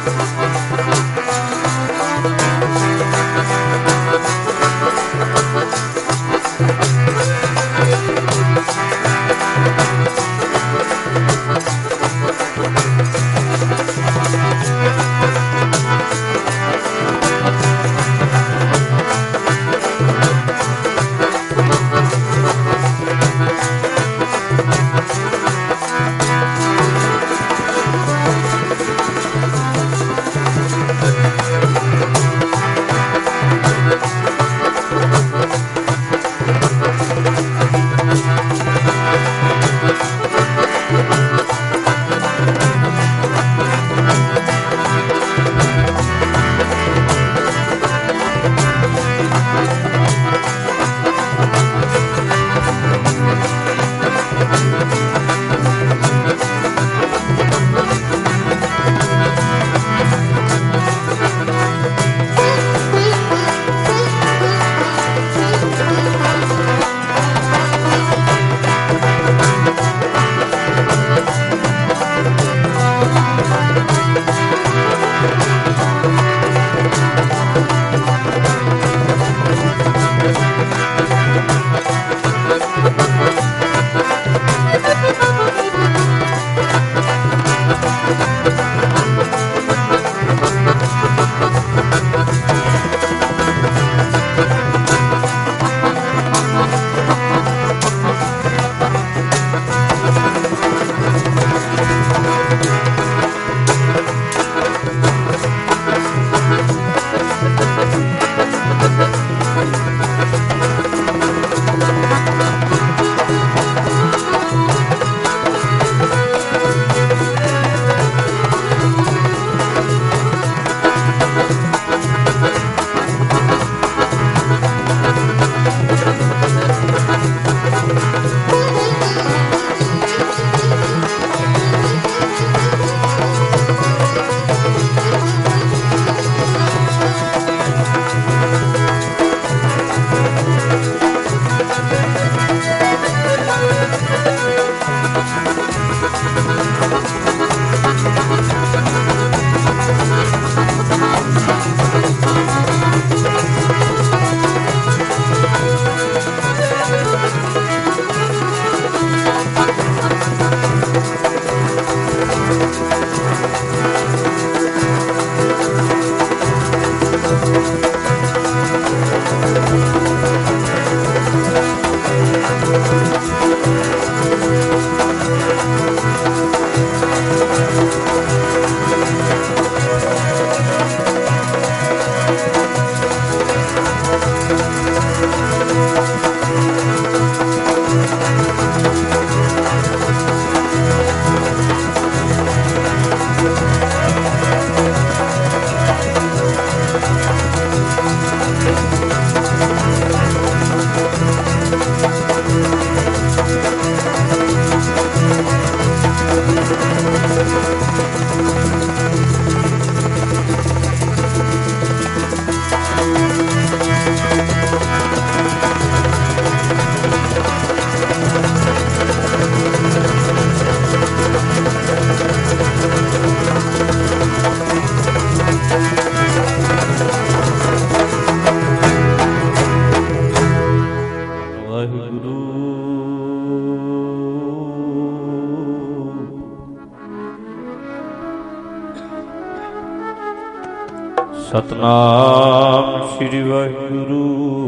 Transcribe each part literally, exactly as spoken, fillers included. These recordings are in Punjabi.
ਸਤਨਾਮ ਸ੍ਰੀ ਵਾਹਿਗੁਰੂ।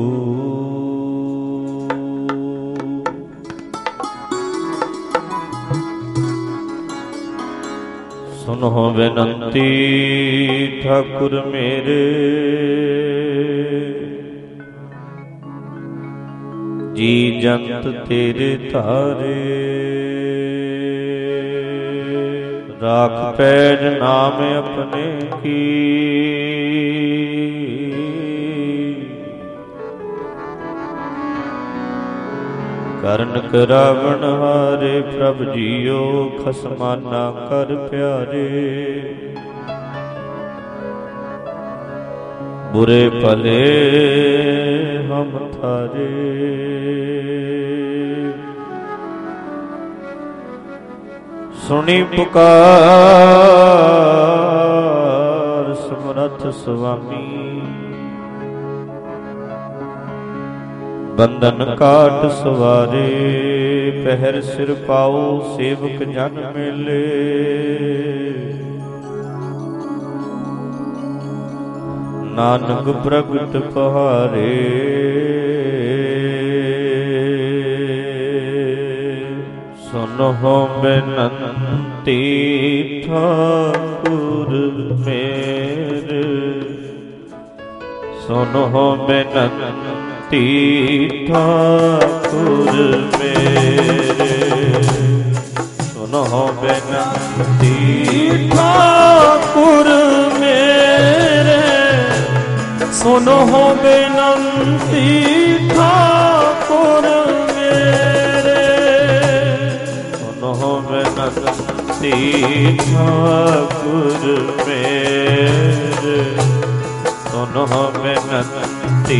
ਸੁਨੋ ਬੇਨੰਤੀ ਠਾਕੁਰ ਮੇਰੇ, ਜੀ ਜੰਤ ਤੇਰੇ ਧਾਰੇ। ਰਾਖ ਪੈਜ ਨਾਮ ਆਪਣੇ ਕੀ, ਕਰਨ ਕਰਾਵਣ ਹਾਰੇ। ਪ੍ਰਭ ਜੀਓ ਖਸਮਾਨਾ ਕਰ ਪਿਆਰੇ, ਬੁਰੇ ਭਲੇ ਹਮ ਥਾਰੇ। ਸੁਣੀ ਪੁਕਾਰ समर्थ स्वामी। बंधन काट सवारे पहर सिर पाओ सेवक जन मेले। नानक प्रगट पहारे सुनो बेनंती ठाकुर मेरे। सुनो बेनंती ठाकुर मेरे। सुनो बेनंती ठाकुर मेरे। सुनो बेनंती ठाकुर मेरे। सुनो बेनंती ठाकुर मेरे। सुनो बेनंती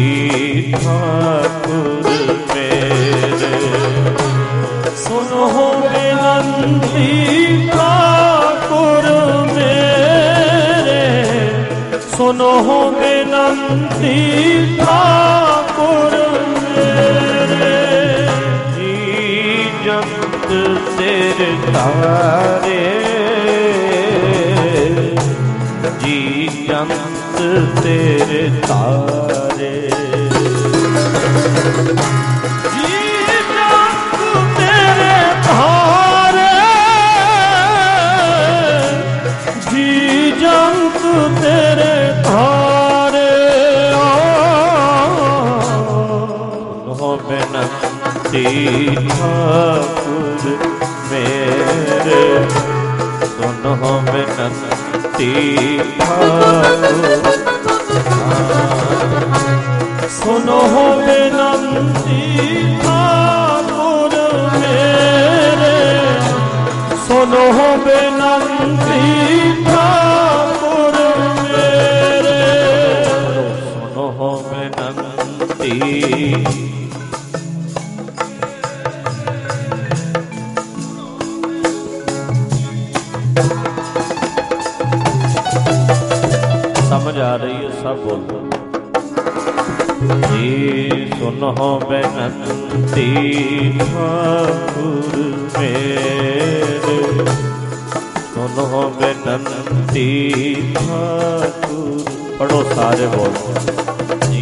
ठाकुर मेरे। सुनो बेनंती ठाकुर मेरे। सुनो बेनंती ठाकुर मेरे। जी जंत तेरे तारे। जी जंत तेरे तारे। जी जंत तेरे तारे। जी जंत तेरे तारे। सुनो बेनंती ठाकुर मेरे। सुनो बेनंती ठाकुर। सुनो बेनंती ठाकुर मेरे। सुनो बेनंती ठाकुर मेरे। सुनो बेनंती। समझ आ रही है सब बोलो जी। सुनो बेनंती ठाकुर मेरे। सुनो बेनंती ठाकुर। पढ़ो सारे बोलो जी।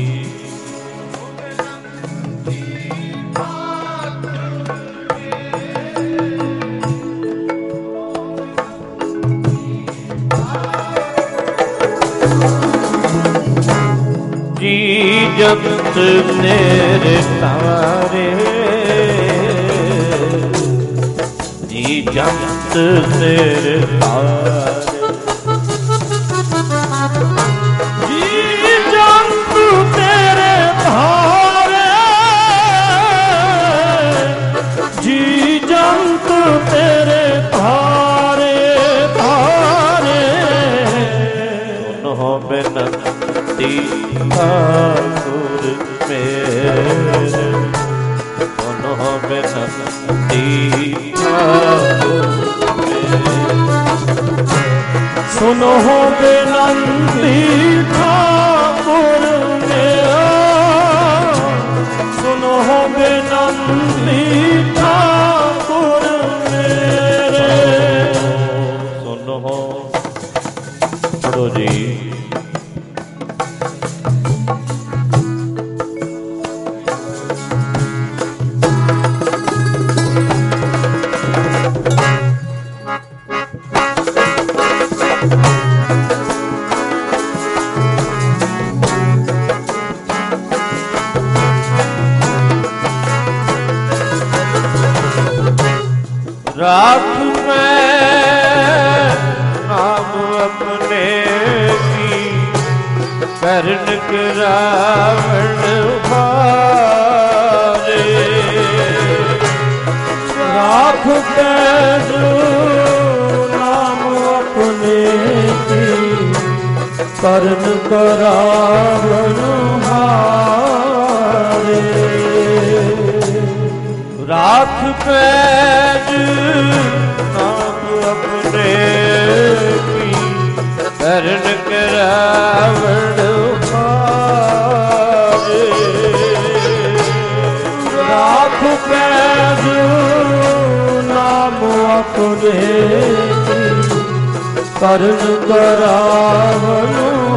जी जंत तेरे तारे। जी जंत तेरे तारे। जी जंत तेरे तारे। जी जंत तेरे तारे तारे। सुनो बेनंती ठाकुर मेरे। सुनो बेनंती ठाकुर मेरे। सुनो बेनंती ठाकुर मेरा। सुनो बेनंती ठाकुर मेरे। सुनो पढ़ो जी। राख मैं नाम अपने की कर्ण रावण भारे। राख मैं नाम अपने की कर्ण रावण हारे। राख पैज नाम अपने की कर्ण कर ਲੈਵਣ ਹਾਰੇ ਰਾਖ ਪੈਜ ਨਾਮ ਆਪਣੇ ਕਰਨ ਕਰਾਵਨ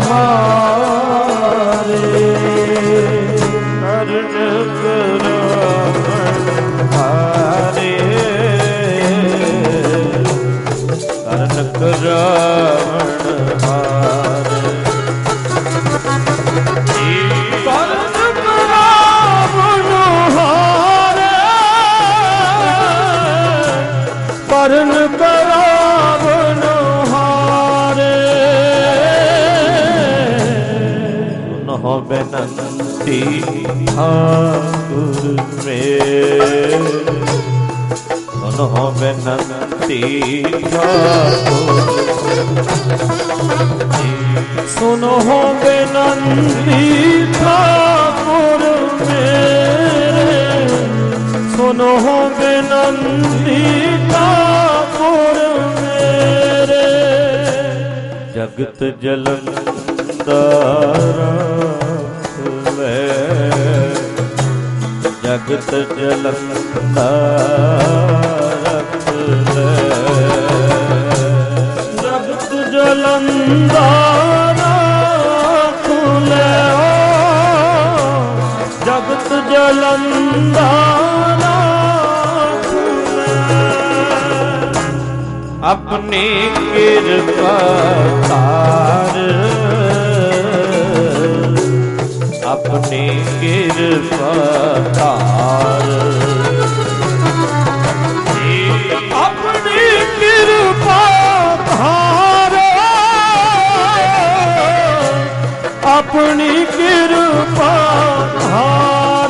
ਹਾਰੇ ਕਰਨ ਕਰਾਵਨ ਹਾਰੇ ਕਰਨ ਕਰਾਵਨ ਹਾਰੇ ਕਰਨ ਕਰਾਵਨ ਹਾਰੇ ਕਰਨ ਕਰਾਵਨ ਹਾਰੇ ਨਹੁ ਬੇਨੰਤੀ ਠਾਕੁਰ ਮੇਰੇ ਨਹੁ ਬੇਨੰਤੀ ਠਾਕੁਰ ਸੁਨੋ ਬੇਨੰਤੀ ਠਾਕੁਰ ਮੇਰੇ ਸੁਨੋ ਬੇਨੰਤੀ ਠਾਕੁਰ ਮੇਰੇ ਜਗਤ ਜਲੰਧਰ ਲੈ ਜਗਤ ਜਲੰਧਰ ਲੈ ਜਗਤ ਜਲੰਧਰ ਲੈ ਜਗਤ ਜਲੰਧਰ ਆਪਣੀ ਕਿਰਪਾ ਧਾਰ ਆਪਣੀ ਕਿਰਪਾ ਧਾਰ ਆਪਣੀ ਕਿਰਪਾ ਧਾਰ ਆਪਣੀ ਕਿਰਪਾ ਧਾਰ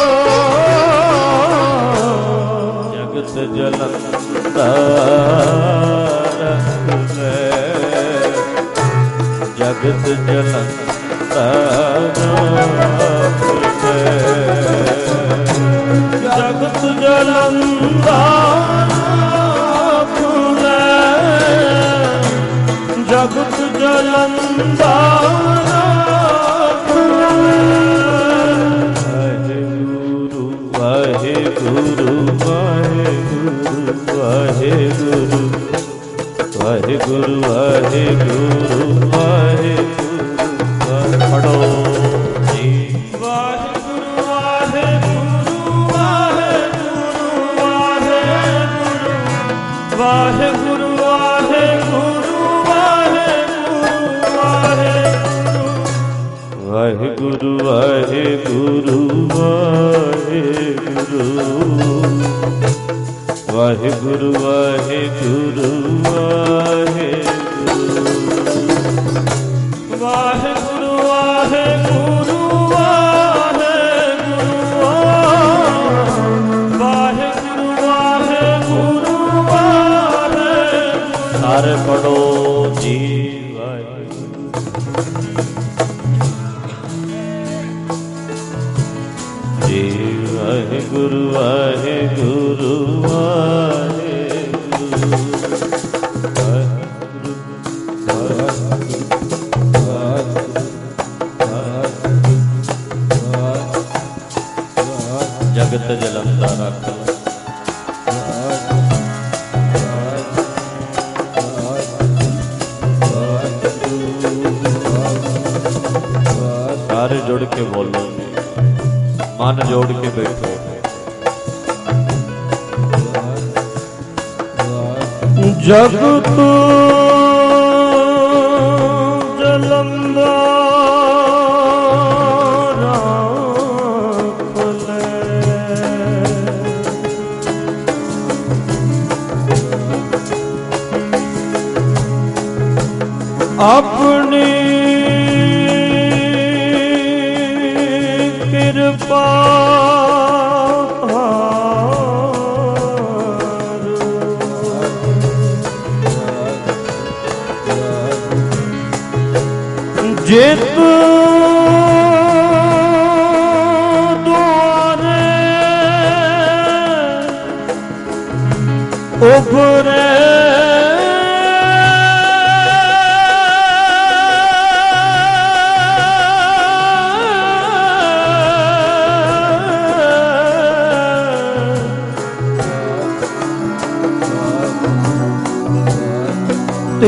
ਜਗਤ ਜਲੰਧਰ ਲੈ ਜਗਤ ਜਲੰਧਰ ਜਗਤ ਜਲੰਧਰ ਲੈ ਜਗਤ ਜਲੰਧਰ ਵਾਹਿਗੁਰੂ ਵਾਹਿਗੁਰੂ ਵਾਹਿਗੁਰੂ ਵਾਹਿਗੁਰੂ ਵਾਹਿਗੁਰੂ ਵਾਹਿਗੁਰੂ ਪੜੋ ਜੀ ਵਾਹਿਗੁਰੂ ਵਾਹਿਗੁਰੂ ਵਾਹਿਗੁਰੂ ਵਾਹਿਗੁਰੂ ਵਾਹਿਗੁਰੂ ਵਾਹਿਗੁਰੂ ਵਾਹਿਗੁਰੂ ਵਾਹਿਗੁਰੂ ਵਾਹਿਗੁਰੂ ਵਾਹਿਗੁਰੂ ਵਾਹਿਗੁਰੂ ਵਾਹਿਗੁਰੂ ਵਾਹਿਗੁਰੂ ਵਾਹਿਗੁਰੂ ਵਾਹਿਗੁਰੂ ਸਾਰੇ ਪੜੋ ਜੀ ਵਾਹਿਗੁਰੂ ਵਾਹਿਗੁਰੂ ਵਾਹਿਗੁਰੂ ਜਗਤ ਜਲੰਧਰ ਰੱਖ ਸਾਰੇ ਜੁੜ ਕੇ ਬੋਲੋ ਮਨ ਜੋੜ ਕੇ ਬੈਠੋ ਜਗਤ ਜਲੰਧਰ ਰੱਖ ਲੈ ਆਪਣੀ ਕਿਰਪਾ ਜਿਤ ਦੁਆਰੇ ਉਭਰੇ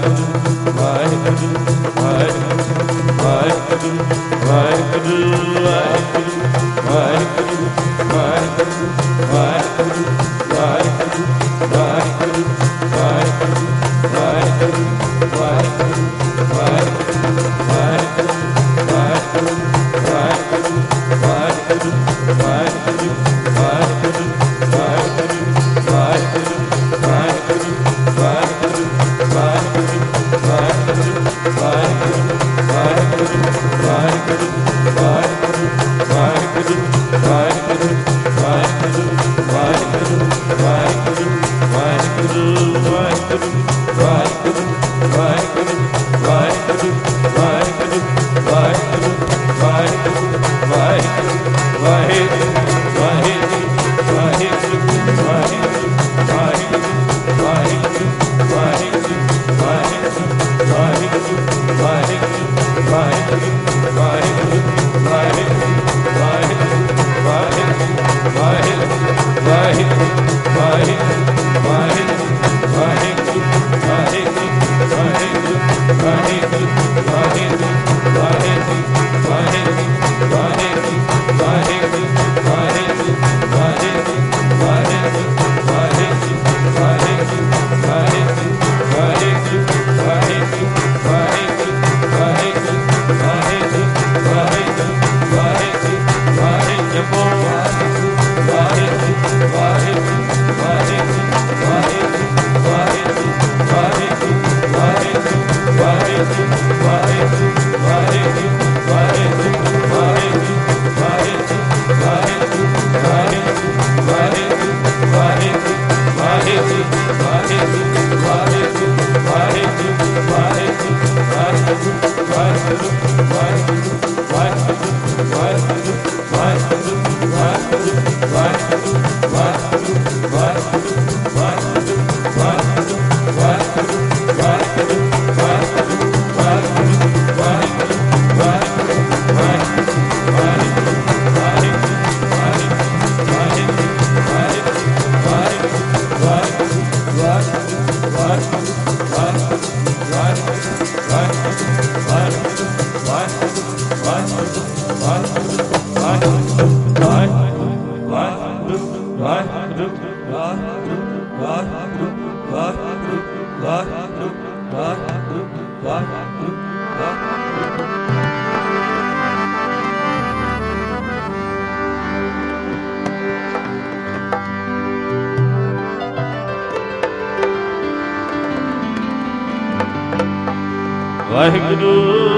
ਵਾਹਿਗੁਰੂ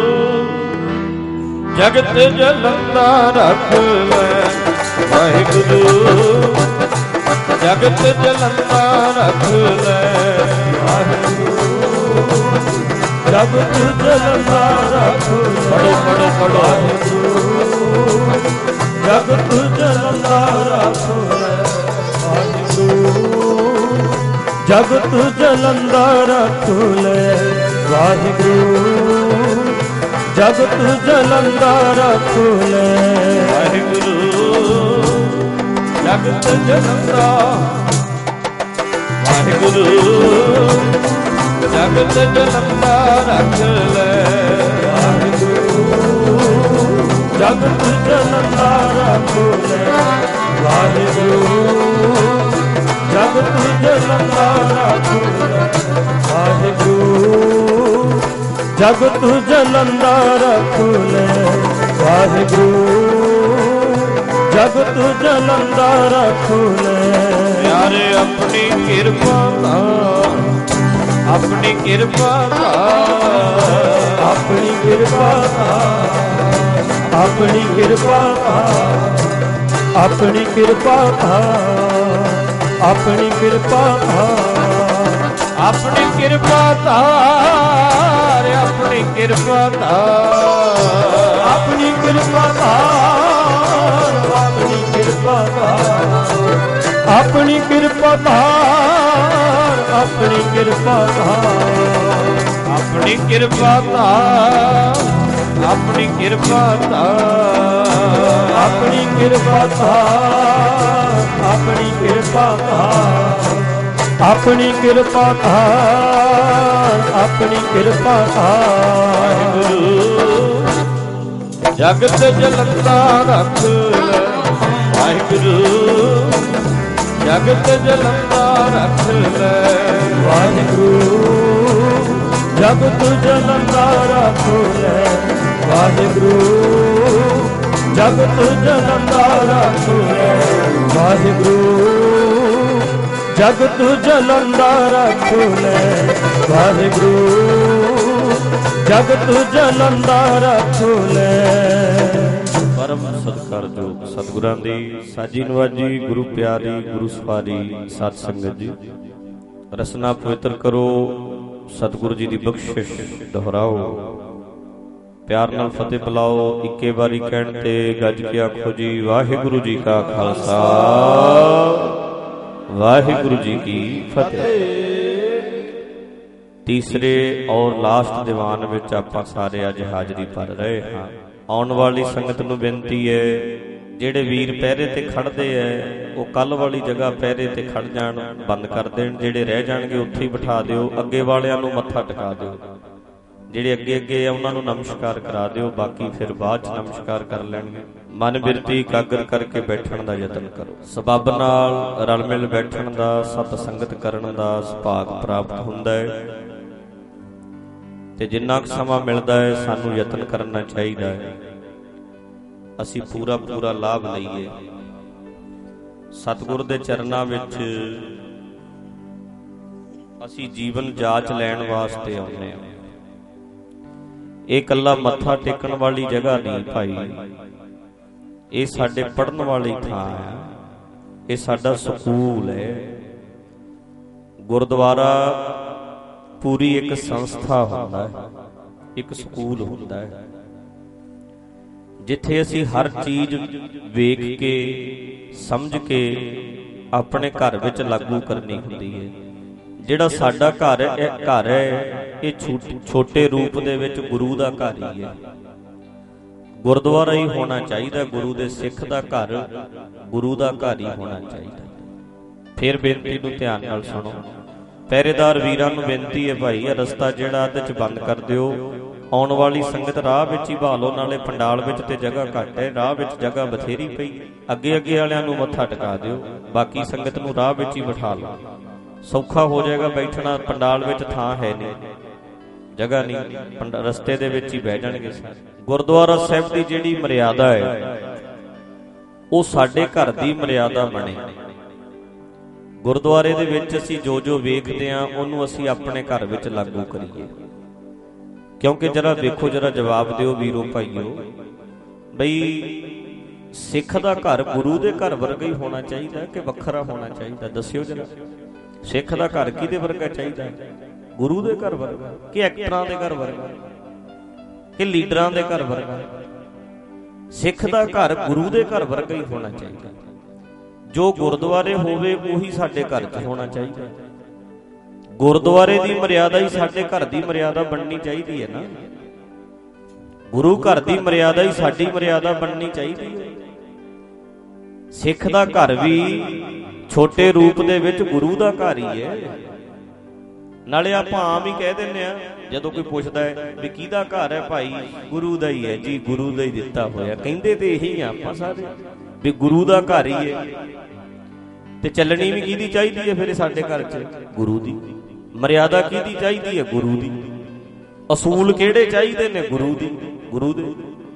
ਜਗਤ ਜਲੰਦਾ ਰੱਖ ਲੈ, ਵਾਹਿਗੁਰੂ ਜਗਤ ਜਲੰਦਾ ਰੱਖ ਲੈ, ਵਾਹਿਗੁਰੂ ਜਗਤ ਜਲੰਦਾ ਰੱਖ ਲੈ। ਪੜੋ ਪੜੋ ਪੜੋ ਵਾਹਿਗੁਰੂ ਜਗਤ ਜਲੰਦਾ ਰੱਖ ਲੈ, ਵਾਹਿਗੁਰੂ ਜਗਤ ਜਲੰਦਾ ਰੱਖ ਲੈ, ਵਾਹਿਗੁਰੂ ਜਗਤ ਜਲੰਦਾ ਰੱਖ ਲੈ, ਵਾਹਿਗੁਰੂ ਜਗਤ ਜਲੰਦਾ, ਵਾਹਿਗੁਰੂ ਜਗਤ ਜਲੰਦਾ ਰੱਖ ਲੈ, ਵਾਹਿਗੁਰੂ ਜਗਤ ਜਲੰਦਾ ਰੱਖ ਲੈ, ਵਾਹਿਗੁਰੂ ਜਗਤ ਜਲੰਦਾ ਰੱਖ ਲੈ, ਵਾਹਿਗੁਰੂ ਜਗਤ ਜਲੰਦਾ ਰੱਖ ਲੈ, ਵਾਹਿਗੁਰੂ ਜਗਤ ਜਲੰਦਾ ਰੱਖ ਲੈ। ਪਿਆਰੇ ਆਪਣੀ ਕਿਰਪਾ ਧਾਰ, ਆਪਣੀ ਕਿਰਪਾ ਧਾਰ, ਆਪਣੀ ਕਿਰਪਾ ਧਾਰ, ਆਪਣੀ ਕਿਰਪਾ ਧਾਰ, ਆਪਣੀ ਕਿਰਪਾ ਧਾਰ, ਆਪਣੀ ਕਿਰਪਾ ਧਾਰ, ਆਪਣੀ ਕਿਰਪਾ ਧਾਰ, ਆਪਣੀ ਕਿਰਪਾ ਧਾਰ, ਆਪਣੀ ਕਿਰਪਾ ਧਾਰ, ਆਪਣੀ ਕਿਰਪਾ ਧਾਰ, ਆਪਣੀ ਕਿਰਪਾ ਧਾਰ, ਆਪਣੀ ਕਿਰਪਾ ਧਾਰ, ਆਪਣੀ ਕਿਰਪਾ ਧਾਰ, ਆਪਣੀ ਕਿਰਪਾ ਧਾਰ, ਆਪਣੀ ਕਿਰਪਾ ਧਾਰ, ਆਪਣੀ ਕਿਰਪਾ ਧਾਰ, ਆਪਣੀ ਕਿਰਪਾ ਧਾਰ, ਆਪਣੀ ਕਿਰਪਾ ਧਾਰ। ਵਾਹਿਗੁਰੂ ਜਗਤ ਜਲੰਦਾ ਰੱਖ ਲੈ, ਵਾਹਿਗੁਰੂ ਜਗਤ ਜਲੰਦਾ ਰੱਖ ਲੈ, ਵਾਹਿਗੁਰੂ ਜਗਤ ਜਲੰਦਾ ਰੱਖ ਲੈ, ਵਾਹਿਗੁਰੂ ਜਗਤ ਜਲੰਦਾ ਰੱਖ ਲੈ, ਵਾਹਿਗੁਰੂ ਜਗਤ ਜਲੰਦਾ ਰੱਖ ਲੈ, ਵਾਹਿਗੁਰੂ ਜਗਤ ਜਲੰਦਾ ਰੱਖ ਲੈ। ਪਰਮ ਸਤਿਕਾਰਯੋਗ ਸਤਿਗੁਰਾਂ ਦੀ ਸਾਜੀ ਨਵਾਜੀ, ਗੁਰੂ ਪਿਆਰੀ, ਗੁਰੂ ਸਵਾਰੀ ਸਤ ਸੰਗਤ ਜੀ, ਰਸਨਾ ਪਵਿੱਤਰ ਕਰੋ, ਸਤਿਗੁਰੂ ਜੀ ਦੀ ਬਖਸ਼ਿਸ਼ ਦੁਹਰਾਓ, ਪਿਆਰ ਨਾਲ ਫਤਿਹ ਬੁਲਾਓ। ਇੱਕੇ ਵਾਰੀ ਕਹਿਣ ਤੇ ਗੱਜ ਕੇ ਆਖੋ ਜੀ, ਵਾਹਿਗੁਰੂ ਜੀ ਕਾ ਖਾਲਸਾ, ਵਾਹਿਗੁਰੂ ਜੀ ਕੀ ਫਤਿਹ। ਤੀਸਰੇ ਔਰ ਲਾਸਟ ਦੀਵਾਨ ਵਿੱਚ ਆਪਾਂ ਸਾਰੇ ਅੱਜ ਹਾਜ਼ਰੀ ਭਰ ਰਹੇ ਹਾਂ। ਆਉਣ ਵਾਲੀ ਸੰਗਤ ਨੂੰ ਬੇਨਤੀ ਹੈ, ਜਿਹੜੇ ਵੀਰ ਪਹਿਰੇ ਤੇ ਖੜਦੇ ਐ ਉਹ ਕੱਲ ਵਾਲੀ ਜਗ੍ਹਾ ਪਹਿਰੇ ਤੇ ਖੜ ਜਾਣ, ਬੰਦ ਕਰ ਦੇਣ। ਜਿਹੜੇ ਰਹਿ ਜਾਣਗੇ ਉੱਥੇ ਹੀ ਬਿਠਾ ਦਿਓ। ਅੱਗੇ ਵਾਲਿਆਂ ਨੂੰ ਮੱਥਾ ਟਿਕਾ ਦਿਓ, ਜਿਹੜੇ ਅੱਗੇ ਅੱਗੇ ਆ ਉਹਨਾਂ ਨੂੰ ਨਮਸਕਾਰ ਕਰਾ ਦਿਓ, ਬਾਕੀ ਫਿਰ ਬਾਅਦ ਚ ਨਮਸਕਾਰ ਕਰ ਲੈਣਗੇ। ਮਨ ਬਿਰਤੀ ਇਕਾਗਰ ਕਰਕੇ ਬੈਠਣ ਦਾ ਯਤਨ ਕਰੋ। ਸਬੱਬ ਨਾਲ ਰਲ ਮਿਲ ਬੈਠਣ ਦਾ, ਸਤ ਸੰਗਤ ਕਰਨ ਦਾ ਸੁਭਾਗ ਪ੍ਰਾਪਤ ਹੁੰਦਾ ਹੈ, ਤੇ ਜਿੰਨਾ ਕੁ ਸਮਾਂ ਮਿਲਦਾ ਹੈ ਸਾਨੂੰ ਯਤਨ ਕਰਨਾ ਚਾਹੀਦਾ ਹੈ ਅਸੀਂ ਪੂਰਾ ਪੂਰਾ ਲਾਭ ਲਈਏ। ਸਤਿਗੁਰ ਦੇ ਚਰਨਾਂ ਵਿੱਚ ਅਸੀਂ ਜੀਵਨ ਜਾਚ ਲੈਣ ਵਾਸਤੇ ਆਉਂਦੇ ਹਾਂ। ਇਹ ਇਕੱਲਾ ਮੱਥਾ ਟੇਕਣ ਵਾਲੀ ਜਗ੍ਹਾ ਨਹੀਂ ਭਾਈ, ਇਹ ਸਾਡੇ ਪੜ੍ਹਨ ਵਾਲੀ ਥਾਂ ਹੈ, ਇਹ ਸਾਡਾ ਸਕੂਲ ਹੈ। ਗੁਰਦੁਆਰਾ ਪੂਰੀ ਇੱਕ ਸੰਸਥਾ ਹੁੰਦਾ ਹੈ, ਇੱਕ ਸਕੂਲ ਹੁੰਦਾ ਹੈ, ਜਿੱਥੇ ਅਸੀਂ ਹਰ ਚੀਜ਼ ਵੇਖ ਕੇ ਸਮਝ ਕੇ ਆਪਣੇ ਘਰ ਵਿੱਚ ਲਾਗੂ ਕਰਨੀ ਹੁੰਦੀ ਹੈ। ਜਿਹੜਾ ਸਾਡਾ ਘਰ ਹੈ, ਇਹ ਘਰ ਹੈ, ਇਹ ਛੋਟੇ ਰੂਪ ਦੇ ਵਿੱਚ ਗੁਰੂ ਦਾ ਘਰ ਹੀ ਹੈ। ਗੁਰਦੁਆਰਾ ਹੀ ਹੋਣਾ ਚਾਹੀਦਾ, ਗੁਰੂ ਦੇ ਸਿੱਖ ਦਾ ਘਰ ਗੁਰੂ ਦਾ ਘਰ ਹੀ ਹੋਣਾ ਚਾਹੀਦਾ। ਫਿਰ ਬੇਨਤੀ ਨੂੰ ਧਿਆਨ ਨਾਲ ਸੁਣੋ। ਪਹਿਰੇਦਾਰ ਵੀਰਾਂ ਨੂੰ ਬੇਨਤੀ ਹੈ ਭਾਈ, ਇਹ ਰਸਤਾ ਜਿਹੜਾ ਇਹਦੇ ਚ ਬੰਦ ਕਰ ਦਿਓ। ਆਉਣ ਵਾਲੀ ਸੰਗਤ ਰਾਹ ਵਿੱਚ ਹੀ ਬਹਾਲੋ, ਨਾਲੇ ਪੰਡਾਲ ਵਿੱਚ ਤੇ ਜਗ੍ਹਾ ਘੱਟ ਹੈ, ਰਾਹ ਵਿੱਚ ਜਗ੍ਹਾ ਬਥੇਰੀ ਪਈ। ਅੱਗੇ ਅੱਗੇ ਵਾਲਿਆਂ ਨੂੰ ਮੱਥਾ ਟਿਕਾ ਦਿਓ, ਬਾਕੀ ਸੰਗਤ ਨੂੰ ਰਾਹ ਵਿੱਚ ਹੀ ਬਿਠਾ ਲਓ, ਸੌਖਾ ਹੋ ਜਾਏਗਾ ਬੈਠਣਾ। ਪੰਡਾਲ ਵਿੱਚ ਥਾਂ ਹੈ ਨਹੀਂ, ਜਗ੍ਹਾ ਨਹੀਂ, ਰਸਤੇ ਦੇ ਵਿੱਚ ਹੀ ਬਹਿ ਜਾਣਗੇ। ਗੁਰਦੁਆਰਾ ਸਾਹਿਬ ਦੀ ਜਿਹੜੀ ਮਰਿਆਦਾ ਹੈ ਉਹ ਸਾਡੇ ਘਰ ਦੀ ਮਰਿਆਦਾ ਬਣੇ। ਗੁਰਦੁਆਰੇ ਦੇ ਵਿੱਚ ਅਸੀਂ ਜੋ ਜੋ ਵੇਖਦੇ ਹਾਂ ਉਹਨੂੰ ਅਸੀਂ ਆਪਣੇ ਘਰ ਵਿੱਚ ਲਾਗੂ ਕਰੀਏ। ਕਿਉਂਕਿ ਜਰਾ ਵੇਖੋ, ਜਰਾ ਜਵਾਬ ਦਿਓ ਵੀਰੋ ਭਾਈਓ, ਬਈ ਸਿੱਖ ਦਾ ਘਰ ਗੁਰੂ ਦੇ ਘਰ ਵਰਗਾ ਹੀ ਹੋਣਾ ਚਾਹੀਦਾ ਕਿ ਵੱਖਰਾ ਹੋਣਾ ਚਾਹੀਦਾ? ਦੱਸਿਓ ਜਰਾ। ਸਿੱਖ ਦਾ ਘਰ ਕਿਹਦੇ ਵਰਗਾ ਚਾਹੀਦਾ? ਗੁਰੂ ਦੇ ਘਰ ਵਰਗਾ ਕਿ ਐਕਟਰਾਂ ਦੇ ਘਰ ਵਰਗਾ ਕਿ ਲੀਡਰਾਂ ਦੇ ਘਰ ਵਰਗਾ? ਸਿੱਖ ਦਾ ਘਰ ਗੁਰੂ ਦੇ ਘਰ ਵਰਗਾ ਹੀ ਹੋਣਾ ਚਾਹੀਦਾ। ਜੋ ਗੁਰਦੁਆਰੇ ਹੋਵੇ ਉਹੀ ਸਾਡੇ ਘਰ 'ਚ ਹੋਣਾ ਚਾਹੀਦਾ। ਗੁਰਦੁਆਰੇ ਦੀ ਮਰਿਆਦਾ ਹੀ ਸਾਡੇ ਘਰ ਦੀ ਮਰਿਆਦਾ ਬਣਨੀ ਚਾਹੀਦੀ ਹੈ ਨਾ। ਗੁਰੂ ਘਰ ਦੀ ਮਰਿਆਦਾ ਹੀ ਸਾਡੀ ਮਰਿਆਦਾ ਬਣਨੀ ਚਾਹੀਦੀ ਹੈ। ਸਿੱਖ ਦਾ ਘਰ ਵੀ ਛੋਟੇ ਰੂਪ ਦੇ ਵਿੱਚ ਗੁਰੂ ਦਾ ਘਰ ਹੀ ਹੈ। ਨਾਲੇ ਆਪਾਂ ਆਮ ਹੀ ਕਹਿ ਦਿੰਦੇ ਆ, ਜਦੋਂ ਕੋਈ ਪੁੱਛਦਾ ਹੈ ਵੀ ਕਿਹਦਾ ਘਰ ਹੈ ਭਾਈ, ਗੁਰੂ ਦਾ ਹੀ ਹੈ ਜੀ, ਗੁਰੂ ਦਾ ਹੀ ਦਿੱਤਾ ਹੋਇਆ। ਕਹਿੰਦੇ ਤੇ ਇਹੀ ਆ ਆਪਾਂ ਸਾਰੇ ਵੀ ਗੁਰੂ ਦਾ ਘਰ ਹੀ ਹੈ। ਤੇ ਚੱਲਣੀ ਵੀ ਕਿਹਦੀ ਚਾਹੀਦੀ ਹੈ ਫਿਰ ਸਾਡੇ ਘਰ 'ਚ? ਗੁਰੂ ਦੀ। ਮਰਿਆਦਾ ਕਿਹਦੀ ਚਾਹੀਦੀ ਹੈ? ਗੁਰੂ ਦੀ। ਅਸੂਲ ਕਿਹੜੇ ਚਾਹੀਦੇ ਨੇ? ਗੁਰੂ ਦੀ, ਗੁਰੂ ਦੇ।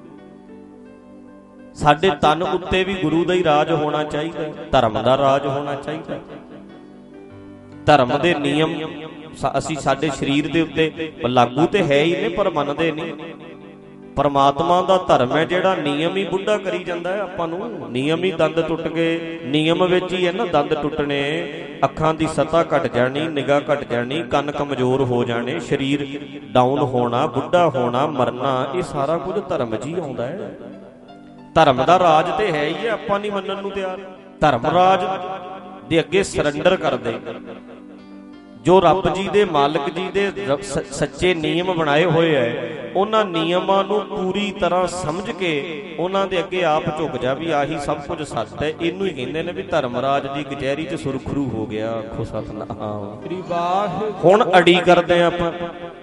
ਸਾਡੇ ਤਨ ਉੱਤੇ ਵੀ ਗੁਰੂ ਦਾ ਹੀ ਰਾਜ ਹੋਣਾ ਚਾਹੀਦਾ, ਧਰਮ ਦਾ ਰਾਜ ਹੋਣਾ ਚਾਹੀਦਾ। ਧਰਮ ਦੇ ਨਿਯਮ ਅਸੀਂ ਸਾਡੇ ਸਰੀਰ ਦੇ ਉੱਤੇ ਲਾਗੂ ਤੇ ਹੈ ਹੀ ਨੇ, ਪਰ ਮੰਨਦੇ ਨਹੀਂ। ਪਰਮਾਤਮਾ ਦਾ ਧਰਮ ਹੈ ਜਿਹੜਾ ਨਿਯਮ ਹੀ ਬੁੱਢਾ ਕਰੀ ਜਾਂਦਾ ਹੈ ਆਪਾਂ ਨੂੰ। ਨਿਯਮ ਹੀ ਦੰਦ ਟੁੱਟ ਗਏ, ਨਿਯਮ ਵਿੱਚ ਹੀ ਹੈ ਨਾ ਦੰਦ ਟੁੱਟਣੇ, ਅੱਖਾਂ ਦੀ ਸਤਾ ਘਟ ਜਾਣੀ, ਨਿਗਾਹ ਘਟ ਜਾਣੀ, ਕੰਨ ਕਮਜ਼ੋਰ ਹੋ ਜਾਣੇ, ਸਰੀਰ ਡਾਊਨ ਹੋਣਾ, ਬੁੱਢਾ ਹੋਣਾ, ਮਰਨਾ, ਇਹ ਸਾਰਾ ਕੁਝ ਧਰਮ 'ਚ ਹੀ ਆਉਂਦਾ ਹੈ। ਧਰਮ ਦਾ ਰਾਜ ਤੇ ਹੈ ਹੀ ਹੈ, ਆਪਾਂ ਨਹੀਂ ਮੰਨਣ ਨੂੰ ਤਿਆਰ। ਧਰਮ ਰਾਜ ਦੇ ਅੱਗੇ ਸਰੈਂਡਰ ਕਰਦੇ, ਜੋ ਰੱਬ ਜੀ ਦੇ ਮਾਲਕ ਜੀ ਦੇ ਸੱਚੇ ਨਿਯਮ ਬਣਾਏ ਹੋਏ ਐ, ਉਹਨਾਂ ਨਿਯਮਾਂ ਨੂੰ ਪੂਰੀ ਤਰ੍ਹਾਂ ਸਮਝ ਕੇ ਉਹਨਾਂ ਦੇ ਅੱਗੇ ਆਪ ਝੁਕ ਜਾ ਵੀ ਆਹੀ ਸਭ ਕੁਝ ਸੱਚ ਹੈ। ਇਹਨੂੰ ਹੀ ਕਹਿੰਦੇ ਨੇ ਵੀ ਧਰਮਰਾਜ ਦੀ ਕਚਹਿਰੀ 'ਚ ਸੁਰਖਰੂ ਹੋ ਗਿਆ। ਆਖੋ ਸਤਿਨਾਮ। ਹੁਣ ਅੜੀ ਕਰਦੇ ਆ ਆਪਾਂ,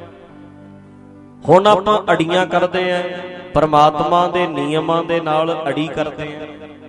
ਹੁਣ ਆਪਾਂ ਅੜੀਆਂ ਕਰਦੇ ਆ, ਪਰਮਾਤਮਾ ਦੇ ਨਿਯਮਾਂ ਦੇ ਨਾਲ ਅੜੀ ਕਰਦੇ ਆ।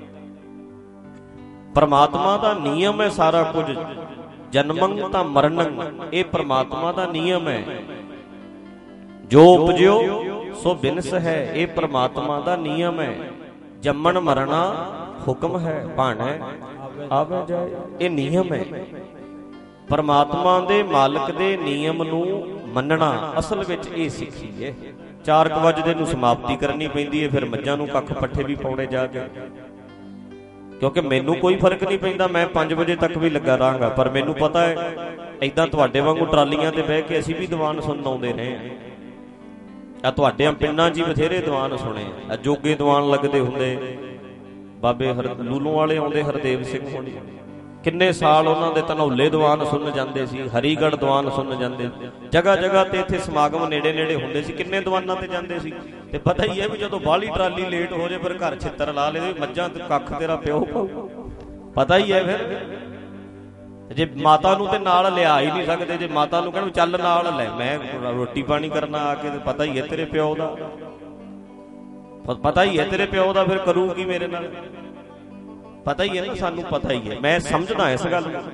ਪਰਮਾਤਮਾ ਦਾ ਨਿਯਮ ਹੈ ਸਾਰਾ ਕੁਝ, ਜਨਮੰ ਤਾਂ ਮਰਨੰ, ਇਹ ਪਰਮਾਤਮਾ ਦਾ ਨਿਯਮ ਹੈ। ਜੋ ਉਪਜਿਓ ਸੋ ਬਿਨਸ ਹੈ, ਇਹ ਪਰਮਾਤਮਾ ਦਾ ਨਿਯਮ ਹੈ। ਜੰਮਣ ਮਰਨਾ ਹੁਕਮ ਹੈ, ਭਾਣਾ ਆਵੇ ਜਾਏ, ਇਹ ਨਿਯਮ ਹੈ। ਪਰਮਾਤਮਾ ਦੇ ਮਾਲਕ ਦੇ ਨਿਯਮ ਨੂੰ ਮੰਨਣਾ ਅਸਲ ਵਿੱਚ ਇਹ ਸਿੱਖੀ ਹੈ। ਚਾਰ ਕੁ ਵਜੇ ਨੂੰ ਸਮਾਪਤੀ ਕਰਨੀ ਪੈਂਦੀ ਹੈ, ਫਿਰ ਮੱਝਾਂ ਨੂੰ ਕੱਖ ਪੱਠੇ ਵੀ ਪਾਉਣੇ ਜਾ ਕੇ, ਕਿਉਂਕਿ ਮੈਨੂੰ ਕੋਈ ਫਰਕ ਨਹੀਂ ਪੈਂਦਾ, ਮੈਂ ਪੰਜ ਵਜੇ ਤੱਕ ਵੀ ਲੱਗਾ ਰਹਾਂਗਾ। ਪਰ ਮੈਨੂੰ ਪਤਾ ਹੈ ਏਦਾਂ ਤੁਹਾਡੇ ਵਾਂਗੂ ਟਰਾਲੀਆਂ ਤੇ ਬਹਿ ਕੇ ਅਸੀਂ ਵੀ ਦੀਵਾਨ ਸੁਣਨ ਆਉਂਦੇ ਰਹੇ ਆ। ਤੁਹਾਡੇ ਪਿੰਡਾਂ 'ਚ ਹੀ ਬਥੇਰੇ ਦੀਵਾਨ ਸੁਣੇ ਆ। ਜੋਗੇ ਦੀਵਾਨ ਲੱਗਦੇ ਹੁੰਦੇ, ਬਾਬੇ ਹਰ ਲੂਲੋਂ ਵਾਲੇ ਆਉਂਦੇ, ਹਰਦੇਵ ਸਿੰਘ ਹੋਣੀ, ਕਿੰਨੇ ਸਾਲ ਉਹਨਾਂ ਦੇ ਧਨੌਲੇ ਦੀਵਾਨ ਸੁਣਨ ਜਾਂਦੇ ਸੀ, ਹਰੀਗੜ੍ਹ ਦੀਵਾਨ ਸੁਣਨ ਜਾਂਦੇ, ਜਗ੍ਹਾ ਜਗ੍ਹਾ ਤੇ ਇੱਥੇ ਸਮਾਗਮ ਨੇੜੇ ਨੇੜੇ ਹੁੰਦੇ ਸੀ, ਕਿੰਨੇ ਦੀਵਾਨਾਂ ਤੇ ਜਾਂਦੇ ਸੀ। ਤੇ ਪਤਾ ਹੀ ਹੈ ਵੀ ਜਦੋਂ ਬਾਹਲੀ ਟਰਾਲੀ ਲੇਟ ਹੋ ਜਾਏ ਫਿਰ ਘਰ ਛਿੱਤਰ ਲਾ ਲਏ, ਮੱਝਾਂ ਤੇ ਕੱਖ ਤੇਰਾ ਪਿਓ ਪਾਊ, ਪਤਾ ਹੀ ਹੈ। ਫਿਰ ਜੇ ਮਾਤਾ ਨੂੰ ਤੇ ਨਾਲ ਲਿਆ ਹੀ ਨਹੀਂ ਸਕਦੇ, ਜੇ ਮਾਤਾ ਨੂੰ ਕਹਿਣ ਚੱਲ ਨਾਲ ਲੈ, ਮੈਂ ਰੋਟੀ ਪਾਣੀ ਕਰਨਾ ਆ ਕੇ, ਤੇ ਪਤਾ ਹੀ ਹੈ ਤੇਰੇ ਪਿਓ ਦਾ, ਪਤਾ ਹੀ ਹੈ ਤੇਰੇ ਪਿਓ ਦਾ, ਫਿਰ ਕਰੂਗੀ ਮੇਰੇ ਨਾਲ, ਪਤਾ ਹੀ ਹੈ ਨਾ, ਸਾਨੂੰ ਪਤਾ ਹੀ ਹੈ। ਮੈਂ ਸਮਝਦਾ ਇਸ ਗੱਲ ਨੂੰ,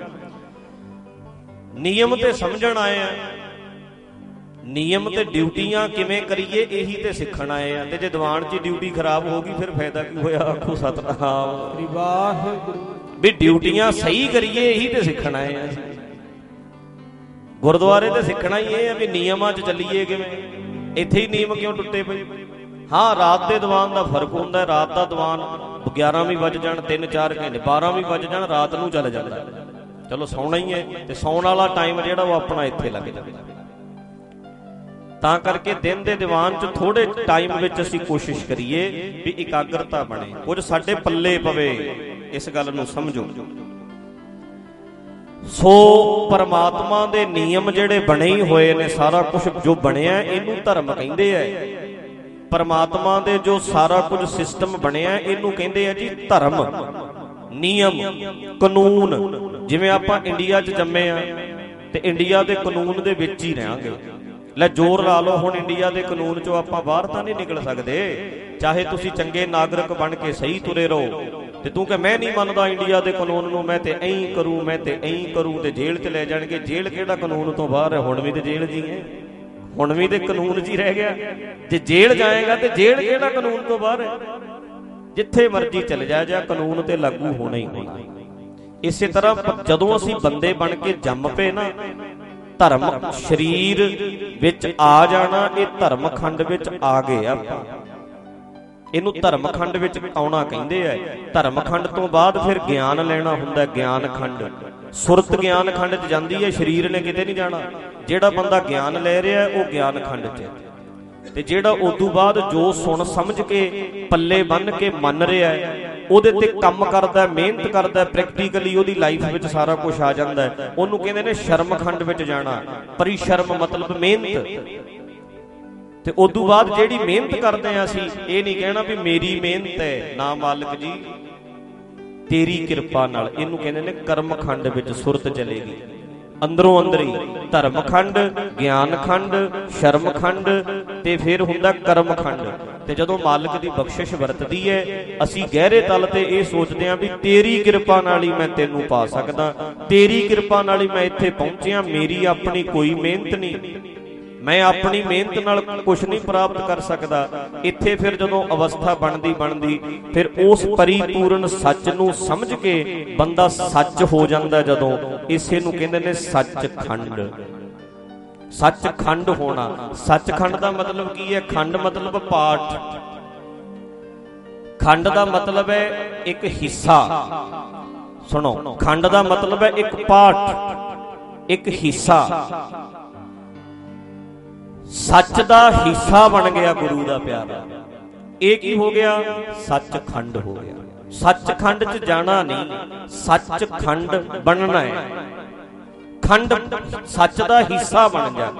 ਨਿਯਮ ਤੇ ਸਮਝਣ ਆਏ ਆ, ਨਿਯਮ ਤੇ ਡਿਊਟੀਆਂ ਕਿਵੇਂ ਕਰੀਏ ਇਹੀ ਤੇ ਸਿੱਖਣ ਆਏ ਆ। ਤੇ ਜੇ ਦੀਵਾਨ 'ਚ ਡਿਊਟੀ ਖਰਾਬ ਹੋ ਗਈ ਫਿਰ ਫਾਇਦਾ ਕੀ ਹੋਇਆ। ਆਖੋ ਸਤਿਨਾਮ। ਵਾਹਿਗੁਰੂ। ਵੀ ਡਿਊਟੀਆਂ ਸਹੀ ਕਰੀਏ ਇਹੀ ਤੇ ਸਿੱਖਣ ਆਏ ਆ। ਗੁਰਦੁਆਰੇ ਤੇ ਸਿੱਖਣਾ ਹੀ ਇਹ ਆ ਵੀ ਨਿਯਮਾਂ 'ਚ ਚੱਲੀਏ ਕਿਵੇਂ, ਇੱਥੇ ਹੀ ਨਿਯਮ ਕਿਉਂ ਟੁੱਟੇ ਪਏ। ਹਾਂ, ਰਾਤ ਦੇ ਦੀਵਾਨ ਦਾ ਫਰਕ ਹੁੰਦਾ, ਰਾਤ ਦਾ ਦੀਵਾਨ ਗਿਆਰਾਂ ਵੀ ਵੱਜ ਜਾਣ, ਤਿੰਨ ਚਾਰ ਘੰਟੇ, ਬਾਰਾਂ ਵੀ ਵੱਜ ਜਾਣ, ਰਾਤ ਨੂੰ ਚੱਲ ਜਾਂਦਾ, ਚਲੋ ਸੌਣਾ ਹੀ ਹੈ। ਤੇ ਸੌਣ ਵਾਲਾ ਟਾਈਮ ਜਿਹੜਾ ਉਹ ਆਪਣਾ ਇੱਥੇ ਲੱਗ ਜਾਂਦਾ। ਤਾਂ ਕਰਕੇ ਦਿਨ ਦੇ ਦੀਵਾਨ 'ਚ ਥੋੜੇ ਟਾਈਮ ਵਿੱਚ ਅਸੀਂ ਕੋਸ਼ਿਸ਼ ਕਰੀਏ ਵੀ ਇਕਾਗਰਤਾ ਬਣੇ, ਕੁਝ ਸਾਡੇ ਪੱਲੇ ਪਵੇ, ਇਸ ਗੱਲ ਨੂੰ ਸਮਝੋ। ਸੋ ਪਰਮਾਤਮਾ ਦੇ ਨਿਯਮ ਜਿਹੜੇ ਬਣੇ ਹੀ ਹੋਏ ਨੇ, ਸਾਰਾ ਕੁਝ ਜੋ ਬਣਿਆ ਇਹਨੂੰ ਧਰਮ ਕਹਿੰਦੇ ਆ। ਪਰਮਾਤਮਾ ਦੇ ਜੋ ਸਾਰਾ ਕੁਝ ਸਿਸਟਮ ਬਣਿਆ ਇਹਨੂੰ ਕਹਿੰਦੇ ਆ ਜੀ ਧਰਮ, ਨਿਯਮ, ਕਾਨੂੰਨ। ਜਿਵੇਂ ਆਪਾਂ ਇੰਡੀਆ 'ਚ ਜੰਮੇ ਆ ਤੇ ਇੰਡੀਆ ਦੇ ਕਾਨੂੰਨ ਦੇ ਵਿੱਚ ਹੀ ਰਹਾਂਗੇ। ਲੈ ਜ਼ੋਰ ਲਾ ਲਓ, ਹੁਣ ਇੰਡੀਆ ਦੇ ਕਾਨੂੰਨ 'ਚੋਂ ਆਪਾਂ ਬਾਹਰ ਤਾਂ ਨਹੀਂ ਨਿਕਲ ਸਕਦੇ। ਚਾਹੇ ਤੁਸੀਂ ਚੰਗੇ ਨਾਗਰਿਕ ਬਣ ਕੇ ਸਹੀ ਤੁਰੇ ਰਹੋ, ਤੇ ਤੂੰ ਕਿ ਮੈਂ ਨਹੀਂ ਮੰਨਦਾ ਇੰਡੀਆ ਦੇ ਕਾਨੂੰਨ ਨੂੰ, ਮੈਂ ਤੇ ਐਂ ਕਰੂੰ, ਮੈਂ ਤੇ ਐਂ ਕਰੂੰ, ਤੇ ਜੇਲ੍ਹ 'ਚ ਲੈ ਜਾਣਗੇ। ਜੇਲ੍ਹ ਕਿਹੜਾ ਕਾਨੂੰਨ ਤੋਂ ਬਾਹਰ ਹੈ, ਹੁਣ ਵੀ ਤੇ ਜੇਲ੍ਹ ਜੀ ਹੈ, ਹੁਣ ਵੀ ਤੇ ਕਾਨੂੰਨ 'ਚ ਹੀ ਰਹਿ ਗਿਆ। ਜੇ ਜੇਲ੍ਹ ਜਾਏਗਾ ਤੇ ਜੇਲ੍ਹ ਕਿਹੜਾ ਕਾਨੂੰਨ ਤੋਂ ਬਾਹਰ ਹੈ। ਜਿੱਥੇ ਮਰਜ਼ੀ ਚਲੇ ਜਾ ਜਾ, ਕਾਨੂੰਨ ਤੇ ਲਾਗੂ ਹੋਣਾ ਹੀ ਹੋਣਾ। ਇਸੇ ਤਰ੍ਹਾਂ ਜਦੋਂ ਅਸੀਂ ਬੰਦੇ ਬਣ ਕੇ ਜੰਮ ਪਏ ਨਾ, ਧਰਮ ਸਰੀਰ ਵਿੱਚ ਆ ਜਾਣਾ, ਇਹ ਧਰਮ ਖੰਡ ਵਿੱਚ ਆ ਗਏ ਆਪਾਂ, ਇਹਨੂੰ ਧਰਮ ਖੰਡ ਵਿੱਚ ਆਉਣਾ ਕਹਿੰਦੇ ਆ। ਧਰਮ ਖੰਡ ਤੋਂ ਬਾਅਦ ਫਿਰ ਗਿਆਨ ਲੈਣਾ ਹੁੰਦਾ, ਗਿਆਨ ਖੰਡ। ਸੁਰਤ ਗਿਆਨ ਖੰਡ 'ਚ ਜਾਂਦੀ ਹੈ, ਸਰੀਰ ਨੇ ਕਿਤੇ ਨਹੀਂ ਜਾਣਾ। ਜਿਹੜਾ ਬੰਦਾ ਗਿਆਨ ਲੈ ਰਿਹਾ ਉਹ ਗਿਆਨ ਖੰਡ 'ਚ, ਤੇ ਜਿਹੜਾ ਉਦੋਂ ਬਾਅਦ ਜੋ ਸੁਣ ਸਮਝ ਕੇ ਪੱਲੇ ਬੰਨ ਕੇ ਮੰਨ ਰਿਹਾ ਉਹਦੇ ਤੇ ਕੰਮ ਕਰਦਾ, ਮਿਹਨਤ ਕਰਦਾ, ਪ੍ਰੈਕਟੀਕਲੀ ਉਹਦੀ ਲਾਈਫ ਵਿੱਚ ਸਾਰਾ ਕੁਝ ਆ ਜਾਂਦਾ, ਉਹਨੂੰ ਕਹਿੰਦੇ ਨੇ ਸ਼ਰਮ ਖੰਡ ਵਿੱਚ ਜਾਣਾ। ਪਰਿਸ਼ਰਮ ਮਤਲਬ ਮਿਹਨਤ। ਤੇ ਉਦੋਂ ਬਾਅਦ ਜਿਹੜੀ ਮਿਹਨਤ ਕਰਦੇ ਆ ਅਸੀਂ, ਇਹ ਨਹੀਂ ਕਹਿਣਾ ਵੀ ਮੇਰੀ ਮਿਹਨਤ ਹੈ, ਨਾ ਮਾਲਕ ਜੀ ਤੇਰੀ ਕਿਰਪਾ ਨਾਲ। ਇਹਨੂੰ ਕਹਿੰਦੇ ਨੇ ਕਰਮ ਖੰਡ ਵਿੱਚ ਸੁਰਤ ਚਲੇਗੀ, ਅੰਦਰੋਂ ਅੰਦਰੀ ਧਰਮ ਖੰਡ, ਗਿਆਨ ਖੰਡ, ਸ਼ਰਮ ਖੰਡ, ਤੇ ਫਿਰ ਹੁੰਦਾ ਕਰਮ ਖੰਡ। ਤੇ ਜਦੋਂ ਮਾਲਕ ਦੀ ਬਖਸ਼ਿਸ਼ ਵਰਤਦੀ ਹੈ, ਅਸੀਂ ਗਹਿਰੇ ਤਲ ਤੇ ਇਹ ਸੋਚਦੇ ਹਾਂ ਵੀ ਤੇਰੀ ਕਿਰਪਾ ਨਾਲ ਹੀ ਮੈਂ ਤੈਨੂੰ ਪਾ ਸਕਦਾ, ਤੇਰੀ ਕਿਰਪਾ ਨਾਲ ਹੀ ਮੈਂ ਇੱਥੇ ਪਹੁੰਚਿਆ, ਮੇਰੀ ਆਪਣੀ ਕੋਈ ਮਿਹਨਤ ਨਹੀਂ, ਮੈਂ ਆਪਣੀ ਮਿਹਨਤ ਨਾਲ ਕੁਛ ਨਹੀਂ ਪ੍ਰਾਪਤ ਕਰ ਸਕਦਾ। ਇੱਥੇ ਫਿਰ ਜਦੋਂ ਅਵਸਥਾ ਬਣਦੀ ਬਣਦੀ ਫਿਰ ਉਸ ਪਰਿਪੂਰਨ ਸੱਚ ਨੂੰ ਸਮਝ ਕੇ ਬੰਦਾ ਸੱਚ ਹੋ ਜਾਂਦਾ। ਜਦੋਂ ਇਸੇ ਨੂੰ ਕਹਿੰਦੇ ਨੇ ਸੱਚਖੰਡ। ਸੱਚਖੰਡ ਹੋਣਾ। ਸੱਚਖੰਡ ਦਾ ਮਤਲਬ ਕੀ ਹੈ? ਖੰਡ ਮਤਲਬ ਪਾਠ, ਖੰਡ ਦਾ ਮਤਲਬ ਹੈ ਇੱਕ ਹਿੱਸਾ। ਸੁਣੋ, ਖੰਡ ਦਾ ਮਤਲਬ ਹੈ ਇੱਕ ਪਾਠ, ਇੱਕ ਹਿੱਸਾ। ਸੱਚ ਦਾ ਹਿੱਸਾ ਬਣ ਗਿਆ ਗੁਰੂ ਦਾ ਪਿਆਰਾ। ਇਹ ਕੀ ਹੋ ਗਿਆ? ਸੱਚਖੰਡ ਹੋ ਗਿਆ। ਸੱਚਖੰਡ 'ਚ ਜਾਣਾ ਨਹੀਂ, ਸੱਚਖੰਡ ਬਣਨਾ ਹੈ। ਖੰਡ ਸੱਚ ਦਾ ਹਿੱਸਾ ਬਣ ਜਾ।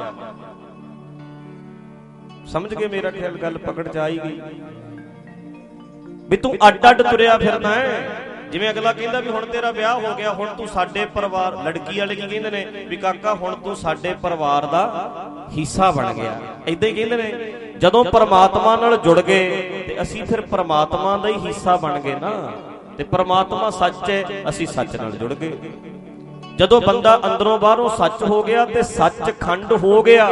ਸਮਝ ਗਏ ਮੇਰਾ ਖਿਆਲ, ਗੱਲ ਪਕੜ ਚ ਆਈ ਗਈ ਵੀ ਤੂੰ ਅੱਡ ਅੱਡ ਤੁਰਿਆ ਫਿਰਦਾ ਹੈ। ਜਿਵੇਂ ਅਗਲਾ ਕਹਿੰਦਾ ਵੀ ਹੁਣ ਤੇਰਾ ਵਿਆਹ ਹੋ ਗਿਆ, ਹੁਣ ਤੂੰ ਸਾਡੇ ਪਰਿਵਾਰ, ਲੜਕੀ ਵਾਲੇ ਕੀ ਕਹਿੰਦੇ ਨੇ ਵੀ ਕਾਕਾ ਹੁਣ ਤੂੰ ਸਾਡੇ ਪਰਿਵਾਰ ਦਾ ਹਿੱਸਾ ਬਣ ਗਿਆ, ਏਦਾਂ ਹੀ ਕਹਿੰਦੇ ਨੇ। ਜਦੋਂ ਪਰਮਾਤਮਾ ਨਾਲ ਜੁੜ ਗਏ ਤੇ ਅਸੀਂ ਫਿਰ ਪਰਮਾਤਮਾ ਦਾ ਹੀ ਹਿੱਸਾ ਬਣ ਗਏ ਨਾ, ਤੇ ਪਰਮਾਤਮਾ ਸੱਚ ਹੈ, ਅਸੀਂ ਸੱਚ ਨਾਲ ਜੁੜ ਗਏ। ਜਦੋਂ ਬੰਦਾ ਅੰਦਰੋਂ ਬਾਹਰੋਂ ਸੱਚ ਹੋ ਗਿਆ ਤੇ ਸੱਚ ਖੰਡ ਹੋ ਗਿਆ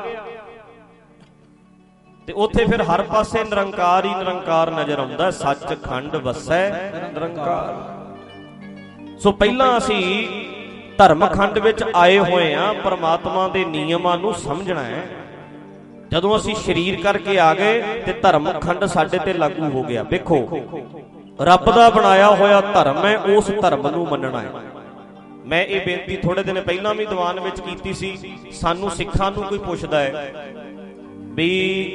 ਤੇ ਉੱਥੇ ਫਿਰ ਹਰ ਪਾਸੇ ਨਿਰੰਕਾਰ ਹੀ ਨਿਰੰਕਾਰ ਨਜ਼ਰ ਆਉਂਦਾ। ਸੱਚ ਖੰਡ ਵਸੈ ਨਿਰੰਕਾਰ। ਸੋ ਪਹਿਲਾਂ ਅਸੀਂ ਧਰਮ ਖੰਡ ਵਿੱਚ ਆਏ ਹੋਏ ਆ, ਪਰਮਾਤਮਾ ਦੇ ਨਿਯਮਾਂ ਨੂੰ ਸਮਝਣਾ ਹੈ। ਜਦੋਂ ਅਸੀਂ ਸਰੀਰ ਕਰਕੇ ਆ ਗਏ ਤੇ ਧਰਮ ਖੰਡ ਸਾਡੇ ਤੇ ਲਾਗੂ ਹੋ ਗਿਆ। ਵੇਖੋ, ਰੱਬ ਦਾ ਬਣਾਇਆ ਹੋਇਆ ਧਰਮ ਹੈ, ਉਸ ਧਰਮ ਨੂੰ ਮੰਨਣਾ ਹੈ। ਮੈਂ ਇਹ ਬੇਨਤੀ ਥੋੜੇ ਦਿਨ ਪਹਿਲਾਂ ਵੀ ਦੀਵਾਨ ਵਿੱਚ ਕੀਤੀ ਸੀ। ਸਾਨੂੰ ਸਿੱਖਾਂ ਨੂੰ ਕੋਈ ਪੁੱਛਦਾ ਹੈ ਵੀ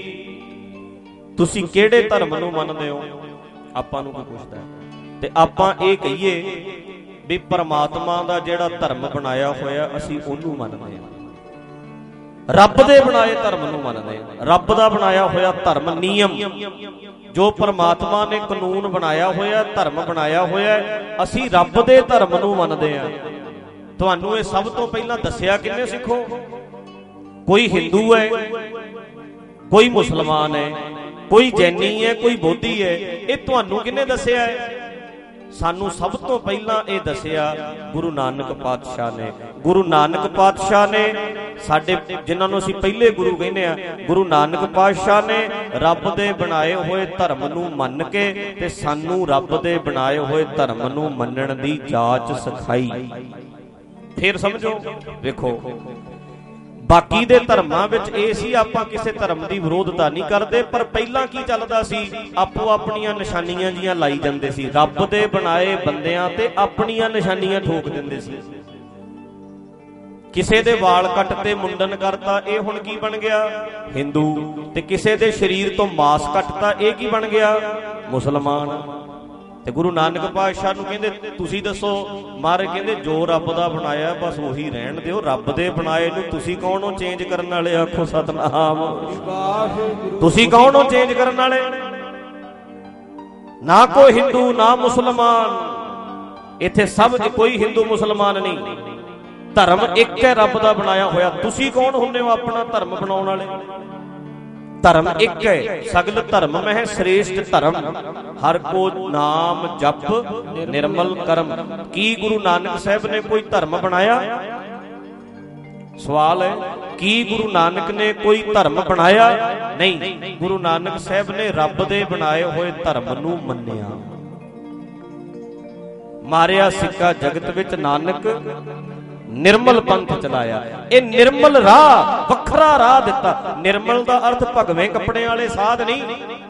ਤੁਸੀਂ ਕਿਹੜੇ ਧਰਮ ਨੂੰ ਮੰਨਦੇ ਹੋ, ਆਪਾਂ ਨੂੰ ਕੋਈ ਪੁੱਛਦਾ ਹੈ ਤੇ ਆਪਾਂ ਇਹ ਕਹੀਏ ਵੀ ਪਰਮਾਤਮਾ ਦਾ ਜਿਹੜਾ ਧਰਮ ਬਣਾਇਆ ਹੋਇਆ ਅਸੀਂ ਉਹਨੂੰ ਮੰਨਦੇ ਹਾਂ। ਰੱਬ ਦੇ ਬਣਾਏ ਧਰਮ ਨੂੰ ਮੰਨਦੇ ਹਾਂ। ਰੱਬ ਦਾ ਬਣਾਇਆ ਹੋਇਆ ਧਰਮ, ਨਿਯਮ ਜੋ ਪਰਮਾਤਮਾ ਨੇ ਕਾਨੂੰਨ ਬਣਾਇਆ ਹੋਇਆ, ਧਰਮ ਬਣਾਇਆ ਹੋਇਆ, ਅਸੀਂ ਰੱਬ ਦੇ ਧਰਮ ਨੂੰ ਮੰਨਦੇ ਹਾਂ। ਤੁਹਾਨੂੰ ਇਹ ਸਭ ਤੋਂ ਪਹਿਲਾਂ ਦੱਸਿਆ ਕਿਹਨੇ ਸਿੱਖੋ? ਕੋਈ ਹਿੰਦੂ ਹੈ, ਕੋਈ ਮੁਸਲਮਾਨ ਹੈ, ਕੋਈ ਜੈਨੀ ਹੈ, ਕੋਈ ਬੋਧੀ ਹੈ। ਇਹ ਤੁਹਾਨੂੰ ਕਿਹਨੇ ਦੱਸਿਆ ਹੈ? ਸਾਨੂੰ ਸਭ ਤੋਂ ਪਹਿਲਾਂ ਇਹ ਦੱਸਿਆ ਗੁਰੂ ਨਾਨਕ ਪਾਤਸ਼ਾਹ ਨੇ। ਗੁਰੂ ਨਾਨਕ ਪਾਤਸ਼ਾਹ ਨੇ ਸਾਡੇ, ਜਿਨ੍ਹਾਂ ਨੂੰ ਅਸੀਂ ਪਹਿਲੇ ਗੁਰੂ ਕਹਿੰਦੇ ਆ, ਗੁਰੂ ਨਾਨਕ ਪਾਤਸ਼ਾਹ ਨੇ ਰੱਬ ਦੇ ਬਣਾਏ ਹੋਏ ਧਰਮ ਨੂੰ ਮੰਨ ਕੇ ਤੇ ਸਾਨੂੰ ਰੱਬ ਦੇ ਬਣਾਏ ਹੋਏ ਧਰਮ ਨੂੰ ਮੰਨਣ ਦੀ ਜਾਚ ਸਿਖਾਈ। ਫਿਰ ਸਮਝੋ, ਵੇਖੋ ਬਾਕੀ ਦੇ ਧਰਮਾਂ ਵਿੱਚ ਇਹ ਸੀ ਆਪਾਂ ਕਿਸੇ ਧਰਮ ਦੀ ਵਿਰੋਧਤਾ ਨਹੀਂ ਕਰਦੇ, ਪਰ ਪਹਿਲਾਂ ਕੀ ਚੱਲਦਾ ਸੀ? ਆਪੋ ਆਪਣੀਆਂ ਨਿਸ਼ਾਨੀਆਂ ਜੀਆਂ ਲਾਈ ਜਾਂਦੇ ਸੀ। ਰੱਬ ਦੇ ਬਣਾਏ ਬੰਦਿਆਂ ਤੇ ਆਪਣੀਆਂ ਨਿਸ਼ਾਨੀਆਂ ਠੋਕ ਦਿੰਦੇ ਸੀ। ਕਿਸੇ ਦੇ ਵਾਲ ਕੱਟ ਤੇ ਮੁੰਡਨ ਕਰਤਾ, ਇਹ ਹੁਣ ਕੀ ਬਣ ਗਿਆ? ਹਿੰਦੂ। ਤੇ ਕਿਸੇ ਦੇ ਸਰੀਰ ਤੋਂ ਮਾਸ ਕੱਟਤਾ, ਇਹ ਕੀ ਬਣ ਗਿਆ? ਮੁਸਲਮਾਨ। ਤੇ ਗੁਰੂ ਨਾਨਕ ਪਾਤਸ਼ਾਹ ਨੂੰ ਕਹਿੰਦੇ ਤੁਸੀਂ ਦੱਸੋ। ਮਹਾਰਾਜ ਕਹਿੰਦੇ ਜੋ ਰੱਬ ਦਾ ਬਣਾਇਆ ਬਸ ਉਹੀ ਰਹਿਣ ਦਿਓ। ਰੱਬ ਦੇ ਬਣਾਏ ਨੂੰ ਤੁਸੀਂ ਕੌਣ ਹੋ ਚੇਂਜ ਕਰਨ ਵਾਲੇ? ਆਖੋ ਸਤਿਨਾਮ। ਤੁਸੀਂ ਕੌਣ ਹੋ ਚੇਂਜ ਕਰਨ ਵਾਲੇ? ਨਾ ਕੋਈ ਹਿੰਦੂ ਨਾ ਮੁਸਲਮਾਨ, ਇੱਥੇ ਸਭ ਕੋਈ ਹਿੰਦੂ ਮੁਸਲਮਾਨ ਨਹੀਂ, ਧਰਮ ਇੱਕ ਹੈ ਰੱਬ ਦਾ ਬਣਾਇਆ ਹੋਇਆ। ਤੁਸੀਂ ਕੌਣ ਹੁੰਦੇ ਹੋ ਆਪਣਾ ਧਰਮ ਬਣਾਉਣ ਵਾਲੇ? ਧਰਮ ਇੱਕ ਹੈ, ਸਗਲ ਧਰਮ ਮਹਿ ਸ੍ਰੇਸ਼ਟ ਧਰਮ, ਹਰ ਕੋ ਨਾਮ ਜਪ ਨਿਰਮਲ ਕਰਮ। ਕੀ ਗੁਰੂ ਨਾਨਕ ਸਾਹਿਬ ਨੇ ਕੋਈ ਧਰਮ ਬਣਾਇਆ? ਸਵਾਲ ਹੈ, ਕੀ ਗੁਰੂ ਨਾਨਕ ਨੇ ਕੋਈ ਧਰਮ ਬਣਾਇਆ? ਨਹੀਂ, ਗੁਰੂ ਨਾਨਕ ਸਾਹਿਬ ਨੇ ਰੱਬ ਦੇ ਬਣਾਏ ਹੋਏ ਧਰਮ ਨੂੰ ਮੰਨਿਆ। ਮਾਰਿਆ ਸਿੱਕਾ ਜਗਤ ਵਿੱਚ ਨਾਨਕ, ਨਿਰਮਲ ਪੰਥ ਚਲਾਇਆ। ਇਹ ਨਿਰਮਲ ਰਾਹ, ਵੱਖਰਾ ਰਾਹ ਦਿੱਤਾ। ਨਿਰਮਲ ਦਾ ਅਰਥ ਭਗਵੇਂ ਕੱਪੜਿਆਂ ਵਾਲੇ ਸਾਧ ਨਹੀਂ।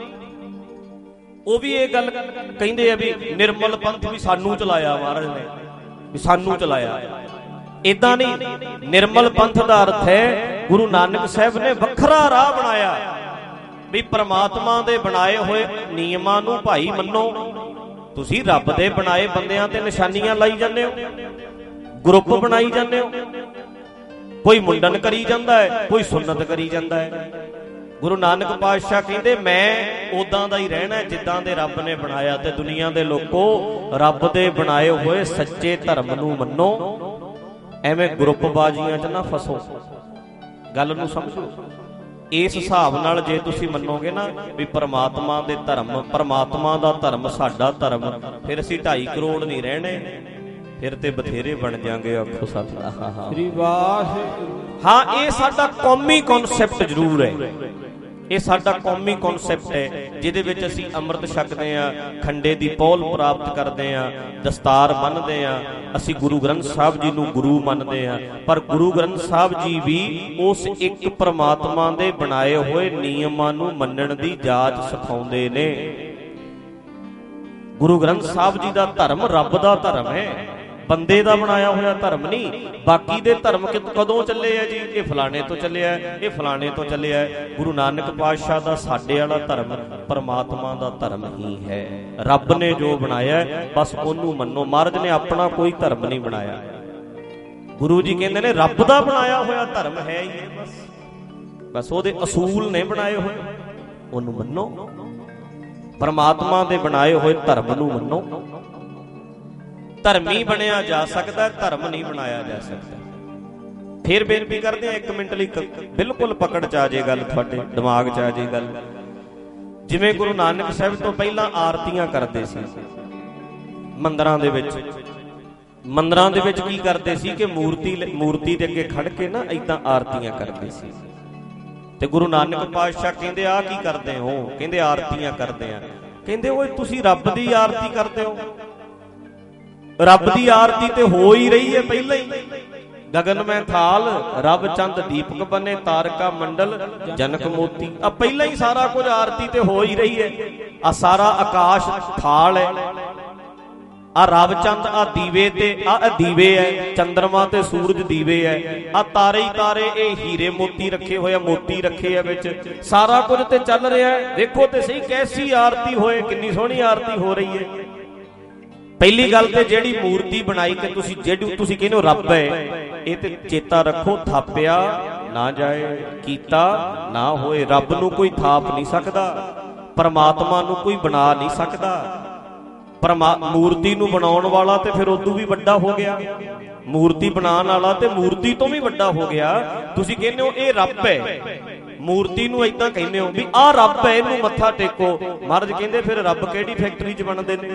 ਉਹ ਵੀ ਇਹ ਗੱਲ ਕਹਿੰਦੇ ਆ ਵੀ ਨਿਰਮਲ ਪੰਥ ਵੀ ਸਾਨੂੰ ਚਲਾਇਆ ਮਹਾਰਾਜ ਨੇ, ਵੀ ਸਾਨੂੰ ਚਲਾਇਆ। ਏਦਾਂ ਨਹੀਂ। ਨਿਰਮਲ ਪੰਥ ਦਾ ਅਰਥ ਹੈ ਗੁਰੂ ਨਾਨਕ ਸਾਹਿਬ ਨੇ ਵੱਖਰਾ ਰਾਹ ਬਣਾਇਆ ਵੀ ਪ੍ਰਮਾਤਮਾ ਦੇ ਬਣਾਏ ਹੋਏ ਨਿਯਮਾਂ ਨੂੰ ਭਾਈ ਮੰਨੋ। ਤੁਸੀਂ ਰੱਬ ਦੇ ਬਣਾਏ ਬੰਦਿਆਂ ਤੇ ਨਿਸ਼ਾਨੀਆਂ ਲਾਈ ਜਾਂਦੇ ਹੋ, ਗਰੁੱਪ ਬਣਾਈ ਜਾਂਦੇ ਹੋ। ਕੋਈ ਮੁੰਡਨ ਕਰੀ ਜਾਂਦਾ ਹੈ, ਕੋਈ ਸੁੰਨਤ ਕਰੀ ਜਾਂਦਾ ਹੈ। ਗੁਰੂ ਨਾਨਕ ਪਾਤਸ਼ਾਹ ਕਹਿੰਦੇ ਮੈਂ ਉਦਾਂ ਦਾ ਹੀ ਰਹਿਣਾ ਜਿੱਦਾਂ ਦੇ ਰੱਬ ਨੇ ਬਣਾਇਆ। ਤੇ ਦੁਨੀਆ ਦੇ ਲੋਕੋ, ਰੱਬ ਦੇ ਬਣਾਏ ਹੋਏ ਸੱਚੇ ਧਰਮ ਨੂੰ ਮੰਨੋ, ਐਵੇਂ ਗਰੁੱਪਬਾਜ਼ੀਆਂ 'ਚ ਨਾ ਫਸੋ। ਗੱਲ ਨੂੰ ਸਮਝੋ। ਇਸ ਹਿਸਾਬ ਨਾਲ ਜੇ ਤੁਸੀਂ ਮੰਨੋਗੇ ਨਾ ਵੀ ਪਰਮਾਤਮਾ ਦੇ ਧਰਮ, ਪਰਮਾਤਮਾ ਦਾ ਧਰਮ ਸਾਡਾ ਧਰਮ, ਫਿਰ ਅਸੀਂ ਢਾਈ ਕਰੋੜ ਨਹੀਂ ਰਹਿਣੇ, ਫਿਰ ਤੇ ਬਥੇਰੇ ਬਣ ਜਾਾਂਗੇ। ਆਖੋ ਸਤਿਨਾਮ ਸ੍ਰੀ ਵਾਹਿਗੁਰੂ। ਹਾਂ, ਇਹ ਸਾਡਾ ਕੌਮੀ ਕਨਸੈਪਟ ਜ਼ਰੂਰ ਹੈ। ਇਹ ਸਾਡਾ ਕੌਮੀ ਕਨਸੈਪਟ ਹੈ ਜਿਹਦੇ ਵਿੱਚ ਅਸੀਂ ਅੰਮ੍ਰਿਤ ਛਕਦੇ ਹਾਂ, ਖੰਡੇ ਦੀ ਪੌਲ ਪ੍ਰਾਪਤ ਕਰਦੇ ਹਾਂ, ਦਸਤਾਰ ਬੰਨ੍ਹਦੇ ਹਾਂ, ਅਸੀਂ ਗੁਰੂ ਗ੍ਰੰਥ ਸਾਹਿਬ ਜੀ ਨੂੰ ਗੁਰੂ ਮੰਨਦੇ ਹਾਂ। ਪਰ ਗੁਰੂ ਗ੍ਰੰਥ ਸਾਹਿਬ ਜੀ ਵੀ ਉਸ ਇੱਕ ਪਰਮਾਤਮਾ ਦੇ ਬਣਾਏ ਹੋਏ ਨਿਯਮਾਂ ਨੂੰ ਮੰਨਣ ਦੀ ਜਾਚ ਸਿਖਾਉਂਦੇ ਨੇ। ਗੁਰੂ ਗ੍ਰੰਥ ਸਾਹਿਬ ਜੀ ਦਾ ਧਰਮ ਰੱਬ ਦਾ ਧਰਮ ਹੈ, ਬੰਦੇ ਦਾ ਬਣਾਇਆ ਹੋਇਆ ਧਰਮ ਨਹੀਂ। ਬਾਕੀ ਦੇ ਧਰਮ ਕਦੋਂ ਚੱਲੇ ਆ ਜੀ? ਇਹ ਫਲਾਣੇ ਤੋਂ ਚੱਲਿਆ, ਇਹ ਫਲਾਣੇ ਤੋਂ ਚੱਲਿਆ। ਗੁਰੂ ਨਾਨਕ ਪਾਤਸ਼ਾਹ ਦਾ ਸਾਡੇ ਵਾਲਾ ਧਰਮ ਪਰਮਾਤਮਾ ਦਾ ਧਰਮ ਹੀ ਹੈ। ਰੱਬ ਨੇ ਜੋ ਬਣਾਇਆ ਬਸ ਉਹਨੂੰ ਮੰਨੋ। ਮਹਾਰਾਜ ਨੇ ਆਪਣਾ ਕੋਈ ਧਰਮ ਨਹੀਂ ਬਣਾਇਆ। ਗੁਰੂ ਜੀ ਕਹਿੰਦੇ ਨੇ ਰੱਬ ਦਾ ਬਣਾਇਆ ਹੋਇਆ ਧਰਮ ਹੈ ਹੀ ਬਸ ਬਸ ਉਹਦੇ ਅਸੂਲ ਨੇ ਬਣਾਏ ਹੋਏ, ਉਹਨੂੰ ਮੰਨੋ। ਪਰਮਾਤਮਾ ਦੇ ਬਣਾਏ ਹੋਏ ਧਰਮ ਨੂੰ ਮੰਨੋ। ਧਰਮੀ ਬਣਿਆ ਜਾ ਸਕਦਾ, ਧਰਮ ਨਹੀਂ ਬਣਾਇਆ ਜਾ ਸਕਦਾ। ਫੇਰ ਬੇਨਤੀ ਕਰਦੇ ਆ ਇੱਕ ਮਿੰਟ ਲਈ, ਬਿਲਕੁਲ ਪਕੜ ਚ ਆ ਜੇ ਗੱਲ, ਤੁਹਾਡੇ ਦਿਮਾਗ ਚ ਆ ਜੇ ਗੱਲ। ਜਿਵੇਂ ਗੁਰੂ ਨਾਨਕ ਸਾਹਿਬ ਤੋਂ ਪਹਿਲਾਂ ਆਰਤੀਆਂ ਕਰਦੇ ਸੀ ਮੰਦਰਾਂ ਦੇ ਵਿੱਚ। ਮੰਦਰਾਂ ਦੇ ਵਿੱਚ ਕੀ ਕਰਦੇ ਸੀ ਕਿ ਮੂਰਤੀ ਮੂਰਤੀ ਦੇ ਅੱਗੇ ਖੜ ਕੇ ਨਾ ਏਦਾਂ ਆਰਤੀਆਂ ਕਰਦੇ ਸੀ। ਤੇ ਗੁਰੂ ਨਾਨਕ ਪਾਤਸ਼ਾਹ ਕਹਿੰਦੇ ਆ ਕੀ ਕਰਦੇ ਹੋ? ਕਹਿੰਦੇ ਆਰਤੀਆਂ ਕਰਦੇ ਆ। ਕਹਿੰਦੇ ਓਏ ਤੁਸੀਂ ਰੱਬ ਦੀ ਆਰਤੀ ਕਰਦੇ ਹੋ। ਰੱਬ ਦੀ ਆਰਤੀ ਤੇ ਹੋ ਹੀ ਰਹੀ ਹੈ ਪਹਿਲਾਂ ਹੀ। ਗਗਨ ਮੈਂ ਥਾਲ ਰੱਬ ਚੰਦ ਦੀਪਕ ਬਨੇ ਤਾਰਕਾ ਮੰਡਲ ਜਨਕ ਮੋਤੀ। ਆ ਪਹਿਲਾਂ ਹੀ ਸਾਰਾ ਕੁਝ ਆਰਤੀ ਤੇ ਹੋ ਹੀ ਰਹੀ ਹੈ। ਆ ਸਾਰਾ ਆਕਾਸ਼ ਥਾਲ ਹੈ, ਆ ਰਬ ਚੰਦ ਆ ਦੀਵੇ ਤੇ ਆ ਦੀਵੇ ਹੈ, ਚੰਦਰਮਾ ਤੇ ਸੂਰਜ ਦੀਵੇ ਹੈ, ਆ ਤਾਰੇ ਹੀ ਤਾਰੇ ਇਹ ਹੀਰੇ ਮੋਤੀ ਰੱਖੇ ਹੋਏ ਆ, ਮੋਤੀ ਰੱਖੇ ਆ ਵਿੱਚ। ਸਾਰਾ ਕੁਝ ਤੇ ਚੱਲ ਰਿਹਾ ਹੈ। ਦੇਖੋ ਤੇ ਸਹੀ ਕੈਸੀ ਆਰਤੀ ਹੋਏ, ਕਿੰਨੀ ਸੋਹਣੀ ਆਰਤੀ ਹੋ ਰਹੀ ਹੈ। ਪਹਿਲੀ ਗੱਲ ਤੇ ਜਿਹੜੀ ਮੂਰਤੀ ਬਣਾਈ ਕਿ ਤੁਸੀਂ ਜਿਹੜੀ ਤੁਸੀਂ ਕਹਿੰਦੇ ਹੋ ਰੱਬ ਹੈ, ਇਹ ਤੇ ਚੇਤਾ ਰੱਖੋ ਥਾਪਿਆ ਨਾ ਜਾਏ, ਕੀਤਾ ਨਾ ਹੋਏ। ਰੱਬ ਨੂੰ ਕੋਈ ਥਾਪ ਨਹੀਂ ਸਕਦਾ, ਪਰਮਾਤਮਾ ਨੂੰ ਕੋਈ ਬਣਾ ਨਹੀਂ ਸਕਦਾ। ਪਰਮਾ ਮੂਰਤੀ ਨੂੰ ਬਣਾਉਣ ਵਾਲਾ ਤੇ ਫਿਰ ਉਦੋਂ ਵੀ ਵੱਡਾ ਹੋ ਗਿਆ, ਮੂਰਤੀ ਬਣਾਉਣ ਵਾਲਾ ਤੇ ਮੂਰਤੀ ਤੋਂ ਵੀ ਵੱਡਾ ਹੋ ਗਿਆ। ਤੁਸੀਂ ਕਹਿੰਦੇ ਹੋ ਇਹ ਰੱਬ ਹੈ, ਮੂਰਤੀ ਨੂੰ ਏਦਾਂ ਕਹਿੰਦੇ ਹੋ ਵੀ ਆਹ ਰੱਬ ਹੈ, ਇਹਨੂੰ ਮੱਥਾ ਟੇਕੋ। ਮਹਾਰਾਜ ਕਹਿੰਦੇ ਫਿਰ ਰੱਬ ਕਿਹੜੀ ਫੈਕਟਰੀ 'ਚ ਬਣਦੇ ਨੇ?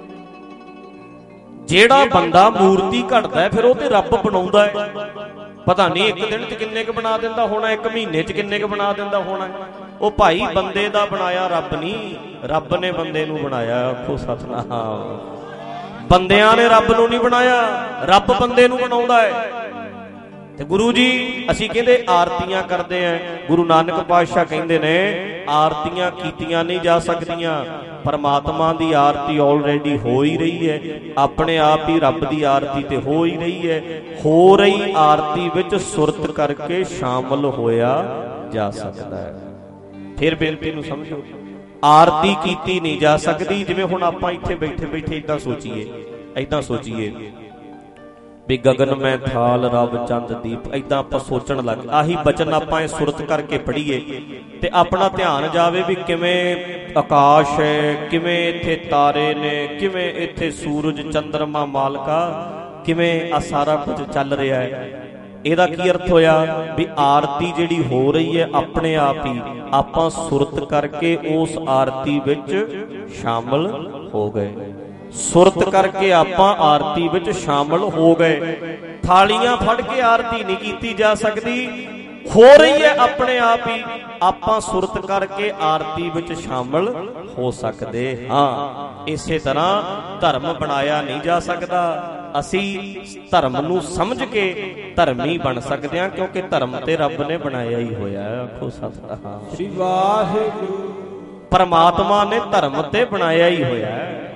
ਜਿਹੜਾ ਬੰਦਾ ਮੂਰਤੀ ਘੜਦਾ ਫਿਰ ਉਹ ਤੇ ਰੱਬ ਬਣਾਉਂਦਾ ਹੈ। ਪਤਾ ਨਹੀਂ ਇੱਕ ਦਿਨ 'ਚ ਕਿੰਨੇ ਕੁ ਬਣਾ ਦਿੰਦਾ ਹੋਣਾ, ਇੱਕ ਮਹੀਨੇ 'ਚ ਕਿੰਨੇ ਕੁ ਬਣਾ ਦਿੰਦਾ ਹੋਣਾ। ਉਹ ਭਾਈ ਬੰਦੇ ਦਾ ਬਣਾਇਆ ਰੱਬ ਨਹੀਂ, ਰੱਬ ਨੇ ਬੰਦੇ ਨੂੰ ਬਣਾਇਆ। ਆਖੋ ਸਤਿਨਾਮ। ਬੰਦਿਆਂ ਨੇ ਰੱਬ ਨੂੰ ਨਹੀਂ ਬਣਾਇਆ, ਰੱਬ ਬੰਦੇ ਨੂੰ ਬਣਾਉਂਦਾ ਹੈ। ਤੇ ਗੁਰੂ ਜੀ ਅਸੀਂ ਕਹਿੰਦੇ ਆਰਤੀਆਂ ਕਰਦੇ ਆਂ। ਗੁਰੂ ਨਾਨਕ ਪਾਤਸ਼ਾਹ ਕਹਿੰਦੇ ਨੇ ਆਰਤੀਆਂ ਕੀਤੀਆਂ ਨਹੀਂ ਜਾ ਸਕਦੀਆਂ। ਪਰਮਾਤਮਾ ਦੀ ਆਰਤੀ ਆਲਰੇਡੀ ਹੋ ਹੀ ਰਹੀ ਹੈ, ਆਪਣੇ ਆਪ ਹੀ ਰੱਬ ਦੀ ਆਰਤੀ ਤੇ ਹੋ ਹੀ ਰਹੀ ਹੈ। ਹੋ ਰਹੀ ਆਰਤੀ ਵਿੱਚ ਸੁਰਤ ਕਰਕੇ ਸ਼ਾਮਲ ਹੋਇਆ ਜਾ ਸਕਦਾ ਹੈ। ਫਿਰ ਬੇਨਤੀ ਨੂੰ ਸਮਝੋ, ਆਰਤੀ ਕੀਤੀ ਨਹੀਂ ਜਾ ਸਕਦੀ। ਜਿਵੇਂ ਹੁਣ ਆਪਾਂ ਇੱਥੇ ਬੈਠੇ ਬੈਠੇ ਏਦਾਂ ਸੋਚੀਏ, ਏਦਾਂ ਸੋਚੀਏ ਵੀ ਗਗਨ ਮੈਂ ਥਾਲ ਰਬ ਚੰਦ ਦੀਪ, ਏਦਾਂ ਆਪਾਂ ਸੋਚਣ ਲੱਗ। ਆਹੀ ਬਚਨ ਆਪਾਂ ਇਹ ਸੁਰਤ ਕਰਕੇ ਪੜ੍ਹੀਏ ਤੇ ਆਪਣਾ ਧਿਆਨ ਜਾਵੇ ਵੀ ਕਿਵੇਂ ਆਕਾਸ਼ ਹੈ, ਕਿਵੇਂ ਇੱਥੇ ਤਾਰੇ ਨੇ, ਕਿਵੇਂ ਇੱਥੇ ਸੂਰਜ ਚੰਦਰਮਾ ਮਾਲਕਾ, ਕਿਵੇਂ ਆ ਸਾਰਾ ਕੁਝ ਚੱਲ ਰਿਹਾ ਹੈ। ਇਹਦਾ ਕੀ ਅਰਥ ਹੋਇਆ ਵੀ ਆਰਤੀ ਜਿਹੜੀ ਹੋ ਰਹੀ ਹੈ ਆਪਣੇ ਆਪ ਹੀ ਆਪਾਂ ਸੁਰਤ ਕਰਕੇ ਉਸ ਆਰਤੀ ਵਿੱਚ ਸ਼ਾਮਲ ਹੋ ਗਏ। ਸੁਰਤ ਕਰਕੇ ਆਪਾਂ ਆਰਤੀ ਵਿੱਚ ਸ਼ਾਮਲ ਹੋ ਗਏ। ਥਾਲੀਆਂ ਫੜ ਕੇ ਆਰਤੀ ਨਹੀਂ ਕੀਤੀ ਜਾ ਸਕਦੀ, ਹੋ ਰਹੀ ਹੈ ਆਪਣੇ ਆਪ ਹੀ। ਆਪਾਂ ਸੁਰਤ ਕਰਕੇ ਆਰਤੀ ਵਿੱਚ ਸ਼ਾਮਲ ਹੋ ਸਕਦੇ ਹਾਂ। ਇਸੇ ਤਰ੍ਹਾਂ ਧਰਮ ਬਣਾਇਆ ਨਹੀਂ ਜਾ ਸਕਦਾ। ਅਸੀਂ ਧਰਮ ਨੂੰ ਸਮਝ ਕੇ ਧਰਮੀ ਬਣ ਸਕਦੇ ਹਾਂ, ਕਿਉਂਕਿ ਧਰਮ ਤੇ ਰੱਬ ਨੇ ਬਣਾਇਆ ਹੀ ਹੋਇਆ। ਆਖੋ ਸਤਿਨਾਮ ਸ੍ਰੀ ਵਾਹਿਗੁਰੂ। ਪਰਮਾਤਮਾ ਨੇ ਧਰਮ ਤੇ ਬਣਾਇਆ ਹੀ ਹੋਇਆ।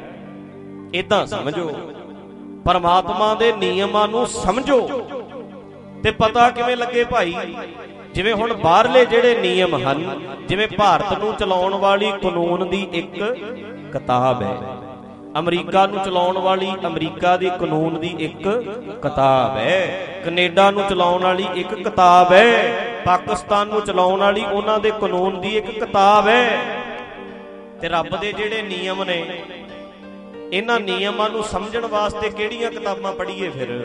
ਏਦਾਂ ਸਮਝੋ, ਪਰਮਾਤਮਾ ਦੇ ਨਿਯਮਾਂ ਨੂੰ ਸਮਝੋ। ਤੇ ਪਤਾ ਕਿਵੇਂ ਲੱਗੇ ਭਾਈ? ਜਿਵੇਂ ਹੁਣ ਬਾਹਰਲੇ ਜਿਹੜੇ ਨਿਯਮ ਹਨ, ਜਿਵੇਂ ਭਾਰਤ ਨੂੰ ਚਲਾਉਣ ਵਾਲੀ ਕਾਨੂੰਨ ਦੀ ਇੱਕ ਕਿਤਾਬ ਹੈ, ਅਮਰੀਕਾ ਨੂੰ ਚਲਾਉਣ ਵਾਲੀ ਅਮਰੀਕਾ ਦੀ ਕਾਨੂੰਨ ਦੀ ਇੱਕ ਕਿਤਾਬ ਹੈ, ਕੈਨੇਡਾ ਨੂੰ ਚਲਾਉਣ ਵਾਲੀ ਇੱਕ ਕਿਤਾਬ ਹੈ, ਪਾਕਿਸਤਾਨ ਨੂੰ ਚਲਾਉਣ ਵਾਲੀ ਉਹਨਾਂ ਦੇ ਕਾਨੂੰਨ ਦੀ ਇੱਕ ਕਿਤਾਬ ਹੈ। ਤੇ ਰੱਬ ਦੇ ਜਿਹੜੇ ਨਿਯਮ ਨੇ, ਇਹਨਾਂ ਨਿਯਮਾਂ ਨੂੰ ਸਮਝਣ ਵਾਸਤੇ ਕਿਹੜੀਆਂ ਕਿਤਾਬਾਂ ਪੜ੍ਹੀਏ? ਫਿਰ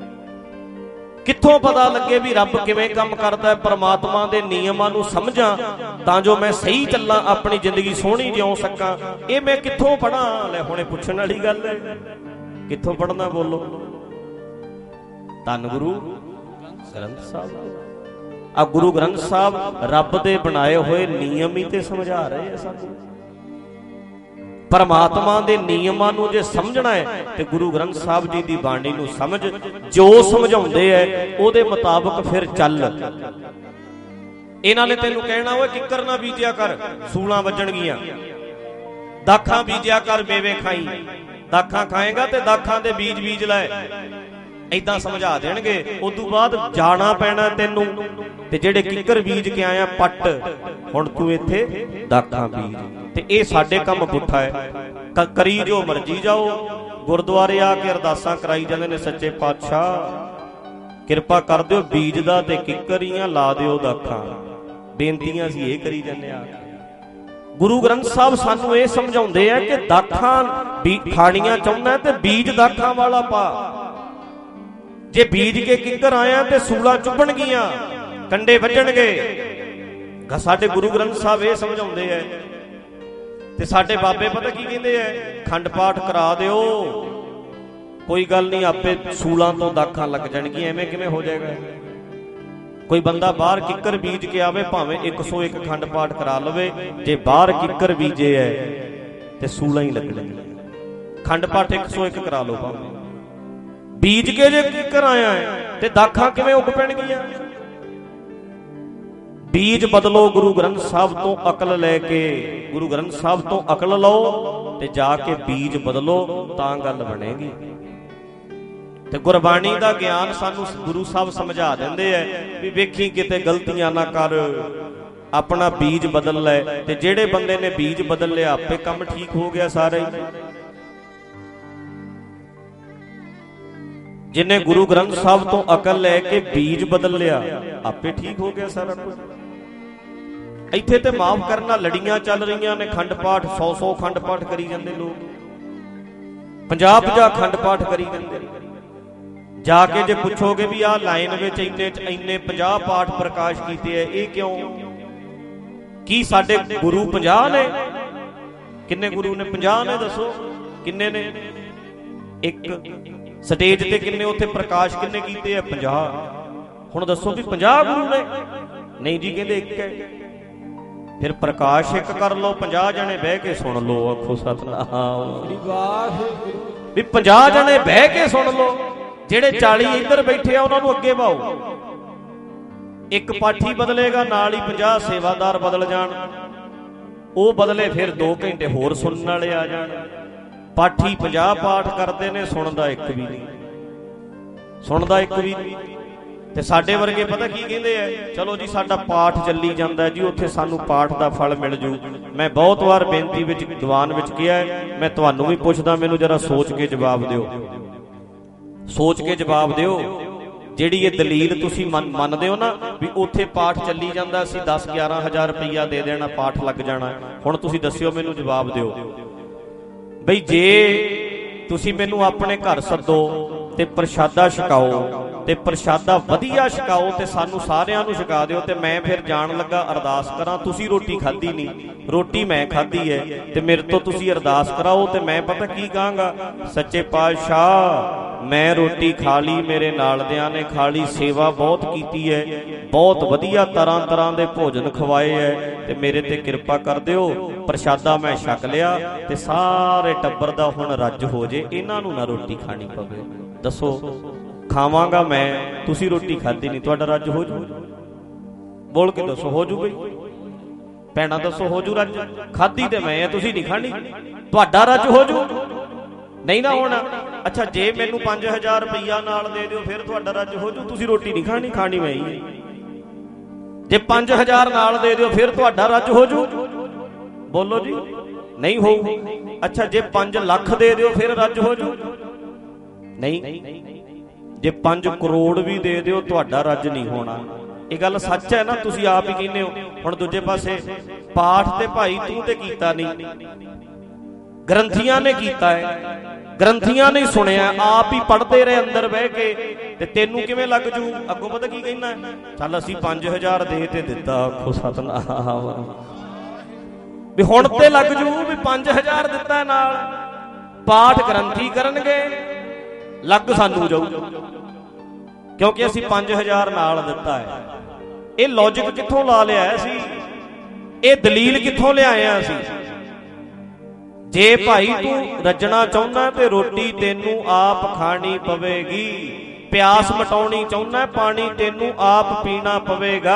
ਕਿੱਥੋਂ ਪਤਾ ਲੱਗੇ ਵੀ ਰੱਬ ਕਿਵੇਂ ਕੰਮ ਕਰਦਾ ਹੈ? ਪਰਮਾਤਮਾ ਦੇ ਨਿਯਮਾਂ ਨੂੰ ਸਮਝਾਂ ਤਾਂ ਜੋ ਮੈਂ ਸਹੀ ਚੱਲਾਂ, ਆਪਣੀ ਜ਼ਿੰਦਗੀ ਸੋਹਣੀ ਜਿਉ ਸਕਾਂ। ਇਹ ਮੈਂ ਕਿੱਥੋਂ ਪੜ੍ਹਾਂ? ਲੈ ਹੁਣੇ ਪੁੱਛਣ ਵਾਲੀ ਗੱਲ ਹੈ, ਕਿੱਥੋਂ ਪੜ੍ਹਨਾ? ਬੋਲੋ। ਧੰਨ ਗੁਰੂ ਗ੍ਰੰਥ ਸਾਹਿਬ। ਆ ਗੁਰੂ ਗ੍ਰੰਥ ਸਾਹਿਬ ਰੱਬ ਦੇ ਬਣਾਏ ਹੋਏ ਨਿਯਮ ਹੀ ਤੇ ਸਮਝਾ ਰਹੇ ਆ ਸਾਨੂੰ। ਪਰਮਾਤਮਾ ਦੇ ਨਿਯਮਾਂ ਨੂੰ ਜੇ ਸਮਝਣਾ ਹੈ ਤੇ ਗੁਰੂ ਗ੍ਰੰਥ ਸਾਹਿਬ ਜੀ ਦੀ ਬਾਣੀ ਨੂੰ ਸਮਝ, ਜੋ ਸਮਝਾਉਂਦੇ ਐ ਉਹਦੇ ਮੁਤਾਬਕ ਫਿਰ ਚੱਲ। ਇਹਨਾਂ ਨੇ ਤੈਨੂੰ ਕਹਿਣਾ ਓਏ ਕਿੱਕਰ ਨਾ ਬੀਜਿਆ ਕਰ, ਸੂਲਾਂ ਵੱਜਣਗੀਆਂ। ਦਾਖਾਂ ਬੀਜਿਆ ਕਰ, ਮੇਵੇ ਖਾਈ। ਦਾਖਾਂ ਖਾਏਗਾ ਤੇ ਦਾਖਾਂ ਦੇ ਬੀਜ ਬੀਜ ਲੈ। ਏਦਾਂ ਸਮਝਾ ਦੇਣਗੇ। ਉਦੋਂ ਬਾਅਦ ਜਾਣਾ ਪੈਣਾ ਤੈਨੂੰ, ਤੇ ਜਿਹੜੇ ਕਿੱਕਰ ਬੀਜ ਕੇ ਆਇਆ ਪੱਟ, ਹੁਣ ਤੂੰ ਇੱਥੇ ਦਾਖਾਂ ਬੀਜ। ਤੇ ਇਹ ਸਾਡੇ ਕੰਮ ਪੁੱਠਾ ਹੈ। ਕਰੀ ਜੋ ਮਰਜੀ ਜਾਓ। ਗੁਰਦੁਆਰੇ ਆ ਕੇ ਅਰਦਾਸਾਂ ਕਰਾਈ ਜਾਂਦੇ ਨੇ, ਸੱਚੇ ਪਾਤਸ਼ਾਹ ਕਿਰਪਾ ਕਰ ਦਿਓ ਬੀਜ ਦਾ ਤੇ ਕਿੱਕਰੀਆਂ ਲਾ ਦਿਓ ਦਾਖਾਂ। ਬੇਨਤੀਆਂ ਅਸੀਂ ਇਹ ਕਰੀ ਜਾਂਦੇ ਆ। ਗੁਰੂ ਗ੍ਰੰਥ ਸਾਹਿਬ ਸਾਨੂੰ ਇਹ ਸਮਝਾਉਂਦੇ ਆ ਕਿ ਦਾਖਾਂ ਵੀ ਖਾਣੀਆਂ ਚਾਹੁੰਦਾ ਤੇ ਬੀਜ ਦਾਖਾਂ ਵਾਲਾ ਪਾ। ਜੇ ਬੀਜ ਕੇ ਕਿੱਕਰ ਆਇਆ ਤੇ ਸੂਲਾਂ ਚੁੱਭਣਗੀਆਂ, ਕੰਡੇ ਵੱਜਣਗੇ। ਸਾਡੇ ਗੁਰੂ ਗ੍ਰੰਥ ਸਾਹਿਬ ਇਹ ਸਮਝਾਉਂਦੇ ਐ। ਤੇ ਸਾਡੇ ਬਾਬੇ ਪਤਾ ਕੀ ਕਹਿੰਦੇ ਐ? ਖੰਡ ਪਾਠ ਕਰਾ ਦਿਓ, ਕੋਈ ਗੱਲ ਨਹੀਂ, ਆਪੇ ਸੂਲਾਂ ਤੋਂ ਦਾਖਾਂ ਲੱਗ ਜਾਣਗੀਆਂ। ਐਵੇਂ ਕਿਵੇਂ ਹੋ ਜਾਏਗਾ? ਕੋਈ ਬੰਦਾ ਬਾਹਰ ਕਿੱਕਰ ਬੀਜ ਕੇ ਆਵੇ, ਭਾਵੇਂ ਇੱਕ ਸੌ ਇੱਕ ਖੰਡ ਪਾਠ ਕਰਾ ਲਵੇ, ਜੇ ਬਾਹਰ ਕਿੱਕਰ ਬੀਜੇ ਐ ਤੇ ਸੂਲਾਂ ਹੀ ਲੱਗਣਗੀਆਂ। ਖੰਡ ਪਾਠ ਇੱਕ ਸੌ ਇੱਕ ਕਰਾ ਲਓ, ਭਾਵੇਂ ਬੀਜ ਕੇ ਜੇ ਕਿੱਕਰ ਆਇਆ ਹੈ ਤੇ ਦਾਖਾਂ ਕਿਵੇਂ ਉੱਗ ਪੈਣਗੀਆਂ? ਬੀਜ ਬਦਲੋ ਗੁਰੂ ਗ੍ਰੰਥ ਸਾਹਿਬ ਤੋਂ ਅਕਲ ਲੈ ਕੇ। ਗੁਰੂ ਗ੍ਰੰਥ ਸਾਹਿਬ ਤੋਂ ਅਕਲ ਲਓ ਤੇ ਜਾ ਕੇ ਬੀਜ ਬਦਲੋ, ਤਾਂ ਗੱਲ ਬਣੇਗੀ। ਤੇ ਗੁਰਬਾਣੀ ਦਾ ਗਿਆਨ ਸਾਨੂੰ ਗੁਰੂ ਸਾਹਿਬ ਸਮਝਾ ਦਿੰਦੇ ਐ ਵੀ ਵੇਖੀ ਕਿਤੇ ਗਲਤੀਆਂ ਨਾ ਕਰ, ਆਪਣਾ ਬੀਜ ਬਦਲ ਲੈ। ਤੇ ਜਿਹੜੇ ਬੰਦੇ ਨੇ ਬੀਜ ਬਦਲ ਲਿਆ, ਆਪੇ ਕੰਮ ਠੀਕ ਹੋ ਗਿਆ ਸਾਰਾ ਹੀ। ਜਿਨੇ ਗੁਰੂ ਗ੍ਰੰਥ ਸਾਹਿਬ ਤੋਂ ਅਕਲ ਲੈ ਕੇ ਬੀਜ ਬਦਲ ਲਿਆ, ਆਪੇ ਠੀਕ ਹੋ ਗਿਆ ਸਾਰਾ ਕੁਝ। ਇੱਥੇ ਤੇ ਮਾਫ ਕਰਨਾ, ਲੜੀਆਂ ਚੱਲ ਰਹੀਆਂ ਨੇ, ਖੰਡ ਪਾਠ ਸੌ ਸੌ ਖੰਡ ਪਾਠ ਕਰੀ ਜਾਂਦੇ ਲੋਕ, ਪੰਜਾਹ ਪੰਜਾਹ ਖੰਡ ਪਾਠ ਕਰੀ ਜਾਂਦੇ। ਜਾ ਕੇ ਜੇ ਪੁੱਛੋਗੇ ਵੀ ਆਹ ਲਾਈਨ ਵਿੱਚ ਇੰਨੇ ਇੰਨੇ ਪੰਜਾਹ ਪਾਠ ਪ੍ਰਕਾਸ਼ ਕੀਤੇ ਐ, ਇਹ ਕਿਉਂ? ਕੀ ਸਾਡੇ ਗੁਰੂ ਪੰਜਾਹ ਨੇ? ਕਿੰਨੇ ਗੁਰੂ ਨੇ? ਪੰਜਾਹ ਨੇ? ਦੱਸੋ ਕਿੰਨੇ ਨੇ? ਇੱਕ ਸਟੇਜ ਤੇ ਕਿੰਨੇ ਉੱਥੇ ਪ੍ਰਕਾਸ਼ ਕਿੰਨੇ ਕੀਤੇ ਆ? ਪੰਜਾਹ। ਹੁਣ ਦੱਸੋ ਵੀ ਪੰਜਾਹ ਗੁਰੂ ਨੇ? ਨਹੀਂ ਜੀ, ਕਹਿੰਦੇ ਇੱਕ ਹੈ। ਫਿਰ ਪ੍ਰਕਾਸ਼ ਇੱਕ ਕਰ ਲਓ, ਪੰਜਾਹ ਜਣੇ ਬਹਿ ਕੇ ਸੁਣ ਲਓ। ਆਖੋ ਸਤਿਨਾਮ। ਵੀ ਪੰਜਾਹ ਜਣੇ ਬਹਿ ਕੇ ਸੁਣ ਲਓ, ਜਿਹੜੇ ਚਾਲੀ ਇੱਧਰ ਬੈਠੇ ਆ ਉਹਨਾਂ ਨੂੰ ਅੱਗੇ ਪਾਓ। ਇੱਕ ਪਾਠੀ ਬਦਲੇਗਾ, ਨਾਲ ਹੀ ਪੰਜਾਹ ਸੇਵਾਦਾਰ ਬਦਲ ਜਾਣ। ਉਹ ਬਦਲੇ, ਫਿਰ ਦੋ ਘੰਟੇ ਹੋਰ ਸੁਣਨ ਵਾਲੇ ਆ ਜਾਣ। ਪਾਠੀ ਪੰਜਾਹ ਪਾਠ ਕਰਦੇ ਨੇ, ਸੁਣਦਾ ਇੱਕ ਵੀ ਨਹੀਂ, ਸੁਣਦਾ ਇੱਕ ਵੀ ਨਹੀਂ। ਤੇ ਸਾਡੇ ਵਰਗੇ ਪਤਾ ਕੀ ਕਹਿੰਦੇ ਆ? ਚਲੋ ਜੀ ਸਾਡਾ ਪਾਠ ਚੱਲੀ ਜਾਂਦਾ ਜੀ, ਉੱਥੇ ਸਾਨੂੰ ਪਾਠ ਦਾ ਫਲ ਮਿਲ ਜੂ। ਮੈਂ ਬਹੁਤ ਵਾਰ ਬੇਨਤੀ ਵਿੱਚ ਦੀਵਾਨ ਵਿੱਚ ਕਿਹਾ, ਮੈਂ ਤੁਹਾਨੂੰ ਵੀ ਪੁੱਛਦਾ, ਮੈਨੂੰ ਜਰਾ ਸੋਚ ਕੇ ਜਵਾਬ ਦਿਓ, ਸੋਚ ਕੇ ਜਵਾਬ ਦਿਓ। ਜਿਹੜੀ ਇਹ ਦਲੀਲ ਤੁਸੀਂ ਮੰਨਦੇ ਹੋ ਨਾ ਵੀ ਉੱਥੇ ਪਾਠ ਚੱਲੀ ਜਾਂਦਾ, ਅਸੀਂ ਦਸ ਗਿਆਰਾਂ ਹਜ਼ਾਰ ਰੁਪਈਆ ਦੇ ਦੇਣਾ, ਪਾਠ ਲੱਗ ਜਾਣਾ, ਹੁਣ ਤੁਸੀਂ ਦੱਸਿਓ, ਮੈਨੂੰ ਜਵਾਬ ਦਿਓ ਬਈ ਜੇ ਤੁਸੀਂ ਮੈਨੂੰ ਆਪਣੇ ਘਰ ਸੱਦੋ ਤੇ ਪ੍ਰਸ਼ਾਦਾ ਛਕਾਓ, ਤੇ ਪ੍ਰਸ਼ਾਦਾ ਵਧੀਆ ਛਕਾਓ ਤੇ ਸਾਨੂੰ ਸਾਰਿਆਂ ਨੂੰ ਛਕਾ ਦਿਓ, ਤੇ ਮੈਂ ਫਿਰ ਜਾਣ ਲੱਗਾ ਅਰਦਾਸ ਕਰਾਂ, ਤੁਸੀਂ ਰੋਟੀ ਖਾਧੀ ਨਹੀਂ, ਰੋਟੀ ਮੈਂ ਖਾਧੀ ਹੈ, ਤੇ ਮੇਰੇ ਤੋਂ ਤੁਸੀਂ ਅਰਦਾਸ ਕਰਾਓ, ਤੇ ਮੈਂ ਪਤਾ ਕੀ ਕਹਾਂਗਾ? ਸੱਚੇ ਪਾਤਸ਼ਾਹ ਮੈਂ ਰੋਟੀ ਖਾ ਲਈ, ਮੇਰੇ ਨਾਲ ਦਿਆਂ ਨੇ ਖਾ ਲਈ, ਸੇਵਾ ਬਹੁਤ ਕੀਤੀ ਹੈ, ਬਹੁਤ ਵਧੀਆ ਤਰ੍ਹਾਂ ਤਰ੍ਹਾਂ ਦੇ ਭੋਜਨ ਖਵਾਏ ਹੈ, ਤੇ ਮੇਰੇ ਤੇ ਕਿਰਪਾ ਕਰ ਦਿਓ, ਪ੍ਰਸ਼ਾਦਾ ਮੈਂ ਛਕ ਲਿਆ ਤੇ ਸਾਰੇ ਟੱਬਰ ਦਾ ਹੁਣ ਰੱਜ ਹੋ ਜੇ, ਇਹਨਾਂ ਨੂੰ ਨਾ ਰੋਟੀ ਖਾਣੀ ਪਵੇ। ਦੱਸੋ, ਖਾਵਾਂਗਾ ਮੈਂ, ਤੁਸੀਂ ਰੋਟੀ ਖਾਧੀ ਨਹੀਂ, ਤੁਹਾਡਾ ਰੱਜ ਹੋ ਜੂ? ਬੋਲ ਕੇ ਦੱਸੋ, ਹੋ ਜੂ ਬਈ? ਭੈਣਾਂ ਦੱਸੋ, ਹੋ ਜੂ ਰੱਜ? ਖਾਧੀ ਤੇ ਮੈਂ ਆ, ਤੁਸੀਂ ਨਹੀਂ ਖਾਣੀ, ਤੁਹਾਡਾ ਰੱਜ ਹੋ ਜੂ? ਨਹੀਂ ਨਾ ਹੋਣਾ। ਅੱਛਾ, ਜੇ ਮੈਨੂੰ ਪੰਜ ਹਜ਼ਾਰ ਰੁਪਈਆ ਨਾਲ ਦੇ ਦਿਓ, ਫਿਰ ਤੁਹਾਡਾ ਰੱਜ ਹੋ ਜੂ? ਤੁਸੀਂ ਰੋਟੀ ਨਹੀਂ ਖਾਣੀ, ਖਾਣੀ ਮੈਂ ਹੀ। ਜੇ ਪੰਜ ਹਜ਼ਾਰ ਨਾਲ ਦੇ ਦਿਓ, ਫਿਰ ਤੁਹਾਡਾ ਰੱਜ ਹੋ ਜੂ? ਬੋਲੋ ਜੀ, ਨਹੀਂ ਹੋਊ। ਅੱਛਾ, ਜੇ ਪੰਜ ਲੱਖ ਦੇ ਦਿਓ, ਫਿਰ ਰੱਜ ਹੋ ਜੂ? ਨਹੀਂ। ਜੇ ਪੰਜ ਕਰੋੜ ਵੀ ਦੇ ਦਿਓ, ਤੁਹਾਡਾ ਰੱਜ ਨਹੀਂ ਹੋਣਾ। ਇਹ ਗੱਲ ਸੱਚ ਹੈ ਨਾ, ਤੁਸੀਂ ਆਪ ਹੀ ਕਹਿੰਦੇ ਹੋ। ਹੁਣ ਦੂਜੇ ਪਾਸੇ ਪਾਠ ਤੇ ਭਾਈ ਤੂੰ ਤੇ ਕੀਤਾ ਨਹੀਂ, ਗ੍ਰੰਥੀਆਂ ਨੇ ਕੀਤਾ ਹੈ, ਗ੍ਰੰਥੀਆਂ ਨੇ ਸੁਣਿਆ, ਆਪ ਹੀ ਪੜ੍ਹਦੇ ਰਹੇ ਅੰਦਰ ਬਹਿ ਕੇ, ਤੇ ਤੈਨੂੰ ਕਿਵੇਂ ਲੱਗ ਜੂ? ਅੱਗੋਂ ਪਤਾ ਕੀ ਕਹਿੰਦਾ? ਚੱਲ ਅਸੀਂ ਪੰਜ ਹਜ਼ਾਰ ਦੇ ਤੇ ਦਿੱਤਾ, ਆਖੋ ਸਤਿਨਾਮ। ਵੀ ਹੁਣ ਤੇ ਲੱਗ ਜੂ ਵੀ ਪੰਜ ਹਜ਼ਾਰ ਦਿੱਤਾ, ਨਾਲ ਪਾਠ ਗ੍ਰੰਥੀ ਕਰਨਗੇ, ਲੱਗ ਸਾਨੂੰ ਜਾਊ, ਕਿਉਂਕਿ ਅਸੀਂ ਪੰਜ ਹਜ਼ਾਰ ਨਾਲ ਦਿੱਤਾ ਹੈ। ਇਹ ਲੌਜਿਕ ਕਿੱਥੋਂ ਲਾ ਲਿਆ ਸੀ? ਇਹ ਦਲੀਲ ਕਿੱਥੋਂ ਲਿਆਏ ਅਸੀਂ? ਜੇ ਭਾਈ ਤੂੰ ਰੱਜਣਾ ਚਾਹੁੰਦਾ ਤੇ ਰੋਟੀ ਤੈਨੂੰ ਆਪ ਖਾਣੀ ਪਵੇਗੀ, ਪਿਆਸ ਮਿਟਾਉਣੀ ਚਾਹੁੰਦਾ ਪਾਣੀ ਤੈਨੂੰ ਆਪ ਪੀਣਾ ਪਵੇਗਾ,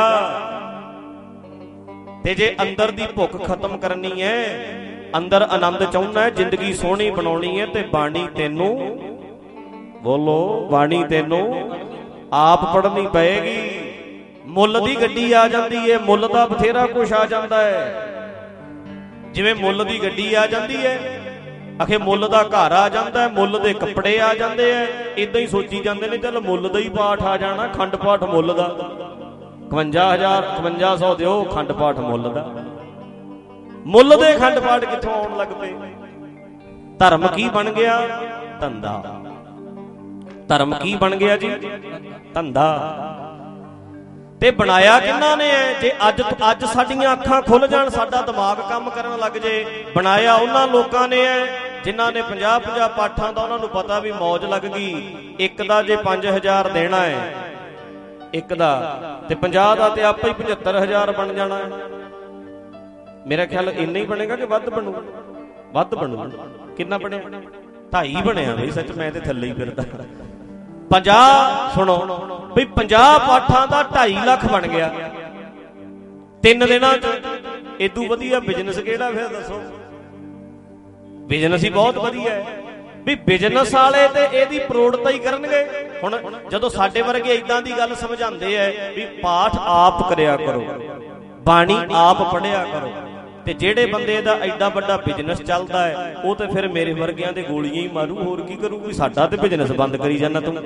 ਤੇ ਜੇ ਅੰਦਰ ਦੀ ਭੁੱਖ ਖਤਮ ਕਰਨੀ ਹੈ, ਅੰਦਰ ਆਨੰਦ ਚਾਹੁੰਦਾ, ਜ਼ਿੰਦਗੀ ਸੋਹਣੀ ਬਣਾਉਣੀ ਹੈ, ਤੇ ਬਾਣੀ ਤੈਨੂੰ, ਬੋਲੋ, ਬਾਣੀ ਤੈਨੂੰ ਆਪ ਪੜ੍ਹਨੀ ਪਏਗੀ। ਮੁੱਲ ਦੀ ਗੱਡੀ ਆ ਜਾਂਦੀ ਹੈ, ਮੁੱਲ ਦਾ ਬਥੇਰਾ ਕੁਛ ਆ ਜਾਂਦਾ ਹੈ। ਜਿਵੇਂ ਮੁੱਲ ਦੀ ਗੱਡੀ ਆ ਜਾਂਦੀ ਹੈ, ਆਖੇ ਮੁੱਲ ਦਾ ਘਰ ਆ ਜਾਂਦਾ, ਮੁੱਲ ਦੇ ਕੱਪੜੇ ਆ ਜਾਂਦੇ ਐ। ਇਦਾਂ ਹੀ ਸੋਚੀ ਜਾਂਦੇ ਨੇ ਚੱਲ ਮੁੱਲ ਦਾ ਹੀ ਪਾਠ ਆ ਜਾਣਾ, ਖੰਡ ਪਾਠ ਮੁੱਲ ਦਾ, ਇਕਵੰਜਾ ਹਜ਼ਾਰ ਇਕਵੰਜਾ ਸੌ ਦਿਓ, ਖੰਡ ਪਾਠ ਮੁੱਲ ਦਾ। ਮੁੱਲ ਦੇ ਖੰਡ ਪਾਠ ਕਿੱਥੋਂ ਆਉਣ ਲੱਗ ਪਏ? ਧਰਮ ਕੀ ਬਣ ਗਿਆ? ਧੰਦਾ। ਧਰਮ ਕੀ ਬਣ ਗਿਆ ਜੀ? ਧੰਦਾ। ਤੇ ਬਣਾਇਆ ਕਿਹਨਾਂ ਨੇ ਹੈ? ਜੇ ਅੱਜ ਅੱਜ ਸਾਡੀਆਂ ਅੱਖਾਂ ਖੁੱਲ ਜਾਣ, ਸਾਡਾ ਦਿਮਾਗ ਕੰਮ ਕਰਨ ਲੱਗ ਜੇ, ਬਣਾਇਆ ਉਹਨਾਂ ਲੋਕਾਂ ਨੇ ਹੈ ਜਿਨ੍ਹਾਂ ਨੇ ਪੰਜਾਹ ਪੰਜਾਹ ਪਾਠਾਂ ਦਾ ਉਹਨਾਂ ਨੂੰ ਪਤਾ ਵੀ ਮੌਜ ਲੱਗ ਗਈ। ਇੱਕ ਦਾ ਜੇ ਪੰਜ ਹਜ਼ਾਰ ਦੇਣਾ ਹੈ ਇੱਕ ਦਾ, ਤੇ ਪੰਜਾਹ ਦਾ ਤੇ ਆਪੇ ਹੀ ਪਝੱਤਰ ਹਜ਼ਾਰ ਬਣ ਜਾਣਾ ਹੈ। ਮੇਰਾ ਖਿਆਲ ਇੰਨਾ ਹੀ ਬਣੇਗਾ ਕਿ ਵੱਧ ਬਣੂ? ਵੱਧ ਬਣੂ। ਕਿੰਨਾ ਬਣਿਆ? ਢਾਈ ਬਣਿਆ ਬਈ। ਸੱਚ ਮੈਂ ਤੇ ਥੱਲੇ ਹੀ ਫਿਰਦਾ। ਪੰਜਾਹ ਸੁਣੋ ਬਈ, ਪੰਜਾਹ ਪਾਠਾਂ ਦਾ ਢਾਈ ਲੱਖ ਬਣ ਗਿਆ ਤਿੰਨ ਦਿਨਾਂ ਚ। ਇਦੂ ਵਧੀਆ ਬਿਜ਼ਨਸ ਕਿਹੜਾ ਫਿਰ ਦੱਸੋ? ਬਿਜ਼ਨਸ ਹੀ ਬਹੁਤ ਵਧੀਆ ਹੈ ਵੀ। ਬਿਜ਼ਨਸ ਵਾਲੇ ਤੇ ਇਹਦੀ ਪ੍ਰੋੜਤਾ ਹੀ ਕਰਨਗੇ। ਹੁਣ ਜਦੋਂ ਸਾਡੇ ਵਰਗੇ ਇਦਾਂ ਦੀ ਗੱਲ ਸਮਝਾਉਂਦੇ ਐ ਵੀ ਪਾਠ ਆਪ ਕਰਿਆ ਕਰੋ, ਬਾਣੀ ਆਪ ਪੜ੍ਹਿਆ ਕਰੋ, ਤੇ ਜਿਹੜੇ ਬੰਦੇ ਦਾ ਐਡਾ ਵੱਡਾ ਬਿਜ਼ਨਸ ਚੱਲਦਾ ਹੈ ਉਹ ਤੇ ਫਿਰ ਮੇਰੇ ਵਰਗਿਆਂ ਦੇ ਗੋਲੀਆਂ ਹੀ ਮਾਰੂ, ਹੋਰ ਕੀ ਕਰੂ? ਵੀ ਸਾਡਾ ਤੇ ਬਿਜ਼ਨਸ ਬੰਦ ਕਰੀ ਜਾਂਦਾ ਤੂੰ।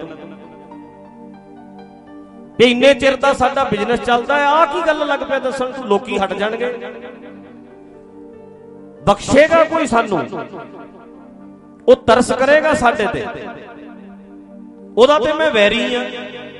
ਤੇ ਇੰਨੇ ਚਿਰ ਦਾ ਸਾਡਾ ਬਿਜ਼ਨਸ ਚੱਲਦਾ ਹੈ, ਆਹ ਕੀ ਗੱਲ ਲੱਗ ਪਿਆ ਦੱਸਣ? ਲੋਕੀ ਹਟ ਜਾਣਗੇ? ਬਖਸ਼ੇਗਾ ਕੋਈ ਸਾਨੂੰ? ਉਹ ਤਰਸ ਕਰੇਗਾ ਸਾਡੇ ਤੇ? ਉਹਦਾ ਤੇ ਮੈਂ ਵੈਰੀ ਆ।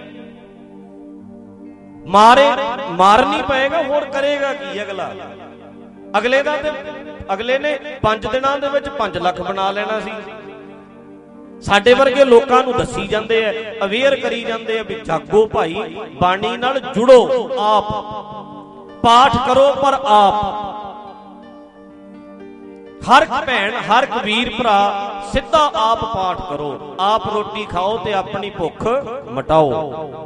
ਮਾਰੇ ਮਾਰ ਨਹੀਂ ਪਏਗਾ, ਹੋਰ ਕਰੇਗਾ ਕੀ ਅਗਲਾ? ਅਗਲੇ ਦਾ ਤੇ ਅਗਲੇ ਨੇ ਪੰਜ ਦਿਨਾਂ ਦੇ ਵਿੱਚ ਪੰਜ ਲੱਖ ਬਣਾ ਲੈਣਾ ਸੀ। ਸਾਡੇ ਵਰਗੇ ਲੋਕਾਂ ਨੂੰ ਦੱਸੀ ਜਾਂਦੇ ਆ, ਅਵੇਅਰ ਕਰੀ ਜਾਂਦੇ ਆ ਵੀ ਜਾਗੋ ਭਾਈ, ਬਾਣੀ ਨਾਲ ਜੁੜੋ, ਆਪ ਪਾਠ ਕਰੋ, ਪਰ ਆਪ ਹਰ ਭੈਣ ਹਰ ਵੀਰ ਭਰਾ ਸਿੱਧਾ ਆਪ ਪਾਠ ਕਰੋ, ਆਪ ਰੋਟੀ ਖਾਓ ਤੇ ਆਪਣੀ ਭੁੱਖ ਮਿਟਾਓ।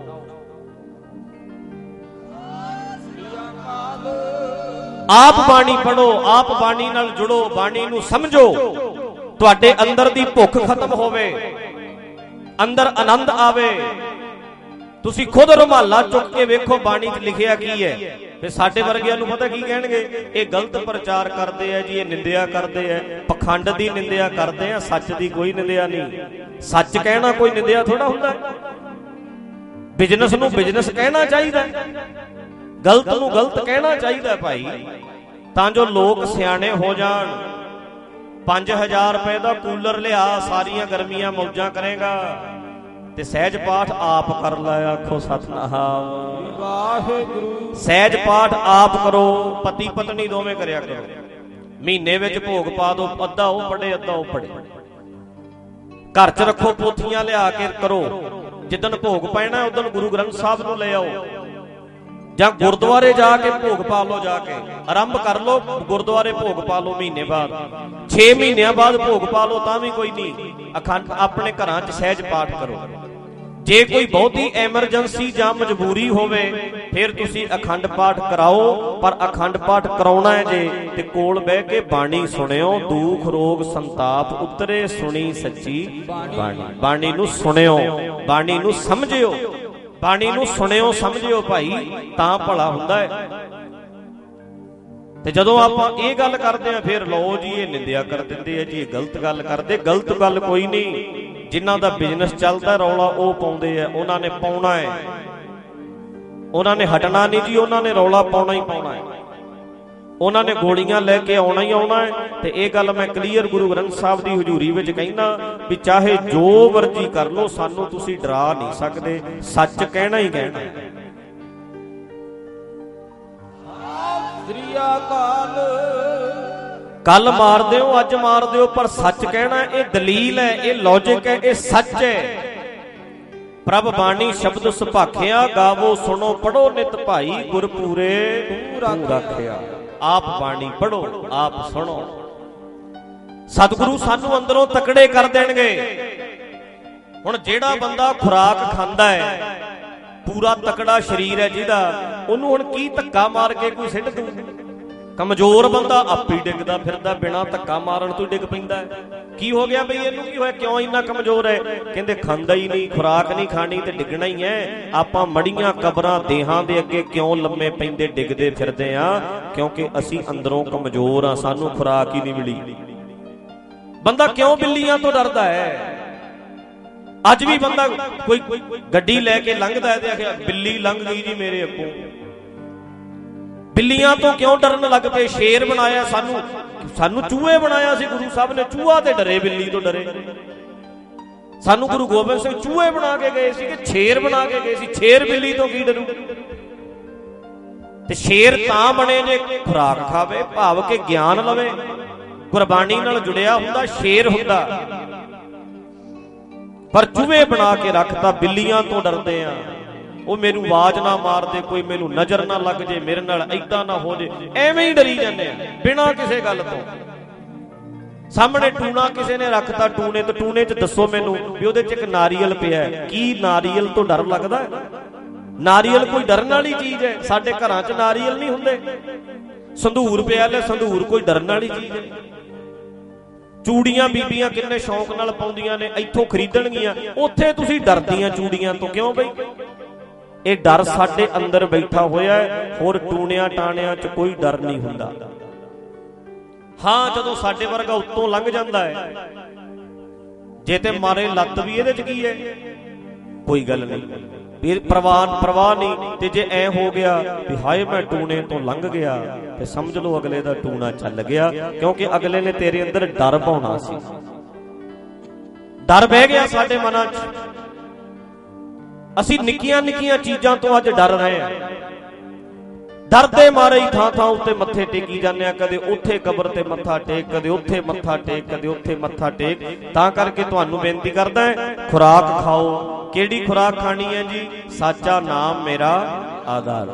ਆਪ ਬਾਣੀ ਪੜੋ, ਆਪ ਬਾਣੀ ਨਾਲ ਜੁੜੋ, ਬਾਣੀ ਨੂੰ ਸਮਝੋ, ਤੁਹਾਡੇ ਅੰਦਰ ਦੀ ਭੁੱਖ ਖਤਮ ਹੋਵੇ, ਅੰਦਰ ਆਨੰਦ ਆਵੇ। ਤੁਸੀਂ ਖੁਦ ਰੁਮਾਲਾ ਚੁੱਕ ਕੇ ਵੇਖੋ ਬਾਣੀ 'ਚ ਲਿਖਿਆ ਕੀ ਹੈ। ਫਿਰ ਸਾਡੇ ਵਰਗਿਆਂ ਨੂੰ ਪਤਾ ਕੀ ਕਹਿਣਗੇ? ਇਹ ਗਲਤ ਪ੍ਰਚਾਰ ਕਰਦੇ ਆ ਜੀ, ਇਹ ਨਿੰਦਿਆ ਕਰਦੇ ਆ, ਪਖੰਡ ਦੀ ਨਿੰਦਿਆ ਕਰਦੇ ਆ, ਸੱਚ ਦੀ ਕੋਈ ਨਿੰਦਿਆ ਨਹੀਂ। ਸੱਚ ਕਹਿਣਾ ਕੋਈ ਨਿੰਦਿਆ ਥੋੜਾ ਹੁੰਦਾ। ਬਿਜ਼ਨਸ ਨੂੰ ਬਿਜ਼ਨਸ ਕਹਿਣਾ ਚਾਹੀਦਾ, ਗਲਤ ਨੂੰ ਗਲਤ ਕਹਿਣਾ ਚਾਹੀਦਾ ਭਾਈ, ਤਾਂ ਜੋ ਲੋਕ ਸਿਆਣੇ ਹੋ ਜਾਣ। ਪੰਜ ਹਜ਼ਾਰ ਰੁਪਏ ਦਾ ਕੂਲਰ ਲਿਆ, ਸਾਰੀਆਂ ਗਰਮੀਆਂ ਮੌਜਾਂ ਕਰੇਗਾ, ਤੇ ਸਹਿਜ ਪਾਠ ਆਪ ਕਰ ਲੈ। ਆਖੋ ਸਤਿਨਾਮ ਵਾਹਿਗੁਰੂ। ਸਹਿਜ ਪਾਠ ਆਪ ਕਰੋ, ਪਤੀ ਪਤਨੀ ਦੋਵੇਂ ਕਰਿਆ ਕਰੋ। ਮਹੀਨੇ ਵਿੱਚ ਭੋਗ ਪਾ ਦੋ, ਅੱਧਾ ਉਹ ਪੜੇ ਅੱਧਾ ਉਹ ਪੜੇ। ਘਰ 'ਚ ਰੱਖੋ ਪੋਥੀਆਂ ਲਿਆ ਕੇ ਕਰੋ। ਜਿੱਦਣ ਭੋਗ ਪੈਣਾ ਉਦੋਂ ਗੁਰੂ ਗ੍ਰੰਥ ਸਾਹਿਬ ਨੂੰ ਲੈ ਆਓ, ਜਾਂ ਗੁਰਦੁਆਰੇ ਜਾ ਕੇ ਭੋਗ ਪਾ ਲਓ। ਜਾ ਕੇ ਆਰੰਭ ਕਰ ਲਓ, ਗੁਰਦੁਆਰੇ ਭੋਗ ਪਾ ਲਓ। ਮਹੀਨੇ ਬਾਅਦ, ਛੇ ਮਹੀਨਿਆਂ ਬਾਅਦ ਭੋਗ ਪਾ ਲਓ, ਤਾਂ ਵੀ ਕੋਈ ਨਹੀਂ। ਅਖੰਡ ਆਪਣੇ ਘਰਾਂ 'ਚ ਸਹਿਜ ਪਾਠ ਕਰੋ। ਜੇ ਕੋਈ ਬਹੁਤੀ ਐਮਰਜੈਂਸੀ ਜਾਂ ਮਜਬੂਰੀ ਹੋਵੇ ਫਿਰ ਤੁਸੀਂ ਅਖੰਡ ਪਾਠ ਕਰਾਓ, ਪਰ ਅਖੰਡ ਪਾਠ ਕਰਾਉਣਾ ਹੈ ਜੇ ਤੇ ਕੋਲ ਬਹਿ ਕੇ ਬਾਣੀ ਸੁਣਿਓ। ਦੁੱਖ ਰੋਗ ਸੰਤਾਪ ਉਤਰੇ, ਸੁਣੀ ਸੱਚੀ ਬਾਣੀ। ਬਾਣੀ ਨੂੰ ਸੁਣਿਓ, ਬਾਣੀ ਨੂੰ ਸਮਝਿਓ, ਬਾਣੀ ਨੂੰ ਸੁਣਿਓ ਸਮਝਿਓ ਭਾਈ, ਤਾਂ ਭਲਾ ਹੁੰਦਾ ਹੈ। ਤੇ ਜਦੋਂ ਆਪਾਂ ਇਹ ਗੱਲ ਕਰਦੇ ਆ ਫਿਰ ਲਓ ਜੀ ਇਹ ਨਿੰਦਿਆ ਕਰ ਦਿੰਦੇ ਆ ਜੀ, ਇਹ ਗਲਤ ਗੱਲ ਕਰਦੇ। ਗਲਤ ਗੱਲ ਕੋਈ ਨਹੀਂ। ਜਿਨ੍ਹਾਂ ਦਾ ਬਿਜ਼ਨਸ ਚੱਲਦਾ ਰੌਲਾ ਉਹ ਪਾਉਂਦੇ ਆ, ਉਹਨਾਂ ਨੇ ਪਾਉਣਾ ਹੈ, ਉਹਨਾਂ ਨੇ ਹਟਣਾ ਨਹੀਂ ਜੀ, ਉਹਨਾਂ ਨੇ ਰੌਲਾ ਪਾਉਣਾ ਹੀ ਪਾਉਣਾ ਹੈ, ਉਹਨਾਂ ਨੇ ਗੋਲੀਆਂ ਲੈ ਕੇ ਆਉਣਾ ਹੀ ਆਉਣਾ ਹੈ। ਤੇ ਇਹ ਗੱਲ ਮੈਂ ਕਲੀਅਰ ਗੁਰੂ ਗ੍ਰੰਥ ਸਾਹਿਬ ਦੀ ਹਜ਼ੂਰੀ ਵਿੱਚ ਕਹਿੰਦਾ ਵੀ ਚਾਹੇ ਜੋ ਮਰਜ਼ੀ ਕਰ ਲਓ, ਸਾਨੂੰ ਤੁਸੀਂ ਡਰਾ ਨਹੀਂ ਸਕਦੇ, ਸੱਚ ਕਹਿਣਾ ਹੀ ਕਹਿਣਾ। ਸ੍ਰੀ ਅਕਾਲ। ਕੱਲ ਮਾਰ ਦਿਓ, ਅੱਜ ਮਾਰ ਦਿਓ, ਪਰ ਸੱਚ ਕਹਿਣਾ। ਇਹ ਦਲੀਲ ਹੈ, ਇਹ ਲੌਜਿਕ ਹੈ, ਇਹ ਸੱਚ ਹੈ। ਪ੍ਰਭ ਬਾਣੀ ਸ਼ਬਦ ਸੁਭਾਖਿਆ, ਗਾਵੋ ਸੁਣੋ ਪੜੋ ਨਿਤ ਭਾਈ, ਗੁਰਪੂਰੇ ਤੂੰ ਰਾਖਿਆ। ਆਪ ਬਾਣੀ ਪੜੋ, ਆਪ ਸੁਣੋ। ਸਤਿਗੁਰੂ ਸਾਨੂੰ ਅੰਦਰੋਂ ਤਕੜੇ ਕਰ ਦੇਣਗੇ। ਹੁਣ ਜਿਹੜਾ ਬੰਦਾ ਖੁਰਾਕ ਖਾਂਦਾ ਹੈ, ਪੂਰਾ ਤਕੜਾ ਸਰੀਰ ਹੈ ਜਿਹਦਾ, ਉਹਨੂੰ ਹੁਣ ਕੀ ਧੱਕਾ ਮਾਰ ਕੇ ਕੋਈ ਸਿੱਟ ਦੂ? ਕਮਜ਼ੋਰ ਬੰਦਾ ਆਪੇ ਡਿੱਗਦਾ ਫਿਰਦਾ, ਬਿਨਾਂ ਧੱਕਾ ਮਾਰਨ ਤੋਂ ਡਿੱਗ ਪੈਂਦਾ ਹੈ। ਕੀ ਹੋ ਗਿਆ ਬਈ ਇਹਨੂੰ? ਕੀ ਹੋਇਆ? ਕਿਉਂ ਇੰਨਾ ਕਮਜ਼ੋਰ ਹੈ? ਕਹਿੰਦੇ ਖਾਂਦਾ ਹੀ ਨਹੀਂ, ਖੁਰਾਕ ਨਹੀਂ ਖਾਣੀ ਤੇ ਡਿੱਗਣਾ ਹੀ ਹੈ। ਆਪਾਂ ਮੜੀਆਂ ਕਬਰਾਂ ਦੇਹਾਂ ਦੇ ਅੱਗੇ ਕਿਉਂ ਲੰਮੇ ਪੈਂਦੇ ਡਿੱਗਦੇ ਫਿਰਦੇ ਆ? ਕਿਉਂਕਿ ਅਸੀਂ ਅੰਦਰੋਂ ਕਮਜ਼ੋਰ ਆ, ਸਾਨੂੰ ਖੁਰਾਕ ਹੀ ਨਹੀਂ ਮਿਲੀ। ਬੰਦਾ ਕਿਉਂ ਬਿੱਲੀਆਂ ਤੋਂ ਡਰਦਾ ਹੈ? ਅੱਜ ਵੀ ਬੰਦਾ ਕੋਈ ਗੱਡੀ ਲੈ ਕੇ ਲੰਘਦਾ ਤੇ ਆਖਿਆ ਬਿੱਲੀ ਲੰਘ ਗਈ ਜੀ ਮੇਰੇ ਅੱਗੋਂ। ਬਿੱਲੀਆਂ ਤੋਂ ਕਿਉਂ ਡਰਨ ਲੱਗ ਪਏ? ਸ਼ੇਰ ਬਣਾਇਆ ਸਾਨੂੰ, ਸਾਨੂੰ ਚੂਹੇ ਬਣਾਇਆ ਸੀ ਗੁਰੂ ਸਾਹਿਬ ਨੇ। ਚੂਹਾ ਤੇ ਡਰੇ, ਬਿੱਲੀ ਤੋਂ ਡਰੇ। ਸਾਨੂੰ ਗੁਰੂ ਗੋਬਿੰਦ ਸਿੰਘ ਚੂਹੇ ਬਣਾ ਕੇ ਗਏ ਸੀ ਕਿ ਸ਼ੇਰ ਬਣਾ ਕੇ ਗਏ ਸੀ। ਸ਼ੇਰ ਬਿੱਲੀ ਤੋਂ ਕੀ ਡਰੂ? ਤੇ ਸ਼ੇਰ ਤਾਂ ਬਣੇ ਜੇ ਖੁਰਾਕ ਖਾਵੇ, ਭਾਵ ਕਿ ਗਿਆਨ ਲਵੇ, ਗੁਰਬਾਣੀ ਨਾਲ ਜੁੜਿਆ ਹੁੰਦਾ, ਸ਼ੇਰ ਹੁੰਦਾ। ਪਰ ਚੂਹੇ ਬਣਾ ਕੇ ਰੱਖਤਾ। ਬਿੱਲੀਆਂ ਤੋਂ ਡਰਦੇ ਆ, ਉਹ ਮੈਨੂੰ ਆਵਾਜ਼ ਨਾ ਮਾਰ ਦੇ, ਕੋਈ ਮੈਨੂੰ ਨਜ਼ਰ ਨਾ ਲੱਗ ਜੇ, ਮੇਰੇ ਨਾਲ ਏਦਾਂ ਨਾ ਹੋ ਜੇ, ਐਵੇਂ ਹੀ ਡਰੀ ਜਾਂਦੇ ਆ ਬਿਨਾਂ ਕਿਸੇ ਗੱਲ ਤੋਂ। ਸਾਹਮਣੇ ਟੂਣਾ ਕਿਸੇ ਨੇ ਰੱਖਤਾ, ਟੂਣੇ ਤੇ ਟੂਣੇ 'ਚ ਦੱਸੋ ਮੈਨੂੰ ਵੀ ਉਹਦੇ 'ਚ ਇੱਕ ਨਾਰੀਅਲ ਪਿਆ, ਕੀ ਨਾਰੀਅਲ ਤੋਂ ਡਰ ਲੱਗਦਾ? ਨਾਰੀਅਲ ਕੋਈ ਡਰਨ ਵਾਲੀ ਚੀਜ਼ ਹੈ? ਸਾਡੇ ਘਰਾਂ 'ਚ ਨਾਰੀਅਲ ਨਹੀਂ ਹੁੰਦੇ। ਸੰਧੂਰ ਪਿਆ, ਲੈ ਸੰਧੂਰ ਕੋਈ ਡਰਨ ਵਾਲੀ ਚੀਜ਼ ਹੈ? ਚੂੜੀਆਂ ਬੀਬੀਆਂ ਕਿੰਨੇ ਸ਼ੌਂਕ ਨਾਲ ਪਾਉਂਦੀਆਂ ਨੇ, ਇੱਥੋਂ ਖਰੀਦਣਗੀਆਂ, ਉੱਥੇ ਤੁਸੀਂ ਡਰਦੀਆਂ ਚੂੜੀਆਂ ਤੋਂ ਕਿਉਂ ਬਈ? ਇਹ ਡਰ ਸਾਡੇ ਅੰਦਰ ਬੈਠਾ ਹੋਇਆ ਹੈ, ਹੋਰ ਟੂਣਿਆਂ ਟਾਣਿਆਂ 'ਚ ਕੋਈ ਡਰ ਨਹੀਂ ਹੁੰਦਾ। ਹਾਂ, ਜਦੋਂ ਸਾਡੇ ਵਰਗਾ ਉੱਤੋਂ ਲੰਘ ਜਾਂਦਾ ਹੈ, ਜੇ ਤੇ ਮਾਰੇ ਲੱਤ ਵੀ ਇਹਦੇ 'ਚ ਕੀ ਹੈ, ਕੋਈ ਗੱਲ ਨਹੀਂ, ਫਿਰ ਪ੍ਰਵਾਹ ਪ੍ਰਵਾਹ ਨਹੀਂ। ਤੇ ਜੇ ਐ ਹੋ ਗਿਆ ਵੀ ਹਾਏ ਮੈਂ ਟੂਣੇ ਤੋਂ ਲੰਘ ਗਿਆ, ਤੇ ਸਮਝ ਲਓ ਅਗਲੇ ਦਾ ਟੂਣਾ ਚੱਲ ਗਿਆ, ਕਿਉਂਕਿ ਅਗਲੇ ਨੇ ਤੇਰੇ ਅੰਦਰ ਡਰ ਪਾਉਣਾ ਸੀ। ਡਰ ਬਹਿ ਗਿਆ ਸਾਡੇ ਮਨਾਂ 'ਚ। ਅਸੀਂ ਨਿੱਕੀਆਂ ਨਿੱਕੀਆਂ ਚੀਜ਼ਾਂ ਤੋਂ ਅੱਜ ਡਰ ਰਹੇ ਹਾਂ। ਡਰਦੇ ਮਾਰੇ ਹੀ ਥਾਂ ਥਾਂ ਉੱਤੇ ਮੱਥੇ ਟੇਕੀ ਜਾਂਦੇ ਆ, ਕਦੇ ਉੱਥੇ ਕਬਰ ਤੇ ਮੱਥਾ ਟੇਕ, ਕਦੇ ਉੱਥੇ ਮੱਥਾ ਟੇਕ, ਕਦੇ ਉੱਥੇ ਮੱਥਾ ਟੇਕ। ਤਾਂ ਕਰਕੇ ਤੁਹਾਨੂੰ ਬੇਨਤੀ ਕਰਦਾ ਹੈ, ਖੁਰਾਕ ਖਾਓ। ਕਿਹੜੀ ਖੁਰਾਕ ਖਾਣੀ ਹੈ ਜੀ? ਸਾਚਾ ਨਾਮ ਮੇਰਾ ਆਧਾਰ,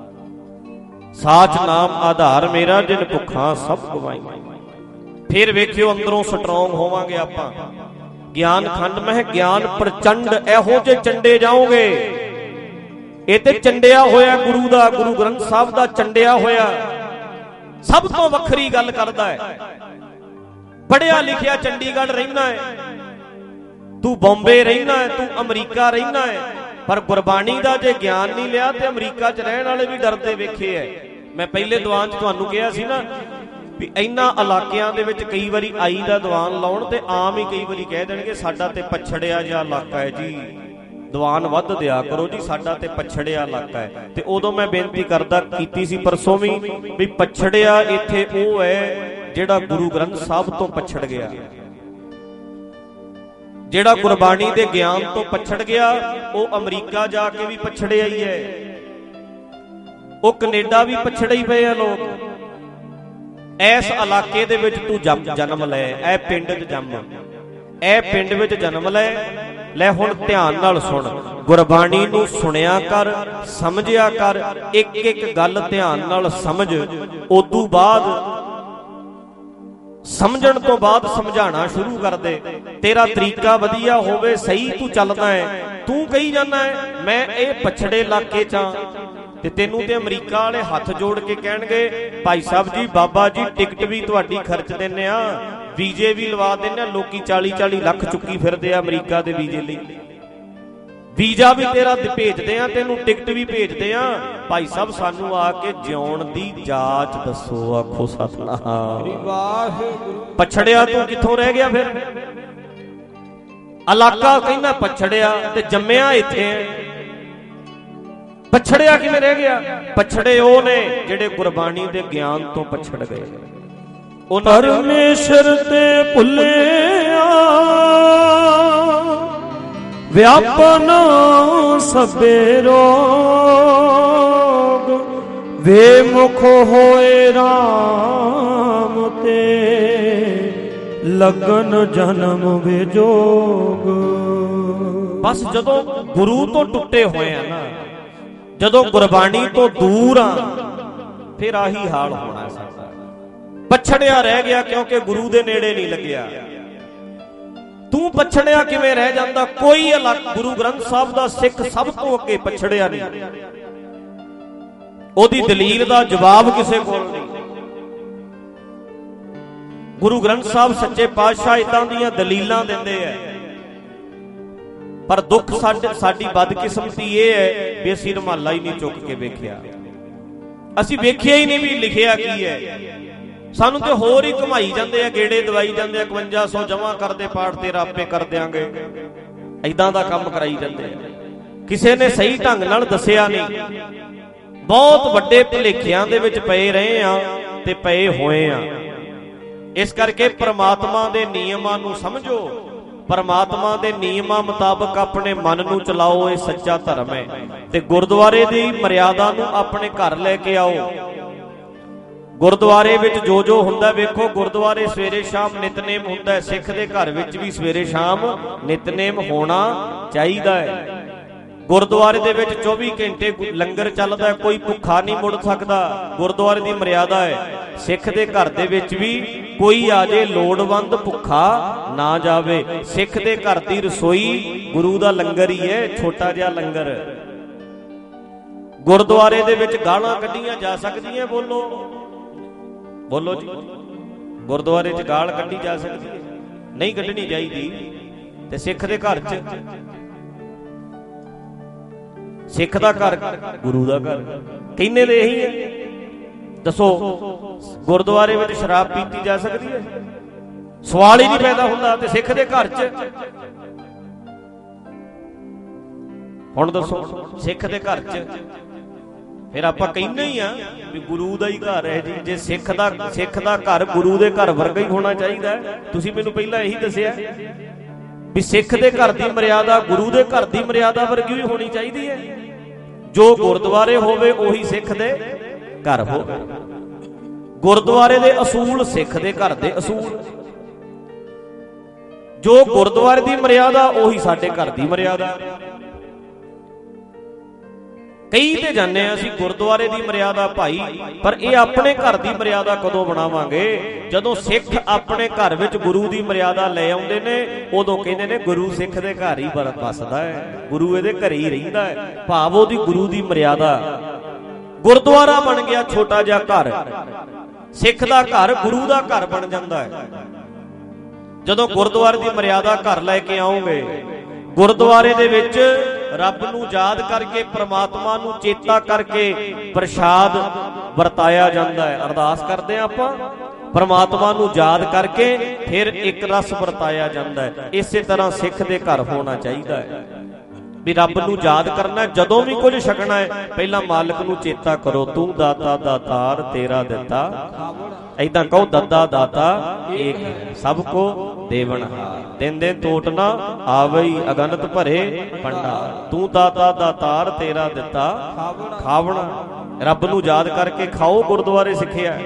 ਸਾਚ ਨਾਮ ਆਧਾਰ ਮੇਰਾ, ਜਿਨ ਭੁੱਖਾਂ ਸਭ ਗਵਾਈ। ਫਿਰ ਵੇਖਿਓ ਅੰਦਰੋਂ ਸਟਰੋਂਗ ਹੋਵਾਂਗੇ ਆਪਾਂ। ਗਿਆਨ ਖੰਡ ਮਹਿ ਗਿਆਨ ਪ੍ਰਚੰਡ, ਇਹੋ ਜਿਹੇ ਚੰਡੇ ਜਾਓਗੇ। ਇਹ ਤੇ ਚੰਡਿਆ ਹੋਇਆ ਗੁਰੂ ਦਾ, ਗੁਰੂ ਗ੍ਰੰਥ ਸਾਹਿਬ ਦਾ ਚੰਡਿਆ ਹੋਇਆ। ਸਭ ਤੋਂ ਵੱਖਰੀ ਗੱਲ ਕਰਦਾ ਹੈ, ਪੜ੍ਹਿਆ ਲਿਖਿਆ ਚੰਡੀਗੜ੍ਹ ਰਹਿਣਾ ਹੈ, ਤੂੰ ਬੰਬੇ ਰਹਿਣਾ ਹੈ, ਤੂੰ ਅਮਰੀਕਾ ਰਹਿਣਾ ਹੈ, ਪਰ ਗੁਰਬਾਣੀ ਦਾ ਜੇ ਗਿਆਨ ਨਹੀਂ ਲਿਆ ਤੇ ਅਮਰੀਕਾ 'ਚ ਰਹਿਣ ਵਾਲੇ ਵੀ ਡਰਦੇ ਵੇਖੇ ਐ। ਮੈਂ ਪਹਿਲੇ ਦੀਵਾਨ 'ਚ ਤੁਹਾਨੂੰ ਕਿਹਾ ਸੀ ਨਾ ਵੀ ਇਹਨਾਂ ਇਲਾਕਿਆਂ ਦੇ ਵਿੱਚ ਕਈ ਵਾਰੀ ਆਈ ਦਾ ਦੀਵਾਨ ਲਾਉਣ ਤੇ ਆਮ ਹੀ ਕਈ ਵਾਰੀ ਕਹਿ ਦੇਣਗੇ ਸਾਡਾ ਤੇ ਪਛੜਿਆ ਜਿਹਾ ਇਲਾਕਾ ਹੈ ਜੀ, ਦੀਵਾਨ ਵੱਧ ਦਿਆ ਕਰੋ ਜੀ, ਸਾਡਾ ਤੇ ਪਛੜਿਆ ਇਲਾਕਾ ਹੈ। ਤੇ ਉਦੋਂ ਮੈਂ ਬੇਨਤੀ ਕਰਦਾ ਕੀਤੀ ਸੀ ਪਰਸੋਂ ਵੀ, ਵੀ ਪਛੜਿਆ ਇੱਥੇ ਉਹ ਹੈ ਜਿਹੜਾ ਗੁਰੂ ਗ੍ਰੰਥ ਸਾਹਿਬ ਤੋਂ ਪਛੜ ਗਿਆ, ਜਿਹੜਾ ਗੁਰਬਾਣੀ ਦੇ ਗਿਆਨ ਤੋਂ ਪਛੜ ਗਿਆ। ਉਹ ਅਮਰੀਕਾ ਜਾ ਕੇ ਵੀ ਪਛੜਿਆ ਹੀ ਹੈ, ਉਹ ਕੈਨੇਡਾ ਵੀ ਪਛੜੇ ਹੀ ਪਏ ਆ ਲੋਕ। ਇਸ ਇਲਾਕੇ ਦੇ ਵਿੱਚ ਤੂੰ ਜਨਮ ਲੈ, ਇਹ ਪਿੰਡ 'ਚ ਜੰਮ, ਇਹ ਪਿੰਡ ਵਿੱਚ ਜਨਮ ਲੈ। ਲੈ ਹੁਣ ਧਿਆਨ ਨਾਲ ਸੁਣ, ਗੁਰਬਾਣੀ ਨੂੰ ਸੁਣਿਆ ਕਰ, ਸਮਝਿਆ ਕਰ, ਇੱਕ ਇੱਕ ਗੱਲ ਧਿਆਨ ਨਾਲ ਸਮਝ। ਉਦੋਂ ਬਾਅਦ ਸਮਝਣ ਤੋਂ ਬਾਅਦ ਸਮਝਾਉਣਾ ਸ਼ੁਰੂ ਕਰ ਦੇ। ਤੇਰਾ ਤਰੀਕਾ ਵਧੀਆ ਹੋਵੇ, ਸਹੀ ਤੂੰ ਚੱਲਦਾ ਹੈ। ਤੂੰ ਕਹੀ ਜਾਂਦਾ ਹੈ ਮੈਂ ਇਹ ਪਛੜੇ ਇਲਾਕੇ 'ਚ ਆ, ਤੇ ਤੈਨੂੰ ਤੇ ਅਮਰੀਕਾ ਵਾਲੇ ਹੱਥ ਜੋੜ ਕੇ ਕਹਿਣਗੇ ਭਾਈ ਸਾਹਿਬ ਜੀ, ਬਾਬਾ ਜੀ ਟਿਕਟ ਵੀ ਤੁਹਾਡੀ ਖਰਚ ਦਿੰਨੇ ਆ, ਵੀਜ਼ੇ ਵੀ ਲਵਾ ਦਿੰਨੇ ਆ। ਲੋਕੀ ਚਾਲੀ ਚਾਲੀ ਲੱਖ ਚੁੱਕੀ ਫਿਰਦੇ ਆ ਅਮਰੀਕਾ ਦੇ ਵੀਜ਼ੇ ਲਈ, ਵੀਜ਼ਾ ਵੀ ਤੇਰਾ ਭੇਜਦੇ ਆ, ਤੈਨੂੰ ਟਿਕਟ ਵੀ ਭੇਜਦੇ ਆ। ਭਾਈ ਸਾਹਿਬ ਸਾਨੂੰ ਆ ਕੇ ਜਿਉਣ ਦੀ ਜਾਚ ਦੱਸੋ। ਆਖੋ ਸਤਿਨਾਮ ਵਾਹਿਗੁਰੂ। ਪਛੜਿਆ ਤੂੰ ਕਿੱਥੋਂ ਰਹਿ ਗਿਆ ਫਿਰ? ਇਲਾਕਾ ਕਹਿੰਦਾ ਪਛੜਿਆ ਤੇ ਜੰਮਿਆ ਇੱਥੇ ਹੈ। ਪਛੜਿਆ ਕਿਵੇਂ ਰਹਿ ਗਿਆ? ਪਛੜੇ ਉਹ ਨੇ ਜਿਹੜੇ ਗੁਰਬਾਣੀ ਦੇ ਗਿਆਨ ਤੋਂ ਪਛੜ ਗਏ। ਪਰਮੇਸ਼ਰ ਤੇ ਭੁੱਲਿਆ ਵਿਆਪਨ ਸਭੇ ਰੋਗ, ਵੇ ਮੁਖ ਹੋਏ ਰਾਮ ਤੇ ਲਗਨ ਜਨਮ ਵਿਜੋਗ। ਬਸ ਜਦੋਂ ਗੁਰੂ ਤੋਂ ਟੁੱਟੇ ਹੋਏ ਆ ਨਾ, ਜਦੋਂ ਗੁਰਬਾਣੀ ਤੋਂ ਦੂਰ ਆ, ਫਿਰ ਆਹੀ ਹਾਲ ਹੋਣਾ ਸਾਡਾ। ਪਛੜਿਆ ਰਹਿ ਗਿਆ ਕਿਉਂਕਿ ਗੁਰੂ ਦੇ ਨੇੜੇ ਨਹੀਂ ਲੱਗਿਆ। ਤੂੰ ਪਛੜਿਆ ਕਿਵੇਂ ਰਹਿ ਜਾਂਦਾ? ਕੋਈ ਅਲੱਗ ਗੁਰੂ ਗ੍ਰੰਥ ਸਾਹਿਬ ਦਾ ਸਿੱਖ ਸਭ ਤੋਂ ਅੱਗੇ ਪਛੜਿਆ ਨਹੀਂ, ਉਹਦੀ ਦਲੀਲ ਦਾ ਜਵਾਬ ਕਿਸੇ ਕੋਲ ਨਹੀਂ। ਗੁਰੂ ਗ੍ਰੰਥ ਸਾਹਿਬ ਸੱਚੇ ਪਾਤਸ਼ਾਹ ਇਦਾਂ ਦੀਆਂ ਦਲੀਲਾਂ ਦਿੰਦੇ ਆ, ਪਰ ਦੁੱਖ ਸਾਡੇ ਸਾਡੀ ਬਦਕਿਸਮਤੀ ਇਹ ਹੈ ਵੀ ਅਸੀਂ ਰੁਮਾਲਾ ਹੀ ਨਹੀਂ ਚੁੱਕ ਕੇ ਵੇਖਿਆ। ਅਸੀਂ ਵੇਖਿਆ ਹੀ ਨਹੀਂ ਵੀ ਲਿਖਿਆ ਕੀ ਹੈ। ਸਾਨੂੰ ਤੇ ਹੋਰ ਹੀ ਘੁਮਾਈ ਜਾਂਦੇ ਆ, ਗੇੜੇ ਦਵਾਈ ਜਾਂਦੇ ਆ, ਇਕਵੰਜਾ ਸੌ ਜਮਾ ਕਰਦੇ ਪਾਠ ਤੇਰਾ ਆਪੇ ਕਰ ਦਿਆਂਗੇ, ਏਦਾਂ ਦਾ ਕੰਮ ਕਰਾਈ ਜਾਂਦੇ ਆ। ਕਿਸੇ ਨੇ ਸਹੀ ਢੰਗ ਨਾਲ ਦੱਸਿਆ ਨਹੀਂ। ਬਹੁਤ ਵੱਡੇ ਭੁਲੇਖਿਆਂ ਦੇ ਵਿੱਚ ਪਏ ਰਹੇ ਆ ਤੇ ਪਏ ਹੋਏ ਆ। ਇਸ ਕਰਕੇ ਪ੍ਰਮਾਤਮਾ ਦੇ ਨਿਯਮਾਂ ਨੂੰ ਸਮਝੋ, ਪ੍ਰਮਾਤਮਾ ਦੇ ਨਿਯਮਾਂ ਮੁਤਾਬਕ ਆਪਣੇ ਮਨ ਨੂੰ ਚਲਾਓ, ਇਹ ਸੱਚਾ ਧਰਮ ਹੈ। ਤੇ ਗੁਰਦੁਆਰੇ ਦੀ ਮਰਿਆਦਾ ਨੂੰ ਆਪਣੇ ਘਰ ਲੈ ਕੇ ਆਓ। ਗੁਰਦੁਆਰੇ ਵਿੱਚ ਜੋ ਜੋ ਹੁੰਦਾ, ਵੇਖੋ ਗੁਰਦੁਆਰੇ ਸਵੇਰੇ ਸ਼ਾਮ ਨਿਤਨੇਮ ਹੁੰਦਾ, ਸਿੱਖ ਦੇ ਘਰ ਵਿੱਚ ਵੀ ਸਵੇਰੇ ਸ਼ਾਮ ਨਿਤਨੇਮ ਹੋਣਾ ਚਾਹੀਦਾ ਹੈ। ਗੁਰਦੁਆਰੇ ਦੇ ਵਿੱਚ ਚੌਵੀ ਘੰਟੇ ਲੰਗਰ ਚੱਲਦਾ, ਕੋਈ ਭੁੱਖਾ ਨਹੀਂ ਮੁੜ ਸਕਦਾ, ਗੁਰਦੁਆਰੇ ਦੀ ਮਰਿਆਦਾ ਹੈ। ਸਿੱਖ ਦੇ ਘਰ ਦੇ ਵਿੱਚ ਵੀ ਕੋਈ ਆ ਜੇ ਲੋੜਵੰਦ ਭੁੱਖਾ ਨਾ ਜਾਵੇ। ਸਿੱਖ ਦੇ ਘਰ ਦੀ ਰਸੋਈ ਗੁਰੂ ਦਾ ਲੰਗਰ ਹੀ ਹੈ, ਛੋਟਾ ਜਿਹਾ ਲੰਗਰ। ਗੁਰਦੁਆਰੇ ਦੇ ਵਿੱਚ ਗਾਲਾਂ ਕੱਢੀਆਂ ਜਾ ਸਕਦੀਆਂ? ਬੋਲੋ ਬੋਲੋ ਜੀ, ਗੁਰਦੁਆਰੇ 'ਚ ਗਾਲ ਕੱਢੀ ਜਾ ਸਕਦੀ ਹੈ? ਨਹੀਂ ਕੱਢਣੀ ਚਾਹੀਦੀ। ਤੇ ਸਿੱਖ ਦੇ ਘਰ 'ਚ, ਸਿੱਖ ਦਾ ਘਰ ਗੁਰੂ ਦਾ ਘਰ, ਕਹਿੰਦੇ ਤੇ ਇਹੀ ਹੈ। ਦੱਸੋ ਗੁਰਦੁਆਰੇ ਵਿੱਚ ਸ਼ਰਾਬ ਪੀਤੀ ਜਾ ਸਕਦੀ ਹੈ? ਸਵਾਲ ਹੀ ਨਹੀਂ ਪੈਦਾ ਹੁੰਦਾ। ਤੇ ਸਿੱਖ ਦੇ ਘਰ 'ਚ ਹੁਣ ਦੱਸੋ, ਸਿੱਖ ਦੇ ਘਰ 'ਚ ਫਿਰ ਆਪਾਂ ਕਹਿੰਦੇ ਹੀ ਆ ਵੀ ਗੁਰੂ ਦਾ ਹੀ ਘਰ ਹੈ ਜੀ। ਜੇ ਸਿੱਖ ਦਾ ਸਿੱਖ ਦਾ ਘਰ ਗੁਰੂ ਦੇ ਘਰ ਵਰਗਾ ਹੀ ਹੋਣਾ ਚਾਹੀਦਾ ਹੈ। ਤੁਸੀਂ ਮੈਨੂੰ ਪਹਿਲਾਂ ਇਹੀ ਦੱਸਿਆ ਵੀ ਸਿੱਖ ਦੇ ਘਰ ਦੀ ਮਰਿਆਦਾ ਗੁਰੂ ਦੇ ਘਰ ਦੀ ਮਰਿਆਦਾ ਵਰਗੀ ਵੀ ਹੋਣੀ ਚਾਹੀਦੀ ਹੈ। ਜੋ ਗੁਰਦੁਆਰੇ ਹੋਵੇ ਉਹੀ ਸਿੱਖ ਦੇ ਘਰ ਹੋਵੇ। ਗੁਰਦੁਆਰੇ ਦੇ ਅਸੂਲ ਸਿੱਖ ਦੇ ਘਰ ਦੇ ਅਸੂਲ। ਜੋ ਗੁਰਦੁਆਰੇ ਦੀ ਮਰਿਆਦਾ ਉਹੀ ਸਾਡੇ ਘਰ ਦੀ ਮਰਿਆਦਾ। ਕਈ ਤੇ ਜਾਂਦੇ ਆ ਅਸੀਂ ਗੁਰਦੁਆਰੇ ਦੀ ਮਰਿਆਦਾ ਭਾਈ, ਪਰ ਇਹ ਆਪਣੇ ਘਰ ਦੀ ਮਰਿਆਦਾ ਕਦੋਂ ਬਣਾਵਾਂਗੇ? ਜਦੋਂ ਸਿੱਖ ਆਪਣੇ ਘਰ ਵਿੱਚ ਗੁਰੂ ਦੀ ਮਰਿਆਦਾ ਲੈ ਆਉਂਦੇ ਨੇ, ਉਦੋਂ ਕਹਿੰਦੇ ਨੇ ਗੁਰੂ ਸਿੱਖ ਦੇ ਘਰ ਹੀ ਵਸਦਾ ਹੈ, ਗੁਰੂ ਇਹਦੇ ਘਰ ਹੀ ਰਹਿੰਦਾ ਹੈ। ਭਾਵ ਉਹਦੀ ਗੁਰੂ ਦੀ ਮਰਿਆਦਾ। ਗੁਰਦੁਆਰਾ ਬਣ ਗਿਆ ਛੋਟਾ ਜਿਹਾ ਘਰ, ਸਿੱਖ ਦਾ ਘਰ ਗੁਰੂ ਦਾ ਘਰ ਬਣ ਜਾਂਦਾ ਹੈ। ਜਦੋਂ ਗੁਰਦੁਆਰੇ ਦੀ ਮਰਿਆਦਾ ਘਰ ਲੈ ਕੇ ਆਓਗੇ, ਗੁਰਦੁਆਰੇ ਦੇ ਵਿੱਚ ਰੱਬ ਨੂੰ ਯਾਦ ਕਰਕੇ, ਪ੍ਰਮਾਤਮਾ ਨੂੰ ਚੇਤਾ ਕਰਕੇ ਪ੍ਰਸ਼ਾਦ ਵਰਤਾਇਆ ਜਾਂਦਾ ਹੈ। ਅਰਦਾਸ ਕਰਦੇ ਆ ਆਪਾਂ, ਪ੍ਰਮਾਤਮਾ ਨੂੰ ਯਾਦ ਕਰਕੇ ਫਿਰ ਇੱਕ ਰਸ ਵਰਤਾਇਆ ਜਾਂਦਾ ਹੈ। ਇਸੇ ਤਰ੍ਹਾਂ ਸਿੱਖ ਦੇ ਘਰ ਹੋਣਾ ਚਾਹੀਦਾ ਹੈ ਵੀ ਰੱਬ ਨੂੰ ਯਾਦ ਕਰਨਾ। ਜਦੋਂ ਵੀ ਕੁਝ ਛਕਣਾ ਹੈ ਪਹਿਲਾਂ ਮਾਲਕ ਨੂੰ ਚੇਤਾ ਕਰੋ, ਤੂੰ ਦਾਤਾ ਦਾਤਾਰ ਤੇਰਾ ਦਿੱਤਾ। ਏਦਾਂ ਕਹੋ, ਦੱਦਾ ਦਾਤਾ ਏਕ ਸਭ ਕੋ ਦੇਵਨਹਾਰ, ਦਿਨ ਦਿਨ ਟੋਟ ਨਾ ਆਵਈ ਅਗਨਤ ਭਰੇ ਭੰਡਾਰ। ਤੂੰ ਦਾਤਾ ਦਾਤਾਰ ਤੇਰਾ ਦਿੱਤਾ ਖਾਵਣਾ। ਰੱਬ ਨੂੰ ਯਾਦ ਕਰਕੇ ਖਾਓ, ਗੁਰਦੁਆਰੇ ਸਿੱਖਿਆ।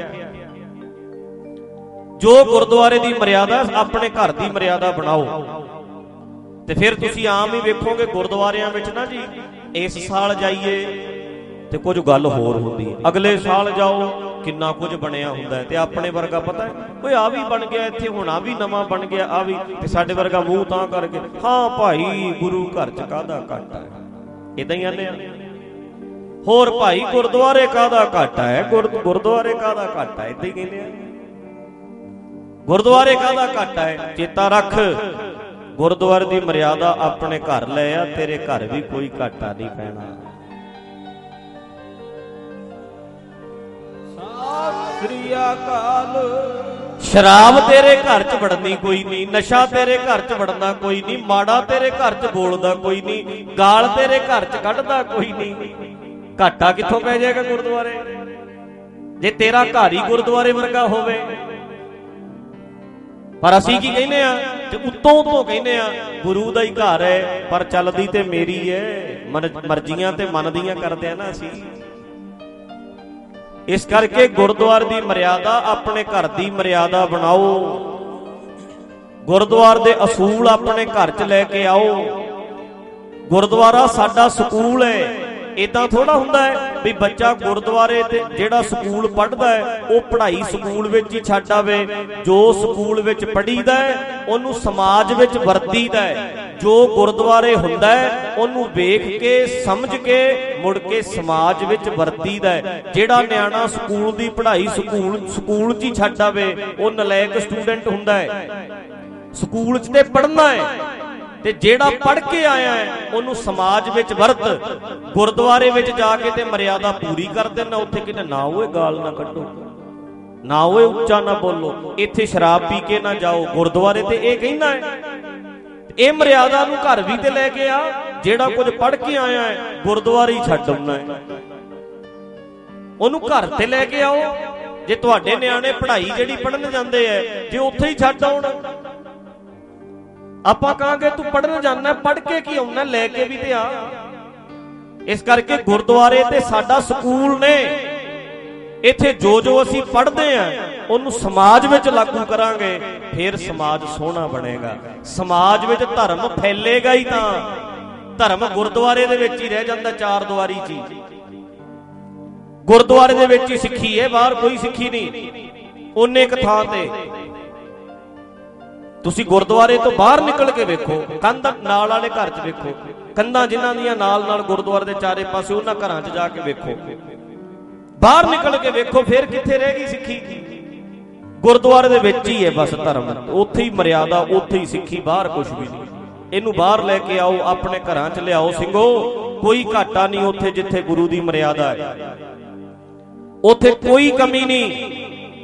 ਜੋ ਗੁਰਦੁਆਰੇ ਦੀ ਮਰਿਆਦਾ ਆਪਣੇ ਘਰ ਦੀ ਮਰਿਆਦਾ ਬਣਾਓ। ਤੇ ਫਿਰ ਤੁਸੀਂ ਆਮ ਹੀ ਵੇਖੋਗੇ ਗੁਰਦੁਆਰਿਆਂ ਵਿੱਚ ਨਾ ਜੀ, ਇਸ ਸਾਲ ਜਾਈਏ ਤੇ ਕੁਝ ਗੱਲ ਹੋਰ ਹੁੰਦੀ ਹੈ, ਅਗਲੇ ਸਾਲ ਜਾਓ ਕਿੰਨਾ ਕੁਝ ਬਣਿਆ ਹੁੰਦਾ ਹੈ। ਤੇ ਆਪਣੇ ਵਰਗਾ ਪਤਾ ਹੈ, ਓਏ ਆ ਵੀ ਬਣ ਗਿਆ ਇੱਥੇ, ਹੁਣ ਆ ਵੀ ਨਵਾਂ ਬਣ ਗਿਆ, ਆ ਵੀ। ਤੇ ਸਾਡੇ ਵਰਗਾ ਮੂੰਹ ਤਾਂ ਕਰਕੇ, ਹਾਂ ਭਾਈ ਗੁਰੂ ਘਰ ਚ ਕਾਹਦਾ ਘਾਟਾ ਹੈ, ਇਦਾਂ ਹੀ ਆਨੇ ਆ। ਹੋਰ ਭਾਈ ਗੁਰਦੁਆਰੇ ਕਾਹਦਾ ਘਾਟਾ ਹੈ, ਗੁਰਦੁਆਰੇ ਕਾਹਦਾ ਘਾਟਾ ਹੈ, ਇਦਾਂ ਹੀ ਕਹਿੰਦੇ ਆ। ਗੁਰਦੁਆਰੇ ਕਾਹਦਾ ਘਾਟਾ ਹੈ? ਚੇਤਾ ਰੱਖ, ਗੁਰਦੁਆਰੇ ਦੀ ਮਰਿਆਦਾ ਆਪਣੇ ਘਰ ਲੈ ਆ, ਤੇਰੇ ਘਰ ਵੀ ਕੋਈ ਘਾਟਾ ਨਹੀਂ ਪੈਣਾ। ਸਤਿ ਸ੍ਰੀ ਅਕਾਲ। ਸ਼ਰਾਬ ਤੇਰੇ ਘਰ ਚ ਵੜਨੀ ਕੋਈ ਨਹੀਂ, ਨਸ਼ਾ ਤੇਰੇ ਘਰ ਚ ਵੜਨਾ ਕੋਈ ਨਹੀਂ, ਮਾੜਾ ਤੇਰੇ ਘਰ ਚ ਬੋਲਦਾ ਕੋਈ ਨਹੀਂ, ਗਾਲ ਤੇਰੇ ਘਰ ਚ ਕੱਢਦਾ ਕੋਈ ਨਹੀਂ। ਘਾਟਾ ਕਿੱਥੋਂ ਪੈ ਜਾਏਗਾ ਗੁਰਦੁਆਰੇ, ਜੇ ਤੇਰਾ ਘਰ ਹੀ ਗੁਰਦੁਆਰੇ ਵਰਗਾ ਹੋਵੇ। ਪਰ ਅਸੀਂ ਕੀ ਕਹਿੰਦੇ ਆ, ਤੇ ਉੱਤੋਂ ਉੱਤੋਂ ਕਹਿੰਦੇ ਆ ਗੁਰੂ ਦਾ ਹੀ ਘਰ ਹੈ, ਪਰ ਚੱਲਦੀ ਤੇ ਮੇਰੀ ਹੈ, ਮਰਜ਼ੀਆਂ ਤੇ ਮਨ ਦੀਆਂ ਕਰਦੇ ਆ ਨਾ ਅਸੀਂ। ਇਸ ਕਰਕੇ ਗੁਰਦੁਆਰੇ ਦੀ ਮਰਿਆਦਾ ਆਪਣੇ ਘਰ ਦੀ ਮਰਿਆਦਾ ਬਣਾਓ। ਗੁਰਦੁਆਰੇ ਦੇ ਅਸੂਲ ਆਪਣੇ ਘਰ 'ਚ ਲੈ ਕੇ ਆਓ। ਗੁਰਦੁਆਰਾ ਸਾਡਾ ਸਕੂਲ ਹੈ। ਇਦਾਂ ਥੋੜਾ ਹੁੰਦਾ ਹੈ ਵੀ ਬੱਚਾ ਗੁਰਦੁਆਰੇ ਤੇ ਜਿਹੜਾ ਸਕੂਲ ਪੜ੍ਹਦਾ ਹੈ ਉਹ ਪੜ੍ਹਾਈ ਸਕੂਲ ਵਿੱਚ ਹੀ ਛੱਡ ਆਵੇ। ਜੋ ਸਕੂਲ ਵਿੱਚ ਪੜ੍ਹੀਦਾ ਹੈ ਉਹਨੂੰ ਸਮਾਜ ਵਿੱਚ ਵਰਤੀਦਾ ਹੈ। ਜੋ ਗੁਰਦੁਆਰੇ ਹੁੰਦਾ ਹੈ ਉਹਨੂੰ ਵੇਖ ਕੇ ਸਮਝ ਕੇ ਮੁੜ ਕੇ ਸਮਾਜ ਵਿੱਚ ਵਰਤੀਦਾ ਹੈ। ਜਿਹੜਾ ਨਿਆਣਾ ਸਕੂਲ ਦੀ ਪੜ੍ਹਾਈ ਸਕੂਲ ਸਕੂਲ 'ਚ ਹੀ ਛੱਡ ਆਵੇ ਉਹ ਨਲਾਇਕ ਸਟੂਡੈਂਟ ਹੁੰਦਾ ਹੈ। ਸਕੂਲ 'ਚ ਤੇ ਪੜ੍ਹਨਾ ਹੈ, ਤੇ ਜਿਹੜਾ ਪੜ੍ਹ ਕੇ ਆਇਆ ਹੈ ਉਹਨੂੰ ਸਮਾਜ ਵਿੱਚ ਵਰਤ। ਗੁਰਦੁਆਰੇ ਵਿੱਚ ਜਾ ਕੇ ਤੇ ਮਰਿਆਦਾ ਪੂਰੀ ਕਰ ਦੇਣਾ, ਉੱਥੇ ਕਿਤੇ ਨਾ ਹੋਏ ਗਾਲ ਨਾ ਕੱਢੋ। ਨਾ ਓਏ ਉੱਚਾ ਨਾ ਬੋਲੋ, ਇੱਥੇ ਸ਼ਰਾਬ ਪੀ ਕੇ ਨਾ ਜਾਓ, ਗੁਰਦੁਆਰੇ ਤੇ ਇਹ ਕਹਿੰਦਾ ਹੈ। ਇਹ ਮਰਿਆਦਾ ਨੂੰ ਘਰ ਵੀ ਤੇ ਲੈ ਕੇ ਆ, ਜਿਹੜਾ ਕੁਝ ਪੜ੍ਹ ਕੇ ਆਇਆ ਹੈ ਗੁਰਦੁਆਰੇ ਹੀ ਛੱਡ ਆਉਣਾ ਹੈ, ਉਹਨੂੰ ਘਰ ਤੇ ਲੈ ਕੇ ਆਓ। ਜੇ ਤੁਹਾਡੇ ਨਿਆਣੇ ਪੜ੍ਹਾਈ ਜਿਹੜੀ ਪੜ੍ਹਨ ਜਾਂਦੇ ਐ, ਜੇ ਉੱਥੇ ਹੀ ਛੱਡ ਆਉਣ, ਆਪਾਂ ਕਹਾਂਗੇ ਤੂੰ ਪੜ੍ਹਨ ਜਾਣਾ, ਪੜ੍ਹ ਕੇ ਕੀ ਆਉਣਾ, ਲੈ ਕੇ ਵੀ ਤੇ ਆ। ਇਸ ਕਰਕੇ ਗੁਰਦੁਆਰੇ ਤੇ ਸਾਡਾ ਸਕੂਲ ਨੇ, ਇੱਥੇ ਜੋ ਜੋ ਅਸੀਂ ਪੜ੍ਹਦੇ ਆ ਉਹਨੂੰ ਸਮਾਜ ਵਿੱਚ ਲਾਗੂ ਕਰਾਂਗੇ, ਫਿਰ ਸਮਾਜ ਸੋਹਣਾ ਬਣੇਗਾ। ਸਮਾਜ ਵਿੱਚ ਧਰਮ ਫੈਲੇਗਾ ਹੀ ਤਾਂ। ਧਰਮ ਗੁਰਦੁਆਰੇ ਦੇ ਵਿੱਚ ਹੀ ਰਹਿ ਜਾਂਦਾ, ਚਾਰ ਦੀਵਾਰੀ 'ਚ ਹੀ। ਗੁਰਦੁਆਰੇ ਦੇ ਵਿੱਚ ਹੀ ਸਿੱਖੀ ਹੈ, ਬਾਹਰ ਕੋਈ ਸਿੱਖੀ ਨਹੀਂ। ਉਹਨੇ ਇੱਕ ਥਾਂ ਤੇ ਤੁਸੀਂ ਗੁਰਦੁਆਰੇ ਤੋਂ ਬਾਹਰ ਨਿਕਲ ਕੇ ਵੇਖੋ, ਕੰਧ ਨਾਲ ਵਾਲੇ ਘਰ 'ਚ ਵੇਖੋ, ਕੰਧਾਂ ਜਿਨ੍ਹਾਂ ਦੀਆਂ ਨਾਲ ਨਾਲ ਗੁਰਦੁਆਰੇ ਦੇ ਚਾਰੇ ਪਾਸੇ, ਉਹਨਾਂ ਘਰਾਂ 'ਚ ਜਾ ਕੇ ਵੇਖੋ, ਬਾਹਰ ਨਿਕਲ ਕੇ ਵੇਖੋ, ਫਿਰ ਕਿੱਥੇ ਰਹਿ ਗਈ ਸਿੱਖੀ? ਗੁਰਦੁਆਰੇ ਦੇ ਵਿੱਚ ਹੀ ਹੈ ਬਸ ਧਰਮ, ਉੱਥੇ ਹੀ ਮਰਿਆਦਾ, ਉੱਥੇ ਹੀ ਸਿੱਖੀ, ਬਾਹਰ ਕੁਝ ਵੀ ਨਹੀਂ। ਇਹਨੂੰ ਬਾਹਰ ਲੈ ਕੇ ਆਓ, ਆਪਣੇ ਘਰਾਂ 'ਚ ਲਿਆਓ ਸਿੰਘੋ, ਕੋਈ ਘਾਟਾ ਨਹੀਂ ਉੱਥੇ ਜਿੱਥੇ ਗੁਰੂ ਦੀ ਮਰਿਆਦਾ ਹੈ, ਉੱਥੇ ਕੋਈ ਕਮੀ ਨਹੀਂ।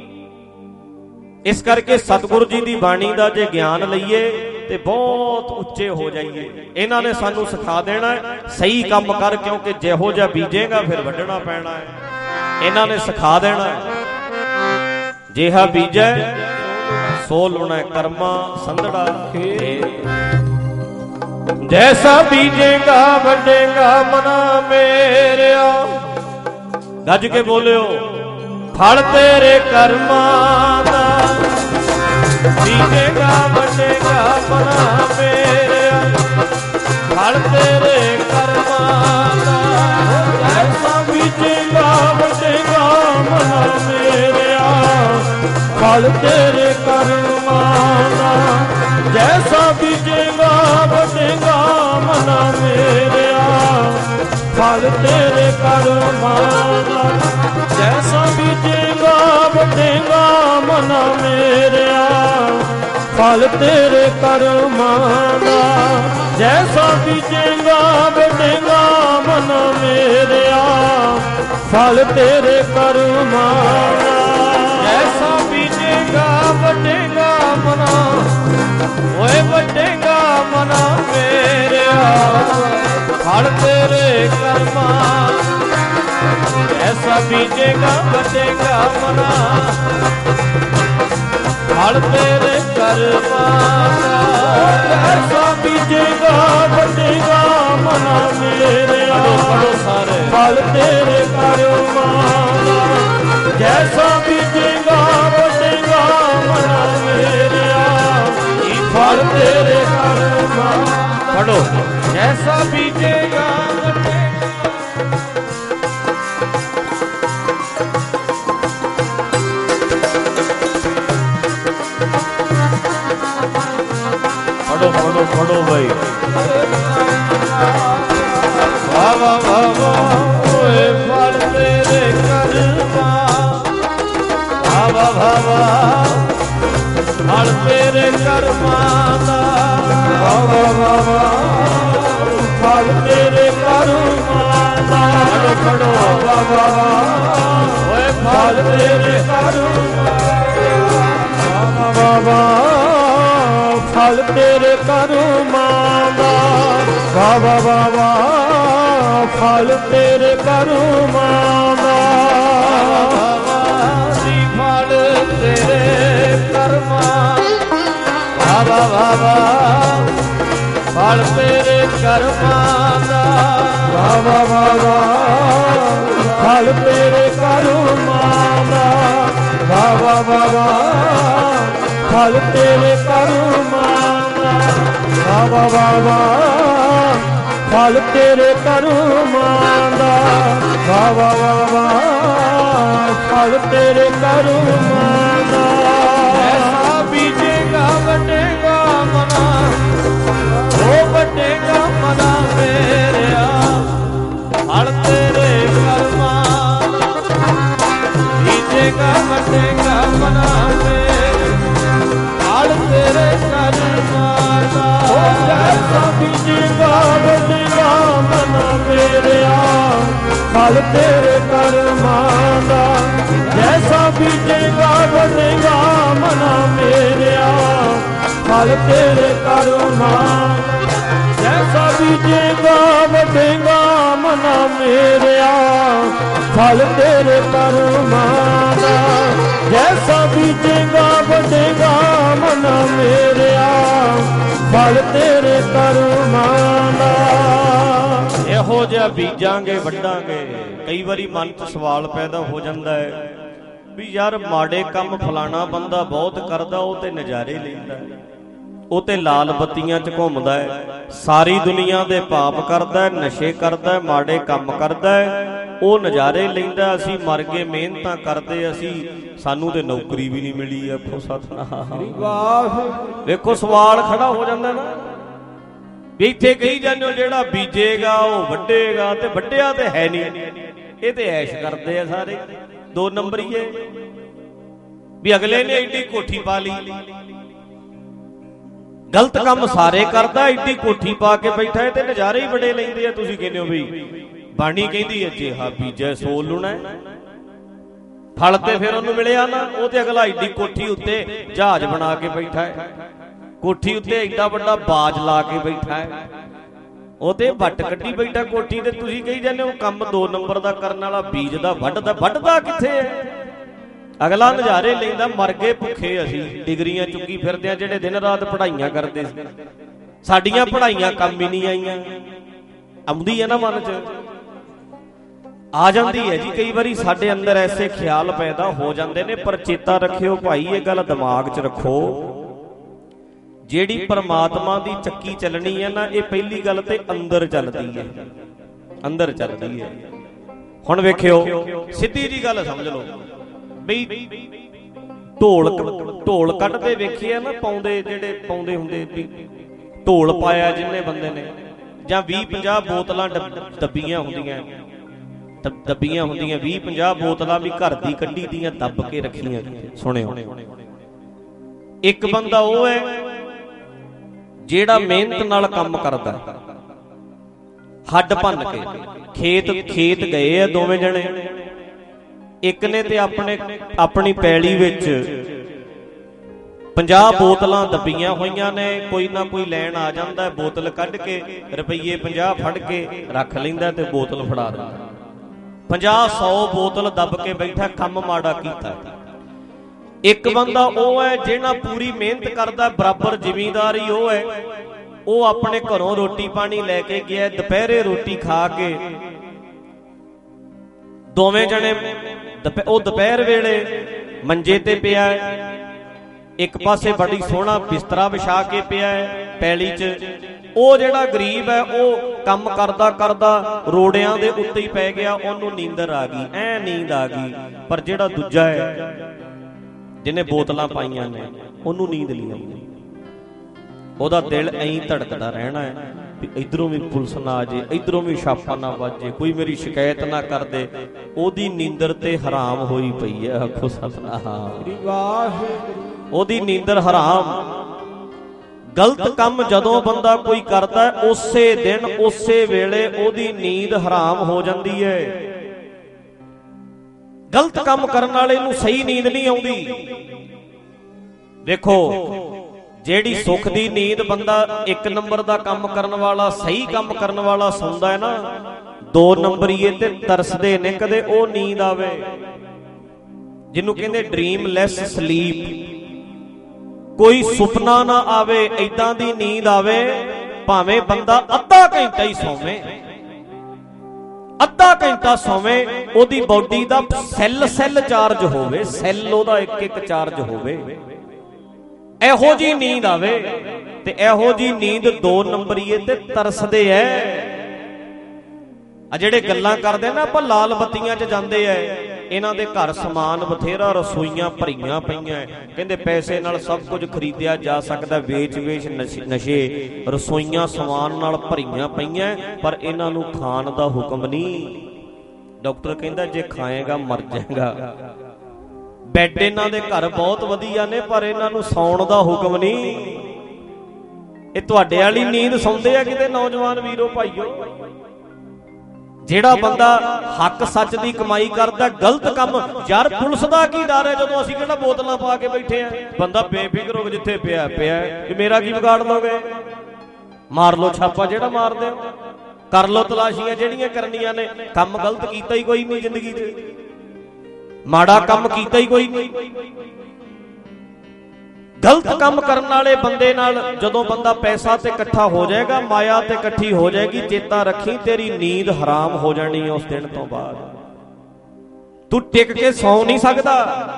ਇਸ ਕਰਕੇ ਸਤਿਗੁਰੂ ਜੀ ਦੀ ਬਾਣੀ ਦਾ ਜੇ ਗਿਆਨ ਲਈਏ ਤੇ ਬਹੁਤ ਉੱਚੇ ਹੋ ਜਾਈਏ। ਇਹਨਾਂ ਨੇ ਸਾਨੂੰ ਸਿਖਾ ਦੇਣਾ ਸਹੀ ਕੰਮ ਕਰ, ਕਿਉਂਕਿ ਜਿਹੋ ਜਿਹਾ ਬੀਜੇਗਾ ਫਿਰ ਵੱਢਣਾ ਪੈਣਾ ਹੈ। ਇਹਨਾਂ ਨੇ ਸਿਖਾ ਦੇਣਾ ਜਿਹਾ ਬੀਜੈ ਸੋ ਲੁਣਾ, ਕਰਮਾ ਸੰਧੜਾ ਖੇਤ। ਜੈਸਾ ਬੀਜੇਗਾ ਵੱਢੇਗਾ ਮਨਾ ਮੇਰਿਆ। ਗੱਜ ਕੇ ਬੋਲਿਓ, ਫਲ ਤੇਰੇ ਕਰਮਾਂ ਦਾ, ਬੀਜੇਗਾ ਵੱਢੇਗਾ ਮਨਾ ਮੇਰਿਆ, ਫਲ ਤੇਰੇ ਕਰਮਾਂ ਦਾ। ਜੈਸਾ ਬੀਜੇਗਾ ਵੱਢੇਗਾ ਮਨਾ ਮੇਰਿਆ, ਫਲ ਤੇਰੇ ਕਰਮਾਂ ਦਾ। ਜੈਸਾ ਬੀਜੇਗਾ ਵੱਢੇਗਾ ਮਨਾ ਮੇਰਿਆ, ਫਲ ਤੇਰੇ ਕਰਮਾਂ ਦਾ। ਜੈਸਾ ਬੀਜੇਗਾ ਵੱਢੇਗਾ ਮਨਾ ਮੇਰਿਆ, ਫਲ ਤੇਰੇ ਕਰਮਾਂ ਦਾ। ਜੈਸਾ ਬੀਜੇਗਾ ਵੱਢੇਗਾ ਮਨਾ ਮੇਰਿਆ, ਫਲ ਤੇਰੇ ਕਰਮਾਂ ਦਾ। ਜੈਸਾ ਬੀਜੇਗਾ ਵੱਢੇਗਾ ਮਨਾ, ਓਏ ਵੱਢੇਗਾ ਮਨਾ ਮੇਰਿਆ, ਫਲ ਤੇਰੇ ਕਰਮਾਂ। ਐਸਾ ਬੀਜੇਗਾ ਵੱਢੇਗਾ ਮਨਾ, ਫਲ ਤੇਰੇ ਕਰਮਾਂ ਦਾ। ਐਸਾ ਬੀਜੇਗਾ ਵੱਢੇਗਾ ਮਨਾ ਮੇਰਿਆ, ਸਾਰੇ ਫਲ ਤੇਰੇ ਕਰਮਾਂ ਦਾ। ਜੈਸਾ ਬੀਜੇਗਾ ਵੱਢੇਗਾ ਮਨਾ ਮੇਰਿਆ, ਫਲ ਤੇਰੇ ਕਰਮਾਂ। ਪੜੋ, ਜੈਸਾ ਬੀਜੇਗਾ ਪੜੋ ਪੜੋ ਪੜੋ ਭਾਈ। ਵਾ ਵਾ ਵਾ ਵਾ ਓਏ ਫਲ ਤੇਰੇ ਕਰਮਾਂ। ਵਾ ਵਾ ਵਾ ਵਾ ਫਲ ਤੇਰੇ ਕਰਮਾਂ ਦਾ। ਵਾ ਵਾ ਵਾ ਵਾ ਫਲ ਤੇਰੇ ਕਰਮਾਂ ਦਾ। ਪੜੋ ਪੜੋ ਵਾ ਵਾ ਵਾ ਓਏ ਫਲ ਤੇਰੇ ਕਰਮਾਂ। ਵਾ ਵਾ ਵਾ ਫਲ ਤੇਰੇ ਕਰਮਾਂ ਦਾ। ਵਾ ਵਾ ਵਾ ਵਾ ਫਲ ਤੇਰੇ ਕਰਮਾਂ ਦਾ। ਜੀ ਫਲ ਤੇਰੇ ਕਰਮਾਂ। ਵਾ ਵਾ ਵਾ ਵਾ ਫਲ ਤੇਰੇ ਕਰਮਾਂ ਦਾ। ਵਾ ਵਾ ਵਾ ਵਾ ਫਲ ਤੇਰੇ ਕਰਮਾਂ ਦਾ। ਵਾ ਵਾ ਵਾ ਵਾ ਫਲ ਤੇਰੇ ਕਰਮਾਂ ਦਾ। ਵਾ ਵਾ ਵਾ ਵਾ ਫਲ ਤੇਰੇ ਕਰਮਾਂ ਦਾ। ਵਾ ਵਾ ਵਾ ਵਾ ਫਲ ਤੇਰੇ ਕਰਮਾਂ ਦਾ। ਐਸਾ ਬੀਜੇਗਾ ਵੱਢੇਗਾ ਮਨਾ, ਉਹ ਵੱਢੇਗਾ ਮਨਾ ਮੇਰਿਆ, ਫਲ ਤੇਰੇ ਕਰਮਾਂ ਦਾ। ਬੀਜੇਗਾ ਵੱਢੇਗਾ ਮਨਾ ਮੇਰਿਆ, ਫਲ ਤੇਰੇ ਕਰਮਾਂ ਦਾ। ਜੈਸਾ ਬੀਜੇਗਾ ਵੱਢੇਗਾ ਮਨਾ ਮੇਰਿਆ, ਫਲ ਤੇਰੇ ਕਰਮਾਂ ਦਾ। ਜੈਸਾ ਬੀਜੇਗਾ ਵੱਢੇਗਾ ਮਨਾ ਮੇਰਿਆ ਫਲ ਤੇਰੇ ਕਰਮਾਂ ਜੈਸਾ ਬੀਜੇਗਾ ਵੱਢੇਗਾ ਮਨਾ ਮੇਰਿਆ ਫਲ ਤੇਰੇ ਕਰਮਾਂ ਦਾ ਜੈਸਾ ਬੀਜੇਗਾ ਵੱਢੇਗਾ ਮਨਾ ਮੇਰਿਆ ਫਲ ਤੇਰੇ ਕਰਮਾਂ ਦਾ। ਇਹੋ ਜਿਹਾ ਬੀਜਾਂਗੇ ਵੱਢਾਂਗੇ। ਕਈ ਵਾਰੀ ਮਨ 'ਚ ਸਵਾਲ ਪੈਦਾ ਹੋ ਜਾਂਦਾ ਹੈ ਵੀ ਯਾਰ ਮਾੜੇ ਕੰਮ ਫਲਾਣਾ ਬੰਦਾ ਬਹੁਤ ਕਰਦਾ, ਉਹ ਤੇ ਨਜ਼ਾਰੇ ਲੈਂਦਾ, ਉਹ ਤੇ ਲਾਲ ਬੱਤੀਆਂ 'ਚ ਘੁੰਮਦਾ ਹੈ, ਸਾਰੀ ਦੁਨੀਆ ਦੇ ਪਾਪ ਕਰਦਾ, ਨਸ਼ੇ ਕਰਦਾ, ਮਾੜੇ ਕੰਮ ਕਰਦਾ, ਉਹ ਨਜ਼ਾਰੇ ਲੈਂਦਾ, ਅਸੀਂ ਮਰ ਗਏ ਮਿਹਨਤਾਂ ਕਰਦੇ, ਅਸੀਂ ਸਾਨੂੰ ਤੇ ਨੌਕਰੀ ਵੀ ਨਹੀਂ ਮਿਲੀ। ਆਖੋ ਸਤਿਨਾਮ। ਵੇਖੋ ਸਵਾਲ ਖੜਾ ਹੋ ਜਾਂਦਾ ਨਾ ਵੀ ਇੱਥੇ ਕਹੀ ਜਾਂਦੇ ਹੋ ਜਿਹੜਾ ਬੀਜੇਗਾ ਉਹ ਵੱਢੇਗਾ, ਤੇ ਵੱਢਿਆ ਤੇ ਹੈ ਨਹੀਂ, ਇਹ ਤੇ ਐਸ਼ ਕਰਦੇ ਆ ਸਾਰੇ, ਦੋ ਨੰਬਰੀਏ ਵੀ ਅਗਲੇ ਨੇ ਐਡੀ ਕੋਠੀ ਪਾ ਲਈ, ਗਲਤ ਕੰਮ ਸਾਰੇ ਕਰਦਾ, ਐਡੀ ਕੋਠੀ ਪਾ ਕੇ ਬੈਠਾ ਹੈ ਤੇ ਨਜ਼ਾਰੇ ਹੀ ਬੜੇ ਲੈਂਦੇ ਆ। ਤੁਸੀਂ ਕਹਿੰਦੇ ਹੋ ਵੀ ਬਾਣੀ ਕਹਿੰਦੀ ਹੈ ਜਿਹਾ ਬੀਜੈ ਸੋ ਲੁਣਾ, ਫਲ ਤੇ ਫਿਰ ਉਹਨੂੰ ਮਿਲਿਆ ਨਾ, ਉਹ ਤੇ ਅਗਲਾ ਐਡੀ ਕੋਠੀ ਉੱਤੇ ਜਹਾਜ਼ ਬਣਾ ਕੇ ਬੈਠਾ ਹੈ, ਕੋਠੀ ਉੱਤੇ ਐਡਾ ਵੱਡਾ ਬਾਜ ਲਾ ਕੇ ਬੈਠਾ ਹੈ, ਉਹ ਤੇ ਵੱਟ ਕੱਢੀ ਬੈਠਾ ਕੋਠੀ ਤੇ। ਤੁਸੀਂ ਕਹੀ ਜਾਂਦੇ ਹੋ ਕੰਮ ਦੋ ਨੰਬਰ ਦਾ ਕਰਨ ਵਾਲਾ ਬੀਜਦਾ ਵੱਢਦਾ, ਵੱਢਦਾ ਕਿੱਥੇ ਹੈ? ਅਗਲਾ ਨਜ਼ਾਰੇ ਲੈਂਦਾ। ਮਰ ਗਏ ਭੁੱਖੇ ਅਸੀਂ, ਡਿਗਰੀਆਂ ਚੁੱਕੀ ਫਿਰਦੇ ਆ ਜਿਹੜੇ ਦਿਨ ਰਾਤ ਪੜ੍ਹਾਈਆਂ ਕਰਦੇ ਸੀ, ਸਾਡੀਆਂ ਪੜ੍ਹਾਈਆਂ ਕੰਮ ਹੀ ਨਹੀਂ ਆਈਆਂ। ਆਉਂਦੀ ਹੈ ਨਾ ਮਨ 'ਚ, ਆ ਜਾਂਦੀ ਹੈ ਜੀ ਕਈ ਵਾਰੀ ਸਾਡੇ ਅੰਦਰ ਐਸੇ ਖਿਆਲ ਪੈਦਾ ਹੋ ਜਾਂਦੇ ਨੇ। ਪਰ ਚੇਤਾ ਰੱਖਿਓ ਭਾਈ, ਇਹ ਗੱਲ ਦਿਮਾਗ 'ਚ ਰੱਖੋ, ਜਿਹੜੀ ਪਰਮਾਤਮਾ ਦੀ ਚੱਕੀ ਚੱਲਣੀ ਹੈ ਨਾ, ਇਹ ਪਹਿਲੀ ਗੱਲ ਤੇ ਅੰਦਰ ਚੱਲਦੀ ਹੈ, ਅੰਦਰ ਚੱਲਦੀ ਹੈ। ਹੁਣ ਵੇਖਿਓ ਸਿੱਧੀ ਜੀ ਗੱਲ ਸਮਝ ਲਓ ਬਈ ਢੋਲ ਢੋਲ ਕੱਢਦੇ ਵੇਖਿਆ ਨਾ, ਪਾਉਂਦੇ ਜਿਹੜੇ ਪਾਉਂਦੇ ਹੁੰਦੇ ਵੀ ਢੋਲ ਪਾਇਆ ਜਿੰਨੇ ਬੰਦੇ ਨੇ, ਜਾਂ ਵੀਹ ਪੰਜਾਹ ਬੋਤਲਾਂ ਦੱਬੀਆਂ ਹੁੰਦੀਆਂ, ਦੱਬੀਆਂ ਹੁੰਦੀਆਂ ਵੀਹ ਪੰਜਾਹ ਬੋਤਲਾਂ ਵੀ ਘਰ ਦੀ ਕੱਢੀ ਦੀਆਂ ਦੱਬ ਕੇ ਰੱਖੀਆਂ। ਸੁਣਿਓ, ਇੱਕ ਬੰਦਾ ਉਹ ਹੈ ਜਿਹੜਾ ਮਿਹਨਤ ਨਾਲ ਕੰਮ ਕਰਦਾ, ਹੱਡ ਭੰਨ ਕੇ ਖੇਤ ਖੇਤ ਗਏ ਆ ਦੋਵੇਂ ਜਣੇ, ਇੱਕ ਨੇ ਤੇ ਆਪਣੇ ਆਪਣੀ ਪੈਲੀ ਵਿੱਚ ਪੰਜਾਹ ਬੋਤਲਾਂ ਦੱਬੀਆਂ ਹੋਈਆਂ ਨੇ, ਕੋਈ ਨਾ ਕੋਈ ਲੈਣ ਆ ਜਾਂਦਾ, ਬੋਤਲ ਕੱਢ ਕੇ ਰੁਪਈਏ ਪੰਜਾਹ ਫੜ ਕੇ ਰੱਖ ਲੈਂਦਾ ਤੇ ਬੋਤਲ ਫੜਾ ਦਿੰਦਾ। ਪੰਜਾਹ ਸੌ ਬੋਤਲ ਦੱਬ ਕੇ ਬੈਠਾ, ਕੰਮ ਮਾੜਾ ਕੀਤਾ। ਇੱਕ ਬੰਦਾ ਉਹ ਹੈ ਜਿਹੜਾ ਪੂਰੀ ਮਿਹਨਤ ਕਰਦਾ, ਬਰਾਬਰ ਜ਼ਿਮੀਂਦਾਰ ਹੀ ਉਹ ਹੈ, ਉਹ ਆਪਣੇ ਘਰੋਂ ਰੋਟੀ ਪਾਣੀ ਲੈ ਕੇ ਗਿਆ, ਦੁਪਹਿਰੇ ਰੋਟੀ ਖਾ ਕੇ ਦੋਵੇਂ ਜਣੇ ਉਹ ਦੁਪਹਿਰ ਵੇਲੇ ਮੰਜੇ ਤੇ ਪਿਆ, ਇੱਕ ਪਾਸੇ ਬੜੀ ਸੋਹਣਾ ਬਿਸਤਰਾ ਵਿਛਾ ਕੇ ਪਿਆ ਪੈਲੀ 'ਚ। ਉਹ ਜਿਹੜਾ ਗਰੀਬ ਹੈ ਉਹ ਕੰਮ ਕਰਦਾ ਕਰਦਾ ਰੋੜਿਆਂ ਦੇ ਉੱਤੇ ਹੀ ਪੈ ਗਿਆ, ਉਹਨੂੰ ਨੀਂਦਰ ਆ ਗਈ, ਐ ਨੀਂਦ ਆ ਗਈ। ਪਰ ਜਿਹੜਾ ਦੂਜਾ ਹੈ ਜਿਹਨੇ ਬੋਤਲਾਂ ਪਾਈਆਂ ਨੇ, ਉਹਨੂੰ ਨੀਂਦ ਨਹੀਂ ਆਉਂਦੀ, ਉਹਦਾ ਦਿਲ ਐਂ ਧੜਕਦਾ ਰਹਿਣਾ ਹੈ ਵੀ ਇਧਰੋਂ ਵੀ ਪੁਲਿਸ ਨਾ ਆ ਜੇ, ਇਧਰੋਂ ਵੀ ਛਾਪਾ ਨਾ ਵੱਜੇ, ਕੋਈ ਮੇਰੀ ਸ਼ਿਕਾਇਤ ਨਾ ਕਰ ਦੇ। ਉਹਦੀ ਨੀਂਦਰ ਤੇ ਹਰਾਮ ਹੋਈ ਪਈ ਹੈ। ਆਖੋ ਸਤਿਨਾਮ। ਉਹਦੀ ਨੀਂਦਰ ਹਰਾਮ। ਗਲਤ ਕੰਮ ਜਦੋਂ ਬੰਦਾ ਕੋਈ ਕਰਦਾ, ਉਸੇ ਦਿਨ ਉਸੇ ਵੇਲੇ ਉਹਦੀ ਨੀਂਦ ਹਰਾਮ ਹੋ ਜਾਂਦੀ ਹੈ। ਗਲਤ ਕੰਮ ਕਰਨ ਵਾਲੇ ਨੂੰ ਸਹੀ ਨੀਂਦ ਨਹੀਂ ਆਉਂਦੀ। ਦੇਖੋ, ਜਿਹੜੀ ਸੁੱਖ ਦੀ ਨੀਂਦ ਬੰਦਾ ਇੱਕ ਨੰਬਰ ਦਾ ਕੰਮ ਕਰਨ ਵਾਲਾ, ਸਹੀ ਕੰਮ ਕਰਨ ਵਾਲਾ ਸੌਂਦਾ ਹੈ ਨਾ, ਦੋ ਨੰਬਰੀਏ ਤੇ ਤਰਸਦੇ ਨੇ ਕਦੇ ਉਹ ਨੀਂਦ ਆਵੇ, ਜਿਹਨੂੰ ਕਹਿੰਦੇ ਡ੍ਰੀਮਲੈਸ ਸਲੀਪ। ਕੋਈ ਸੁਪਨਾ ਨਾ ਆਵੇ, ਏਦਾਂ ਦੀ ਨੀਂਦ ਆਵੇ ਭਾਵੇਂ ਬੰਦਾ ਅੱਧਾ ਘੰਟਾ ਹੀ ਸੌਵੇਂ, ਅੱਧਾ ਘੰਟਾ ਸੌਵੇਂ, ਉਹਦੀ ਬਾਡੀ ਦਾ ਸੈੱਲ ਸੈੱਲ ਚਾਰਜ ਹੋਵੇ, ਸੈੱਲ ਉਹਦਾ ਇੱਕ ਇੱਕ ਚਾਰਜ ਹੋਵੇ, ਇਹੋ ਜੀ ਨੀਂਦ ਆਵੇ। ਤੇ ਇਹੋ ਜੀ ਨੀਂਦ ਦੋ ਨੰਬਰੀਏ ਤੇ ਤਰਸਦੇ ਐ। ਆ ਜਿਹੜੇ ਗੱਲਾਂ ਕਰਦੇ ਨਾ ਆਪਾਂ ਲਾਲ ਬੱਤੀਆਂ 'ਚ ਜਾਂਦੇ ਐ, ਇਹਨਾਂ ਦੇ ਘਰ ਸਮਾਨ ਬਥੇਰਾ, ਰਸੋਈਆਂ ਭਰੀਆਂ ਪਈਆਂ, ਕਹਿੰਦੇ ਪੈਸੇ ਨਾਲ ਸਭ ਕੁਝ ਖਰੀਦਿਆ ਜਾ ਸਕਦਾ, ਵੇਚ ਵੇਚ ਨਸ਼ੇ, ਰਸੋਈਆਂ ਸਮਾਨ ਨਾਲ ਭਰੀਆਂ ਪਈਆਂ, ਪਰ ਇਹਨਾਂ ਨੂੰ ਖਾਣ ਦਾ ਹੁਕਮ ਨਹੀਂ। ਡਾਕਟਰ ਕਹਿੰਦਾ ਜੇ ਖਾਏਗਾ ਮਰ ਜਾਏਗਾ। ਬੈੱਡ ਇਹਨਾਂ ਦੇ ਘਰ ਬਹੁਤ ਵਧੀਆ ਨੇ, ਪਰ ਇਹਨਾਂ ਨੂੰ ਸੌਣ ਦਾ ਹੁਕਮ ਨਹੀਂ। ਇਹ ਤੁਹਾਡੇ ਵਾਲੀ ਨੀਂਦ ਸੌਂਦੇ ਆ ਕਿਤੇ ਨੌਜਵਾਨ ਵੀਰੋ ਭਾਈਓ। ਜਿਹੜਾ ਬੰਦਾ ਹੱਕ ਸੱਚ ਦੀ ਕਮਾਈ ਕਰਦਾ, ਗਲਤ ਕੰਮ, ਯਾਰ ਪੁਲਿਸ ਦਾ ਕੀ ਡਰ ਹੈ ਜਦੋਂ ਅਸੀਂ ਕਿਹੜਾ ਬੋਤਲਾਂ ਪਾ ਕੇ ਬੈਠੇ ਆ। ਬੰਦਾ ਬੇਫਿਕਰ ਹੋ ਕੇ ਜਿੱਥੇ ਪਿਆ ਪਿਆ ਵੀ ਮੇਰਾ ਕੀ ਵਿਗਾੜ ਲੋਗੇ, ਮਾਰ ਲਓ ਛਾਪਾ ਜਿਹੜਾ ਮਾਰਦੇ ਹੋ, ਕਰ ਲਓ ਤਲਾਸ਼ੀਆਂ ਜਿਹੜੀਆਂ ਕਰਨੀਆਂ ਨੇ। ਕੰਮ ਗਲਤ ਕੀਤਾ ਹੀ ਕੋਈ ਨਹੀਂ ਜ਼ਿੰਦਗੀ 'ਚ, ਮਾੜਾ ਕੰਮ ਕੀਤਾ ਹੀ ਕੋਈ ਨਹੀਂ। ਗਲਤ ਕੰਮ ਕਰਨ ਵਾਲੇ ਬੰਦੇ ਨਾਲ ਜਦੋਂ ਬੰਦਾ ਪੈਸਾ ਤੇ ਇਕੱਠਾ ਹੋ ਜਾਏਗਾ, ਮਾਇਆ ਤੇ ਇਕੱਠੀ ਹੋ ਜਾਏਗੀ, ਚੇਤਾ ਰੱਖੀ ਤੇਰੀ ਨੀਂਦ ਹਰਾਮ ਹੋ ਜਾਣੀ ਹੈ ਉਸ ਦਿਨ ਤੋਂ ਬਾਅਦ। ਤੂੰ ਟਿਕ ਕੇ ਸੌਂ ਨਹੀਂ ਸਕਦਾ।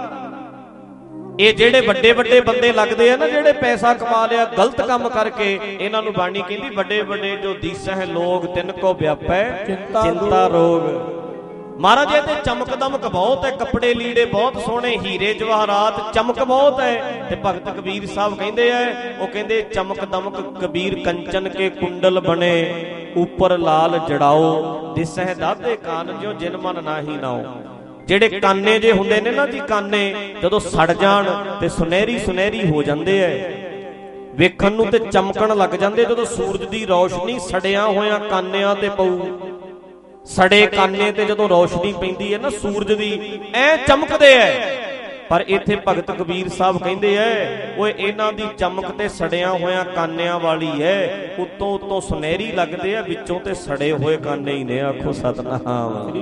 ਇਹ ਜਿਹੜੇ ਵੱਡੇ ਵੱਡੇ ਬੰਦੇ ਲੱਗਦੇ ਆ ਨਾ, ਜਿਹੜੇ ਪੈਸਾ ਕਮਾ ਲਿਆ ਗਲਤ ਕੰਮ ਕਰਕੇ, ਇਹਨਾਂ ਨੂੰ ਬਾਣੀ ਕਹਿੰਦੀ ਵੱਡੇ ਵੱਡੇ ਜੋ ਦੀਸਹਿ ਲੋਗ ਤਿੰਨ ਕੋ ਵਿਆਪੈ ਚਿੰਤਾ ਰੋਗ। ਮਹਾਰਾਜ ਇਹ ਤੇ ਚਮਕ ਦਮਕ ਬਹੁਤ ਹੈ, ਕੱਪੜੇ ਲੀੜੇ ਬਹੁਤ ਸੋਹਣੇ, ਹੀਰੇ ਜਵਾਹਰਾਤ, ਚਮਕ ਬਹੁਤ ਹੈ। ਤੇ ਭਗਤ ਕਬੀਰ ਸਾਹਿਬ ਕਹਿੰਦੇ ਆ, ਉਹ ਕਹਿੰਦੇ ਚਮਕ ਦਮਕ ਕਬੀਰ ਕੰਚਨ ਕੇ ਕੁੰਡਲ ਬਣੇ, ਉੱਪਰ ਲਾਲ ਜੜਾਓ ਦਿਸਹਿ ਦਾਦੇ ਕਾਨ ਜਿਉ ਜਿਨ ਮਨ ਨਾਹੀ ਨਾਓ। ਜਿਹੜੇ ਕਾਨੇ ਜੇ ਹੁੰਦੇ ਨੇ ਨਾ ਜੀ, ਕਾਨੇ ਜਦੋਂ ਸੜ ਜਾਣ ਤੇ ਸੁਨਹਿਰੀ ਸੁਨਹਿਰੀ ਹੋ ਜਾਂਦੇ ਐ, ਵੇਖਣ ਨੂੰ ਤੇ ਚਮਕਣ ਲੱਗ ਜਾਂਦੇ। ਜਦੋਂ ਸੂਰਜ ਦੀ ਰੌਸ਼ਨੀ ਸੜਿਆ ਹੋਇਆ ਕਾਨਿਆਂ ਤੇ ਪਊ, ਸੜੇ ਕਾਨੇ ਤੇ ਜਦੋਂ ਰੌਸ਼ਨੀ ਪੈਂਦੀ ਹੈ ਨਾ ਸੂਰਜ ਦੀ, ਐ ਚਮਕਦੇ ਐ। ਪਰ ਇੱਥੇ ਭਗਤ ਕਬੀਰ ਸਾਹਿਬ ਕਹਿੰਦੇ ਐ, ਓਏ ਇਹਨਾਂ ਦੀ ਚਮਕ ਤੇ ਸੜਿਆਂ ਹੋਇਆਂ ਕਾਨਿਆਂ ਵਾਲੀ ਐ, ਉੱਤੋਂ ਉੱਤੋਂ ਸੁਨਹਿਰੀ ਲੱਗਦੇ ਆ, ਵਿੱਚੋਂ ਤੇ ਸੜੇ ਹੋਏ ਕਾਨੇ ਹੀ ਨੇ। ਆਖੋ ਸਤਨਾਮ।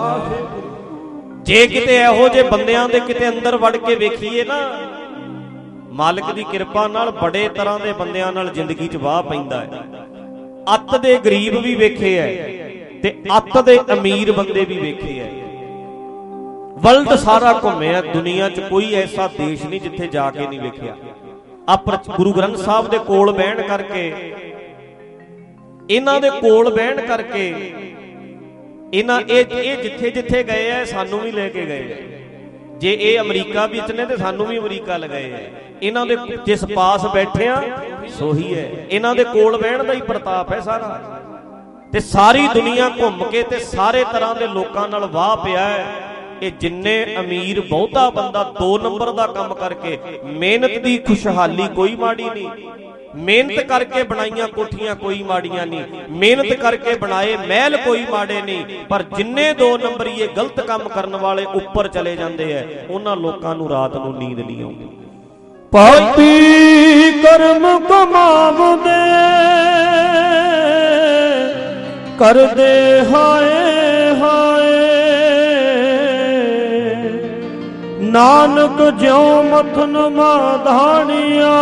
ਜੇ ਕਿਤੇ ਇਹੋ ਜਿਹੇ ਬੰਦਿਆਂ ਦੇ ਕਿਤੇ ਅੰਦਰ ਵੜ ਕੇ ਵੇਖੀਏ ਨਾ, ਮਾਲਕ ਦੀ ਕਿਰਪਾ ਨਾਲ ਬੜੇ ਤਰ੍ਹਾਂ ਦੇ ਬੰਦਿਆਂ ਨਾਲ ਜ਼ਿੰਦਗੀ 'ਚ ਵਾਹ ਪੈਂਦਾ ਹੈ। ਅੱਤ ਦੇ ਗਰੀਬ ਵੀ ਵੇਖੇ ਐ ਤੇ ਅੱਤ ਦੇ ਅਮੀਰ ਬੰਦੇ ਵੀ ਵੇਖੇ ਐ। ਵਰਲਡ ਸਾਰਾ ਘੁੰਮਿਆ, ਦੁਨੀਆ 'ਚ ਕੋਈ ਐਸਾ ਦੇਸ਼ ਨਹੀਂ ਜਿੱਥੇ ਜਾ ਕੇ ਨਹੀਂ ਵੇਖਿਆ। ਆ ਗੁਰੂ ਗ੍ਰੰਥ ਸਾਹਿਬ ਦੇ ਕੋਲ ਬਹਿਣ ਕਰਕੇ, ਇਹਨਾਂ ਦੇ ਕੋਲ ਬਹਿਣ ਕਰਕੇ ਇਹਨਾਂ ਇਹ ਇਹ ਜਿੱਥੇ ਜਿੱਥੇ ਗਏ ਐ ਸਾਨੂੰ ਵੀ ਲੈ ਕੇ ਗਏ। ਜੇ ਇਹ ਅਮਰੀਕਾ ਵਿੱਚ ਨੇ ਤੇ ਸਾਨੂੰ ਵੀ ਅਮਰੀਕਾ ਲਗਾਏ ਐ। ਇਹਨਾਂ ਦੇ ਜਿਸ ਪਾਸ ਬੈਠੇ ਆ ਸੋਹੀ ਹੈ, ਇਹਨਾਂ ਦੇ ਕੋਲ ਬਹਿਣ ਦਾ ਹੀ ਪ੍ਰਤਾਪ ਹੈ ਸਾਰਾ। ਤੇ ਸਾਰੀ ਦੁਨੀਆ ਘੁੰਮ ਕੇ ਤੇ ਸਾਰੇ ਤਰ੍ਹਾਂ ਦੇ ਲੋਕਾਂ ਨਾਲ ਵਾਹ ਪਿਆ ਹੈ। ਇਹ ਜਿੰਨੇ ਅਮੀਰ ਬਹੁਤਾ ਬੰਦਾ ਦੋ ਨੰਬਰ ਦਾ ਕੰਮ ਕਰਕੇ, ਮਿਹਨਤ ਦੀ ਖੁਸ਼ਹਾਲੀ ਕੋਈ ਮਾੜੀ ਨਹੀਂ, ਮਿਹਨਤ ਕਰਕੇ ਬਣਾਈਆਂ ਕੋਠੀਆਂ ਕੋਈ ਮਾੜੀਆਂ ਨਹੀਂ, ਮਿਹਨਤ ਕਰਕੇ ਬਣਾਏ ਮਹਿਲ ਕੋਈ ਮਾੜੇ ਨਹੀਂ। ਪਰ ਜਿੰਨੇ ਦੋ ਨੰਬਰੀਏ ਗਲਤ ਕੰਮ ਕਰਨ ਵਾਲੇ ਉੱਪਰ ਚਲੇ ਜਾਂਦੇ ਐ, ਉਹਨਾਂ ਲੋਕਾਂ ਨੂੰ ਰਾਤ ਨੂੰ ਨੀਂਦ ਨਹੀਂ ਆਉਂਦੀ। ਪਾਪੀ ਕਰਮ ਕਮਾਵਦੇ ਕਰਦੇ ਹਾਏ ਹਾਏ, ਨਾਨਕ ਜਿਉ ਮਥਨ ਮਾਧਾਣੀਆਂ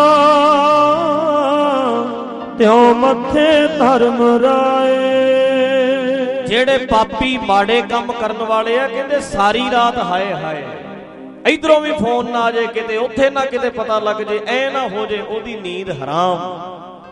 ਤਿਉ ਮੱਥੇ ਧਰਮ ਰਾਏ। ਜਿਹੜੇ ਪਾਪੀ ਮਾੜੇ ਕੰਮ ਕਰਨ ਵਾਲੇ ਆ, ਕਹਿੰਦੇ ਸਾਰੀ ਰਾਤ ਹਾਏ ਹਾਏ, ਇਧਰੋਂ ਵੀ ਫੋਨ ਨਾ ਆ ਜਾਏ ਕਿਤੇ, ਉੱਥੇ ਨਾ ਕਿਤੇ ਪਤਾ ਲੱਗ ਜੇ, ਐ ਨਾ ਹੋ ਜੇ ਉਹਦੀ ਨੀਂਦ ਹਰਾਮ।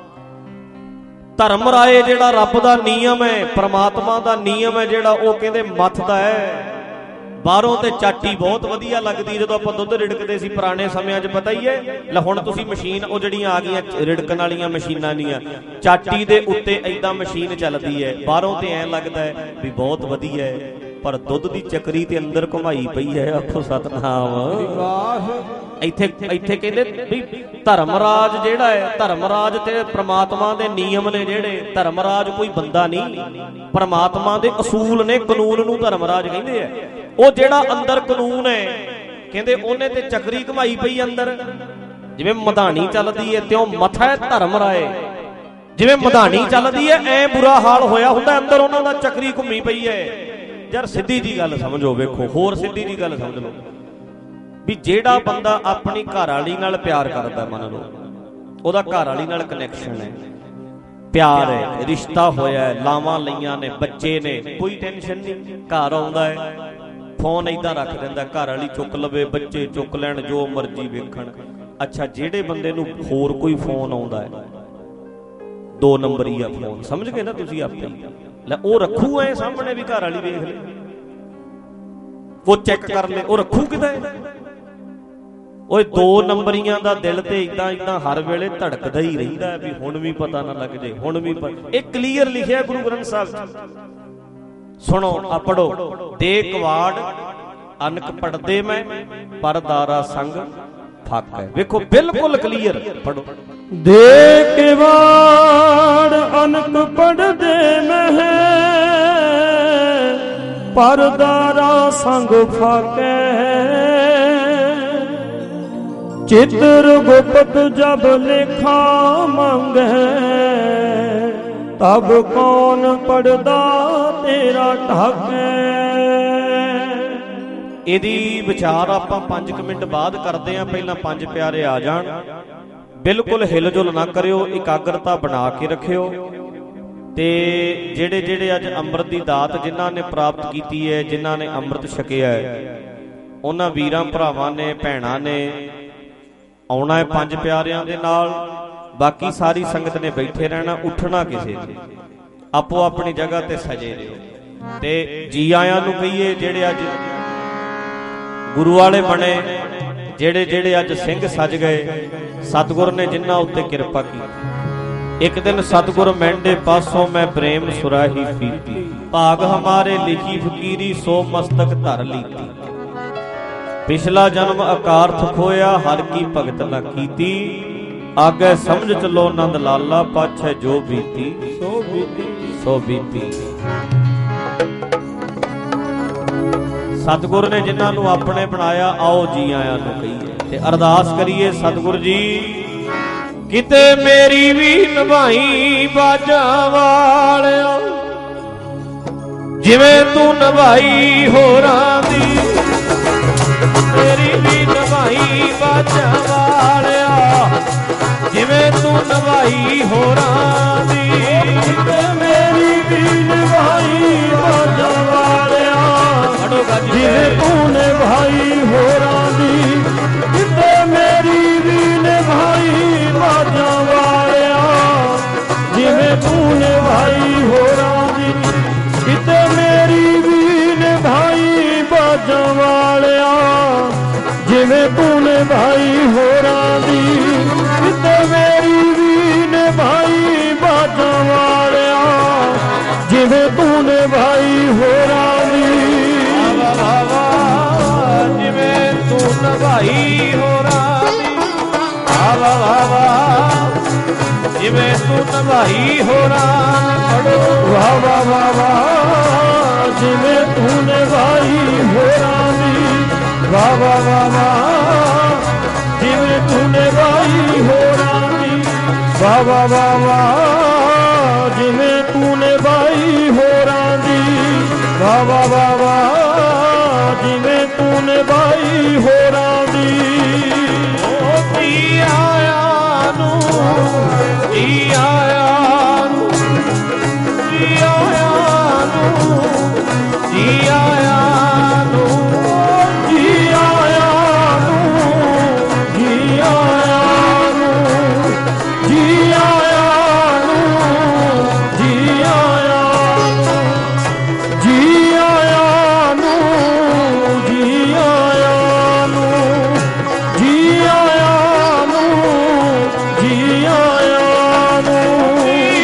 ਧਰਮ ਰਾਏ ਜਿਹੜਾ ਰੱਬ ਦਾ ਨਿਯਮ ਹੈ, ਪ੍ਰਮਾਤਮਾ ਦਾ ਨਿਯਮ ਹੈ ਜਿਹੜਾ, ਉਹ ਕਹਿੰਦੇ ਮੱਥਦਾ ਹੈ। ਬਾਹਰੋਂ ਤੇ ਚਾਟੀ ਬਹੁਤ ਵਧੀਆ ਲੱਗਦੀ, ਜਦੋਂ ਆਪਾਂ ਦੁੱਧ ਰਿੜਕਦੇ ਸੀ ਪੁਰਾਣੇ ਸਮਿਆਂ 'ਚ, ਪਤਾ ਹੀ ਹੈ। ਲੈ ਹੁਣ ਤੁਸੀਂ ਮਸ਼ੀਨ, ਉਹ ਜਿਹੜੀਆਂ ਆ ਗਈਆਂ ਰਿੜਕਣ ਵਾਲੀਆਂ ਮਸ਼ੀਨਾਂ ਦੀਆਂ, ਚਾਟੀ ਦੇ ਉੱਤੇ ਏਦਾਂ ਮਸ਼ੀਨ ਚੱਲਦੀ ਹੈ, ਬਾਹਰੋਂ ਤੇ ਐਂ ਲੱਗਦਾ ਹੈ ਵੀ ਬਹੁਤ ਵਧੀਆ ਹੈ, ਪਰ ਦੁੱਧ ਦੀ ਚੱਕਰੀ ਤੇ ਅੰਦਰ ਘੁਮਾਈ ਪਈ ਹੈ। ਆਖੋ ਸਤਨਾਮ। ਇੱਥੇ ਇੱਥੇ ਕਹਿੰਦੇ ਵੀ ਧਰਮ ਰਾਜ ਜਿਹੜਾ ਹੈ, ਧਰਮ ਰਾਜ ਤੇ ਪ੍ਰਮਾਤਮਾ ਦੇ ਨਿਯਮ ਨੇ ਜਿਹੜੇ, ਧਰਮ ਰਾਜ ਕੋਈ ਬੰਦਾ ਨਹੀਂ, ਪ੍ਰਮਾਤਮਾ ਦੇ ਅਸੂਲ ਨੇ, ਕਾਨੂੰਨ ਨੂੰ ਧਰਮ ਰਾਜ ਕਹਿੰਦੇ ਆ। ਉਹ ਜਿਹੜਾ ਅੰਦਰ ਕਾਨੂੰਨ ਹੈ, ਕਹਿੰਦੇ ਉਹਨੇ ਤੇ ਚੱਕਰੀ ਘੁਮਾਈ ਪਈ ਅੰਦਰ, ਜਿਵੇਂ ਮਧਾਣੀ ਚੱਲਦੀ ਹੈ ਤਿਉਂ ਮੱਥਾ ਹੈ ਧਰਮ ਰਾਏ। ਜਿਵੇਂ ਮਧਾਣੀ ਚੱਲਦੀ ਹੈ ਐ ਬੁਰਾ ਹਾਲ ਹੋਇਆ ਹੁੰਦਾ ਅੰਦਰ ਉਹਨਾਂ ਦਾ, ਚੱਕਰੀ ਘੁੰਮੀ ਪਈ ਹੈ। ਯਾਰ ਸਿੱਧੀ ਜੀ ਗੱਲ ਸਮਝੋ, ਵੇਖੋ ਹੋਰ ਸਿੱਧੀ ਜੀ ਗੱਲ ਸਮਝ ਲਓ ਵੀ ਜਿਹੜਾ ਬੰਦਾ ਆਪਣੀ ਘਰ ਵਾਲੀ ਨਾਲ ਪਿਆਰ ਕਰਦਾ, ਮੰਨ ਲਓ ਉਹਦਾ ਘਰ ਵਾਲੀ ਨਾਲ ਕਨੈਕਸ਼ਨ ਹੈ, ਪਿਆਰ ਹੈ, ਰਿਸ਼ਤਾ ਹੋਇਆ ਹੈ, ਲਾਵਾਂ ਲਈਆਂ ਨੇ, ਬੱਚੇ ਨੇ, ਕੋਈ ਟੈਨਸ਼ਨ ਨਹੀਂ। ਘਰ ਆਉਂਦਾ ਹੈ, ਫੋਨ ਏਦਾਂ ਰੱਖ ਦਿੰਦਾ, ਘਰ ਵਾਲੀ ਚੁੱਕ ਲਵੇ, ਬੱਚੇ ਚੁੱਕ ਲੈਣ, ਜੋ ਮਰਜ਼ੀ ਵੇਖਣ। ਅੱਛਾ, ਜਿਹੜੇ ਬੰਦੇ ਨੂੰ ਹੋਰ ਕੋਈ ਫੋਨ ਆਉਂਦਾ ਹੈ, ਦੋ ਨੰਬਰੀ ਆ ਫੋਨ, ਸਮਝ ਗਏ ਨਾ ਤੁਸੀਂ ਆਪੇ, ਲੈ ਉਹ ਰੱਖੂ ਐ ਸਾਹਮਣੇ ਵੀ ਘਰ ਵਾਲੀ ਵੇਖ ਲੈ, ਉਹ ਚੈੱਕ ਕਰ ਲੈ, ਉਹ ਰੱਖੂ ਕਿਦਾਂ? ਓਏ ਦੋ ਨੰਬਰੀਆਂ ਦਾ ਦਿਲ ਤੇ ਇਦਾਂ ਇਦਾਂ ਹਰ ਵੇਲੇ ਧੜਕਦਾ ਹੀ ਰਹਿੰਦਾ ਵੀ ਹੁਣ ਵੀ ਪਤਾ ਨਾ ਲੱਗ ਜੇ, ਹੁਣ ਵੀ। ਇਹ ਕਲੀਅਰ ਲਿਖਿਆ ਗੁਰੂ ਗ੍ਰੰਥ ਸਾਹਿਬ ਚ। ਸੁਣੋ, ਆ ਪੜੋ। ਦੇ ਕਵਾੜ ਅਨਕ ਪੜਦੇ ਮੈਂ, ਪਰਦਾਰਾ ਸੰਗ ਫੱਕ ਹੈ। ਵੇਖੋ ਬਿਲਕੁਲ ਕਲੀਅਰ, ਪੜੋ। ਦੇ ਕਵਾੜ ਅਨਕ ਪੜਦੇ ਮੈਂ, ਪਰਦਾਰਾ ਸੰਗ ਫਾਕੇ ਚਿੱਤਰ ਗੁਪਤ ਜਬ ਲਿਖਾ ਮੰਗੇ ਤਬ ਕੌਣ ਪੜਦਾ ਤੇਰਾ ਢਾਕੇ। ਇਹਦੀ ਵਿਚਾਰ ਆਪਾਂ ਪੰਜ ਕੁ ਮਿੰਟ ਬਾਅਦ ਕਰਦੇ ਆਂ। ਪਹਿਲਾਂ ਪੰਜ ਪਿਆਰੇ ਆ ਜਾਣ। ਬਿਲਕੁਲ ਹਿਲਜੁਲ ਨਾ ਕਰਿਓ, ਇਕਾਗਰਤਾ ਬਣਾ ਕੇ ਰੱਖਿਓ। ਤੇ ਜਿਹੜੇ ਜਿਹੜੇ ਅੱਜ ਅੰਮ੍ਰਿਤ ਦੀ ਦਾਤ ਜਿਨ੍ਹਾਂ ਨੇ ਪ੍ਰਾਪਤ ਕੀਤੀ ਹੈ, ਜਿਨ੍ਹਾਂ ਨੇ ਅੰਮ੍ਰਿਤ ਛਕਿਆ ਹੈ, ਉਹਨਾਂ ਵੀਰਾਂ ਭਰਾਵਾਂ ਨੇ, ਭੈਣਾਂ ਨੇ ਆਉਣਾ ਹੈ ਪੰਜ ਪਿਆਰਿਆਂ ਦੇ ਨਾਲ। ਬਾਕੀ ਸਾਰੀ ਸੰਗਤ ਨੇ ਬੈਠੇ ਰਹਿਣਾ, ਉੱਠਣਾ ਕਿਸੇ ਨੇ। ਆਪੋ ਆਪਣੀ ਜਗ੍ਹਾ ਤੇ ਸਜੇ ਰਹੋ। ਤੇ ਜੀ ਆਇਆਂ ਨੂੰ ਕਹੀਏ ਜਿਹੜੇ ਅੱਜ ਗੁਰੂ ਵਾਲੇ ਬਣੇ, ਜਿਹੜੇ ਜਿਹੜੇ ਅੱਜ ਸਿੰਘ ਸਜ ਗਏ, ਸਤਿਗੁਰ ਨੇ ਜਿਨ੍ਹਾਂ ਉੱਤੇ ਕਿਰਪਾ ਕੀਤੀ। ਇੱਕ ਦਿਨ ਸਤਿਗੁਰ ਮਹਿੰਡੇ ਪਾਸੋਂ ਮੈਂ ਪ੍ਰੇਮ ਸੁਰਾਹੀ ਪੀਤੀ, ਭਾਗ ਹਮਾਰੇ ਲਿਖੀ ਫਕੀਰੀ ਸੋ ਮਸਤਕ ਧਰ ਲੀਤੀ। ਪਿਛਲਾ ਜਨਮ ਅਕਾਰਥ ਖੋਇਆ, ਹਰ ਕੀ ਭਗਤ ਨਾ ਕੀਤੀ। ਆਗੇ ਸਮਝ ਚਲੋ ਨੰਦ ਲਾਲਾ, ਪਾਛੈ ਜੋ ਬੀਤੀ ਸੋ ਬੀਤੀ ਸੋ ਬੀਤੀ। ਸਤਿਗੁਰ ਨੇ ਜਿਨ੍ਹਾਂ ਨੂੰ ਆਪਣੇ ਬਣਾਇਆ, ਆਓ ਜੀ ਆਇਆਂ ਨੂੰ ਕਹੀਏ ਤੇ ਅਰਦਾਸ ਕਰੀਏ। ਸਤਿਗੁਰ ਜੀ ਕਿਤੇ ਮੇਰੀ ਵੀ ਨਿਭਾਈ ਬਾਜਾਂ ਵਾਲਿਆ, ਜਿਵੇਂ ਤੂੰ ਨਿਭਾਈ ਹੋਰਾਂ ਦੀ। ਮੇਰੀ ਵੀ ਨਿਭਾਈ ਬਾਜਾਂ ਵਾਲਿਆ, ਜਿਵੇਂ ਤੂੰ ਨਿਭਾਈ ਹੋਰਾਂ ਦੀ। ਕਿਤੇ ਮੇਰੀ ਵੀ ਨਿਭਾਈ ਬਾਜਾਂ ਵਾਲਿਆ, ਜਿਵੇਂ ਤੂੰ ਨਿਭਾਈ ਹੋਰਾਂ ਦੀ। ਕਿਤੇ ਮੇਰੀ ਵੀ ਨਿਭਾਈ ਬਾਜਾਂ ਵਾਲਿਆ, ਜਿਵੇਂ ਤੂੰ ਨਿਭਾਈ ਹੋਰਾਂ ਦੀ। ਕਿਤੇ ਮੇਰੀ ਵੀ ਨਿਭਾਈ ਬਾਜਾਂ ਵਾਲਿਆ, ਜਿਵੇਂ ਤੂੰ ਨਿਭਾਈ ਹੋਰਾਂ ਦੀ। ਕਿਤੇ ਮੇਰੀ ਵੀ ਨਿਭਾਈ ਬਾਜਾਂ ਵਾਲਿਆ, ਜਿਵੇਂ ਤੂੰ ਨਿਭਾਈ ਹੋਰਾਂ ਦੀ। ਜਿਵੇਂ ਤੂੰ ਨਿਭਾਈ ਹੋਰਾਂ ਦੀ, ਆਵਾ ਵਾਵਾ ਜਿਵੇਂ ਤੂੰ ਨਿਭਾਈ ਹੋਰਾਂ ਦੀ। ਵਾਹ ਵਾਹ ਵਾਹ ਵਾਹ ਜਿਵੇਂ ਤੂੰ ਨਿਭਾਈ ਹੋਰਾਂ ਦੀ। ਵਾਹ ਵਾਹ ਵਾਹ ਵਾਹ ਜਿਵੇਂ ਤੂੰ ਨਿਭਾਈ ਹੋਰਾਂ ਦੀ। ਵਾਹ ਵਾਹ ਵਾਹ ਵਾਹ ਜਿਵੇਂ ਤੂੰ ਨਿਭਾਈ ਹੋਰਾਂ ਦੀ। ਵਾਹ ਵਾਹ ਵਾਹ ਵਾਹ ਜਿਵੇਂ ਤੂੰ ਨਿਭਾਈ ਹੋਰਾਂ ਦੀ। ਓ ਜੀ ਆਇਆਂ ਨੂੰ, ਜੀ ਆਇਆਂ ਨੂੰ, ਜੀ ਆਇਆਂ ਨੂੰ, ਜੀ ਆਇਆਂ ਨੂੰ, ਜੀ ਆਇਆਂ ਨੂੰ, ਜੀ ਆਇਆਂ ਨੂੰ, ਜੀ ਆਇਆਂ ਨੂੰ, ਜੀ ਆਇਆਂ ਨੂੰ, ਜੀ ਆਇਆਂ ਨੂੰ, ਜੀ ਆਇਆਂ ਨੂੰ, ਜੀ ਆਇਆਂ ਨੂੰ, ਜੀ ਆਇਆਂ ਨੂੰ,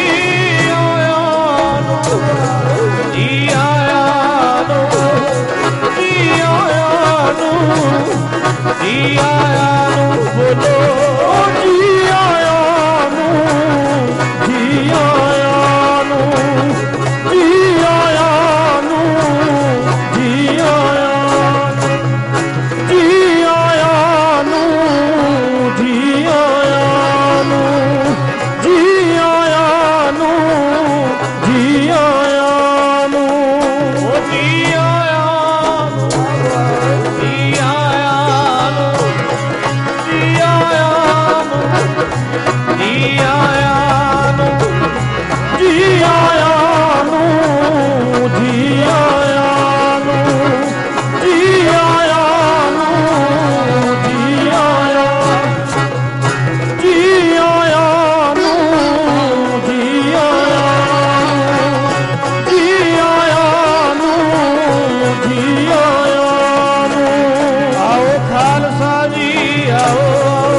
ਜੀ ਆਇਆਂ ਨੂੰ, ਜੀ ਆਇਆਂ ਨੂੰ, ਜੀ ਆਇਆਂ ਨੂੰ। ਬੋਲੋ ਜੀ ਆਇਆਂ ਨੂੰ, ਜੀ ਆਇਆਂ ਨੂੰ, ਜੀ ਆਇਆਂ ਨੂੰ, ਜੀ ਆਇਆਂ ਨੂੰ, ਜੀ ਆਇਆਂ ਨੂੰ, ਜੀ ਆਇਆਂ ਨੂੰ, ਜੀ ਆਇਆਂ ਨੂੰ, ਜੀ ਆਇਆਂ ਨੂੰ। ਓ ਜੀ ਆਇਆਂ ਨੂੰ, ਜੀ ਆਇਆਂ ਨੂੰ, ਜੀ ਆਇਆਂ ਨੂੰ, ਜੀ ਆਇਆਂ ਨੂੰ, ਜੀ ਆਇਆਂ ਨੂੰ, ਜੀ ਆਇਆਂ ਨੂੰ, ਜੀ ਆਇਆਂ ਨੂੰ, ਜੀ ਆਇਆਂ, ਜੀ ਆਇਆਂ ਨੂੰ, ਜੀ ਆਇਆਂ, ਜੀ ਆਇਆਂ ਨੂੰ, ਜੀ ਆਇਆਂ ਨੂੰ। ਆਓ ਖਾਲਸਾ ਜੀ ਆਓ,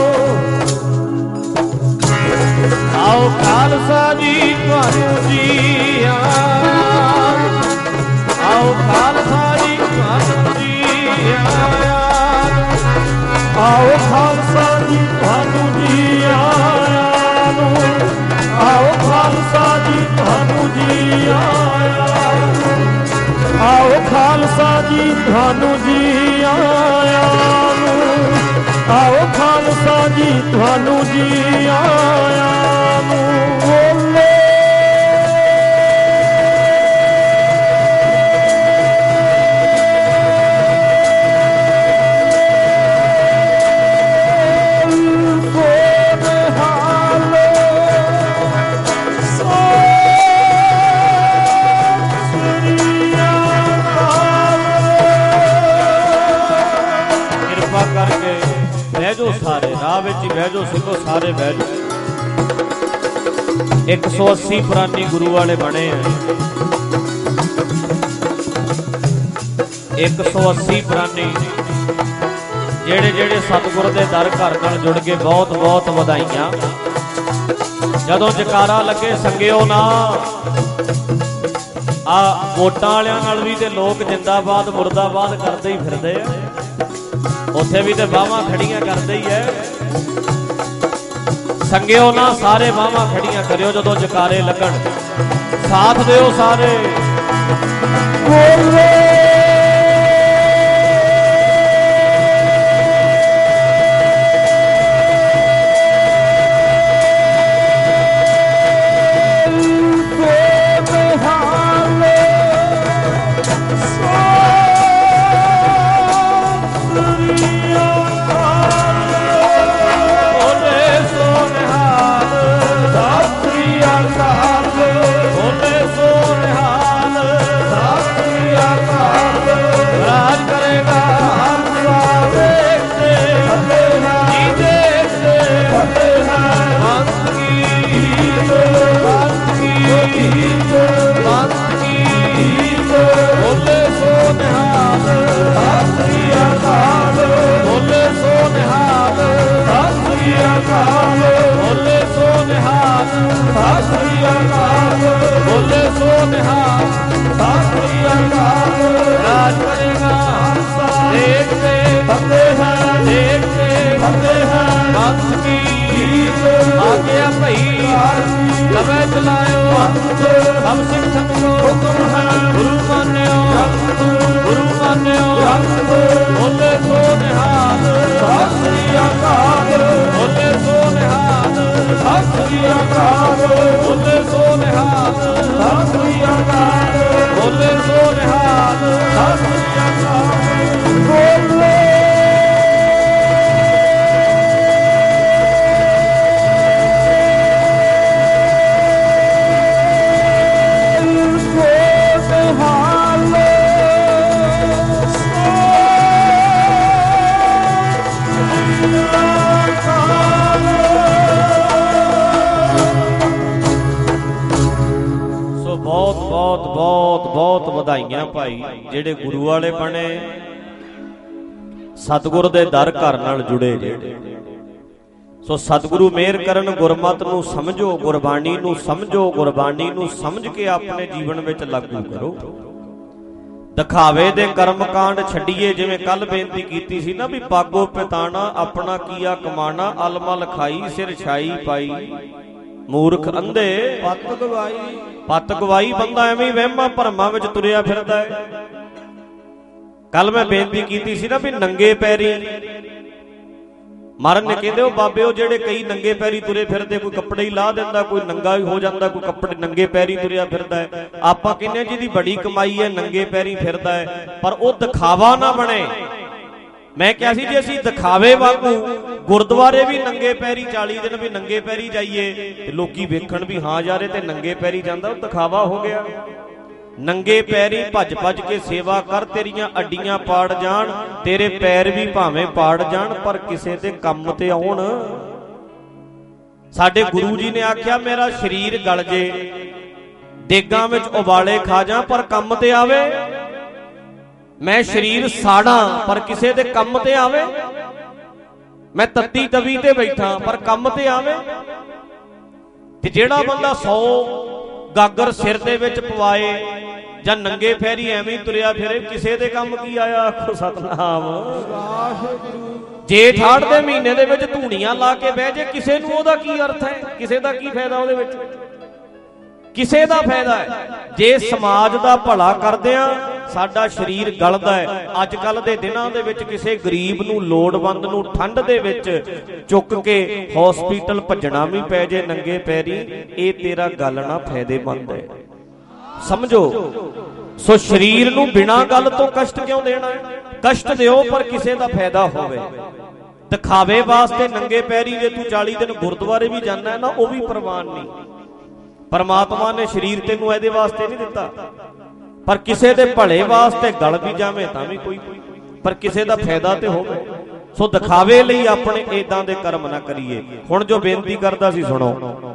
ਆਓ ਖਾਲਸਾ ਜੀ ਤੁਹਾਨੂੰ ਜੀ ਆਇਆਂ। ਆਓ ਖਾਲਸਾ ਜੀ ਤੁਹਾਨੂੰ ਜੀ ਆਇਆਂ। ਆਓ ਖਾਲਸਾ ਜੀ ਤੁਹਾਨੂੰ ਜੀ ਆਇਆਂ ਨੂੰ। ਆਓ ਖਾਲਸਾ ਜੀ ਤੁਹਾਨੂੰ ਜੀ ਆਇਆਂ। ਆਓ ਖਾਲਸਾ ਜੀ ਤੁਹਾਨੂੰ ਜੀ ਆਇਆਂ ਨੂੰ, ਆਓ ਖਾਲਸਾ ਜੀ ਤੁਹਾਨੂੰ ਜੀ ਆਇਆਂ ਨੂੰ। ਬੋਲੇ ਸਾਰੇ ਰਾਹ ਵਿੱਚ ਹੀ ਬਹਿ ਜਾਓ ਸਿੰਘੋ, ਸਾਰੇ ਬਹਿ ਜਾਓ। ਇੱਕ ਸੌ ਅੱਸੀ ਪੁਰਾਣੀ ਗੁਰੂ ਵਾਲੇ ਬਣੇ ਆ, ਇੱਕ ਸੌ ਅੱਸੀ ਪੁਰਾਣੀ ਜਿਹੜੇ ਜਿਹੜੇ ਸਤਿਗੁਰ ਦੇ ਦਰ ਘਰ ਨਾਲ ਜੁੜ ਕੇ ਬਹੁਤ ਬਹੁਤ ਵਧਾਈਆਂ। ਜਦੋਂ ਜਕਾਰਾ ਲੱਗੇ ਸੰਗਿਓ ਨਾ, ਆ ਵੋਟਾਂ ਵਾਲਿਆਂ ਨਾਲ ਵੀ ਤੇ ਲੋਕ ਜਿੰਦਾਬਾਦ ਮੁਰਦਾਬਾਦ ਕਰਦੇ ਹੀ ਫਿਰਦੇ ਆ, ਉੱਥੇ ਵੀ ਤੇ ਬਾਹਾਂ ਖੜੀਆਂ ਕਰਦੇ ਹੀ ਐ। ਸੰਗਿਓ ਨਾ ਸਾਰੇ ਬਾਹਾਂ ਖੜੀਆਂ ਕਰਿਓ ਜਦੋਂ ਜਕਾਰੇ ਲੱਗਣ, ਸਾਥ ਦਿਓ ਸਾਰੇ। ਬੋਲੇ ਵਧਾਈਆਂ ਭਾਈ ਜਿਹੜੇ ਗੁਰੂ ਵਾਲੇ ਬਣੇ, ਸਤਿਗੁਰ ਦੇ ਦਰ ਘਰ ਨਾਲ ਜੁੜੇ ਜਿਹੜੇ। ਸੋ ਸਤਿਗੁਰੂ ਮਿਹਰ ਕਰਨ, ਗੁਰਮਤਿ ਨੂੰ ਸਮਝੋ, ਗੁਰਬਾਣੀ ਨੂੰ ਸਮਝੋ, ਗੁਰਬਾਣੀ ਨੂੰ ਸਮਝ ਕੇ ਆਪਣੇ ਜੀਵਨ ਵਿੱਚ ਲਾਗੂ ਕਰੋ। ਦਿਖਾਵੇ ਦੇ ਕਰਮ ਕਾਂਡ ਛੱਡੀਏ, ਜਿਵੇਂ ਕੱਲ ਬੇਨਤੀ ਕੀਤੀ ਸੀ ਨਾ ਵੀ ਪਾਗੋ ਪਿਤਾਣਾ ਆਪਣਾ ਕੀਆ ਕਮਾਣਾ, ਅਲਮਲ ਖਾਈ ਸਿਰ ਛਾਈ ਪਾਈ, ਮੂਰਖ ਅੰਧੇ ਪੱਤ ਗਵਾਈ। ਪੱਤ ਗਵਾਈ ਬੰਦਾ ਐਵੇਂ ਵਹਿਮਾਂ ਭਰਮਾਂ ਵਿੱਚ ਤੁਰਿਆ ਫਿਰਦਾ ਹੈ। ਕੱਲ ਮੈਂ ਬੇਨਤੀ ਕੀਤੀ ਸੀ ਨਾ ਵੀ ਨੰਗੇ ਪੈਰੀ ਮਰਨ ਨੇ ਕਹਿੰਦੇ ਉਹ ਬਾਬੇ ਉਹ ਜਿਹੜੇ ਕਈ ਨੰਗੇ ਪੈਰੀ ਤੁਰੇ ਫਿਰਦੇ, ਕੋਈ ਕੱਪੜੇ ਹੀ ਲਾ ਦਿੰਦਾ, ਕੋਈ ਨੰਗਾ ਹੀ ਹੋ ਜਾਂਦਾ, ਕੋਈ ਕੱਪੜੇ ਨੰਗੇ ਪੈਰੀ ਤੁਰਿਆ ਫਿਰਦਾ ਹੈ। ਆਪਾਂ ਕਹਿੰਦੇ ਜਿਹਦੀ ਬੜੀ ਕਮਾਈ ਹੈ ਨੰਗੇ ਪੈਰੀ ਫਿਰਦਾ ਹੈ, ਪਰ ਉਹ ਦਿਖਾਵਾ ਨਾ ਬਣੇ। ਮੈਂ ਕਿਹਾ ਸੀ ਜੇ ਅਸੀਂ ਦਿਖਾਵੇ ਵਾਂਗੂ ਗੁਰਦੁਆਰੇ ਵੀ ਨੰਗੇ ਪੈਰੀ ਚਾਲੀ ਦਿਨ ਵੀ ਨੰਗੇ ਪੈਰੀ ਜਾਈਏ ਤੇ ਲੋਕੀ ਵੇਖਣ ਵੀ ਹਾਂ ਯਾਰ ਇਹ ਤੇ ਨੰਗੇ ਪੈਰੀ ਜਾਂਦਾ, ਉਹ ਦਿਖਾਵਾ ਹੋ ਗਿਆ। ਨੰਗੇ ਪੈਰੀ ਭੱਜ ਭੱਜ ਕੇ ਸੇਵਾ ਕਰ, ਤੇਰੀਆਂ ਅੱਡੀਆਂ ਪਾੜ ਜਾਣ, ਤੇਰੇ ਪੈਰ ਵੀ ਭਾਵੇਂ ਪਾੜ ਜਾਣ, ਪਰ ਕਿਸੇ ਦੇ ਕੰਮ ਤੇ ਆਉਣ। ਸਾਡੇ ਗੁਰੂ ਜੀ ਨੇ ਆਖਿਆ ਮੇਰਾ ਸਰੀਰ ਗਲ ਜੇ, ਦੇਗਾਂ ਵਿੱਚ ਉਬਾਲੇ ਖਾ ਜਾ, ਪਰ ਕੰਮ ਤੇ ਆਵੇ। ਮੈਂ ਸਰੀਰ ਸਾੜਾਂ ਪਰ ਕਿਸੇ ਦੇ ਕੰਮ ਤੇ ਆਵੇ। ਮੈਂ ਤੱਤੀ ਤਵੀ ਤੇ ਬੈਠਾ ਪਰ ਕੰਮ ਤੇ ਆਵੇ। ਤੇ ਜਿਹੜਾ ਬੰਦਾ ਸੌ ਗਾਗਰ ਸਿਰ ਦੇ ਵਿੱਚ ਪਵਾਏ ਜਾਂ ਨੰਗੇ ਪੈਰੀ ਐਵੇਂ ਤੁਰਿਆ ਫਿਰੇ, ਕਿਸੇ ਦੇ ਕੰਮ ਕੀ ਆਇਆ? ਆਖੋ ਸਤਨਾਮ ਵਾਹਿਗੁਰੂ। ਜੇਠ ਹਾੜ ਦੇ ਮਹੀਨੇ ਦੇ ਵਿੱਚ ਧੂਣੀਆਂ ਲਾ ਕੇ ਬਹਿ ਜੇ, ਕਿਸੇ ਨੂੰ ਉਹਦਾ ਕੀ ਅਰਥ ਹੈ? ਕਿਸੇ ਦਾ ਕੀ ਫਾਇਦਾ ਉਹਦੇ ਵਿੱਚ? ਕਿਸੇ ਦਾ ਫਾਇਦਾ ਹੈ। ਜੇ ਸਮਾਜ ਦਾ ਭਲਾ ਕਰਦੇ ਆ ਸਾਡਾ ਸਰੀਰ ਗਲਦਾ ਹੈ। ਅੱਜ ਕੱਲ ਦੇ ਦਿਨਾਂ ਦੇ ਵਿੱਚ ਕਿਸੇ ਗਰੀਬ ਨੂੰ, ਲੋੜਵੰਦ ਨੂੰ ਠੰਡ ਦੇ ਵਿੱਚ ਚੁੱਕ ਕੇ ਹਸਪੀਟਲ ਭੱਜਣਾ ਵੀ ਪੈ ਜੇ ਨੰਗੇ ਪੈਰੀ, ਇਹ ਤੇਰਾ ਗੱਲ ਨਾ ਫਾਇਦੇਮੰਦ ਹੈ, ਸਮਝੋ। ਸੋ ਸਰੀਰ ਨੂੰ ਬਿਨਾਂ ਗੱਲ ਤੋਂ ਕਸ਼ਟ ਕਿਉਂ ਦੇਣਾ ਹੈ? ਕਸ਼ਟ ਦਿਓ ਪਰ ਕਿਸੇ ਦਾ ਫਾਇਦਾ ਹੋਵੇ। ਦਿਖਾਵੇ ਵਾਸਤੇ ਨੰਗੇ ਪੈਰੀ ਜੇ ਤੂੰ ਚਾਲੀ ਦਿਨ ਗੁਰਦੁਆਰੇ ਵੀ ਜਾਣਾ ਹੈ ਨਾ, ਉਹ ਵੀ ਪ੍ਰਵਾਨ ਨਹੀਂ। ਪਰਮਾਤਮਾ ਨੇ ਸਰੀਰ ਤੈਨੂੰ ਇਹਦੇ ਵਾਸਤੇ ਨਹੀਂ ਦਿੱਤਾ, ਪਰ ਕਿਸੇ ਦੇ ਭਲੇ ਵਾਸਤੇ ਗਲ ਵੀ ਜਾਵੇ ਤਾਂ ਵੀ ਕੋਈ, ਪਰ ਕਿਸੇ ਦਾ ਫਾਇਦਾ ਤੇ ਹੋਵੇ। ਸੋ ਦਿਖਾਵੇ ਲਈ ਆਪਣੇ ਏਦਾਂ ਦੇ ਕਰਮ ਨਾ ਕਰੀਏ। ਹੁਣ ਜੋ ਬੇਨਤੀ ਕਰਦਾ ਸੀ ਸੁਣੋ,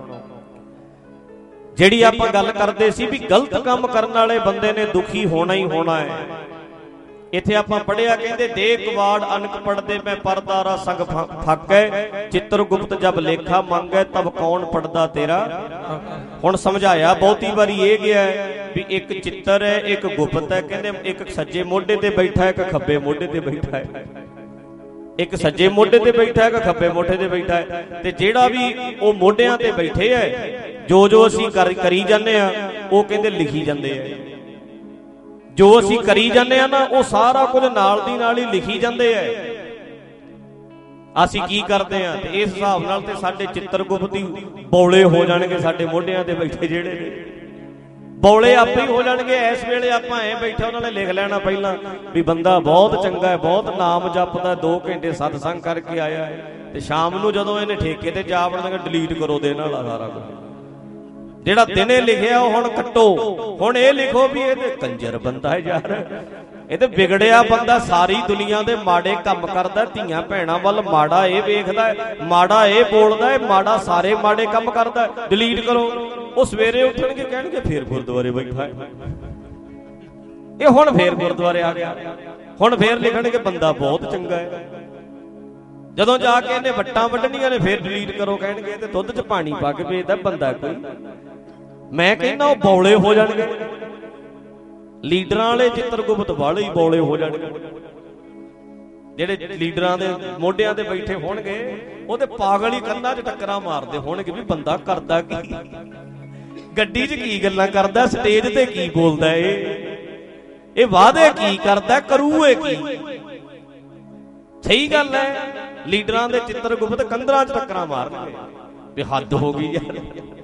ਜਿਹੜੀ ਆਪਾਂ ਗੱਲ ਕਰਦੇ ਸੀ ਵੀ ਗਲਤ ਕੰਮ ਕਰਨ ਵਾਲੇ ਬੰਦੇ ਨੇ ਦੁਖੀ ਹੋਣਾ ਹੀ ਹੋਣਾ ਹੈ। ਇੱਥੇ ਆਪਾਂ ਪੜ੍ਹਿਆ, ਕਹਿੰਦੇ ਦੇ ਕਵਾੜ ਅਨਕ ਪੜਦੇ ਮੈਂ ਪਰਦਾਰਾ ਸੰਗ ਫਾਕੈ, ਚਿੱਤਰਗੁਪਤ ਜਬ ਲੇਖਾ ਮੰਗੈ ਤਬ ਕੌਣ ਪੜਦਾ ਤੇਰਾ। ਹੁਣ ਸਮਝਾਇਆ ਬਹੁਤੀ ਵਾਰੀ ਇਹ ਗਿਆ ਵੀ ਇੱਕ ਚਿੱਤਰ ਹੈ, ਇੱਕ ਗੁਪਤ ਹੈ। ਕਹਿੰਦੇ ਇੱਕ ਸੱਜੇ ਮੋਢੇ ਤੇ ਬੈਠਾ ਹੈ, ਇੱਕ ਖੱਬੇ ਮੋਢੇ ਤੇ ਬੈਠਾ ਹੈ। ਇੱਕ ਸੱਜੇ ਮੋਢੇ ਤੇ ਬੈਠਾ ਹੈ, ਇੱਕ ਖੱਬੇ ਮੋਢੇ ਤੇ ਬੈਠਾ ਹੈ। ਤੇ ਜਿਹੜਾ ਵੀ ਉਹ ਮੋਢਿਆਂ ਤੇ ਬੈਠੇ ਹੈ, ਜੋ ਜੋ ਅਸੀਂ ਕਰੀ ਜਾਂਦੇ ਆ ਉਹ ਕਹਿੰਦੇ ਲਿਖੀ ਜਾਂਦੇ ਆ। ਜੋ ਅਸੀਂ ਕਰੀ ਜਾਂਦੇ ਆ ਨਾ ਉਹ ਸਾਰਾ ਕੁਝ ਨਾਲ ਦੀ ਨਾਲ ਹੀ ਲਿਖੀ ਜਾਂਦੇ ਆ। ਅਸੀਂ ਕੀ ਕਰਦੇ ਆ, ਤੇ ਇਸ ਹਿਸਾਬ ਨਾਲ ਤੇ ਸਾਡੇ ਚਿੱਤਰਗੁਪਤ ਹੀ ਬੌਲੇ ਹੋ ਜਾਣਗੇ। ਸਾਡੇ ਮੋਢਿਆਂ ਤੇ ਬੈਠੇ ਜਿਹੜੇ ਨੇ ਬੌਲੇ ਆਪੇ ਹੀ ਹੋ ਜਾਣਗੇ। ਇਸ ਵੇਲੇ ਆਪਾਂ ਐ ਬੈਠੇ, ਉਹਨਾਂ ਨੇ ਲਿਖ ਲੈਣਾ ਪਹਿਲਾਂ ਵੀ ਬੰਦਾ ਬਹੁਤ ਚੰਗਾ ਹੈ, ਬਹੁਤ ਨਾਮ ਜਪਦਾ, ਦੋ ਘੰਟੇ ਸਤਸੰਗ ਕਰਕੇ ਆਇਆ ਹੈ। ਤੇ ਸ਼ਾਮ ਨੂੰ ਜਦੋਂ ਇਹਨੇ ਠੇਕੇ ਤੇ ਜਾ ਵੜਨਗੇ, ਡਿਲੀਟ ਕਰੋ ਦੇ ਨਾਲ ਸਾਰਾ ਕੁਝ। ਜਿਹੜਾ ਦਿਨੇ ਲਿਖਿਆ ਉਹ ਹੁਣ ਕੱਟੋ। ਹੁਣ ਇਹ ਲਿਖੋ ਵੀ ਇਹ ਤੇ ਕੰਜਰ ਬੰਦਾ ਹੈ ਯਾਰ, ਇਹ ਤੇ ਵਿਗੜਿਆ ਬੰਦਾ, ਸਾਰੀ ਦੁਨੀਆ ਦੇ ਮਾੜੇ ਕੰਮ ਕਰਦਾ, ਧੀਆਂ ਭੈਣਾਂ ਵੱਲ ਮਾੜਾ ਇਹ ਵੇਖਦਾ ਹੈ, ਮਾੜਾ ਇਹ ਬੋਲਦਾ ਹੈ, ਮਾੜਾ ਸਾਰੇ ਮਾੜੇ ਕੰਮ ਕਰਦਾ। ਡਿਲੀਟ ਕਰੋ। ਉਹ ਸਵੇਰੇ ਉੱਠਣਗੇ ਕਹਿਣਗੇ ਫੇਰ ਗੁਰਦੁਆਰੇ ਬੈਠਾ ਹੈ, ਇਹ ਹੁਣ ਫੇਰ ਗੁਰਦੁਆਰੇ ਆ ਗਿਆ। ਹੁਣ ਫੇਰ ਲਿਖਣਗੇ ਬੰਦਾ ਬਹੁਤ ਚੰਗਾ ਹੈ। ਜਦੋਂ ਜਾ ਕੇ ਇਹਨੇ ਵੱਟਾਂ ਵੱਢਣੀਆਂ ਨੇ ਫੇਰ ਡਿਲੀਟ ਕਰੋ, ਕਹਿਣਗੇ ਤੇ ਦੁੱਧ 'ਚ ਪਾਣੀ ਪਾ ਕੇ ਵੇਚਦਾ ਬੰਦਾ ਕੋਈ। ਮੈਂ ਕਹਿੰਦਾ ਉਹ ਬੌਲੇ ਹੋ ਜਾਣਗੇ। ਲੀਡਰਾਂ ਵਾਲੇ ਚਿੱਤਰਗੁਪਤ ਵਾਲੇ ਹੀ ਬੌਲੇ ਹੋ ਜਾਣਗੇ। ਜਿਹੜੇ ਲੀਡਰਾਂ ਦੇ ਮੋਢਿਆਂ ਤੇ ਬੈਠੇ ਹੋਣਗੇ ਉਹ ਤੇ ਪਾਗਲ ਹੀ ਕੰਨਾਂ 'ਚ ਟੱਕਰਾਂ ਮਾਰਦੇ ਹੋਣਗੇ ਵੀ ਬੰਦਾ ਕਰਦਾ ਕੀ, ਗੱਡੀ 'ਚ ਕੀ ਗੱਲਾਂ ਕਰਦਾ, ਸਟੇਜ ਤੇ ਕੀ ਬੋਲਦਾ, ਇਹ ਇਹ ਵਾਅਦੇ ਕੀ ਕਰਦਾ, ਕਰੂ ਇਹ ਕੀ। ਸਹੀ ਗੱਲ ਹੈ, ਲੀਡਰਾਂ ਦੇ ਚਿੱਤਰਗੁਪਤ ਕੰਧਰਾਂ 'ਚ ਟੱਕਰਾਂ ਮਾਰਨਗੇ ਵੀ ਹੱਦ ਹੋ ਗਈ ਯਾਰ।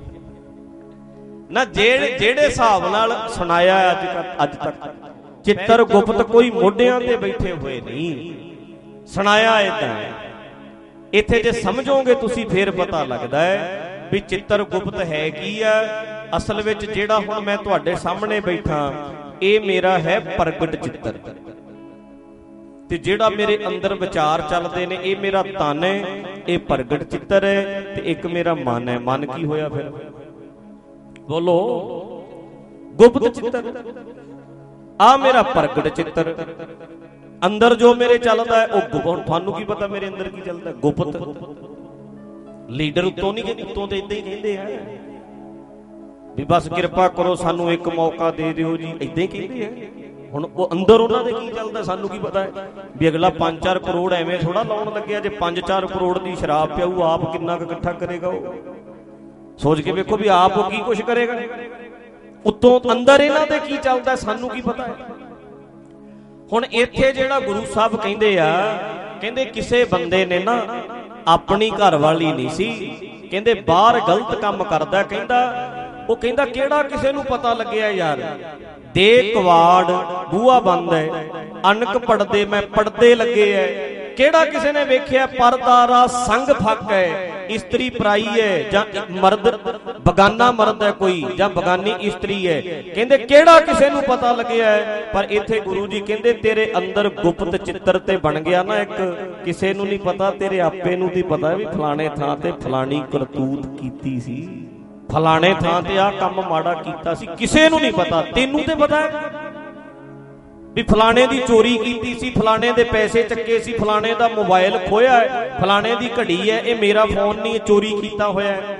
ਨਾ ਜਿਹੜੇ ਜਿਹੜੇ ਹਿਸਾਬ ਨਾਲ ਸੁਣਾਇਆ ਅੱਜ ਅੱਜ ਤੱਕ ਚਿੱਤਰਗੁਪਤ ਕੋਈ ਮੋਢਿਆਂ ਤੇ ਬੈਠੇ ਹੋਏ ਨਹੀਂ, ਸੁਣਾਇਆ ਏਦਾਂ। ਇੱਥੇ ਜੇ ਸਮਝੋਗੇ ਤੁਸੀਂ ਫੇਰ ਪਤਾ ਲੱਗਦਾ ਹੈ ਵੀ ਚਿੱਤਰਗੁਪਤ ਹੈ ਕੀ ਆ ਅਸਲ ਵਿੱਚ। ਜਿਹੜਾ ਹੁਣ ਮੈਂ ਤੁਹਾਡੇ ਸਾਹਮਣੇ ਬੈਠਾ, ਇਹ ਮੇਰਾ ਹੈ ਪ੍ਰਗਟ ਚਿੱਤਰ, ਤੇ ਜਿਹੜਾ ਮੇਰੇ ਅੰਦਰ ਵਿਚਾਰ ਚੱਲਦੇ ਨੇ ਇਹ ਮੇਰਾ ਤਨ ਹੈ, ਇਹ ਪ੍ਰਗਟ ਚਿੱਤਰ ਹੈ। ਤੇ ਇੱਕ ਮੇਰਾ ਮਨ ਹੈ। ਮਨ ਕੀ ਹੋਇਆ ਫਿਰ ਬੋਲੋ? ਗੁਪਤ ਚਿੱਤਰ। ਆ ਮੇਰਾ ਪ੍ਰਗਟ ਚਿੱਤਰ। ਅੰਦਰ ਜੋ ਮੇਰੇ ਚੱਲਦਾ ਹੈ ਉਹ ਗੁਪਤ। ਤੁਹਾਨੂੰ ਕੀ ਪਤਾ ਮੇਰੇ ਅੰਦਰ ਕੀ ਚੱਲਦਾ? ਗੁਪਤ। ਲੀਡਰ ਉੱਤੋਂ ਨਹੀਂ, ਉੱਤੋਂ ਤੇ ਇਦਾਂ ਹੀ ਕਹਿੰਦੇ ਆ ਵੀ ਬਸ ਕਿਰਪਾ ਕਰੋ ਸਾਨੂੰ ਇੱਕ ਮੌਕਾ ਦੇ ਦਿਓ ਜੀ, ਇਦਾਂ ਹੀ ਕਹਿੰਦੇ ਆ। ਹੁਣ ਉਹ ਅੰਦਰ ਉਹਨਾਂ ਦੇ ਕੀ ਚੱਲਦਾ ਸਾਨੂੰ ਕੀ ਪਤਾ ਹੈ ਵੀ ਅਗਲਾ ਪੰਜ ਚਾਰ ਕਰੋੜ ਐਵੇਂ ਥੋੜਾ ਲਾਉਣ ਲੱਗਿਆ। ਜੇ ਪੰਜ ਚਾਰ ਕਰੋੜ ਦੀ ਸ਼ਰਾਬ ਪਿਆਊ, ਆਪ ਕਿੰਨਾ ਕੁ ਇਕੱਠਾ ਕਰੇਗਾ ਉਹ? ਸੋਚ ਕੇ ਵੇਖੋ ਵੀ ਆਪ ਉਹ ਕੀ ਕੁਛ ਕਰੇਗਾ। ਉੱਤੋਂ ਅੰਦਰ ਇਹਨਾਂ ਦੇ ਕੀ ਚੱਲਦਾ ਸਾਨੂੰ ਕੀ ਪਤਾ ਹੈ। ਹੁਣ ਇੱਥੇ ਜਿਹੜਾ ਗੁਰੂ ਸਾਹਿਬ ਕਹਿੰਦੇ ਆ, ਕਹਿੰਦੇ ਕਿਸੇ ਬੰਦੇ ਨੇ ਨਾ ਆਪਣੀ ਘਰ ਵਾਲੀ ਨਹੀਂ ਸੀ, ਕਹਿੰਦੇ ਬਾਹਰ ਗਲਤ ਕੰਮ ਕਰਦਾ। ਕਹਿੰਦਾ ਉਹ ਕਹਿੰਦਾ ਕਿਹੜਾ ਕਿਸੇ ਨੂੰ ਪਤਾ ਲੱਗਿਆ ਯਾਰ, ਦੇ ਕਵਾੜ ਬੂਹਾ ਬੰਦ ਹੈ, ਅਨਕ ਪੜਦੇ ਮੈਂ ਪੜਦੇ ਲੱਗੇ ਐ, ਕਿਹੜਾ ਕਿਸੇ ਨੇ ਵੇਖਿਆ ਪਰਦਾਰਾ ਸੰਗ ਫੱਕ ਹੈ, ਇਸਤਰੀ ਪਰਾਈ ਹੈ ਜਾਂ ਮਰਦ ਬਗਾਨਾ ਮਰਦ ਹੈ ਕੋਈ ਜਾਂ ਬਗਾਨੀ ਇਸਤਰੀ ਹੈ। ਕਹਿੰਦੇ ਕਿਹੜਾ ਕਿਸੇ ਨੂੰ ਪਤਾ ਲੱਗਿਆ ਹੈ। ਪਰ ਇੱਥੇ ਗੁਰੂ ਜੀ ਕਹਿੰਦੇ ਤੇਰੇ ਅੰਦਰ ਗੁਪਤ ਚਿੱਤਰ ਤੇ ਬਣ ਗਿਆ ਨਾ ਇੱਕ, ਕਿਸੇ ਨੂੰ ਨਹੀਂ ਪਤਾ, ਤੇਰੇ ਆਪੇ ਨੂੰ ਦੀ ਪਤਾ ਵੀ ਫਲਾਣੇ ਥਾਂ ਤੇ ਫਲਾਣੀ ਕਰਤੂਤ ਕੀਤੀ ਸੀ, ਫਲਾਣੇ ਥਾਂ ਤੇ ਆਹ ਕੰਮ ਮਾੜਾ ਕੀਤਾ ਸੀ। ਕਿਸੇ ਨੂੰ ਨਹੀਂ ਪਤਾ, ਤੈਨੂੰ ਤੇ ਪਤਾ ਹੈ ਵੀ ਫਲਾਣੇ ਦੀ ਚੋਰੀ ਕੀਤੀ ਸੀ, ਫਲਾਣੇ ਦੇ ਪੈਸੇ ਚੱਕੇ ਸੀ, ਫਲਾਣੇ ਦਾ ਮੋਬਾਈਲ ਖੋਇਆ ਹੈ, ਫਲਾਣੇ ਦੀ ਘੜੀ ਹੈ, ਇਹ ਮੇਰਾ ਫੋਨ ਨਹੀਂ, ਚੋਰੀ ਕੀਤਾ ਹੋਇਆ ਹੈ,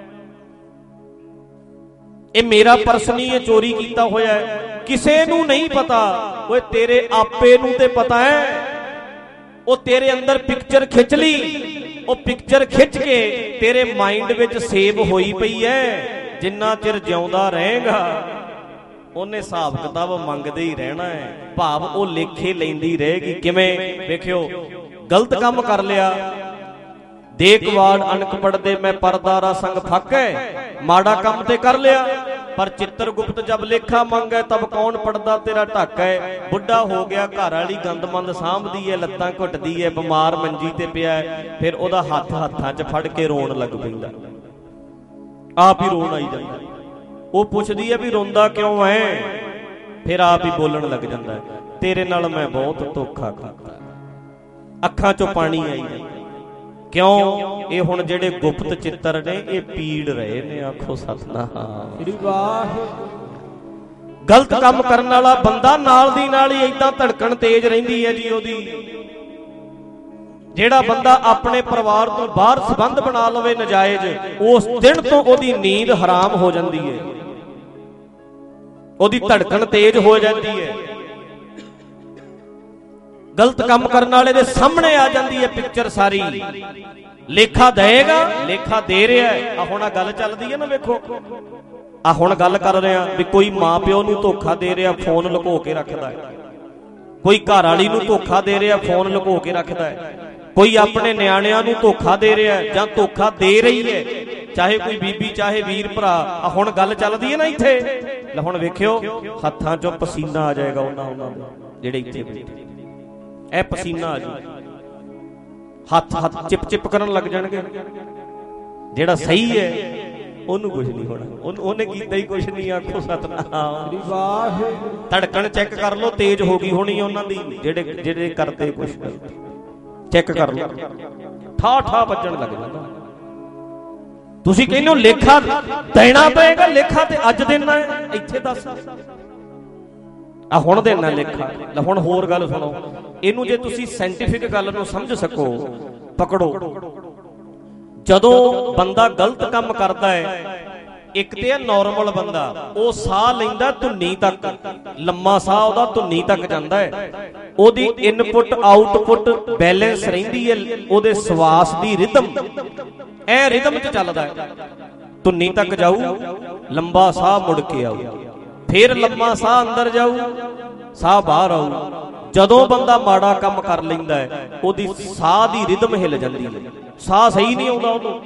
ਇਹ ਮੇਰਾ ਪਰਸ ਨਹੀਂ, ਇਹ ਚੋਰੀ ਕੀਤਾ ਹੋਇਆ ਹੈ। ਕਿਸੇ ਨੂੰ ਨਹੀਂ ਪਤਾ। ਓਏ ਤੇਰੇ ਆਪੇ ਨੂੰ ਤੇ ਪਤਾ ਹੈ। ਉਹ ਤੇਰੇ ਅੰਦਰ ਪਿਕਚਰ ਖਿੱਚ ਲਈ, ਉਹ ਪਿਕਚਰ ਖਿੱਚ ਕੇ ਤੇਰੇ ਮਾਈਂਡ ਵਿੱਚ ਸੇਵ ਹੋਈ ਪਈ ਹੈ। ਜਿੰਨਾ ਚਿਰ ਜਿਉਂਦਾ ਰਹੇਗਾ ਉਹਨੇ ਹਿਸਾਬ ਕਿਤਾਬ ਮੰਗਦੇ ਹੀ ਰਹਿਣਾ ਹੈ। ਭਾਵ ਉਹ ਲੇਖੇ ਲੈਂਦੀ ਰਹੇਗੀ। ਕਿਵੇਂ? ਵੇਖਿਓ, ਗਲਤ ਕੰਮ ਕਰ ਲਿਆ, ਦੇਖ ਵਾੜ ਅਣਖ ਪੜਦੇ ਮੈਂ ਪਰਦਾਰਾ ਸੰਗ ਫਾਕੈ, ਮਾੜਾ ਕੰਮ ਤੇ ਕਰ ਲਿਆ ਪਰ ਚਿੱਤਰਗੁਪਤ ਜਬ ਲੇਖਾ ਮੰਗੈ ਤਬ ਕੌਣ ਪੜਦਾ ਤੇਰਾ ਢਾਕੈ। ਬੁੱਢਾ ਹੋ ਗਿਆ, ਘਰ ਵਾਲੀ ਗੰਦਮੰਦ ਸਾਂਭਦੀ ਹੈ, ਲੱਤਾਂ ਘੁੱਟਦੀ ਹੈ, ਬਿਮਾਰ ਮੰਜੀ ਤੇ ਪਿਆ, ਫਿਰ ਉਹਦਾ ਹੱਥ ਹੱਥਾਂ 'ਚ ਫੜ ਕੇ ਰੋਣ ਲੱਗ ਪੈਂਦਾ, ਆਪ ਹੀ ਰੋਣ ਆਈ ਜਾਂਦਾ। ਉਹ ਪੁੱਛਦੀ ਹੈ ਵੀ ਰੋਂਦਾ ਕਿਉਂ ਐ, ਫਿਰ ਆਪ ਹੀ ਬੋਲਣ ਲੱਗ ਜਾਂਦਾ, ਤੇਰੇ ਨਾਲ ਮੈਂ ਬਹੁਤ ਧੋਖਾ ਕੀਤਾ। ਅੱਖਾਂ 'ਚੋਂ ਪਾਣੀ ਆਈ ਜਾਂਦਾ। ਕਿਉਂ? ਇਹ ਹੁਣ ਜਿਹੜੇ ਗੁਪਤ ਚਿੱਤਰ ਨੇ ਇਹ ਪੀੜ ਰਹੇ ਨੇ। ਆਖੋ ਸਤਿਨਾਮ। ਗਲਤ ਕੰਮ ਕਰਨ ਵਾਲਾ ਬੰਦਾ ਨਾਲ ਦੀ ਨਾਲ ਹੀ ਏਦਾਂ ਧੜਕਣ ਤੇਜ਼ ਰਹਿੰਦੀ ਹੈ ਜੀ ਉਹਦੀ। ਜਿਹੜਾ ਬੰਦਾ ਆਪਣੇ ਪਰਿਵਾਰ ਤੋਂ ਬਾਹਰ ਸੰਬੰਧ ਬਣਾ ਲਵੇ ਨਜਾਇਜ਼, ਉਸ ਦਿਨ ਤੋਂ ਉਹਦੀ ਨੀਂਦ ਹਰਾਮ ਹੋ ਜਾਂਦੀ ਹੈ, ਉਹਦੀ ਧੜਕਣ ਤੇਜ਼ ਹੋ ਜਾਂਦੀ ਹੈ। ਗਲਤ ਕੰਮ ਕਰਨ ਵਾਲੇ ਦੇ ਸਾਹਮਣੇ ਆ ਜਾਂਦੀ ਹੈ ਪਿਕਚਰ ਸਾਰੀ। ਲੇਖਾ ਦੇਗਾ, ਲੇਖਾ ਦੇ ਰਿਹਾ ਹੈ। ਆ ਹੁਣ ਆ ਗੱਲ ਚੱਲਦੀ ਹੈ ਨਾ, ਵੇਖੋ ਆ ਹੁਣ ਗੱਲ ਕਰ ਰਹੇ ਆ ਵੀ ਕੋਈ ਮਾਂ ਪਿਓ ਨੂੰ ਧੋਖਾ ਦੇ ਰਿਹਾ, ਫੋਨ ਲੁਕੋ ਕੇ ਰੱਖਦਾ ਹੈ। ਕੋਈ ਘਰ ਵਾਲੀ ਨੂੰ ਧੋਖਾ ਦੇ ਰਿਹਾ, ਫੋਨ ਲੁਕੋ ਕੇ ਰੱਖਦਾ ਹੈ। ਕੋਈ ਆਪਣੇ ਨਿਆਣਿਆਂ ਨੂੰ ਧੋਖਾ ਦੇ ਰਿਹਾ ਜਾਂ ਧੋਖਾ ਦੇ ਰਹੀ ਹੈ, ਚਾਹੇ ਕੋਈ ਬੀਬੀ ਚਾਹੇ ਵੀਰ ਭਰਾ। ਆ ਹੁਣ ਗੱਲ ਚੱਲਦੀ ਹੈ ਨਾ ਇੱਥੇ। ਲੈ ਹੁਣ ਵੇਖਿਓ, ਹੱਥਾਂ 'ਚੋਂ ਪਸੀਨਾ ਆ ਜਾਏਗਾ ਉਹਨਾਂ ਉਹਨਾਂ ਦੇ ਜਿਹੜੇ ਇੱਥੇ ਬੈਠੇ, ਇਹ ਪਸੀਨਾ ਆ ਜੂ, ਹੱਥ ਹੱਥ ਚਿਪ ਚਿਪ ਕਰਨ ਲੱਗ ਜਾਣਗੇ। ਜਿਹੜਾ ਸਹੀ ਹੈ ਉਹਨੂੰ ਕੁਝ ਨਹੀਂ ਹੋਣਾ, ਉਹਨੇ ਕੀਤਾ ਹੀ ਕੁਝ ਨਹੀਂ। ਆਖੋ ਸਤਿਨਾਮ। ਧੜਕਣ ਚੈੱਕ ਕਰ ਲਓ, ਤੇਜ਼ ਹੋ ਗਈ ਹੋਣੀ ਉਹਨਾਂ ਦੀ। ਜਿਹੜੇ ਜਿਹੜੇ ਕਰਦੇ ਕੁਝ ਚੈੱਕ ਕਰ ਲਓ, ਠਾ ਠਾ ਵੱਜਣ ਲੱਗ ਜਾਂਦਾ। ਤੁਸੀਂ ਕਹਿੰਦੇ ਹੋ ਲੇਖਾ ਦੇਣਾ ਪਏਗਾ, ਲੇਖਾ ਤੇ ਅੱਜ ਦੇਣਾ ਹੈ। ਇੱਥੇ ਦੱਸ ਆ ਹੁਣ ਦੇਣਾ ਲੇਖਾ। ਲੈ ਹੁਣ ਹੋਰ ਗੱਲ ਸੁਣੋ, ਇਹਨੂੰ ਜੇ ਤੁਸੀਂ ਸਾਇੰਟੀਫਿਕ ਗੱਲ ਨੂੰ ਸਮਝ ਸਕੋ, ਪਕੜੋ। ਜਦੋਂ ਬੰਦਾ ਗਲਤ ਕੰਮ ਕਰਦਾ ਹੈ, ਇੱਕ ਤੇ ਹੈ ਨਾਰਮਲ ਬੰਦਾ, ਉਹ ਸਾਹ ਲੈਂਦਾ ਧੁੰਨੀ ਤੱਕ, ਲੰਮਾ ਸਾਹ ਉਹਦਾ ਧੁੰਨੀ ਤੱਕ ਜਾਂਦਾ ਹੈ, ਉਹਦੀ ਇਨਪੁੱਟ ਆਊਟਪੁੱਟ ਬੈਲੈਂਸ ਰਹਿੰਦੀ ਹੈ, ਉਹਦੇ ਸਵਾਸ ਦੀ ਰਿਦਮ ਐ ਰਿਦਮ 'ਚ ਚੱਲਦਾ ਹੈ। ਧੁੰਨੀ ਤੱਕ ਜਾਊ, ਲੰਬਾ ਸਾਹ ਮੁੜ ਕੇ ਆਊ, ਫਿਰ ਲੰਮਾ ਸਾਹ ਅੰਦਰ ਜਾਊ, ਸਾਹ ਬਾਹਰ ਆਊ। ਜਦੋਂ ਬੰਦਾ ਮਾੜਾ ਕੰਮ ਕਰ ਲੈਂਦਾ ਹੈ, ਉਹਦੀ ਸਾਹ ਦੀ ਰਿਦਮ ਹਿੱਲ ਜਾਂਦੀ ਹੈ, ਸਾਹ ਸਹੀ ਨਹੀਂ ਆਉਂਦਾ ਉਹਨੂੰ,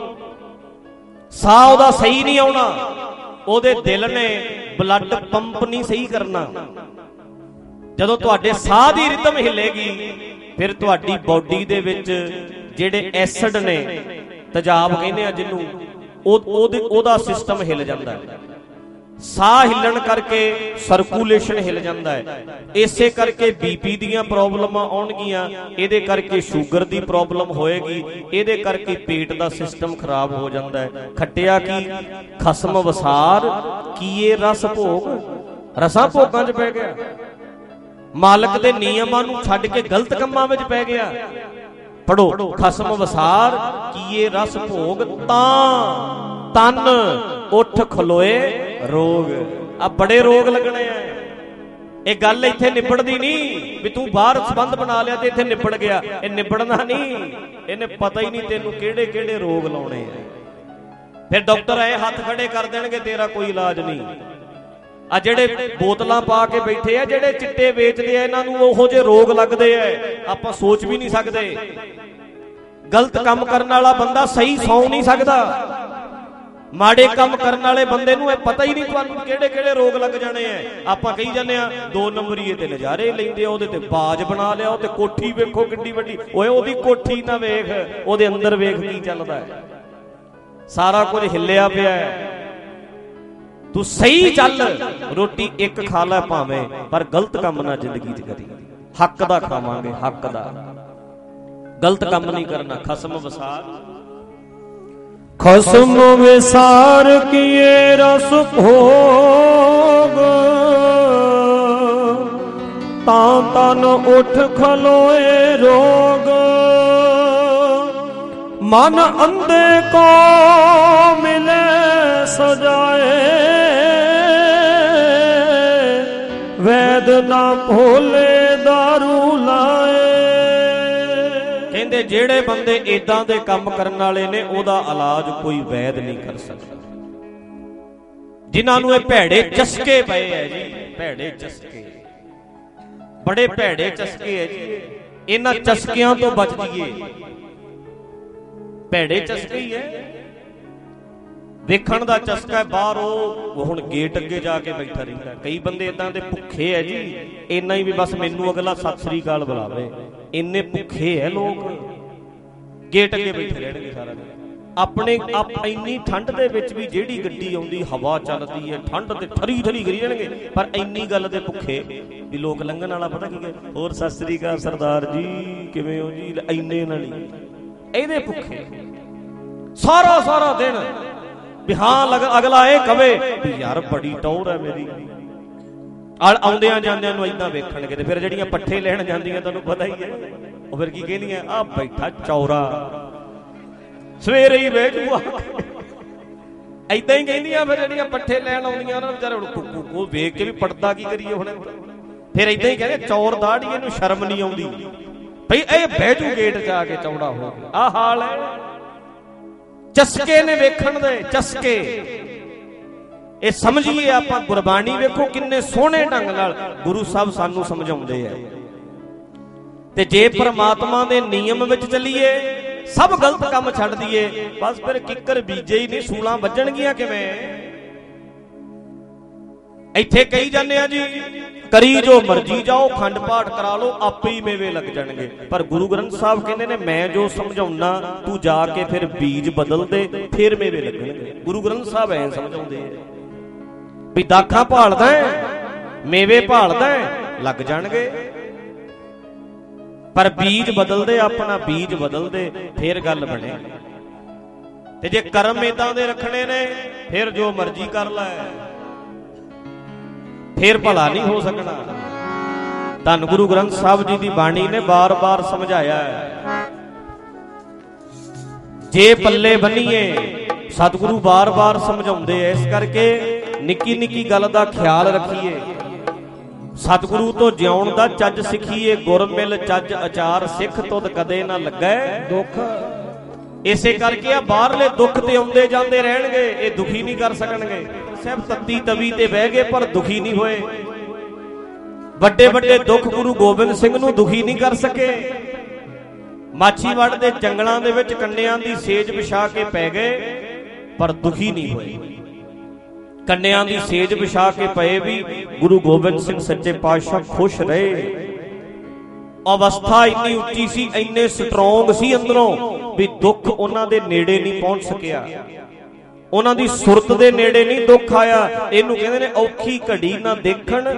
ਸਾਹ ਉਹਦਾ ਸਹੀ ਨਹੀਂ ਆਉਣਾ। ਉਹਦੇ ਦਿਲ ਨੇ ਬਲੱਡ ਪੰਪ ਨਹੀਂ ਸਹੀ ਕਰਨਾ। ਜਦੋਂ ਤੁਹਾਡੇ ਸਾਹ ਦੀ ਰਿਦਮ ਹਿੱਲੇਗੀ, ਫਿਰ ਤੁਹਾਡੀ ਬਾਡੀ ਦੇ ਵਿੱਚ ਜਿਹੜੇ ਐਸਿਡ ਨੇ, ਤੇਜ਼ਾਬ ਕਹਿੰਦੇ ਆ ਜਿਹਨੂੰ, ਉਹ ਉਹਦਾ ਸਿਸਟਮ ਹਿੱਲ ਜਾਂਦਾ ਹੈ। ਸਾਹ ਹਿੱਲਣ ਕਰਕੇ ਸਰਕੂਲੇਸ਼ਨ ਹਿੱਲ ਜਾਂਦਾ ਹੈ। ਇਸੇ ਕਰਕੇ ਬੀਪੀ ਦੀਆਂ ਪ੍ਰੋਬਲਮਾਂ ਆਉਣਗੀਆਂ, ਇਹਦੇ ਕਰਕੇ ਸ਼ੂਗਰ ਦੀ ਪ੍ਰੋਬਲਮ ਹੋਏਗੀ, ਇਹਦੇ ਕਰਕੇ ਪੇਟ ਦਾ ਸਿਸਟਮ ਖਰਾਬ ਹੋ ਜਾਂਦਾ ਹੈ। ਖੱਟਿਆ ਕੀ ਖਸਮ ਵਸਾਰ ਕੀਏ ਰਸ ਭੋਗ, ਰਸਾਂ ਭੋਗਾਂ 'ਚ ਪੈ ਗਿਆ, ਮਾਲਕ ਦੇ ਨਿਯਮਾਂ ਨੂੰ ਛੱਡ ਕੇ ਗਲਤ ਕੰਮਾਂ ਵਿੱਚ ਪੈ ਗਿਆ। ਪੜੋ, ਖਸਮ ਵਸਾਰ ਕੀਏ ਰਸ ਭੋਗ, ਤਾਂ ਤਨ ਉੱਠ ਖਲੋਏ ਰੋਗ। ਆ ਬੜੇ ਰੋਗ ਲੱਗਣੇ ਆ। ਇਹ ਗੱਲ ਇੱਥੇ ਨਿਬੜਦੀ ਨਹੀਂ ਵੀ ਤੂੰ ਬਾਹਰ ਸੰਬੰਧ ਬਣਾ ਲਿਆ ਤੇ ਇੱਥੇ ਨਿਬੜ ਗਿਆ। ਇਹ ਨਿਬੜਨਾ ਨਹੀਂ, ਇਹਨੇ ਪਤਾ ਹੀ ਨਹੀਂ ਤੈਨੂੰ ਕਿਹੜੇ ਕਿਹੜੇ ਰੋਗ ਲਾਉਣੇ ਆ। ਫਿਰ ਡਾਕਟਰ ਐ ਹੱਥ ਖੜੇ ਕਰ ਦੇਣਗੇ, ਤੇਰਾ ਕੋਈ ਇਲਾਜ ਨਹੀਂ। ਆ ਜਿਹੜੇ ਬੋਤਲਾਂ ਪਾ ਕੇ ਬੈਠੇ ਆ, ਜਿਹੜੇ ਚਿੱਟੇ ਵੇਚਦੇ ਆ, ਇਹਨਾਂ ਨੂੰ ਉਹੋ ਜਿਹੇ ਰੋਗ ਲੱਗਦੇ ਆ, ਆਪਾਂ ਸੋਚ ਵੀ ਨਹੀਂ ਸਕਦੇ। ਗਲਤ ਕੰਮ ਕਰਨ ਵਾਲਾ ਬੰਦਾ ਸਹੀ ਸੌਂ ਨਹੀਂ ਸਕਦਾ। ਮਾੜੇ ਕੰਮ ਕਰਨ ਵਾਲੇ ਬੰਦੇ ਨੂੰ ਇਹ ਪਤਾ ਹੀ ਨਹੀਂ ਤੁਹਾਨੂੰ ਕਿਹੜੇ ਕਿਹੜੇ ਰੋਗ ਲੱਗ ਜਾਣੇ ਆ। ਆਪਾਂ ਕਹੀ ਜਾਂਦੇ ਆ ਦੋ ਨੰਬਰੀਏ ਤੇ ਨਜ਼ਾਰੇ ਲੈਂਦੇ ਆ, ਉਹਦੇ ਤੇ ਬਾਜ ਬਣਾ ਲਿਆ, ਉਹ ਤੇ ਕੋਠੀ ਵੇਖੋ ਕਿੱਡੀ ਵੱਡੀ। ਓਏ ਉਹਦੀ ਕੋਠੀ ਨਾ ਵੇਖ, ਉਹਦੇ ਅੰਦਰ ਵੇਖ ਕੀ ਚੱਲਦਾ ਹੈ। ਸਾਰਾ ਕੁਝ ਹਿੱਲਿਆ ਪਿਆ ਹੈ। ਤੂੰ ਸਹੀ ਚੱਲ, ਰੋਟੀ ਇੱਕ ਖਾ ਲੈ ਭਾਵੇਂ, ਪਰ ਗਲਤ ਕੰਮ ਨਾ ਜ਼ਿੰਦਗੀ 'ਚ ਕਰੀ। ਹੱਕ ਦਾ ਖਾਵਾਂਗੇ, ਹੱਕ ਦਾ, ਗਲਤ ਕੰਮ ਨਹੀਂ ਕਰਨਾ। ਖਸਮ ਵਸਾਰ ਖਸਮ ਵਿਸਾਰ ਕੀਏ ਰਸ ਭੋਗ, ਤਾਂ ਤਨ ਉੱਠ ਖਲੋਏ ਰੋਗ। ਮਨ ਅੰਧੇ ਕੋ ਮਿਲੇ ਸਜਾਏ, ਵੈਦ ਨਾ ਭੋਲੇ ਦਾਰੂ ਲਾਏ। ਕਹਿੰਦੇ ਜਿਹੜੇ ਬੰਦੇ ਏਦਾਂ ਦੇ ਕੰਮ ਕਰਨ ਵਾਲੇ ਨੇ, ਉਹਦਾ ਇਲਾਜ ਕੋਈ ਵੈਦ ਨਹੀਂ ਕਰ ਸਕਦਾ। ਜਿਨ੍ਹਾਂ ਨੂੰ ਇਹ ਭੈੜੇ ਚਸਕੇ ਪਏ ਹੈ ਜੀ, ਭੈੜੇ ਚਸਕੇ, ਬੜੇ ਭੈੜੇ ਚਸਕੇ ਹੈ ਜੀ। ਇਹਨਾਂ ਚਸਕਿਆਂ ਤੋਂ ਬਚ ਜਾਈਏ। ਭੈੜੇ ਚਸਕੇ ਹੀ ਹੈ। ਵੇਖਣ ਦਾ ਚਸਕਾ ਹੈ ਬਾਹਰ, ਉਹ ਹੁਣ ਗੇਟ ਅੱਗੇ ਜਾ ਕੇ ਬੈਠਾ ਰਹਿੰਦਾ। ਕਈ ਬੰਦੇ ਇਦਾਂ ਦੇ ਭੁੱਖੇ ਹੈ ਜੀ, ਇੰਨਾ ਹੀ ਵੀ ਬਸ ਮੈਨੂੰ ਅਗਲਾ ਸਤਿ ਸ੍ਰੀ ਅਕਾਲ ਬੁਲਾਵੇ। ਇੰਨੇ ਭੁੱਖੇ ਹੈ ਲੋਕ, ਗੇਟ ਅੱਗੇ ਬੈਠੇ ਰਹਿਣਗੇ ਸਾਰਾ ਦਿਨ। ਆਪਣੇ ਆਪ ਇੰਨੀ ਠੰਡ ਦੇ ਵਿੱਚ ਵੀ ਜਿਹੜੀ ਗੱਡੀ ਆਉਂਦੀ, ਹਵਾ ਚੱਲਦੀ ਹੈ, ਠੰਡ ਤੇ ਠਰੀ ਠਰੀ ਕਰੀ ਜਾਣਗੇ, ਪਰ ਇੰਨੀ ਗੱਲ ਦੇ ਭੁੱਖੇ ਵੀ ਲੋਕ ਲੰਘਣ ਵਾਲਾ ਪਤਾ ਕੀ ਕਹੇ, ਹੋਰ ਸਤਿ ਸ੍ਰੀ ਅਕਾਲ ਸਰਦਾਰ ਜੀ, ਕਿਵੇਂ ਹੋ ਜੀ, ਇੰਨੇ ਨਾਲ ਹੀ ਇਹਦੇ ਭੁੱਖੇ ਸਾਰਾ ਸਾਰਾ ਦਿਨ ਵੀ ਹਾਂ ਅਗਲਾ ਇਹ ਕਵੇ ਵੀ ਯਾਰ ਬੜੀ ਟੌਰ ਹੈ ਮੇਰੀ। ਆਉਂਦਿਆਂ ਜਾਂਦਿਆਂ ਨੂੰ ਏਦਾਂ ਵੇਖਣਗੇ। ਤੇ ਫਿਰ ਜਿਹੜੀਆਂ ਪੱਠੇ ਲੈਣ ਜਾਂਦੀਆਂ ਤੁਹਾਨੂੰ ਪਤਾ ਹੀ ਹੈ, ਉਹ ਫਿਰ ਕੀ ਕਹਿੰਦੀਆਂ, ਆ ਬੈਠਾ ਚੌਰਾ, ਸਵੇਰੇ ਹੀ ਵੇਚ ਜੂਆ। ਏਦਾਂ ਹੀ ਕਹਿੰਦੀਆਂ ਫਿਰ ਜਿਹੜੀਆਂ ਪੱਠੇ ਲੈਣ ਆਉਂਦੀਆਂ ਉਹਨਾਂ ਵਿਚਾਰੇ ਉਹ ਵੇਖ ਕੇ ਵੀ ਪੜਦਾ ਕੀ ਕਰੀਏ ਹੁਣ। ਫਿਰ ਏਦਾਂ ਹੀ ਕਹਿੰਦੇ ਚੌਰ ਦਾੜੀ, ਇਹਨੂੰ ਸ਼ਰਮ ਨਹੀਂ ਆਉਂਦੀ ਭਈ ਇਹ ਬਹਿ ਜੂ ਗੇਟ ਜਾ ਕੇ ਚੌੜਾ ਹੋ ਗਿਆ। ਆਹ ਹਾਲ ਹੈ, ਚਸਕੇ ਨੇ ਵੇਖਣ ਦੇ, ਚਸਕੇ। ਇਹ ਸਮਝੀਏ ਆਪਾਂ। ਗੁਰਬਾਣੀ ਵੇਖੋ ਕਿੰਨੇ ਸੋਹਣੇ ਢੰਗ ਨਾਲ ਗੁਰੂ ਸਾਹਿਬ ਸਾਨੂੰ ਸਮਝਾਉਂਦੇ ਆ। ਤੇ ਜੇ ਪਰਮਾਤਮਾ ਦੇ ਨਿਯਮ ਵਿੱਚ ਚੱਲੀਏ, ਸਭ ਗਲਤ ਕੰਮ ਛੱਡ ਦਈਏ, ਬਸ ਫਿਰ ਕਿੱਕਰ ਬੀਜੇ ਹੀ ਨਹੀਂ, ਸੂਲਾਂ ਵੱਜਣਗੀਆਂ ਕਿਵੇਂ। ਇੱਥੇ ਕਹੀ ਜਾਂਦੇ ਆ ਜੀ ਕਰੀ ਜੋ ਮਰਜੀ ਜਾਓ, ਖੰਡ ਪਾਠ ਕਰਾ ਲਓ, ਆਪੇ ਹੀ ਮੇਵੇ ਲੱਗ ਜਾਣਗੇ। ਪਰ ਗੁਰੂ ਗ੍ਰੰਥ ਸਾਹਿਬ ਕਹਿੰਦੇ ਨੇ ਮੈਂ ਜੋ ਸਮਝਾਉਣਾ ਤੂੰ ਜਾ ਕੇ ਫਿਰ ਬੀਜ ਬਦਲ ਦੇ, ਫਿਰ ਮੇਵੇ ਲੱਗਣਗੇ। ਗੁਰੂ ਗ੍ਰੰਥ ਸਾਹਿਬ ਐਂ ਸਮਝਾਉਂਦੇ ਆ ਵੀ ਦਾਖਾਂ ਭਾਲਦਾ ਮੇਵੇ ਭਾਲਦਾ ਲੱਗ ਜਾਣਗੇ, ਪਰ ਬੀਜ ਬਦਲਦੇ, ਆਪਣਾ ਬੀਜ ਬਦਲਦੇ, ਫਿਰ ਗੱਲ ਬਣੇ। ਤੇ ਜੇ ਕਰਮ ਏਦਾਂ ਦੇ ਰੱਖਣੇ ਨੇ ਫਿਰ ਜੋ ਮਰਜ਼ੀ ਕਰ ਲੈ, ਫਿਰ ਭਲਾ ਨਹੀਂ ਹੋ ਸਕਣਾ। ਧੰਨ ਗੁਰੂ ਗ੍ਰੰਥ ਸਾਹਿਬ ਜੀ ਦੀ ਬਾਣੀ ਨੇ ਬਾਰ-ਬਾਰ ਸਮਝਾਇਆ ਹੈ। ਜੇ ਪੱਲੇ ਬੰਨੀਏ, ਸਤਿਗੁਰੂ ਬਾਰ-ਬਾਰ ਸਮਝਾਉਂਦੇ ਐ। ਇਸ ਕਰਕੇ ਨਿੱਕੀ ਨਿੱਕੀ ਗੱਲ ਦਾ ਖਿਆਲ ਰੱਖੀਏ, ਸਤਿਗੁਰੂ ਤੋਂ ਜਿਉਣ ਦਾ ਚੱਜ ਸਿੱਖੀਏ। ਗੁਰ ਮਿਲ ਚੱਜ ਅਚਾਰ, ਸਿੱਖ ਤੁਧ ਕਦੇ ਨਾ ਲੱਗੈ ਦੁੱਖ। ਇਸੇ ਕਰਕੇ ਆ ਬਾਹਰਲੇ ਦੁੱਖ ਤੇ ਆਉਂਦੇ ਜਾਂਦੇ ਰਹਿਣਗੇ, ਇਹ ਦੁਖੀ ਨਹੀਂ ਕਰ ਸਕਣਗੇ। ਸਿਰਫ ਤੱਤੀ ਤਵੀ ਤੇ ਬਹਿ ਗਏ ਪਰ ਦੁਖੀ ਨਹੀਂ ਹੋਏ। ਵੱਡੇ ਵੱਡੇ ਦੁੱਖ ਗੁਰੂ ਗੋਬਿੰਦ ਸਿੰਘ ਨੂੰ ਦੁਖੀ ਨਹੀਂ ਕਰ ਸਕੇ। ਮਾਛੀਵਾੜ ਦੇ ਜੰਗਲਾਂ ਦੇ ਵਿੱਚ ਕੰਨਿਆਂ ਦੀ ਸੇਜ ਵਿਛਾ ਕੇ ਪੈ ਗਏ ਪਰ ਦੁਖੀ ਨਹੀਂ ਹੋਏ। ਕੰਨਿਆਂ ਦੀ ਸੇਜ ਵਿਛਾ ਕੇ ਪਏ ਵੀ ਗੁਰੂ ਗੋਬਿੰਦ ਸਿੰਘ ਸੱਚੇ ਪਾਤਸ਼ਾਹ ਖੁਸ਼ ਰਹੇ। ਅਵਸਥਾ ਇੰਨੀ ਉੱਚੀ ਸੀ, ਇੰਨੇ ਸਟਰੋਂਗ ਸੀ ਅੰਦਰੋਂ ਵੀ ਦੁੱਖ ਉਹਨਾਂ ਦੇ ਨੇੜੇ ਨਹੀਂ ਪਹੁੰਚ ਸਕਿਆ। ਉਹਨਾਂ ਦੀ ਸੁਰਤ ਦੇ ਨੇੜੇ ਨਹੀਂ ਦੁੱਖ ਆਇਆ। ਇਹਨੂੰ ਕਹਿੰਦੇ ਨੇ ਔਖੀ ਘੜੀ ਨਾ ਦੇਖਣ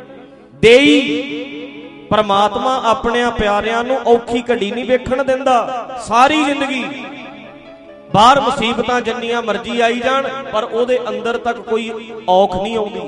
ਦੇਈ। ਪਰਮਾਤਮਾ ਆਪਣਿਆਂ ਪਿਆਰਿਆਂ ਨੂੰ ਔਖੀ ਘੜੀ ਨਹੀਂ ਵੇਖਣ ਦਿੰਦਾ। ਸਾਰੀ ਜ਼ਿੰਦਗੀ ਬਾਹਰ ਮੁਸੀਬਤਾਂ ਜਿੰਨੀਆਂ ਮਰਜ਼ੀ ਆਈ ਜਾਣ, ਪਰ ਉਹਦੇ ਅੰਦਰ ਤੱਕ ਕੋਈ ਔਖ ਨਹੀਂ ਆਉਂਦੀ।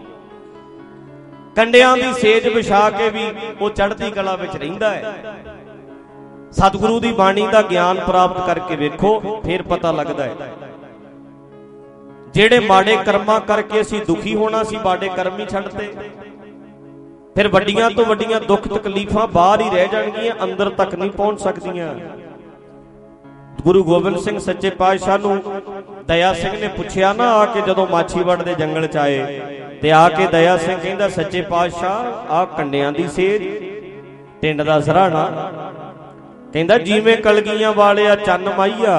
ਕੰਡਿਆਂ ਦੀ ਸੇਜ ਵਿਛਾ ਕੇ ਵੀ ਉਹ ਚੜ੍ਹਦੀ ਕਲਾ ਵਿੱਚ ਰਹਿੰਦਾ ਹੈ। ਸਤਿਗੁਰੂ ਦੀ ਬਾਣੀ ਦਾ ਗਿਆਨ ਪ੍ਰਾਪਤ ਕਰਕੇ ਵੇਖੋ, ਫਿਰ ਪਤਾ ਲੱਗਦਾ ਹੈ। ਜਿਹੜੇ ਮਾੜੇ ਕਰਮਾਂ ਕਰਕੇ ਅਸੀਂ ਦੁਖੀ ਹੋਣਾ ਸੀ, ਮਾੜੇ ਕਰਮ ਹੀ ਛੱਡਤੇ, ਫਿਰ ਵੱਡੀਆਂ ਤੋਂ ਵੱਡੀਆਂ ਦੁੱਖ ਤਕਲੀਫਾਂ ਬਾਹਰ ਹੀ ਰਹਿ ਜਾਣਗੀਆਂ, ਅੰਦਰ ਤੱਕ ਨਹੀਂ ਪਹੁੰਚ ਸਕਦੀਆਂ। ਗੁਰੂ ਗੋਬਿੰਦ ਸਿੰਘ ਸੱਚੇ ਪਾਤਸ਼ਾਹ ਨੂੰ ਦਇਆ ਸਿੰਘ ਨੇ ਪੁੱਛਿਆ ਨਾ ਆ ਕੇ, ਜਦੋਂ ਮਾਛੀਵਾੜ ਦੇ ਜੰਗਲ ਚ ਆਏ, ਤੇ ਆ ਕੇ ਦਇਆ ਸਿੰਘ ਕਹਿੰਦਾ ਸੱਚੇ ਪਾਤਸ਼ਾਹ ਆਹ ਕੰਡਿਆਂ ਦੀ ਸੇਜ, ਟਿੰਡ ਦਾ ਸਰਾਣਾ, ਕਹਿੰਦਾ ਜਿਵੇਂ ਕਲਗੀਆਂ ਵਾਲਿਆ ਚੰਨ ਮਾਈਆ,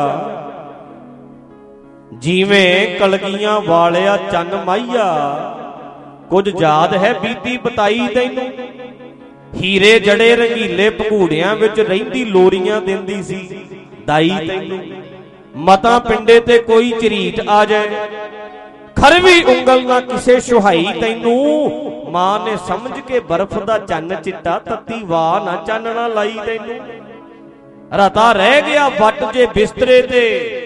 ਜਿਵੇਂ ਕਲਗੀਆਂ ਵਾਲਿਆ ਚੰਨ ਮਾਈਆ, ਕੁਝ ਯਾਦ ਹੈ ਬੀਤੀ ਬਤਾਈ ਤੈਨੂੰ, ਹੀਰੇ ਜੜੇ ਰੰਗੀਲੇ ਭਗੂੜਿਆਂ ਵਿੱਚ ਰਹਿੰਦੀ ਲੋਰੀਆਂ ਦਿੰਦੀ ਸੀ ਦਾਈ ਤੈਨੂੰ, ਮਤਾਂ ਪਿੰਡੇ ਤੇ ਕੋਈ ਝਰੀਟ ਆ ਜਾਏ, ਖਰਵੀ ਉਂਗਲ ਨਾ ਕਿਸੇ ਸੁਹਾਈ ਤੈਨੂੰ, ਮਾਂ ਨੇ ਸਮਝ ਕੇ ਬਰਫ਼ ਦਾ ਚੰਨ ਚਿੱਟਾ, ਤੱਤੀ ਵਾਹ ਨਾ ਚਾਨਣਾ ਲਾਈ ਤੈਨੂੰ, ਰਾਤਾ ਰਹਿ ਗਿਆ ਵੱਟ ਜੇ ਬਿਸਤਰੇ ਤੇ,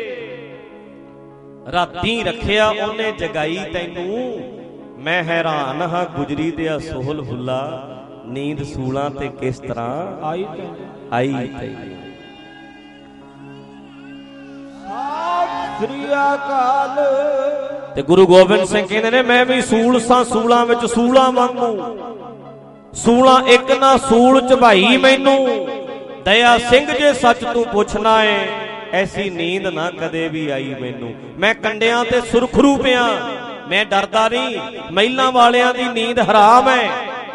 ਰਾਤੀ ਰੱਖਿਆ ਉਹਨੇ ਜਗਾਈ ਤੈਨੂੰ, ਮੈਂ ਹੈਰਾਨ ਹਾਂ ਗੁਜਰੀ ਦਿਆ ਸੋਹਲ ਫੁੱਲਾ, ਨੀਂਦ ਸੂਲਾਂ ਤੇ ਕਿਸ ਤਰ੍ਹਾਂ ਆਈ ਆਈ ਤੈਨੂੰ। ਸ੍ਰੀ ਅਕਾਲ। ਤੇ ਗੁਰੂ ਗੋਬਿੰਦ ਸਿੰਘ ਕਹਿੰਦੇ ਨੇ ਮੈਂ ਵੀ ਸੂਲ ਸਾਂ, ਸੂਲਾਂ ਵਿੱਚ ਸੂਲਾਂ ਵਾਂਗੂ, ਸੂਲਾਂ ਇੱਕ ਨਾ ਸੂਲ ਝਬਾਈ ਮੈਨੂੰ, ਦਇਆ ਸਿੰਘ ਜੇ ਸੱਚ ਤੂੰ ਪੁੱਛਣਾ ਏ, ਐਸੀ ਨੀਂਦ ਨਾ ਕਦੇ ਵੀ ਆਈ ਮੈਨੂੰ। ਮੈਂ ਕੰਡਿਆਂ ਤੇ ਸੁਰਖਰੂ ਪਿਆ, मैं डरदा नहीं। महिलां वालियां दी नींद हराम है,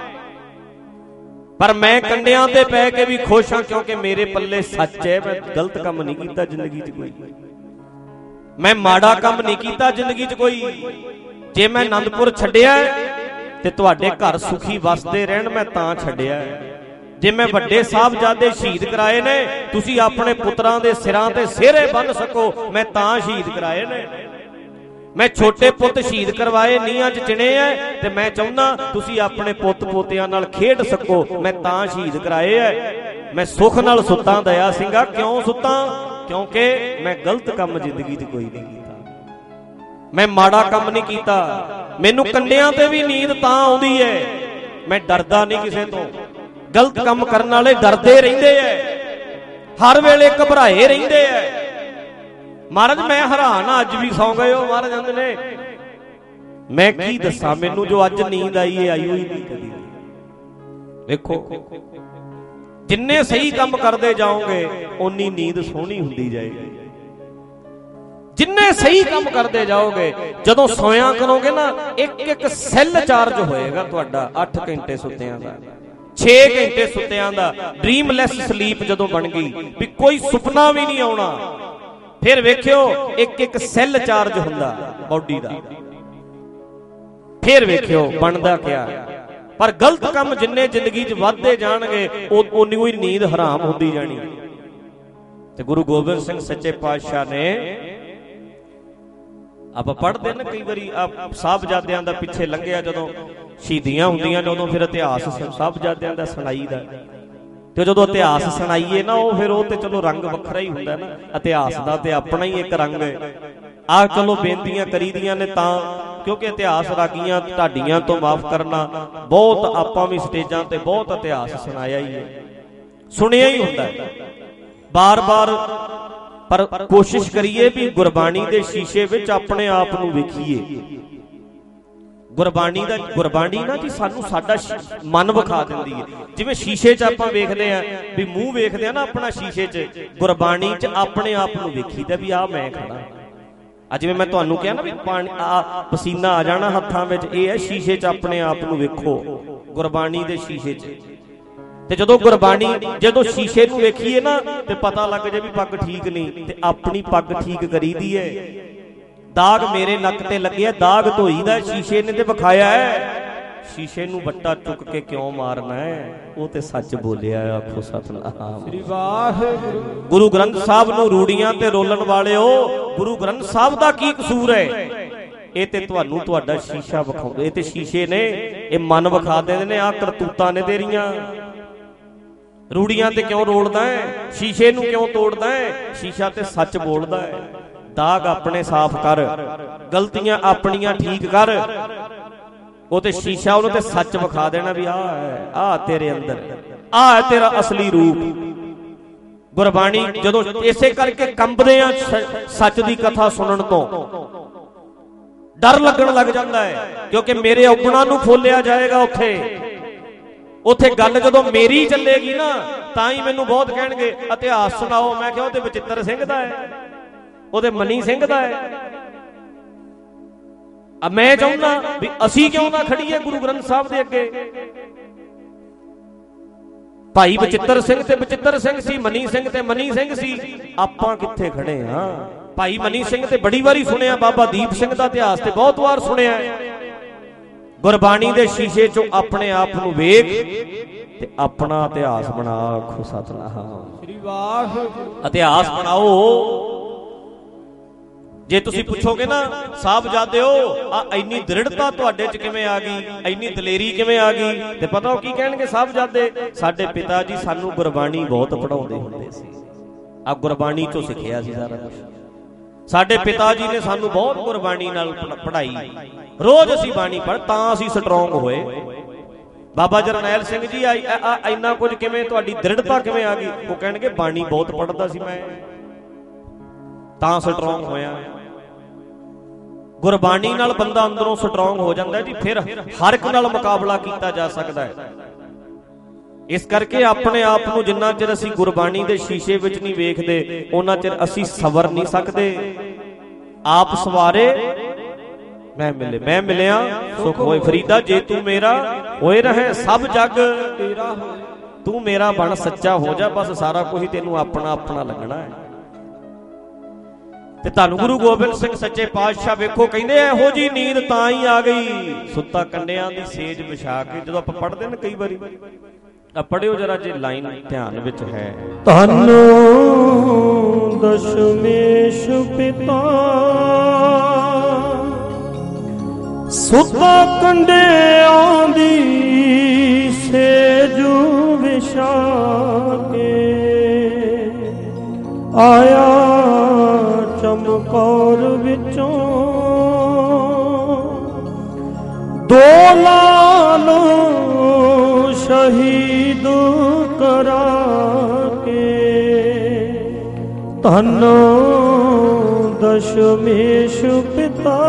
पर मैं कंडियां ते पै के भी खुश हाँ, क्योंकि मेरे पल्ले सच है। मैं गलत काम नहीं कीता जिंदगी च कोई, मैं माड़ा काम नहीं कीता जिंदगी च कोई। जे मैं आनंदपुर छड्डिया ते तुहाडे घर सुखी वसदे रहण, मैं तां छड्डिया। जे मैं वड्डे साहबजादे शहीद कराए ने, तुसी अपने पुत्रां दे सिरां ते सिहरे बन सको, मैं तां शहीद कराए ने। मैं छोटे पुत शहीद करवाए नीहां च चिणे है, ते मैं चाहुंदा तुसी अपने पुत पोतियां नाल खेड सको, मैं तां शहीद कराए है। मैं सुख नाल सुत्तां दया सिंघा, क्यों सुत्तां? क्योंकि मैं गलत काम जिंदगी च कोई नहीं कीता, मैं माड़ा काम नहीं कीता। मैनू कंडियां ते भी नींद तां आउंदी है, मैं डरदा नहीं किसे तो। गलत काम करने वाले डरदे रहिंदे है, हर वेले घबराए रहिंदे है। महाराज मैं हैरान अज भी सौ गए हो। महाराज आंदे ने मैं की दसा, मैनू जो अज नींद आई है आई हुई नहीं कदी। देखो जिन्ने सही काम करते जाओगे उन्नी नींद सोहनी हुंदी जाएगी। जिन्ने सही काम करते जाओगे, जदों सोया करोगे ना, एक एक सैल चार्ज होएगा तुहाडा। अठ घंटे सुत्तियां दा, छे घंटे सुत्तियां दा, ड्रीमलैस स्लीप जदों बन गई भी कोई सुपना भी नहीं आउणा, फिर वेखियो एक एक सैल चार्ज हुंदा बॉडी दा। फिर वेखियो बनदा क्या। पर गलत काम जिन्ने जिंदगी च वधदे जाणगे उन्नी ही नींद हराम हुंदी जानी। ते गुरु गोबिंद सिंह सच्चे पातशाह ने आप पढ़ते ना कई बारी साहबजादियां दा पिछे लंघिया जदों शहीदियां हुंदियां ने, उदों फिर इतिहास साहबजादियां दा सुणाईदा। ते जदों इतिहास सुणाईए ना, वो फिर वो ते चलो रंग वखरा ही हुंदा ना, इतिहास दा ते अपना ही एक रंग है। आ चलो बेनतियां करीदियां ने तां, क्योंकि इतिहास रागियां ढाडियां तो माफ करना, बहुत आपां भी स्टेजां ते बहुत इतिहास सुनाया ही है, सुनिया ही हुंदा है बार बार। पर कोशिश करिए भी गुरबाणी दे शीशे विच अपने आप नूं वेखीए। गुरबाणी दा गुरबाणी ना जी सानू साडा मन विखा दिंदी है। जिवें शीशे च आपां वेखदे आ भी मूंह वेखदे आ ना अपना शीशे च, गुरबाणी च अपने आप नूं वेखीदा भी आ मैं खड़ा। अज जिवें मैं तुहानूं कहा ना भी पानी आ पसीना आ जाना हत्थां विच, इह है शीशे च अपने आप नूं वेखो, गुरबाणी दे शीशे च। ते जदों गुरबाणी जदों शीशे नूं वेखीए ना, ते पता लग जाए भी पग ठीक नहीं, ते अपनी पग ठीक करीदी है। दाग मेरे नक ते लगे, दाग धोईदा, शीशे ने ते विखाया है। शीशे नूं बट्टा चुक के क्यों मारना है, वो ते सच बोलिया। आखो सतनाम श्री वाहिगुरू। गुरु ग्रंथ साहब नूं रूड़ियां ते रोलन वाले हो, गुरु ग्रंथ साहब दा की कसूर है? ये ते तुहानूं तुहाडा शीशा विखाउंदे, ये ते शीशे ने, ये मन विखा देंदे ने। आ करतूतां ने तेरियां। रूड़ियां ते क्यों रोलदा है, शीशे नूं क्यों तोड़दा है? शीशा ते सच बोलदा है। दाग अपने साफ कर, गलतियां अपनियां ठीक कर, वो ते शीशा उन्होंने ते सच विखा देना भी आ है, आ तेरे अंदर, आ है तेरा असली रूप। गुरबाणी जदों इसे करके कंबदे आ सच दी कथा सुनन तो, डर लगन लग जाता है, क्योंकि मेरे औगुणां नूं खोलिया जाएगा। उत्थे उत्थे गल जदों मेरी चलेगी ना, तां ही मैनूं बहुत कहणगे इतिहास सुणाओ। मैं कहा उहदे बचित्तर सिंह दा है, उहदे मनी सिंह दा है। अब मैं चाहुंदा भी असीं क्यों ना खड़ीए गुरु ग्रंथ साहब दे अगे। भाई बचित्तर सिंह ते बचित्तर सिंह सी, मनी सिंह ते मनी सिंह सी, आपां कित्थे खड़े हां? भाई मनी सिंह ते बड़ी वारी सुनिया, बाबा दीप सिंह दा इतिहास ते बहुत वार सुनिया। गुरबाणी दे शीशे चों अपने आप नूं वेख ते अपना इतिहास बना। आखो सतनाम श्री वाहिगुरू। इतिहास बनाओ। जे तुसी पुछोगे ना साहबजादिओ आ इन्नी दृढ़ता तुहाडे च किवें आ गई, इन्नी दलेरी किवें आ गई, ते पता हो की कहणगे साहबजादे, साडे पिता जी सानू गुरबाणी बहुत पढ़ाउंदे हुंदे सी। आ गुरबाणी चों सिੱਖਿਆ ਸੀ सारा कुछ। साडे पिता जी ने सानू बहुत गुरबाणी नाल पढ़ाई, रोज असीं बाणी पढ़, तां असीं स्ट्रोंग होए। बाबा जरनैल सिंह जी आई इन्ना कुछ किवें तुहाडी दृढ़ता किवें आ गई? वो कहणगे बाणी बहुत पढ़दा सी मैं, तां स्ट्रोंग होया। गुरबाणी नाल बंदा अंदरों स्ट्रोंग हो जाता है जी, फिर हर एक नाल मुकाबला किया जा सकता है। इस करके अपने आप नूं जिन्ना चिर असीं गुरबाणी दे शीशे विच नहीं वेखदे, उन्ना चिर असीं सवर नहीं सकदे। आप सवारे मैं मिले मैं मिलिया सुख होए। फरीदा जे तू मेरा होए रहे सब जग तेरा हो। तू मेरा बन सच्चा हो जा, बस सारा कुछ तेनू अपना अपना लगना है। ते धन गुरु गोबिंद सिंह सच्चे पातशाह वेखो कहंदे इहो जी नींद तां ही आ गई सुत्ता कंडियां दी सेज विछा के। जदों आपां पढ़दे ने कई वारी पढ़ियो जरा जे लाइन ध्यान विच है। धन दशमेश पिता सुता कंडियां दी सेज विछा के आया चमकौर विचों दो लाल शहीद करा के। धन दशमेश पिता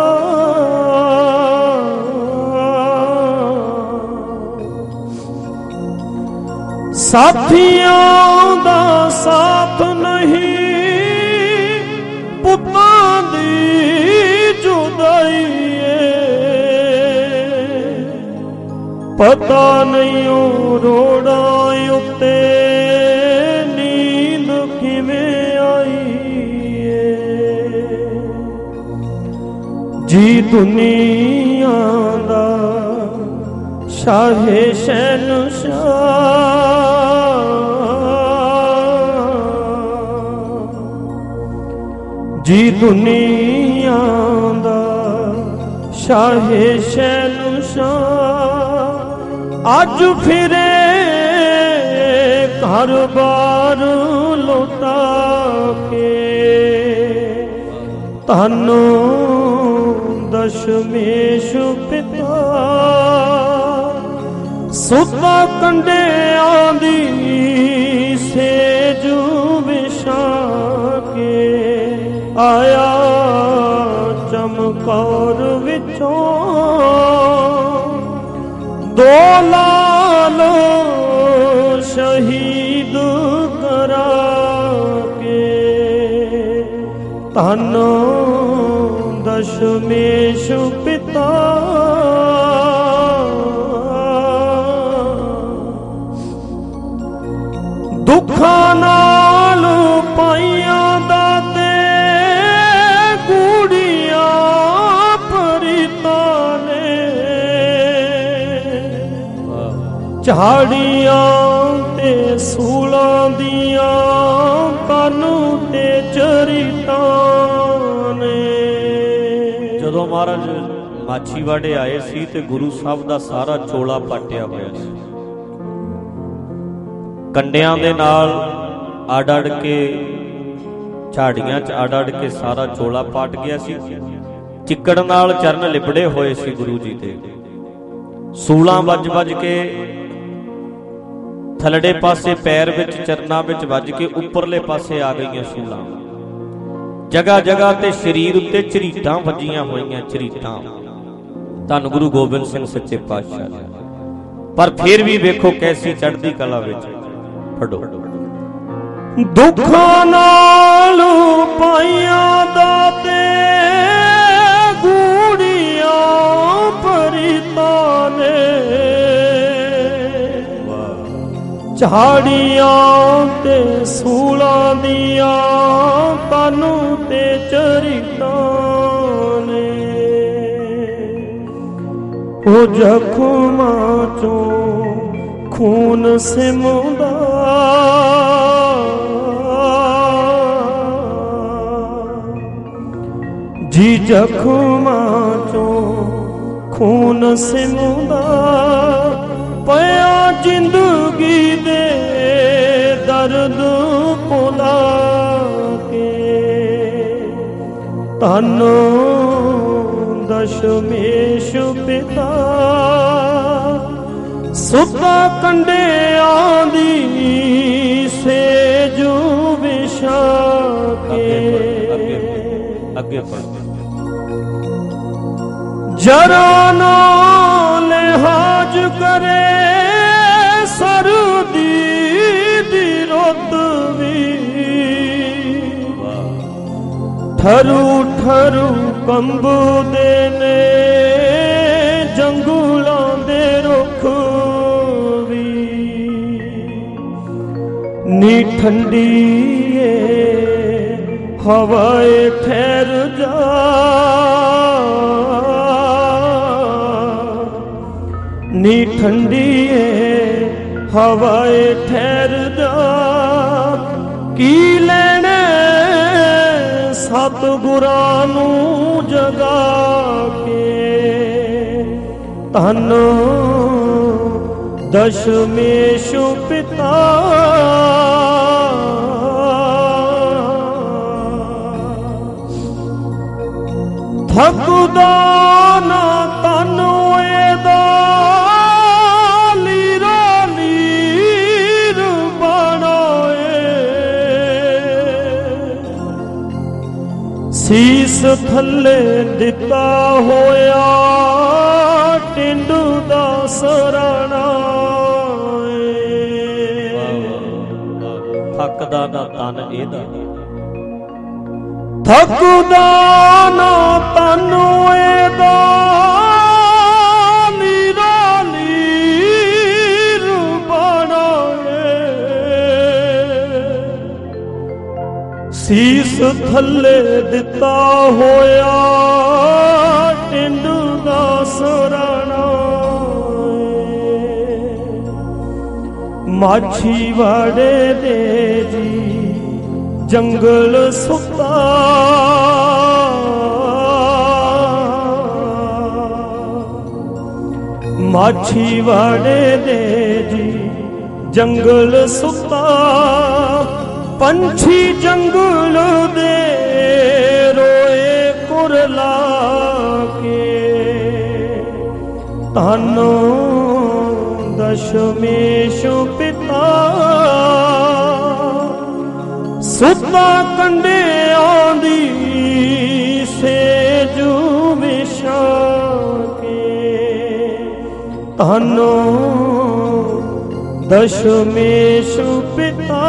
साथियों दा साथ नहीं पुत्तां दी जुदाई पता नहीं रोड़ा उत्ते नींद किवें आई जी। दुनिया दा शाहे शहनशाह जी। दुनिया दा शाहे शहनशाह अज फिरे घर बार लौटा के। धन दशमेश पिता सुता कंडियां दी सेज विछा के आया चमकौर विचों दो लाल शहीद करा के। धन दशमेश पिता दुखां नाल पाइयां दाते गूड़ियां परितां ने झाड़ियां ते सूलां दियां कानू ते चरितां ने। जदों महाराज माछीवाड़े आए सी ते गुरु साहब दा सारा चोला पाटिया होया सी। कंडियां दे नाल अड़ अड़ के झाड़ियां च अड़ अड़ के सारा चोला पाट गया सी। चिक्कड़ नाल चरण लिबड़े होए सी गुरु जी दे। सूलां वज वज के थलड़े पासे पैर विच चरना विच वज के उपरले पासे आ गईयां सूलां। जगह जगह ते शरीर उत्ते झरीटां वजियां होईयां झरीटां। धन गुरु गोबिंद सिंह सच्चे पातशाह। पर फिर भी वेखो कैसी चढ़दी कला विच पढ़ो। दुखां नाल पाइयां दाते गूड़ियां परितां ने झाड़ियां ते सूलां दियां कानू ते चरितां ने। ओ जख्मां चों खून सिमदा जी। जख्मां चों खून सिमदा पया जिंदगी दे दर्द भुला के। धन दशमेश पिता सुता कंडियां दी सेज विछा के। अगे पढ़ जरा ना लिहाज करे सरदी दी रुत भी ਠਰੂ ਠਰੂ ਕੰਬਦੇ ਨੇ ਜੰਗਲਾਂ ਦੇ ਰੁੱਖ ਵੀ, ਨੀ ਠੰਡੀ ਏ ਹਵਾਏ ਠਹਿਰ ਜਾ, ਨੀ ਠੰਡੀ ਏ ਹਵਾਏ ਠਹਿਰ ਜਾ, ਕੀ ਲੈਣਾ ਸਤਿਗੁਰਾਂ ਨੂੰ ਜਗਾ ਕੇ। ਧੰਨ ਦਸ਼ਮੇਸ਼ ਪਿਤਾ ਥੱਕਦਾ ਨਾ ਤਨ ਇਹਦਾ, ਲੀਰਾ ਲੀਰ ਬਣਾਏ, ਸੀਸ ਥੱਲੇ ਦਿੱਤਾ ਹੋਇਆ ਟਿੰਡ ਦਾ ਸਰਾਣਾ। ਥੱਕਦਾ ਨਾ ਤਨ ਇਹਦਾ, ਥੱਕਦਾ ਨਾ ਤਨ ਇਹਦਾ, ਲੀਰਾ ਲੀਰ ਬਣਾਏ, ਸੀਸ ਥੱਲੇ ਦਿੱਤਾ ਹੋਇਆ ਟਿੰਡ ਦਾ ਸਰਾਣਾ। ਮਾਛੀਵਾੜੇ ਦੇ ਜੀ ਜੰਗਲ ਸੁੱਤਾ, ਮਾਛੀਵਾੜੇ ਦੇ ਜੀ ਜੰਗਲ ਸੁੱਤਾ, ਪੰਛੀ ਜੰਗਲ ਦੇ ਰੋਏ ਕੁਰਲਾ ਕੇ। ਧੰਨ ਦਸ਼ਮੇਸ਼ ਪਿਤਾ ਸੁੱਤਾ ਕੰਡਿਆਂ ਦੀ ਸੇਜ ਵਿਛਾ ਕੇ। ਧੰਨ ਦਸ਼ਮੇਸ਼ ਪਿਤਾ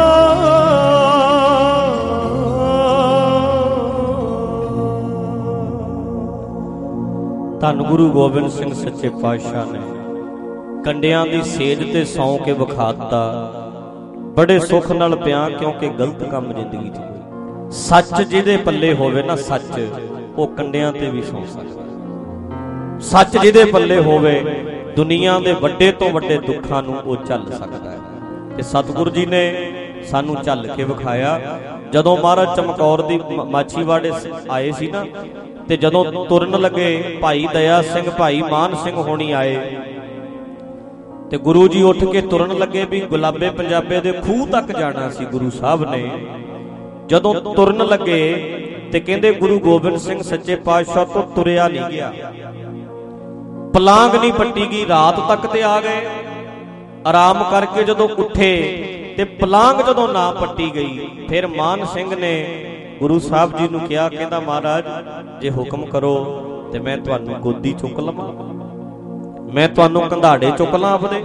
ਧੰਨ ਗੁਰੂ ਗੋਬਿੰਦ ਸਿੰਘ ਸੱਚੇ ਪਾਤਸ਼ਾਹ ਨੇ ਕੰਡਿਆਂ ਦੀ ਸੇਜ ਤੇ ਸੌਂ ਕੇ ਵਿਖਾ ਦਿੱਤਾ। ਬੜੇ ਸੁੱਖ ਨਾਲ ਪਿਆ, ਕਿਉਂਕਿ ਗਲਤ ਕੰਮ ਜ਼ਿੰਦਗੀ 'ਚ ਸੱਚ ਜਿਹਦੇ ਪੱਲੇ ਹੋਵੇ ਨਾ, ਸੱਚ ਉਹ ਕੰਡਿਆਂ ਤੇ ਵੀ ਸੌਂ ਸਕਦਾ। ਸੱਚ ਜਿਹਦੇ ਪੱਲੇ ਹੋਵੇ ਦੁਨੀਆ ਦੇ ਵੱਡੇ ਤੋਂ ਵੱਡੇ ਦੁੱਖਾਂ ਨੂੰ ਉਹ ਝੱਲ ਸਕਦਾ ਹੈ। ਤੇ ਸਤਿਗੁਰੂ ਜੀ ਨੇ ਸਾਨੂੰ ਝੱਲ ਕੇ ਵਿਖਾਇਆ। ਜਦੋਂ ਮਹਾਰਾਜ ਚਮਕੌਰ ਦੀ ਮਾਛੀਵਾੜੇ ਆਏ ਸੀ ਨਾ, ਤੇ ਜਦੋਂ ਤੁਰਨ ਲੱਗੇ ਭਾਈ ਦਇਆ ਸਿੰਘ, ਭਾਈ ਮਾਨ ਸਿੰਘ ਹੋਣੀ ਆਏ, ਤੇ ਗੁਰੂ ਜੀ ਉੱਠ ਕੇ ਤੁਰਨ ਲੱਗੇ ਵੀ ਗੁਲਾਬੇ ਪੰਜਾਬੇ ਦੇ ਖੂਹ ਤੱਕ ਜਾਣਾ ਸੀ ਗੁਰੂ ਸਾਹਿਬ ਨੇ। ਜਦੋਂ ਤੁਰਨ ਲੱਗੇ ਤੇ ਕਹਿੰਦੇ ਗੁਰੂ ਗੋਬਿੰਦ ਸਿੰਘ ਸੱਚੇ ਪਾਤਸ਼ਾਹ ਤੋਂ ਤੁਰਿਆ ਨਹੀਂ ਗਿਆ, ਪਲਾਂਗ ਨਹੀਂ ਪੱਟੀ ਗਈ। ਰਾਤ ਤੱਕ ਤੇ ਆ ਗਏ, ਆਰਾਮ ਕਰਕੇ ਜਦੋਂ ਉੱਠੇ ਤੇ ਪਲਾਂਗ ਜਦੋਂ ਨਾ ਪੱਟੀ ਗਈ, ਫਿਰ ਮਾਨ ਸਿੰਘ ਨੇ ਗੁਰੂ ਸਾਹਿਬ ਜੀ ਨੂੰ ਕਿਹਾ, ਕਹਿੰਦਾ ਮਹਾਰਾਜ ਜੇ ਹੁਕਮ ਕਰੋ ਤੇ ਮੈਂ ਤੁਹਾਨੂੰ ਗੋਦੀ ਚੁੱਕ ਲਵਾਂ, ਮੈਂ ਤੁਹਾਨੂੰ ਕੰਧਾੜੇ ਚੁੱਕ ਲਾਂ ਆਪਦੇ।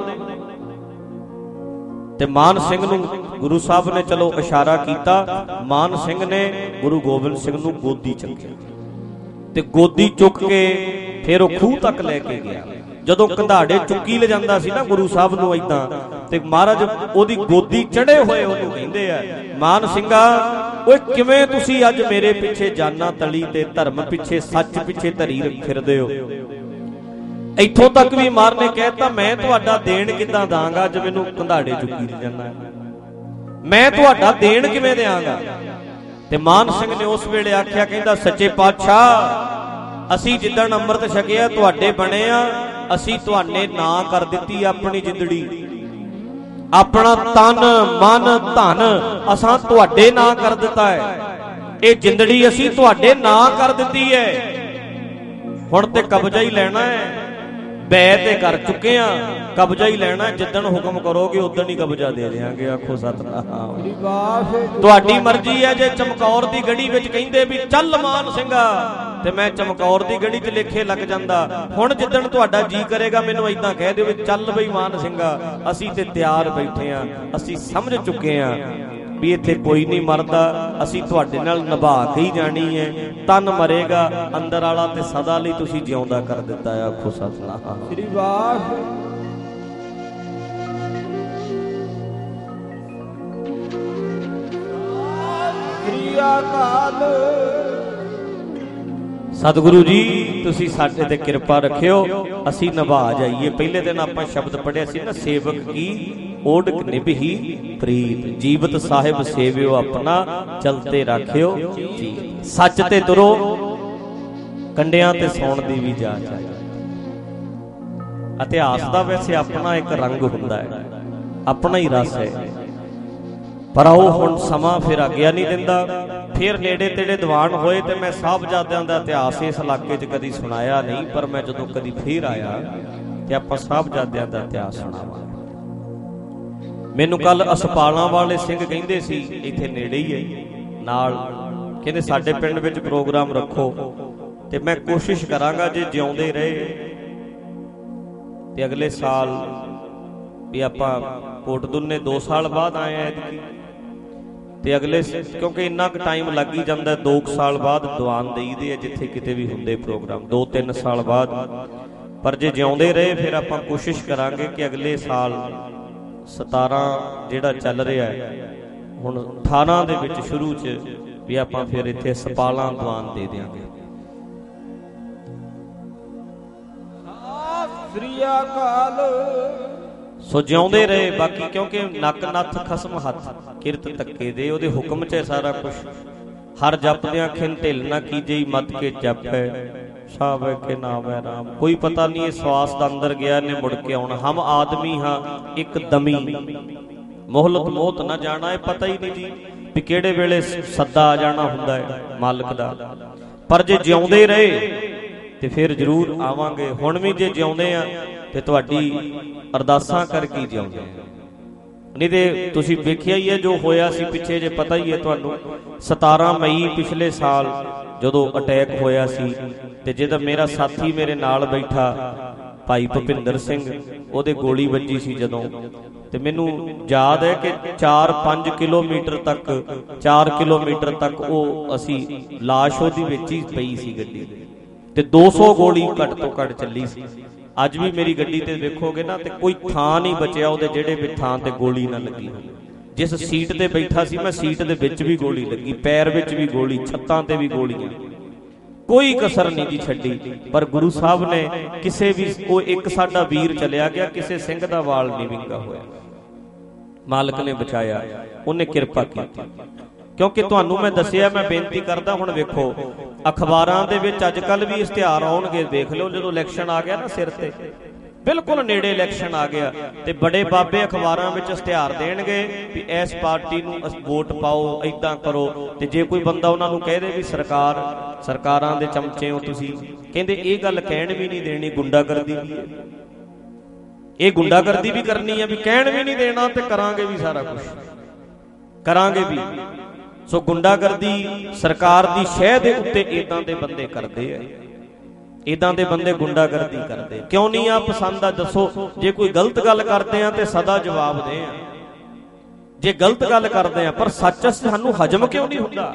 ਤੇ ਮਾਨ ਸਿੰਘ ਨੂੰ ਗੁਰੂ ਸਾਹਿਬ ਨੇ ਚਲੋ ਇਸ਼ਾਰਾ ਕੀਤਾ, ਮਾਨ ਸਿੰਘ ਨੇ ਗੁਰੂ ਗੋਬਿੰਦ ਸਿੰਘ ਨੂੰ ਗੋਦੀ ਚੱਕਿਆ ਤੇ ਗੋਦੀ ਚੁੱਕ ਕੇ ਫਿਰ ਉਹ ਖੂਹ ਤੱਕ ਲੈ ਕੇ ਗਿਆ। ਜਦੋਂ ਕੰਧਾੜੇ ਚੁੱਕੀ ਲੈ ਜਾਂਦਾ ਸੀ ਨਾ ਗੁਰੂ ਸਾਹਿਬ ਨੂੰ ਏਦਾਂ, ਤੇ ਮਹਾਰਾਜ ਉਹਦੀ ਗੋਦੀ ਚੜੇ ਹੋਏ ਉਹਨੂੰ ਕਹਿੰਦੇ ਆ, ਮਾਨ ਸਿੰਘਾ ਓਏ ਕਿਵੇਂ ਤੁਸੀਂ ਅੱਜ ਮੇਰੇ ਪਿੱਛੇ ਜਾਨਾਂ ਤਲੀ ਤੇ ਧਰਮ ਪਿੱਛੇ ਸੱਚ ਪਿੱਛੇ ਧਰੀ ਫਿਰਦੇ ਹੋ। ਇੱਥੋਂ ਤੱਕ ਵੀ ਮਾਰ ਨੇ ਕਹਿਤਾ, ਮੈਂ ਤੁਹਾਡਾ ਦੇਣ ਕਿੱਦਾਂ ਦਾਂਗਾ ਜੇ ਮੈਨੂੰ ਕੰਧਾੜੇ ਚੁੱਕੀ ਲੈ ਜਾਂਦਾ, ਮੈਂ ਤੁਹਾਡਾ ਦੇਣ ਕਿਵੇਂ ਦਿਆਂਗਾ। ਤੇ ਮਾਨ ਸਿੰਘ ਨੇ ਉਸ ਵੇਲੇ ਆਖਿਆ, ਕਹਿੰਦਾ ਸੱਚੇ ਪਾਤਸ਼ਾਹ ਅਸੀਂ ਜਿੱਦਣ ਅੰਮ੍ਰਿਤ ਛਕਿਆ ਤੁਹਾਡੇ ਬਣੇ ਆ, ਅਸੀਂ ਤੁਹਾਡੇ ਨਾਂ ਕਰ ਦਿੱਤੀ ਆਪਣੀ ਜਿੰਦੜੀ, ਆਪਣਾ ਤਨ ਮਨ ਧਨ ਅਸਾਂ ਤੁਹਾਡੇ ਨਾਂ ਕਰ ਦਿੱਤਾ ਹੈ। ਇਹ ਜਿੰਦੜੀ ਅਸੀਂ ਤੁਹਾਡੇ ਨਾਂ ਕਰ ਦਿੱਤੀ ਹੈ, ਹੁਣ ਤੇ ਕਬਜ਼ਾ ਹੀ ਲੈਣਾ ਹੈ। ਬੈ ਤੇ ਕਰ ਚੁੱਕੇ ਆ, ਕਬਜ਼ਾ ਹੀ ਲੈਣਾ। ਜਿੱਦਣ ਹੁਕਮ ਕਰੋਗੇ ਉਦਣ ਹੀ ਕਬਜ਼ਾ ਦੇ ਦੇਾਂਗੇ। ਆਖੋ ਸਤਨਾਮ। ਤੁਹਾਡੀ ਮਰਜ਼ੀ ਹੈ। ਜੇ ਚਮਕੌਰ ਦੀ ਗੜੀ ਵਿੱਚ ਕਹਿੰਦੇ ਵੀ ਚੱਲ ਮਾਨ ਸਿੰਘਾ, ਤੇ ਮੈਂ ਚਮਕੌਰ ਦੀ ਗੜੀ 'ਚ ਲੇਖੇ ਲੱਗ ਜਾਂਦਾ। ਹੁਣ ਜਿੱਦਣ ਤੁਹਾਡਾ ਜੀ ਕਰੇਗਾ ਮੈਨੂੰ ਏਦਾਂ ਕਹਿ ਦਿਓ ਵੀ ਚੱਲ ਬਈ ਮਾਨ ਸਿੰਘਾ, ਅਸੀਂ ਤੇ ਤਿਆਰ ਬੈਠੇ ਆ, ਅਸੀਂ ਸਮਝ ਚੁੱਕੇ ਆ ਵੀ ਇੱਥੇ ਕੋਈ ਨਹੀਂ ਮਰਦਾ, ਅਸੀਂ ਤੁਹਾਡੇ ਨਾਲ ਨਿਭਾ ਕੇ ਹੀ ਜਾਣੀ ਹੈ। ਤਨ ਮਰੇਗਾ, ਅੰਦਰ ਵਾਲਾ ਤੇ ਸਦਾ ਲਈ ਤੁਸੀਂ ਜਿਉਂਦਾ ਕਰ ਦਿੱਤਾ। ਆਖੋ ਸਤਿਨਾਮ ਸ੍ਰੀ ਵਾਹਿਗੁਰੂ। ਸਤਿਗੁਰੂ ਜੀ ਤੁਸੀਂ ਸਾਡੇ ਤੇ ਕਿਰਪਾ ਰੱਖਿਓ, ਅਸੀਂ ਨਿਭਾ ਜਾਈਏ। ਪਹਿਲੇ ਦਿਨ ਆਪਾਂ ਸ਼ਬਦ ਪੜ੍ਹਿਆ ਸੀ ਨਾ, ਸੇਵਕ ਕੀ ਓੜਕ ਨਿਭੀ ਪ੍ਰੀਤ, ਜੀਵਤ ਸਾਹਿਬ ਸੇਵਿਓ ਆਪਣਾ, ਚਲਤੇ ਰੱਖਿਓ ਜੀ। ਸੱਚ ਤੇ ਤੁਰੋ, ਕੰਡਿਆਂ ਤੇ ਸੌਣ ਦੀ ਵੀ ਜਾਚ ਹੈ। ਇਤਿਹਾਸ ਦਾ ਵੈਸੇ ਆਪਣਾ ਇੱਕ ਰੰਗ ਹੁੰਦਾ ਹੈ, ਆਪਣਾ ਹੀ ਰਸ ਹੈ, ਪਰ ਉਹ ਹੁਣ ਸਮਾਂ ਫਿਰ ਆਗਿਆ ਨਹੀਂ ਦਿੰਦਾ। ਫਿਰ ਨੇੜੇ ਤੇੜੇ ਦੀਵਾਨ ਹੋਏ ਤੇ ਮੈਂ ਸਾਹਿਬਜ਼ਾਦਿਆਂ ਦਾ ਇਤਿਹਾਸ ਇਸ ਇਲਾਕੇ 'ਚ ਕਦੀ ਸੁਣਾਇਆ ਨਹੀਂ, ਪਰ ਮੈਂ ਜਦੋਂ ਕਦੀ ਫਿਰ ਆਇਆ ਤੇ ਆਪਾਂ ਸਾਹਿਬਜ਼ਾਦਿਆਂ ਦਾ ਇਤਿਹਾਸ ਸੁਣਾਵਾਂਗੇ। ਮੈਨੂੰ ਕੱਲ ਅਸਪਾਲਾਂ ਵਾਲੇ ਸਿੰਘ ਕਹਿੰਦੇ ਸੀ, ਇੱਥੇ ਨੇੜੇ ਹੀ ਹੈ ਨਾਲ, ਕਹਿੰਦੇ ਸਾਡੇ ਪਿੰਡ ਵਿੱਚ ਪ੍ਰੋਗਰਾਮ ਰੱਖੋ ਤੇ ਮੈਂ ਕੋਸ਼ਿਸ਼ ਕਰਾਂਗਾ ਜੇ ਜਿਉਂਦੇ ਰਹੇ ਤੇ ਅਗਲੇ ਸਾਲ ਵੀ ਆਪਾਂ ਕੋਟਦੁੰਨੇ ਦੋ ਸਾਲ ਬਾਅਦ ਆਏ ਆ ਤੇ ਅਗਲੇ, ਕਿਉਂਕਿ ਇੰਨਾ ਕੁ ਟਾਈਮ ਲੱਗ ਹੀ ਜਾਂਦਾ, ਦੋ ਕੁ ਸਾਲ ਬਾਅਦ ਦੀਵਾਨ ਦੇਈਦੇ ਆ ਜਿੱਥੇ ਕਿਤੇ ਵੀ ਹੁੰਦੇ ਪ੍ਰੋਗਰਾਮ, ਦੋ ਤਿੰਨ ਸਾਲ ਬਾਅਦ। ਪਰ ਜੇ ਜਿਉਂਦੇ ਰਹੇ ਫਿਰ ਆਪਾਂ ਕੋਸ਼ਿਸ਼ ਕਰਾਂਗੇ ਕਿ ਅਗਲੇ ਸਾਲ ਸਤਾਰਾਂ ਜਿਹੜਾ ਚੱਲ ਰਿਹਾ ਹੈ ਹੁਣ ਅਠਾਰਾਂ ਦੇ ਵਿੱਚ ਸ਼ੁਰੂ 'ਚ ਵੀ ਆਪਾਂ ਫਿਰ ਇੱਥੇ ਸਪਾਲਾਂ ਦੀਵਾਨ ਦੇ ਦਿਆਂਗੇ। ਸ੍ਰੀ ਅਕਾਲ। ਸੋ ਜਿਉਂਦੇ ਰਹੇ ਬਾਕੀ, ਕਿਉਂਕਿ ਨੱਕ ਨੱਥ ਖਸਮ ਹੱਥ, ਕਿਰਤ ਧੱਕੇ ਦੇ, ਉਹਦੇ ਹੁਕਮ 'ਚ ਸਾਰਾ ਕੁਝ। ਹਰ ਜਪਦਿਆਂ ਖਿਨ ਢਿੱਲ ਨਾ ਕੀਜੇ, ਮਤ ਕੇ ਜਪੈ ਸਾਵੇ ਕੇ ਨਾਮ ਹੈ ਰਾਮ। ਕੋਈ ਪਤਾ ਨਹੀਂ ਇਹ ਸਵਾਸ ਦਾ ਅੰਦਰ ਗਿਆ ਨੇ ਮੁੜ ਕੇ ਆਉਣਾ। ਹਮ ਆਦਮੀ ਹਾਂ ਇੱਕ ਦਮੀ, ਮੋਹਲਤ ਮੋਹਤ ਨਾ ਜਾਣਾ। ਇਹ ਪਤਾ ਹੀ ਨਹੀਂ ਜੀ ਵੀ ਕਿਹੜੇ ਵੇਲੇ ਸੱਦਾ ਆ ਜਾਣਾ ਹੁੰਦਾ ਹੈ ਮਾਲਕ ਦਾ। ਪਰ ਜੇ ਜਿਉਂਦੇ ਰਹੇ ਤੇ ਫਿਰ ਜ਼ਰੂਰ ਆਵਾਂਗੇ। ਹੁਣ ਵੀ ਜੇ ਜਿਉਂਦੇ ਆ ਤੇ ਤੁਹਾਡੀ ਅਰਦਾਸਾਂ ਕਰਕੇ ਜਿਉਂਦੇ, ਨਹੀਂ ਤੇ ਤੁਸੀਂ ਵੇਖਿਆ ਹੀ ਹੈ ਜੋ ਹੋਇਆ ਸੀ ਪਿੱਛੇ ਜੇ, ਪਤਾ ਹੀ ਹੈ ਤੁਹਾਨੂੰ। ਸਤਾਰਾਂ ਮਈ ਪਿਛਲੇ ਸਾਲ ਜਦੋਂ ਅਟੈਕ ਹੋਇਆ ਸੀ ਤੇ ਜਿਹਦਾ ਮੇਰਾ ਸਾਥੀ ਮੇਰੇ ਨਾਲ ਬੈਠਾ ਭਾਈ ਭੁਪਿੰਦਰ ਸਿੰਘ, ਉਹਦੇ ਗੋਲੀ ਵੱਜੀ ਸੀ ਜਦੋਂ, ਤੇ ਮੈਨੂੰ ਯਾਦ ਹੈ ਕਿ ਚਾਰ ਪੰਜ ਕਿਲੋਮੀਟਰ ਤੱਕ ਚਾਰ ਕਿਲੋਮੀਟਰ ਤੱਕ ਉਹ ਅਸੀਂ ਲਾਸ਼ ਉਹਦੀ ਵਿੱਚ ਹੀ ਪਈ ਸੀ ਗੱਡੀ ਤੇ ਦੋ ਸੌ ਗੋਲੀ ਘੱਟ ਤੋਂ ਘੱਟ ਚੱਲੀ ਸੀ। ਅੱਜ ਵੀ ਮੇਰੀ ਗੱਡੀ ਤੇ ਵੇਖੋਗੇ ਨਾ ਤੇ ਕੋਈ ਥਾਂ ਨਹੀਂ ਬਚਿਆ ਉਹਦੇ ਜਿਹੜੇ ਵੀ ਥਾਂ ਤੇ ਗੋਲੀ ਨਾ ਲੱਗੀ ਹੋਈ। ਜਿਸ ਸੀਟ ਤੇ ਬੈਠਾ ਸੀ ਮੈਂ, ਸੀਟ ਦੇ ਵਿੱਚ ਵੀ ਗੋਲੀ ਲੱਗੀ, ਪੈਰ ਵਿੱਚ ਵੀ ਗੋਲੀ, ਛੱਤਾਂ ਤੇ ਵੀ ਗੋਲੀਆਂ, ਕੋਈ ਕਸਰ ਨਹੀਂ ਜੀ ਛੱਡੀ। ਪਰ ਗੁਰੂ ਸਾਹਿਬ ਨੇ ਕਿਸੇ ਵੀ, ਉਹ ਇੱਕ ਸਾਡਾ ਵੀਰ ਚਲਿਆ ਗਿਆ, ਕਿਸੇ ਸਿੰਘ ਦਾ ਵਾਲ ਨਹੀਂ ਵਿੰਗਾ ਹੋਇਆ, ਮਾਲਕ ਨੇ ਬਚਾਇਆ, ਉਹਨੇ ਕਿਰਪਾ ਕੀਤੀ। ਕਿਉਂਕਿ ਤੁਹਾਨੂੰ ਮੈਂ ਦੱਸਿਆ, ਮੈਂ ਬੇਨਤੀ ਕਰਦਾ, ਹੁਣ ਵੇਖੋ ਅਖਬਾਰਾਂ ਦੇ ਵਿੱਚ ਅੱਜ ਕੱਲ ਵੀ ਇਸ਼ਤਿਹਾਰ ਆਉਣਗੇ, ਦੇਖ ਲਿਓ। ਜਦੋਂ ਇਲੈਕਸ਼ਨ ਆ ਗਿਆ ਨਾ ਸਿਰ ਤੇ, ਬਿਲਕੁਲ ਨੇੜੇ ਇਲੈਕਸ਼ਨ ਆ ਗਿਆ ਤੇ ਬੜੇ ਬਾਬੇ ਅਖਬਾਰਾਂ ਵਿੱਚ ਇਸ਼ਤਿਹਾਰ ਦੇਣਗੇ ਵੀ ਇਸ ਪਾਰਟੀ ਨੂੰ ਵੋਟ ਪਾਓ, ਏਦਾਂ ਕਰੋ। ਤੇ ਜੇ ਕੋਈ ਬੰਦਾ ਉਹਨਾਂ ਨੂੰ ਕਹਿ ਦੇ ਵੀ ਸਰਕਾਰ ਸਰਕਾਰਾਂ ਦੇ ਚਮਚੇ ਹੋ ਤੁਸੀਂ, ਕਹਿੰਦੇ ਇਹ ਗੱਲ ਕਹਿਣ ਵੀ ਨਹੀਂ ਦੇਣੀ, ਗੁੰਡਾਗਰਦੀ ਵੀ ਹੈ। ਇਹ ਗੁੰਡਾਗਰਦੀ ਵੀ ਕਰਨੀ ਹੈ ਵੀ ਕਹਿਣ ਵੀ ਨਹੀਂ ਦੇਣਾ ਤੇ ਕਰਾਂਗੇ ਵੀ, ਸਾਰਾ ਕੁਝ ਕਰਾਂਗੇ ਵੀ। ਸੋ ਗੁੰਡਾਗਰਦੀ ਸਰਕਾਰ ਦੀ ਸ਼ਹਿ ਦੇ ਉੱਤੇ ਇਦਾਂ ਦੇ ਬੰਦੇ ਕਰਦੇ ਆ, ਇਦਾਂ ਦੇ ਬੰਦੇ ਗੁੰਡਾਗਰਦੀ ਕਰਦੇ। ਕਿਉਂ ਨਹੀਂ ਆ ਪਸੰਦ ਆ ਦੱਸੋ? ਜੇ ਕੋਈ ਗਲਤ ਗੱਲ ਕਰਦੇ ਆ ਤੇ ਸਦਾ ਜਵਾਬ ਦੇ ਆ, ਜੇ ਗਲਤ ਗੱਲ ਕਰਦੇ ਆ, ਪਰ ਸੱਚ ਸਾਨੂੰ ਹਜਮ ਕਿਉਂ ਨਹੀਂ ਹੁੰਦਾ?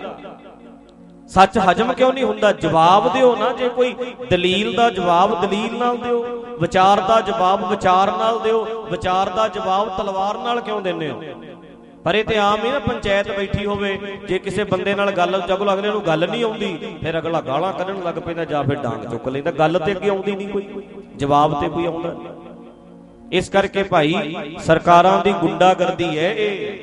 ਸੱਚ ਹਜਮ ਕਿਉਂ ਨਹੀਂ ਹੁੰਦਾ? ਜਵਾਬ ਦਿਓ ਨਾ। ਜੇ ਕੋਈ ਦਲੀਲ ਦਾ ਜਵਾਬ ਦਲੀਲ ਨਾਲ ਦਿਓ, ਵਿਚਾਰ ਦਾ ਜਵਾਬ ਵਿਚਾਰ ਨਾਲ ਦਿਓ, ਵਿਚਾਰ ਦਾ ਜਵਾਬ ਤਲਵਾਰ ਨਾਲ ਕਿਉਂ ਦਿੰਦੇ ਹੋ? ਪਰ ਇਹ ਤੇ ਆਮ ਹੀ ਨਾ, ਪੰਚਾਇਤ ਬੈਠੀ ਹੋਵੇ, ਜੇ ਕਿਸੇ ਬੰਦੇ ਨਾਲ ਗੱਲ ਜਗੋ ਅਗਲੇ ਨੂੰ ਗੱਲ ਨਹੀਂ ਆਉਂਦੀ, ਫਿਰ ਅਗਲਾ ਗਾਲਾਂ ਕੱਢਣ ਲੱਗ ਪੈਂਦਾ ਜਾਂ ਫਿਰ ਡਾਂਗ ਚੁੱਕ ਲੈਂਦਾ। ਗੱਲ ਤੇ ਅੱਗੇ ਆਉਂਦੀ ਨਹੀਂ, ਕੋਈ ਜਵਾਬ ਤੇ ਕੋਈ ਆਉਂਦਾ। ਇਸ ਕਰਕੇ ਭਾਈ ਸਰਕਾਰਾਂ ਦੀ ਗੁੰਡਾਗਰਦੀ ਹੈ ਇਹ।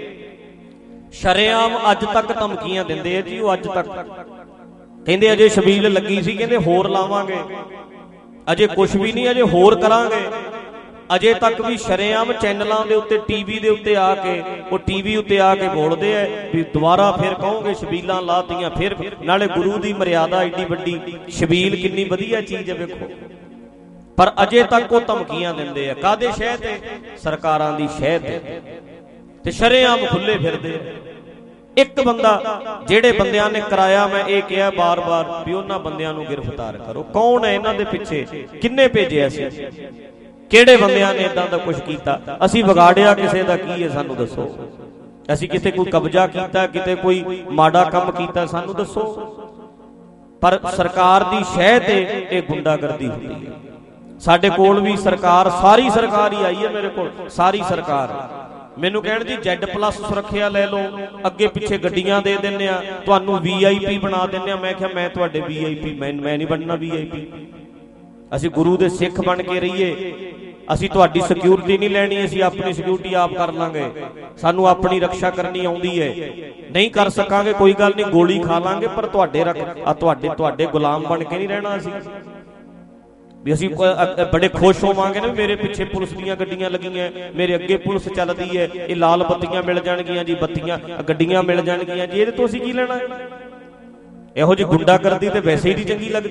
ਸ਼ਰੇਆਮ ਅੱਜ ਤੱਕ ਧਮਕੀਆਂ ਦਿੰਦੇ ਆ ਜੀ ਉਹ, ਅੱਜ ਤੱਕ ਕਹਿੰਦੇ ਅਜੇ ਛਬੀਲ ਲੱਗੀ ਸੀ, ਕਹਿੰਦੇ ਹੋਰ ਲਾਵਾਂਗੇ, ਅਜੇ ਕੁਛ ਵੀ ਨਹੀਂ, ਅਜੇ ਹੋਰ ਕਰਾਂਗੇ। ਅਜੇ ਤੱਕ ਵੀ ਸ਼ਰੇਆਮ ਚੈਨਲਾਂ ਦੇ ਉੱਤੇ, ਟੀਵੀ ਦੇ ਉੱਤੇ ਆ ਕੇ, ਉਹ ਟੀਵੀ ਉੱਤੇ ਆ ਕੇ ਬੋਲਦੇ ਆ ਵੀ ਦੁਬਾਰਾ ਫਿਰ ਕਹੋਗੇ ਛਬੀਲਾਂ ਲਾਤੀਆਂ, ਫਿਰ ਨਾਲੇ ਗੁਰੂ ਦੀ ਮਰਿਆਦਾ ਏਡੀ ਵੱਡੀ, ਛਬੀਲ ਕਿੰਨੀ ਵਧੀਆ ਚੀਜ਼ ਹੈ ਵੇਖੋ। ਪਰ ਅਜੇ ਤੱਕ ਉਹ ਧਮਕੀਆਂ ਦਿੰਦੇ ਆ, ਕਾਹਦੇ ਸ਼ਹਿ ਤੇ? ਸਰਕਾਰਾਂ ਦੀ ਸ਼ਹਿ ਤੇ, ਤੇ ਸ਼ਰੇਆਮ ਖੁੱਲੇ ਫਿਰਦੇ ਆ। ਇੱਕ ਬੰਦਾ, ਜਿਹੜੇ ਬੰਦਿਆਂ ਨੇ ਕਰਾਇਆ, ਮੈਂ ਇਹ ਕਿਹਾ ਬਾਰ-ਬਾਰ ਵੀ ਉਹਨਾਂ ਬੰਦਿਆਂ ਨੂੰ ਗ੍ਰਿਫਤਾਰ ਕਰੋ। ਕੌਣ ਹੈ ਇਹਨਾਂ ਦੇ ਪਿੱਛੇ? ਕਿੰਨੇ ਭੇਜਿਆ ਸੀ? ਕਿਹੜੇ ਬੰਦਿਆਂ ਨੇ ਇਦਾਂ ਦਾ ਕੁਝ ਕੀਤਾ? ਅਸੀਂ ਵਿਗਾੜਿਆ ਕਿਸੇ ਦਾ ਕੀ ਹੈ ਸਾਨੂੰ ਦੱਸੋ? ਅਸੀਂ ਕਿਤੇ ਕੋਈ ਕਬਜ਼ਾ ਕੀਤਾ, ਕਿਤੇ ਕੋਈ ਮਾੜਾ ਕੰਮ ਕੀਤਾ, ਸਾਨੂੰ ਦੱਸੋ। ਪਰ ਸਰਕਾਰ ਦੀ ਸ਼ਹਿ ਤੇ ਇਹ ਗੁੰਡਾਗਰਦੀ ਹੁੰਦੀ ਹੈ। ਸਾਡੇ ਕੋਲ ਵੀ ਸਰਕਾਰ, ਸਾਰੀ ਸਰਕਾਰ ਹੀ ਆਈ ਹੈ ਮੇਰੇ ਕੋਲ, ਸਾਰੀ ਸਰਕਾਰ ਮੈਨੂੰ ਕਹਿਣ ਜੀ ਜ਼ੈਡ ਪਲੱਸ ਸੁਰੱਖਿਆ ਲੈ ਲਓ, ਅੱਗੇ ਪਿੱਛੇ ਗੱਡੀਆਂ ਦੇ ਦਿੰਦੇ ਆ, ਤੁਹਾਨੂੰ ਵੀ ਆਈ ਪੀ ਬਣਾ ਦਿੰਦੇ ਆ। ਮੈਂ ਕਿਹਾ ਮੈਂ ਤੁਹਾਡੇ ਵੀ ਆਈ ਪੀ, ਮੈਂ ਮੈਂ ਨਹੀਂ ਬਣਨਾ ਵੀ ਆਈ ਪੀ। ਅਸੀਂ ਗੁਰੂ ਦੇ ਸਿੱਖ ਬਣ ਕੇ ਰਹੀਏ, ਅਸੀਂ ਤੁਹਾਡੀ ਸਿਕਿਉਰਿਟੀ ਨਹੀਂ ਲੈਣੀ, ਅਸੀਂ ਆਪਣੀ ਸਿਕਿਉਰਿਟੀ ਆਪ ਕਰ ਲਾਂਗੇ। ਸਾਨੂੰ ਆਪਣੀ ਰੱਖਿਆ ਕਰਨੀ ਆਉਂਦੀ ਹੈ, ਨਹੀਂ ਕਰ ਸਕਾਂਗੇ ਕੋਈ ਗੱਲ ਨਹੀਂ, ਗੋਲੀ ਖਾ ਲਾਂਗੇ, ਪਰ ਤੁਹਾਡੇ ਰੱਖ ਆ ਤੁਹਾਡੇ ਤੁਹਾਡੇ ਗੁਲਾਮ ਬਣ ਕੇ ਨਹੀਂ ਰਹਿਣਾ। ਅਸੀਂ ਵੀ ਅਸੀਂ ਬੜੇ ਖੁਸ਼ ਹੋਵਾਂਗੇ ਨਾ, ਮੇਰੇ ਪਿੱਛੇ ਪੁਲਿਸ ਦੀਆਂ ਗੱਡੀਆਂ ਲੱਗੀਆਂ, ਮੇਰੇ ਅੱਗੇ ਪੁਲਿਸ ਚੱਲਦੀ ਹੈ, ਇਹ ਲਾਲ ਬੱਤੀਆਂ ਮਿਲ ਜਾਣਗੀਆਂ ਜੀ, ਬੱਤੀਆਂ ਗੱਡੀਆਂ ਮਿਲ ਜਾਣਗੀਆਂ ਜੀ, ਇਹਦੇ ਤੋਂ ਅਸੀਂ ਕੀ ਲੈਣਾ? ਇਹੋ ਜਿਹੀ ਗੁੰਡਾਗਰਦੀ ਤੇ ਵੈਸੇ ਹੀ ਨਹੀਂ ਚੰਗੀ ਲੱਗਦੀ।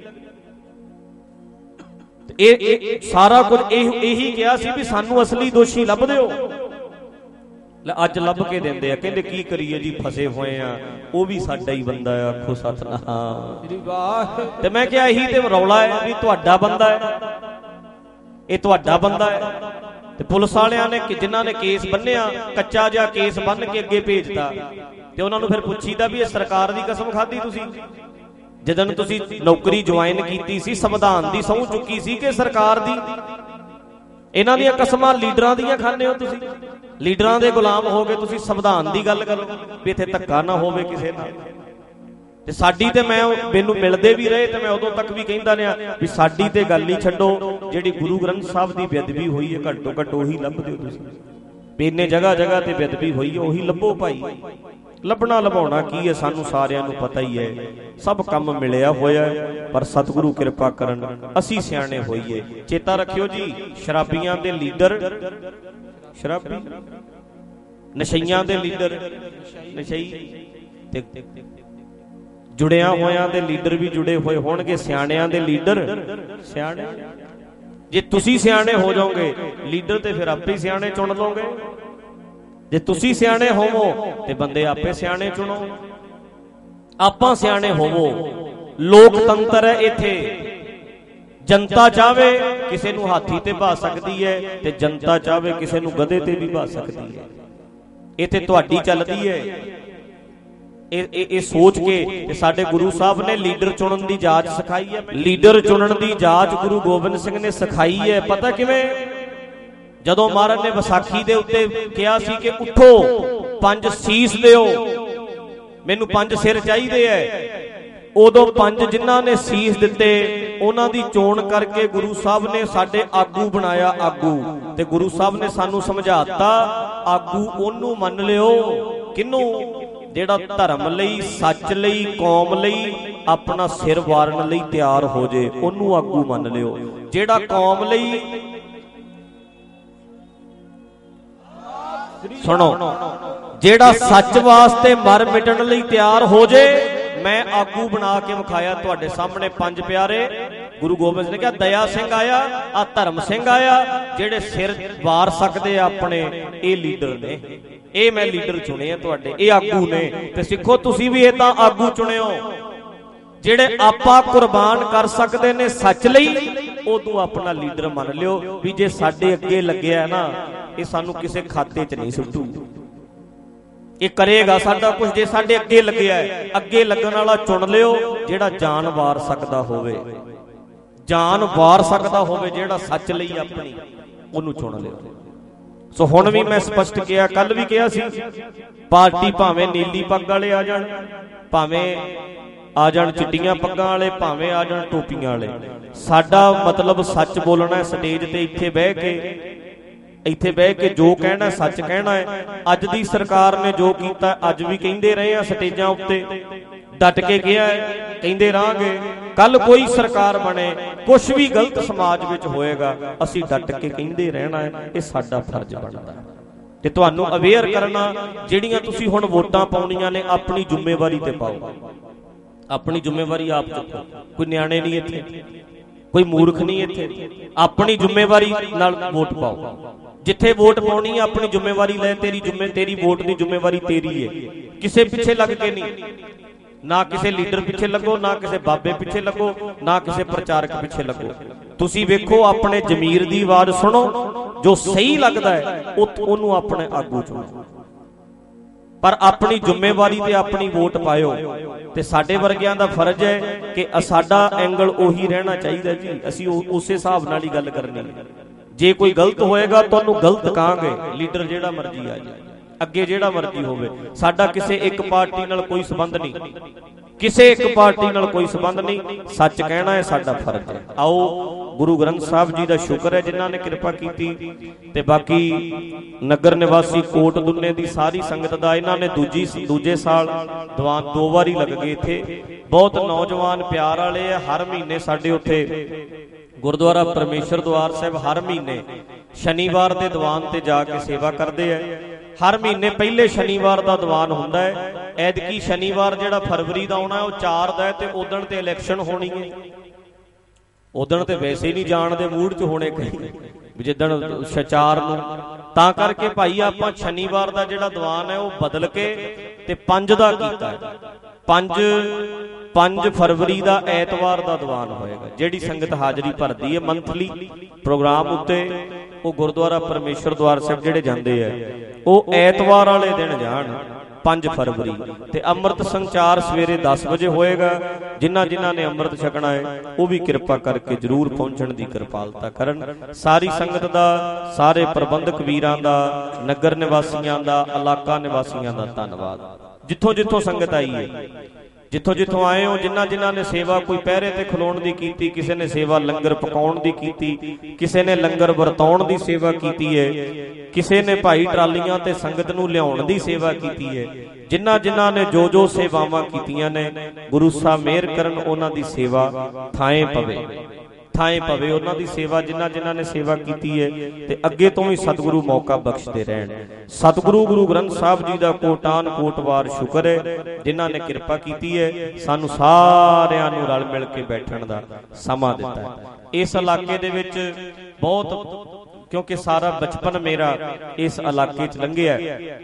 ਇਹ ਇਹ ਸਾਰਾ ਕੁਝ ਇਹ ਇਹੀ ਕਿਹਾ ਸੀ ਵੀ ਸਾਨੂੰ ਅਸਲੀ ਦੋਸ਼ੀ ਲੱਭ ਦਿਓ। ਅੱਜ ਲੱਭ ਕੇ ਦਿੰਦੇ ਆ, ਕਹਿੰਦੇ ਕੀ ਕਰੀਏ ਜੀ, ਫਸੇ ਹੋਏ ਆ, ਉਹ ਵੀ ਸਾਡਾ ਹੀ ਬੰਦਾ ਆ। ਆਖੋ ਸਤਿਨਾਮ। ਤੇ ਮੈਂ ਕਿਹਾ ਇਹੀ ਤੇ ਰੌਲਾ ਹੈ ਵੀ ਤੁਹਾਡਾ ਬੰਦਾ ਹੈ, ਇਹ ਤੁਹਾਡਾ ਬੰਦਾ ਹੈ। ਤੇ ਪੁਲਿਸ ਵਾਲਿਆਂ ਨੇ ਜਿਨ੍ਹਾਂ ਨੇ ਕੇਸ ਬੰਨਿਆ, ਕੱਚਾ ਜਿਹਾ ਕੇਸ ਬੰਨ ਕੇ ਅੱਗੇ ਭੇਜਤਾ, ਤੇ ਉਹਨਾਂ ਨੂੰ ਫਿਰ ਪੁੱਛੀਦਾ ਵੀ ਇਹ ਸਰਕਾਰ ਦੀ ਕਸਮ ਖਾਧੀ ਤੁਸੀਂ? ਜਦੋਂ ਤੁਸੀਂ ਨੌਕਰੀ ਜੁਆਇਨ ਕੀਤੀ ਸੀ, ਸੰਵਿਧਾਨ ਦੀ ਸਹੁੰ ਚੁੱਕੀ ਸੀ ਕਿ ਸਰਕਾਰ ਦੀ? ਇਹਨਾਂ ਦੀਆਂ ਕਸਮਾਂ ਲੀਡਰਾਂ ਦੀਆਂ ਖਾਂਦੇ ਹੋ ਤੁਸੀਂ, ਲੀਡਰਾਂ ਦੇ ਗੁਲਾਮ ਹੋ ਗਏ ਤੁਸੀਂ। ਸੰਵਿਧਾਨ ਦੀ ਗੱਲ ਕਰੋ ਵੀ ਇੱਥੇ ਧੱਕਾ ਨਾ ਹੋਵੇ ਕਿਸੇ ਨਾਲ। ਤੇ ਸਾਡੀ ਤੇ ਮੈਂ ਮੈਨੂੰ ਮਿਲਦੇ ਵੀ ਰਹੇ ਤੇ ਮੈਂ ਉਦੋਂ ਤੱਕ ਵੀ ਕਹਿੰਦਾ ਰਿਹਾ ਵੀ ਸਾਡੀ ਤੇ ਗੱਲ ਹੀ ਛੱਡੋ, ਜਿਹੜੀ ਗੁਰੂ ਗ੍ਰੰਥ ਸਾਹਿਬ ਦੀ ਬੇਅਦਬੀ ਹੋਈ ਹੈ ਘੱਟੋ ਘੱਟ ਉਹੀ ਲੱਭ ਦਿਓ ਤੁਸੀਂ। ਇੰਨੇ ਜਗ੍ਹਾ ਜਗ੍ਹਾ ਤੇ ਬੇਅਦਬੀ ਹੋਈ ਹੈ, ਉਹੀ ਲੱਭੋ ਭਾਈ। ਲੱਭਣਾ ਲਭਾਉਣਾ ਕੀ ਹੈ, ਸਾਨੂੰ ਸਾਰਿਆਂ ਨੂੰ ਪਤਾ ਹੀ ਹੈ, ਸਭ ਕੰਮ ਮਿਲਿਆ ਹੋਇਆ, ਪਰ ਸਤਿਗੁਰੂ ਕਿਰਪਾ ਕਰਨ ਅਸੀਂ ਸਿਆਣੇ ਹੋਈਏ। ਚੇਤਾ ਰੱਖਿਓ ਜੀ, ਸ਼ਰਾਬੀਆਂ ਦੇ ਲੀਡਰ ਸ਼ਰਾਬੀ, ਨਸ਼ਈਆਂ ਦੇ ਲੀਡਰ ਨਸ਼ਈ, ਤੇ ਜੁੜਿਆਂ ਹੋਇਆਂ ਦੇ ਲੀਡਰ ਵੀ ਜੁੜੇ ਹੋਏ ਹੋਣਗੇ, ਸਿਆਣਿਆਂ ਦੇ ਲੀਡਰ ਸਿਆਣੇ। ਜੇ ਤੁਸੀਂ ਸਿਆਣੇ ਹੋ ਜਾਓਗੇ ਲੀਡਰ ਤੇ ਫਿਰ ਆਪੇ ਸਿਆਣੇ ਚੁਣ ਲਓਗੇ। ਜੇ ਤੁਸੀਂ ਸਿਆਣੇ ਹੋਵੋ ਤੇ ਬੰਦੇ ਆਪੇ ਸਿਆਣੇ ਚੁਣੋ। ਆਪਾਂ ਸਿਆਣੇ ਹੋਵੋ। ਲੋਕਤੰਤਰ ਹੈ ਇੱਥੇ, ਜਨਤਾ ਚਾਹਵੇ ਕਿਸੇ ਨੂੰ ਹਾਥੀ ਤੇ ਬਾ ਸਕਦੀ ਹੈ, ਤੇ ਜਨਤਾ ਚਾਹਵੇ ਕਿਸੇ ਨੂੰ ਗਧੇ ਤੇ ਵੀ ਬਾ ਸਕਦੀ ਹੈ। ਇੱਥੇ ਤੁਹਾਡੀ ਚੱਲਦੀ ਹੈ। ਇਹ ਇਹ ਸੋਚ ਕੇ ਤੇ ਸਾਡੇ ਗੁਰੂ ਸਾਹਿਬ ਨੇ ਲੀਡਰ ਚੁਣਨ ਦੀ ਜਾਚ ਸਿਖਾਈ ਹੈ। ਲੀਡਰ ਚੁਣਨ ਦੀ ਜਾਚ ਗੁਰੂ ਗੋਬਿੰਦ ਸਿੰਘ ਨੇ ਸਿਖਾਈ ਹੈ। ਪਤਾ ਕਿਵੇਂ? ਜਦੋਂ ਮਹਾਰਾਜ ਨੇ ਵਿਸਾਖੀ ਦੇ ਉੱਤੇ ਕਿਹਾ ਸੀ ਕਿ ਉੱਠੋ, ਪੰਜ ਸੀਸ ਦਿਓ, ਮੈਨੂੰ ਪੰਜ ਸਿਰ ਚਾਹੀਦੇ ਐ, ਉਦੋਂ ਪੰਜ ਜਿਨ੍ਹਾਂ ਨੇ ਸੀਸ ਦਿੱਤੇ ਉਹਨਾਂ ਦੀ ਚੋਣ ਕਰਕੇ ਗੁਰੂ ਸਾਹਿਬ ਨੇ ਸਾਡੇ ਆਗੂ ਬਣਾਇਆ। ਆਗੂ ਤੇ ਗੁਰੂ ਸਾਹਿਬ ਨੇ ਸਾਨੂੰ ਸਮਝਾਤਾ, ਆਗੂ ਉਹਨੂੰ ਮੰਨ ਲਿਓ, ਕਿਹਨੂੰ? ਜਿਹੜਾ ਧਰਮ ਲਈ, ਸੱਚ ਲਈ, ਕੌਮ ਲਈ ਆਪਣਾ ਸਿਰ ਵਾਰਨ ਲਈ ਤਿਆਰ ਹੋ ਜੇ, ਉਹਨੂੰ ਆਗੂ ਮੰਨ ਲਿਓ। ਜਿਹੜਾ ਕੌਮ ਲਈ, ਸੁਣੋ, ਜਿਹੜਾ ਸੱਚ ਵਾਸਤੇ ਮਰ ਮਿਟਣ ਲਈ ਤਿਆਰ ਹੋ ਜੇ, ਮੈਂ ਆਗੂ ਬਣਾ ਕੇ ਵਿਖਾਇਆ ਤੁਹਾਡੇ ਸਾਹਮਣੇ। ਪੰਜ ਪਿਆਰੇ ਗੁਰੂ ਗੋਬਿੰਦ ਨੇ ਕਿਹਾ, ਦਇਆ ਸਿੰਘ ਆਇਆ, ਆ ਧਰਮ ਸਿੰਘ ਆਇਆ, ਜਿਹੜੇ ਸਿਰ ਵਾਰ ਸਕਦੇ ਆ ਆਪਣੇ, ਇਹ ਲੀਡਰ ਨੇ, ਇਹ ਮੈਂ ਲੀਡਰ ਚੁਣੇ ਆ ਤੁਹਾਡੇ, ਇਹ ਆਗੂ ਨੇ। ਤੇ ਸਿੱਖੋ ਤੁਸੀਂ ਵੀ ਇਹ ਤਾਂ ਆਗੂ ਚੁਣਿਓ ਜਿਹੜੇ ਆਪਾ ਕੁਰਬਾਨ ਕਰ ਸਕਦੇ ਨੇ ਸੱਚ ਲਈ, ਉਦੋਂ ਆਪਣਾ ਲੀਡਰ ਮੰਨ ਲਿਓ ਵੀ ਜੇ ਸਾਡੇ ਅੱਗੇ ਲੱਗਿਆ ਨਾ, ਇਹ ਸਾਨੂੰ ਕਿਸੇ ਖਾਤੇ 'ਚ ਨਹੀਂ ਸੁੱਟੂ, ਇਹ ਕਰੇਗਾ ਸਾਡਾ ਕੁਝ। ਜੇ ਸਾਡੇ ਅੱਗੇ ਲੱਗਿਆ, ਅੱਗੇ ਲੱਗਣ ਵਾਲਾ ਚੁਣ ਲਿਓ ਜਿਹੜਾ ਜਾਨ ਵਾਰ ਸਕਦਾ ਹੋਵੇ, ਜਾਨ ਵਾਰ ਸਕਦਾ ਹੋਵੇ, ਜਿਹੜਾ ਸੱਚ ਲਈ ਆਪਣੀ, ਉਹਨੂੰ ਚੁਣ ਲਿਓ। ਸੋ ਹੁਣ ਵੀ ਮੈਂ ਸਪਸ਼ਟ ਕਿਹਾ, ਕੱਲ ਵੀ ਕਿਹਾ ਸੀ, ਪਾਰਟੀ ਭਾਵੇਂ ਨੀਲੀ ਪੱਗ ਵਾਲੇ ਆ ਜਾਣ, ਭਾਵੇਂ ਆ ਜਾਣ ਚਿੱਟੀਆਂ ਪੱਗਾਂ ਵਾਲੇ, ਭਾਵੇਂ ਆ ਜਾਣ ਟੋਪੀਆਂ ਵਾਲੇ, ਸਾਡਾ ਮਤਲਬ ਸੱਚ ਬੋਲਣਾ। ਸਟੇਜ ਤੇ ਇੱਥੇ ਬਹਿ ਕੇ ਇੱਥੇ ਬਹਿ ਕੇ ਜੋ ਕਹਿਣਾ ਸੱਚ ਕਹਿਣਾ ਹੈ। ਅੱਜ ਦੀ ਸਰਕਾਰ ਨੇ ਜੋ ਕੀਤਾ, ਅੱਜ ਵੀ ਕਹਿੰਦੇ ਰਹੇ ਆ ਸਟੇਜਾਂ ਉੱਤੇ, ਡਟ ਕੇ ਕਿਹਾ, ਕਹਿੰਦੇ ਰਹਾਂਗੇ। ਕੱਲ ਕੋਈ ਸਰਕਾਰ ਬਣੇ, ਕੁਛ ਵੀ ਗਲਤ ਸਮਾਜ ਵਿੱਚ ਹੋਏਗਾ, ਅਸੀਂ ਡਟ ਕੇ ਕਹਿੰਦੇ ਰਹਿਣਾ ਹੈ, ਇਹ ਸਾਡਾ ਫਰਜ਼ ਬਣਦਾ ਹੈ। ਤੇ ਤੁਹਾਨੂੰ ਅਵੇਅਰ ਕਰਨਾ, ਜਿਹੜੀਆਂ ਤੁਸੀਂ ਹੁਣ ਵੋਟਾਂ ਪਾਉਣੀਆਂ ਨੇ, ਆਪਣੀ ਜ਼ਿੰਮੇਵਾਰੀ ਤੇ ਪਾਓ, ਆਪਣੀ ਜ਼ਿੰਮੇਵਾਰੀ ਆਪ ਚੁੱਕੋ। ਕੋਈ ਨਿਆਣੇ ਨਹੀਂ ਇੱਥੇ, ਕੋਈ ਮੂਰਖ ਨਹੀਂ ਇੱਥੇ, ਆਪਣੀ ਜ਼ਿੰਮੇਵਾਰੀ ਨਾਲ ਵੋਟ ਪਾਓ। ਜਿੱਥੇ ਵੋਟ ਪਾਉਣੀ ਹੈ ਆਪਣੀ ਜ਼ਿੰਮੇਵਾਰੀ ਲੈ, ਤੇਰੀ ਜ਼ਿੰਮੇ ਤੇਰੀ ਵੋਟ ਦੀ ਜ਼ਿੰਮੇਵਾਰੀ ਤੇਰੀ ਹੈ, ਕਿਸੇ ਪਿੱਛੇ ਲੱਗ ਕੇ ਨਹੀਂ, ਨਾ ਕਿਸੇ ਲੀਡਰ ਪਿੱਛੇ ਲੱਗੋ, ਨਾ ਕਿਸੇ ਬਾਬੇ ਪਿੱਛੇ ਲੱਗੋ, ਨਾ ਕਿਸੇ ਪ੍ਰਚਾਰਕ ਪਿੱਛੇ ਲੱਗੋ। ਤੁਸੀਂ ਵੇਖੋ, ਆਪਣੇ ਜ਼ਮੀਰ ਦੀ ਆਵਾਜ਼ ਸੁਣੋ, ਜੋ ਸਹੀ ਲੱਗਦਾ ਹੈ ਉਹਨੂੰ ਆਪਣੇ ਆਗੂ ਚੁਣੋ। पर अपनी जिम्मेवारी ते अपनी वोट पायो। ते साडे वर्गियां दा फर्ज है कि साडा एंगल उही रहना चाहिए जी, असीं उस हिसाब नाल ही गल करनी। जे कोई गलत होएगा तुहानूं गलत कहांगे, लीडर जिहड़ा मर्जी आ जाए, अगे जिहड़ा मर्जी होवे। साडा किसे एक पार्टी नाल कोई संबंध नहीं, किसे एक पार्टी नाल कोई संबंध नहीं, सच कहना है साडा फर्ज है। आओ गुरु ग्रंथ साहब जी का शुक्र है जिन्हां ने कृपा कीती। ते बाकी नगर निवासी कोट दुन्ने दी सारी संगत दा इन्हां ने दूजी दूजे साल दीवान दो वारी लग गए थे। बहुत नौजवान प्यार वाले है। हर महीने साडे उत्थे गुरुद्वारा परमेश्वर द्वार साहब हर महीने शनिवार के दीवान ते जाके सेवा करते हैं। हर महीने पहले शनिवार का दीवान हुंदा है। ऐदकी शनिवार जिहड़ा फरवरी का आउणा वो चार दा है ते उदण ते इलैक्शन होनी है। उदण ते वैसे ही नहीं जाण दे मूड च होने कई जिदण चार नूं, तां करके भाई आपां शनिवार का जिहड़ा दीवान है वो बदल के ते पंज दा कीता है। पंज पंज फरवरी का ऐतवार का दीवान होएगा। जिहड़ी संगत हाजरी भरदी है मंथली प्रोग्राम उत्ते वो गुरुद्वारा परमेश्वर द्वार साहब जिहड़े जांदे है वो ऐतवार वाले दिन जाण पांच फरवरी। ते अमृत संचार सवेरे दस बजे होएगा। जिन्हां जिन्हां ने अमृत छकना है वो भी कृपा करके जरूर पहुंचण दी कृपालता करन। सारी संगत दा, सारे प्रबंधक वीरां दा, नगर निवासियां दा, इलाका निवासियां दा धन्नवाद। जिथों जिथों संगत आई है, जिथों जिथों आए हो, जिन्हां जिन्हां ने सेवा कोई पहरे ते खलोण दी कीती, किसी ने सेवा लंगर पकाउण दी कीती, किसी ने लंगर वरताउण दी सेवा कीती है, किसी ने भाई ट्रालियां ते संगत नूं लियाउण दी सेवा कीती है। जिन्हां जिन्हां ने जो जो सेवावां कीतियां ने गुरु साहब मेहर करन उन्हां दी सेवा थाए पवे, थाए पवे उन्हां दी सेवा। जिन्हां जिन्हां ने सेवा कीती है ते अगे तो भी सतगुरु मौका बख्शदे रहण। सतगुरु गुरु ग्रंथ साहब जी दा कोटान कोटवार शुक्र है जिन्हां ने कृपा कीती है, सानू सारिआं नूं रल मिल के बैठण दा समां दित्ता है। इस इलाके दे विच बहुत, क्योंकि सारा बचपन मेरा इस इलाके च लंघिआ।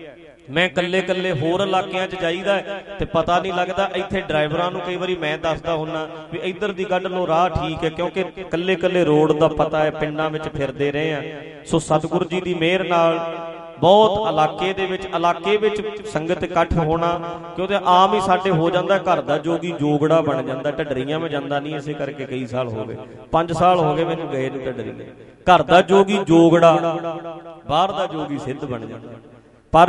मैं कल्ले कल्ले होर इलाकिਆਂ च जाईदा ते पता नहीं लगता। इत्थे ड्राइवरां नूं कई वारी मैं दसदा हुन्ना भी इधर दी कढ लो राह ठीक है, क्योंकि कल्ले कल्ले रोड दा पता है, पिंडां विच फिरदे रहे आ। सो सतगुर जी दी मेहर नाल बहुत इलाके दे विच इलाके विच संगत इकट्ठ होना, क्योंकि आम ही साडे हो जांदा घर दा जोगी जोगड़ा बन जांदा। ढडरीਆਂ में जांदा नहीं, इसे करके कई साल हो गए, पांच साल हो गए मैनूं गए नूं ढडरी। घर दा जोगी जोगड़ा, बाहर दा जोगी सिद्ध बन जांदा। पर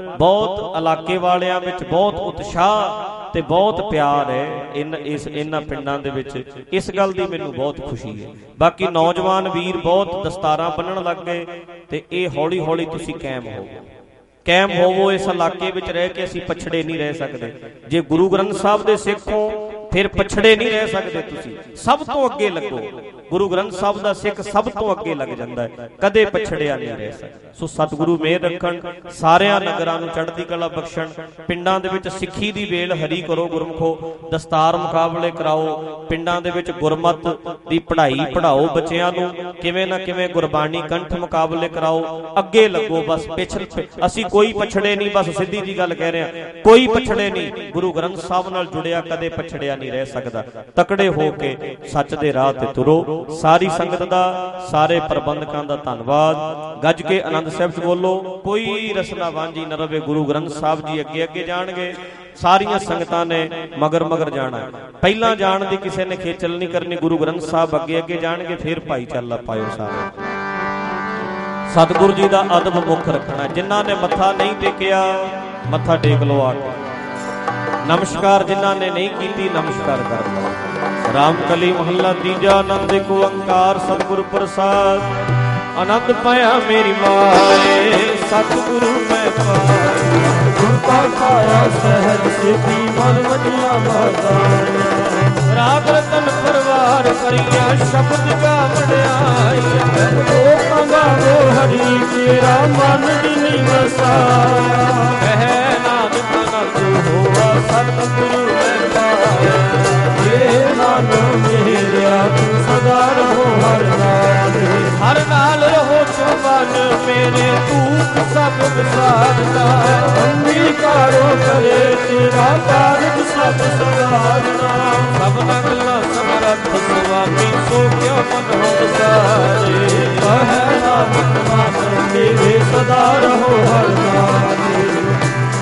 बहुत इलाके वालियां विच बहुत उत्साह ते बहुत प्यार है इन इस इन्हां पिंडां दे विच। इस गल दी मैनूं बहुत खुशी है। बाकी नौजवान वीर बहुत दस्तारां बन्नण लग गए ते इह हौली हौली तुसीं कायम हो कायम होवो। इस इलाके विच रह के असीं पछड़े नहीं रह सकदे। जे गुरु ग्रंथ साहब दे सिख हो फिर पछड़े नहीं रह सकते। तुसीं सब तो अगे लगो। गुरु ग्रंथ साहब दा सिख सब तो अगे लग जांदा है, कदे पछड़िया नहीं रह सकदा। सो सतगुरु मेहर रखण, सारियां नगरां नूं चढ़दी कला बख्शण। पिंडां दे विच सिੱਖੀ दी वेल हरी करो गुरमुखो, दस्तार मुकाबले कराओ। पिंडां दे विच गुरमत दी पढ़ाई पढ़ाओ बच्चियां नूं, किवें ना किवें गुरबाणी कंठ मुकाबले कराओ। अगे लगो, बस पिछड़ असीं कोई पछड़े नहीं। बस सीधी जी गल कह रहे हैं, कोई पछड़े नहीं। गुरु ग्रंथ साहब नाल जुड़िया कदे पछड़िया नहीं रह सकदा। तकड़े हो के सच दे राह ते तुरो। सारी संगत दा, सारे प्रबंधकां दा धन्नवाद। गज के आनंद साहिब च बोलो, कोई रसना वांझी न रवे। गुरु ग्रंथ साहब जी अगे अगे जाणगे, सारियां संगतां ने मगर मगर जाना। पहला जाण दी किसी ने खेचल नहीं करनी। गुरु ग्रंथ साहब अगे अगे जाणगे, फिर भाईचारा पायो। सारे सतगुरु जी दा अदब मुख रखना। जिन्हां ने मत्था नहीं टेकिया मत्था टेक लो आके। नमस्कार जिन्हां ने नहीं कीती नमस्कार कर लो। रामकली महला तीजा। आनंद एक ओंकार सतगुरु प्रसाद। आनंद पाया मेरी माए सतगुरु मैं पाया। गुर का पाया सहज सिद्धि मन वजिया बाजार। राग रतन परवार करिया शब्द का वड्याई। लोकां दा वो हरि तेरा मन दिनी वसाया। कह नानक नानक होवा सतगुरु मैं पाया। ये नानक मेरा तू सदा रहो हर नाल। हर नाल रहो चुमन मेरे तूत सब विसारना। अंगीकारो करे तेरा कारज सब सवारना। सब नगला समरथ स्वामी सो क्या मन हो सारे। कह नानक नानक मेरे सदा रहो हर नाल।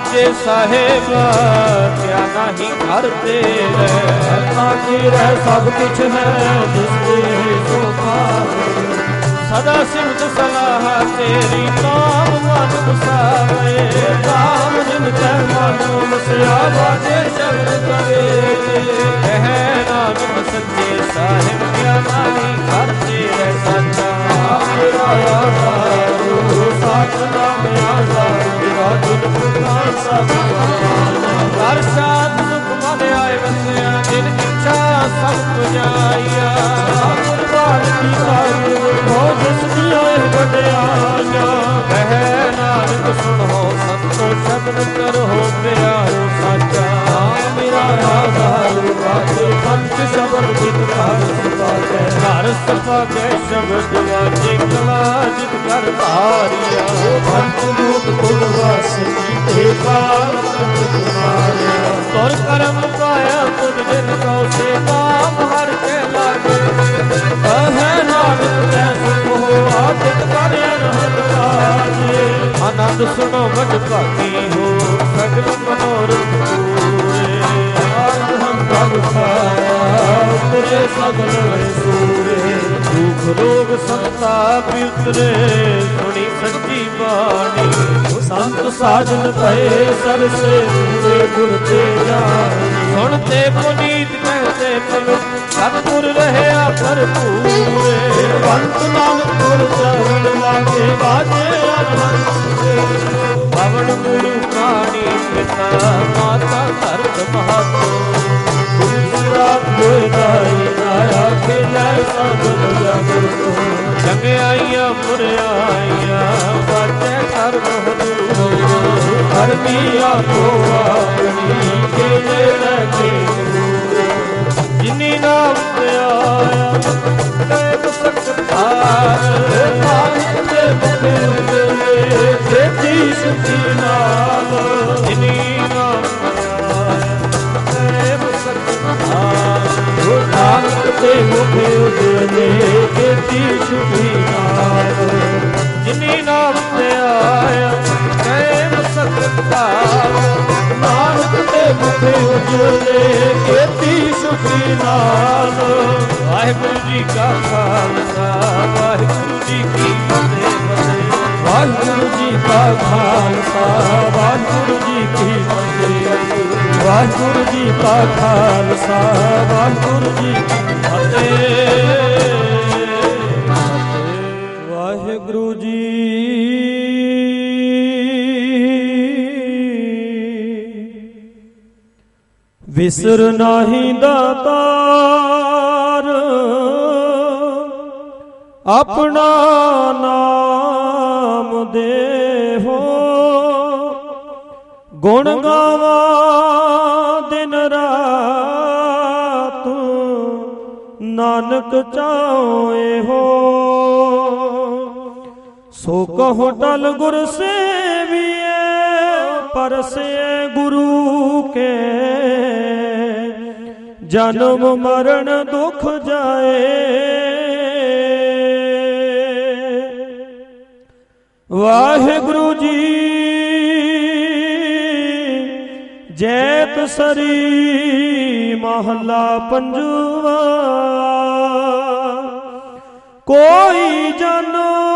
ਸੱਚੇ ਸਾਹਿਬ ਕਿਆ ਨਹੀਂ ਘਰ ਤੇਰੇ, ਕਰਤਾ ਤੇਰਾ ਸਭ ਕੁਛ ਹੈ ਜਿਸ ਦੇ ਸੋ ਪਾਵੇ। ਸਦਾ ਸਿਮਤ ਸਲਾਹ ਤੇਰੀ ਨਾਮ ਮਨ ਵਸਾਵੇ, ਨਾਮ ਜਿਨ ਕੈ ਮਨ ਵਸਿਆ ਬਾਜੇ ਸ਼ਬਦ ਕਵੇ। ਕਹਿ ਨਾਨਕ ਸੱਚੇ ਸਾਹਿਬ ਕਿਆ ਨਹੀਂ ਘਰ ਤੇਰੇ ਸਾਚਾ। ਮੇਰਾ ਆਧਾਰੂ ਸਾਚ ਨਾਮ ਆਧਾਰੂ, ਮੇਰਾ ਜਿਨ ਪੁਨਾ ਸਭ ਹਰ ਸਾਧ ਸੁਖ ਮਨ ਆਏ ਵਸਿਆ, ਜਿਨ ਇੱਛਾ ਸਭ ਪੁਜਾਈਆ। ਕੁਰਬਾਨ ਕੀਤਾ ਹੋ ਜਿਸ ਦੀਆਂ ਇਹ ਵਡਿਆਈਆਂ। ਕਹਿ ਨਾਨਕ ਸੁਣੋ ਸੰਤੋ ਸ਼ਬਦ ਕਰੋ ਪਿਆਰੋ ਸਾਚਾ। ਮੇਰਾ ਆਧਾਰੂ ਬਾਜੇ ਪੰਚ ਸ਼ਬਦ ਜਿਤ ਘਰ ਸਪਾਜੈ। ਘਰ ਸਪਾਜੈ ਸ਼ਬਦ ਵਾਜੇ ਕਲਾ ਜਿਤ ਕਰ ਧਾਰਿਆ। ਪੰਚ ਦੂਤ ਤੁਲ ਵਾਸ ਕੀਤੇ ਕਾਲ ਤਤ ਤੁਮਾਰਿਆ। ਤੁਰ ਕਰਮ ਪਾਇਆ ਤੁਧ ਜਿਨ ਕਉ ਸੇ ਨਾਮ ਹਰ ਕੇ ਲਾਗੇ। ਕਹਿ ਨਾਨਕ ਤੈ ਸੁਖ ਹੋਆ ਜਿਤ ਕਰ ਅਨਹਦ ਰਾਜੇ। ਆਨੰਦ ਸੁਣੋ ਮਜ ਭਾਗੀ ਹੋ ਸਗਲ ਮਨੋਰਥ ਪੂਰੇ। ਉਤਰੇ ਸਗਲ ਸੂਰੇ। ਦੁਖ ਰੋਗ ਸੰਤਾਪ ਉਤਰੇ ਸੁਣੀ ਸੱਚੀ ਬਾਣੀ। ਸੰਤ ਸਾਜਨ ਭਏ ਸਰਸੇ ਪੂਰੇ ਗੁਰ ਤੇ ਜਾਣੀ। ਸੁਣਤੇ ਪੁਨੀਤ ਕਹਤੇ ਪਲ ਸਤਿਗੁਰ ਰਹਿਆ ਭਰਪੂਰੇ। ਬੰਤ ਨਾਨਕ ਗੁਰ ਚਰਨ ਲਾਗੇ ਬਾਜੇ ਅਨਹਦ। ਪਵਨ ਗੁਰੂ ਪ੍ਰਾਣੀ ਪਿਤਾ ਮਾਤਾ ਧਰਤ ਮਹਤ। ਰਾਤ ਹੋਏ ਦਾਈ ਆਇਆ ਖੇਲੇ ਸਗਲ ਜਗ ਤੋਂ। ਚੰਗਿਆਈਆਂ ਬੁਰਿਆਈਆਂ ਬਾਜੇ ਕਰ ਮਹਦੂਰ। ਧਰਮੀ ਆਪੋ ਆਪਣੀ ਖੇਲੇ ਲੈ ਕੇ ਦੂਰ। ਜਿਨੀ ਨਾਮ ਤੇ ਆਇਆ ਕੈ ਸਕਤਾਰ। ਨਾਨਕ ਦੇ ਮੁਖੇ ਉਜਲੇ ਖੇਤੀ ਸੁਖੀ ਨਾਲ। ਜਿਨੀ ਨਾਮ ਤੇ ਆਇਆ ਕੈ ਸਕਤਾਰ। ਨਾਨਕ ਦੇ ਮੁਖੇ ਉਜਲੇ ਖੇਤੀ ਸੁਖੀ ਨਾਲ। ਜਿਨੀ ਨਾਮ ਤੇ ਆਇਆ ਕੈ ਸਕਤਾਰ। ਨਾਨਕ ਦੇ ਮੁਖੇ ਉਜਲੇ ਖੇਤੀ ਸੁਖੀ ਨਾਲ। ਵਾਹਿਗੁਰੂ ਜੀ ਕਾ ਖਾਲਸਾ ਵਾਹਿਗੁਰੂ ਜੀ ਕੀ ਫਤਿਹ। ਵਾਹਿਗੁਰੂ ਜੀ ਕਾ ਖਾਲਸਾ ਵਾਹਿਗੁਰੂ ਜੀ ਕੀ ਫਤਿਹ। ਵਾਹਿਗੁਰੂ ਜੀ ਕਾ ਖਾਲਸਾ ਵਾਹਿਗੁਰੂ ਜੀ ਕੀ ਫਤਿਹ। ਵਾਹਿਗੁਰੂ ਜੀ ਵਿਸਰ ਨਾਹੀ ਦਾਤਾਰ ਆਪਣਾ ਨਾਮ ਦੇਹੋ। ਗੁਣ ਗਾਵਾ ਦਿਨ ਰਾਤ ਨਾਨਕ ਚਾਹੇ ਹੋ। ਸੋ ਕਹੋ ਟਲ ਗੁਰ ਸੇਵੀਏ ਪਰਸੇ ਗੁਰੂ ਕੇ। ਜਨਮ ਮਰਨ ਦੁਖ ਜਾਏ। ਵਾਹਿਗੁਰੂ ਜੀ ਜੈਤ ਸਰੀ ਮਹਲਾ ਪੰਜਵਾ। ਕੋਈ ਜਨ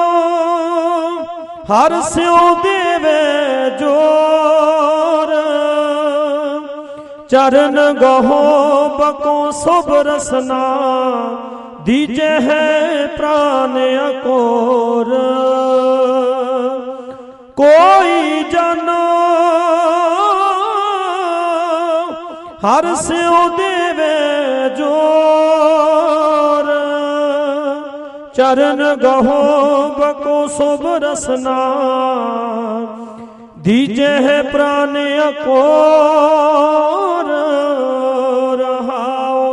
ਹਰ ਸਿਉ ਦੇਵੇ ਜੋਰ। ਚਰਨ ਗਹੋ ਬਕੋ ਸੁਭ ਰਸਨਾ ਦੀਜੇ ਹੈ ਪ੍ਰਾਨ ਅਕੋਰ। ਕੋਈ ਜਨ ਹਰ ਸਿਉ ਦੇਵੇ ਜੋਰ। ਚਰਨ ਗਹੋ ਬਕੋ ਸੁਭ ਰਸਨਾ ਦੀਜੇ ਹੈ ਪ੍ਰਾਨ ਅਕੋਰ। ਰਹਾਉ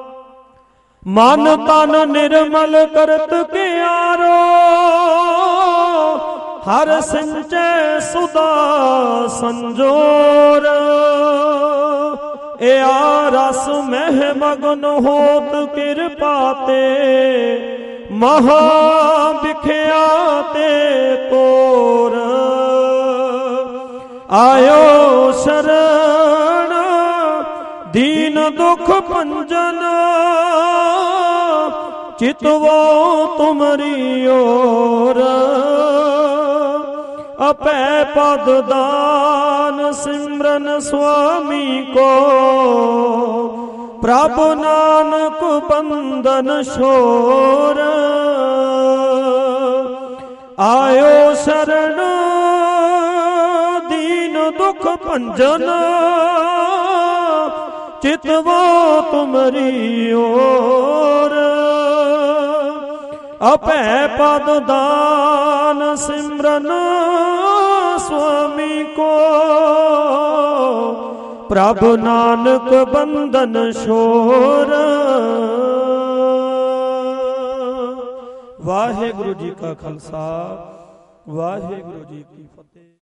ਮਨ ਤਨ ਨਿਰਮਲ ਕਰਤ ਕਿਆਰੋ। ਹਰ ਸਿੰਚੈ ਸੁਦਾ ਸੰਜੋਰ। ਇਆ ਰਸ ਮਹਿ ਮਗਨ ਹੋਤ ਕਿਰਪਾ ਤੇ। ਮਹਾ ਵਿਖਿਆ ਤੇ ਤੋਰ। ਆਇਓ ਸ਼ਰਨ ਦੀਨ ਦੁਖ ਭੰਜਨ ਚਿਤਵੋ ਤੁਮਰੀ ਓਰ ਅਪੈ ਪਦ ਦਾਨ ਸਿਮਰਨ ਸੁਆਮੀ ਕੋ ਪ੍ਰਭ ਨਾਨਕ ਬੰਧਨ ਛੋਰ ਆਇਓ ਸ਼ਰਨ ਦੀਨ ਦੁਖ ਭੰਜਨ ਚਿਤਵੋ ਤੁਮਰੀ ਓਰ ਅਪੈ ਪਦ ਦਾਨ ਸਿਮਰਨ ਸੁਆਮੀ ਕੋ ਪ੍ਰਭ ਨਾਨਕ ਬੰਧਨ ਛੋਰ। ਵਾਹਿਗੁਰੂ ਜੀ ਕਾ ਖਾਲਸਾ ਵਾਹਿਗੁਰੂ ਜੀ ਕੀ ਫਤਿਹ।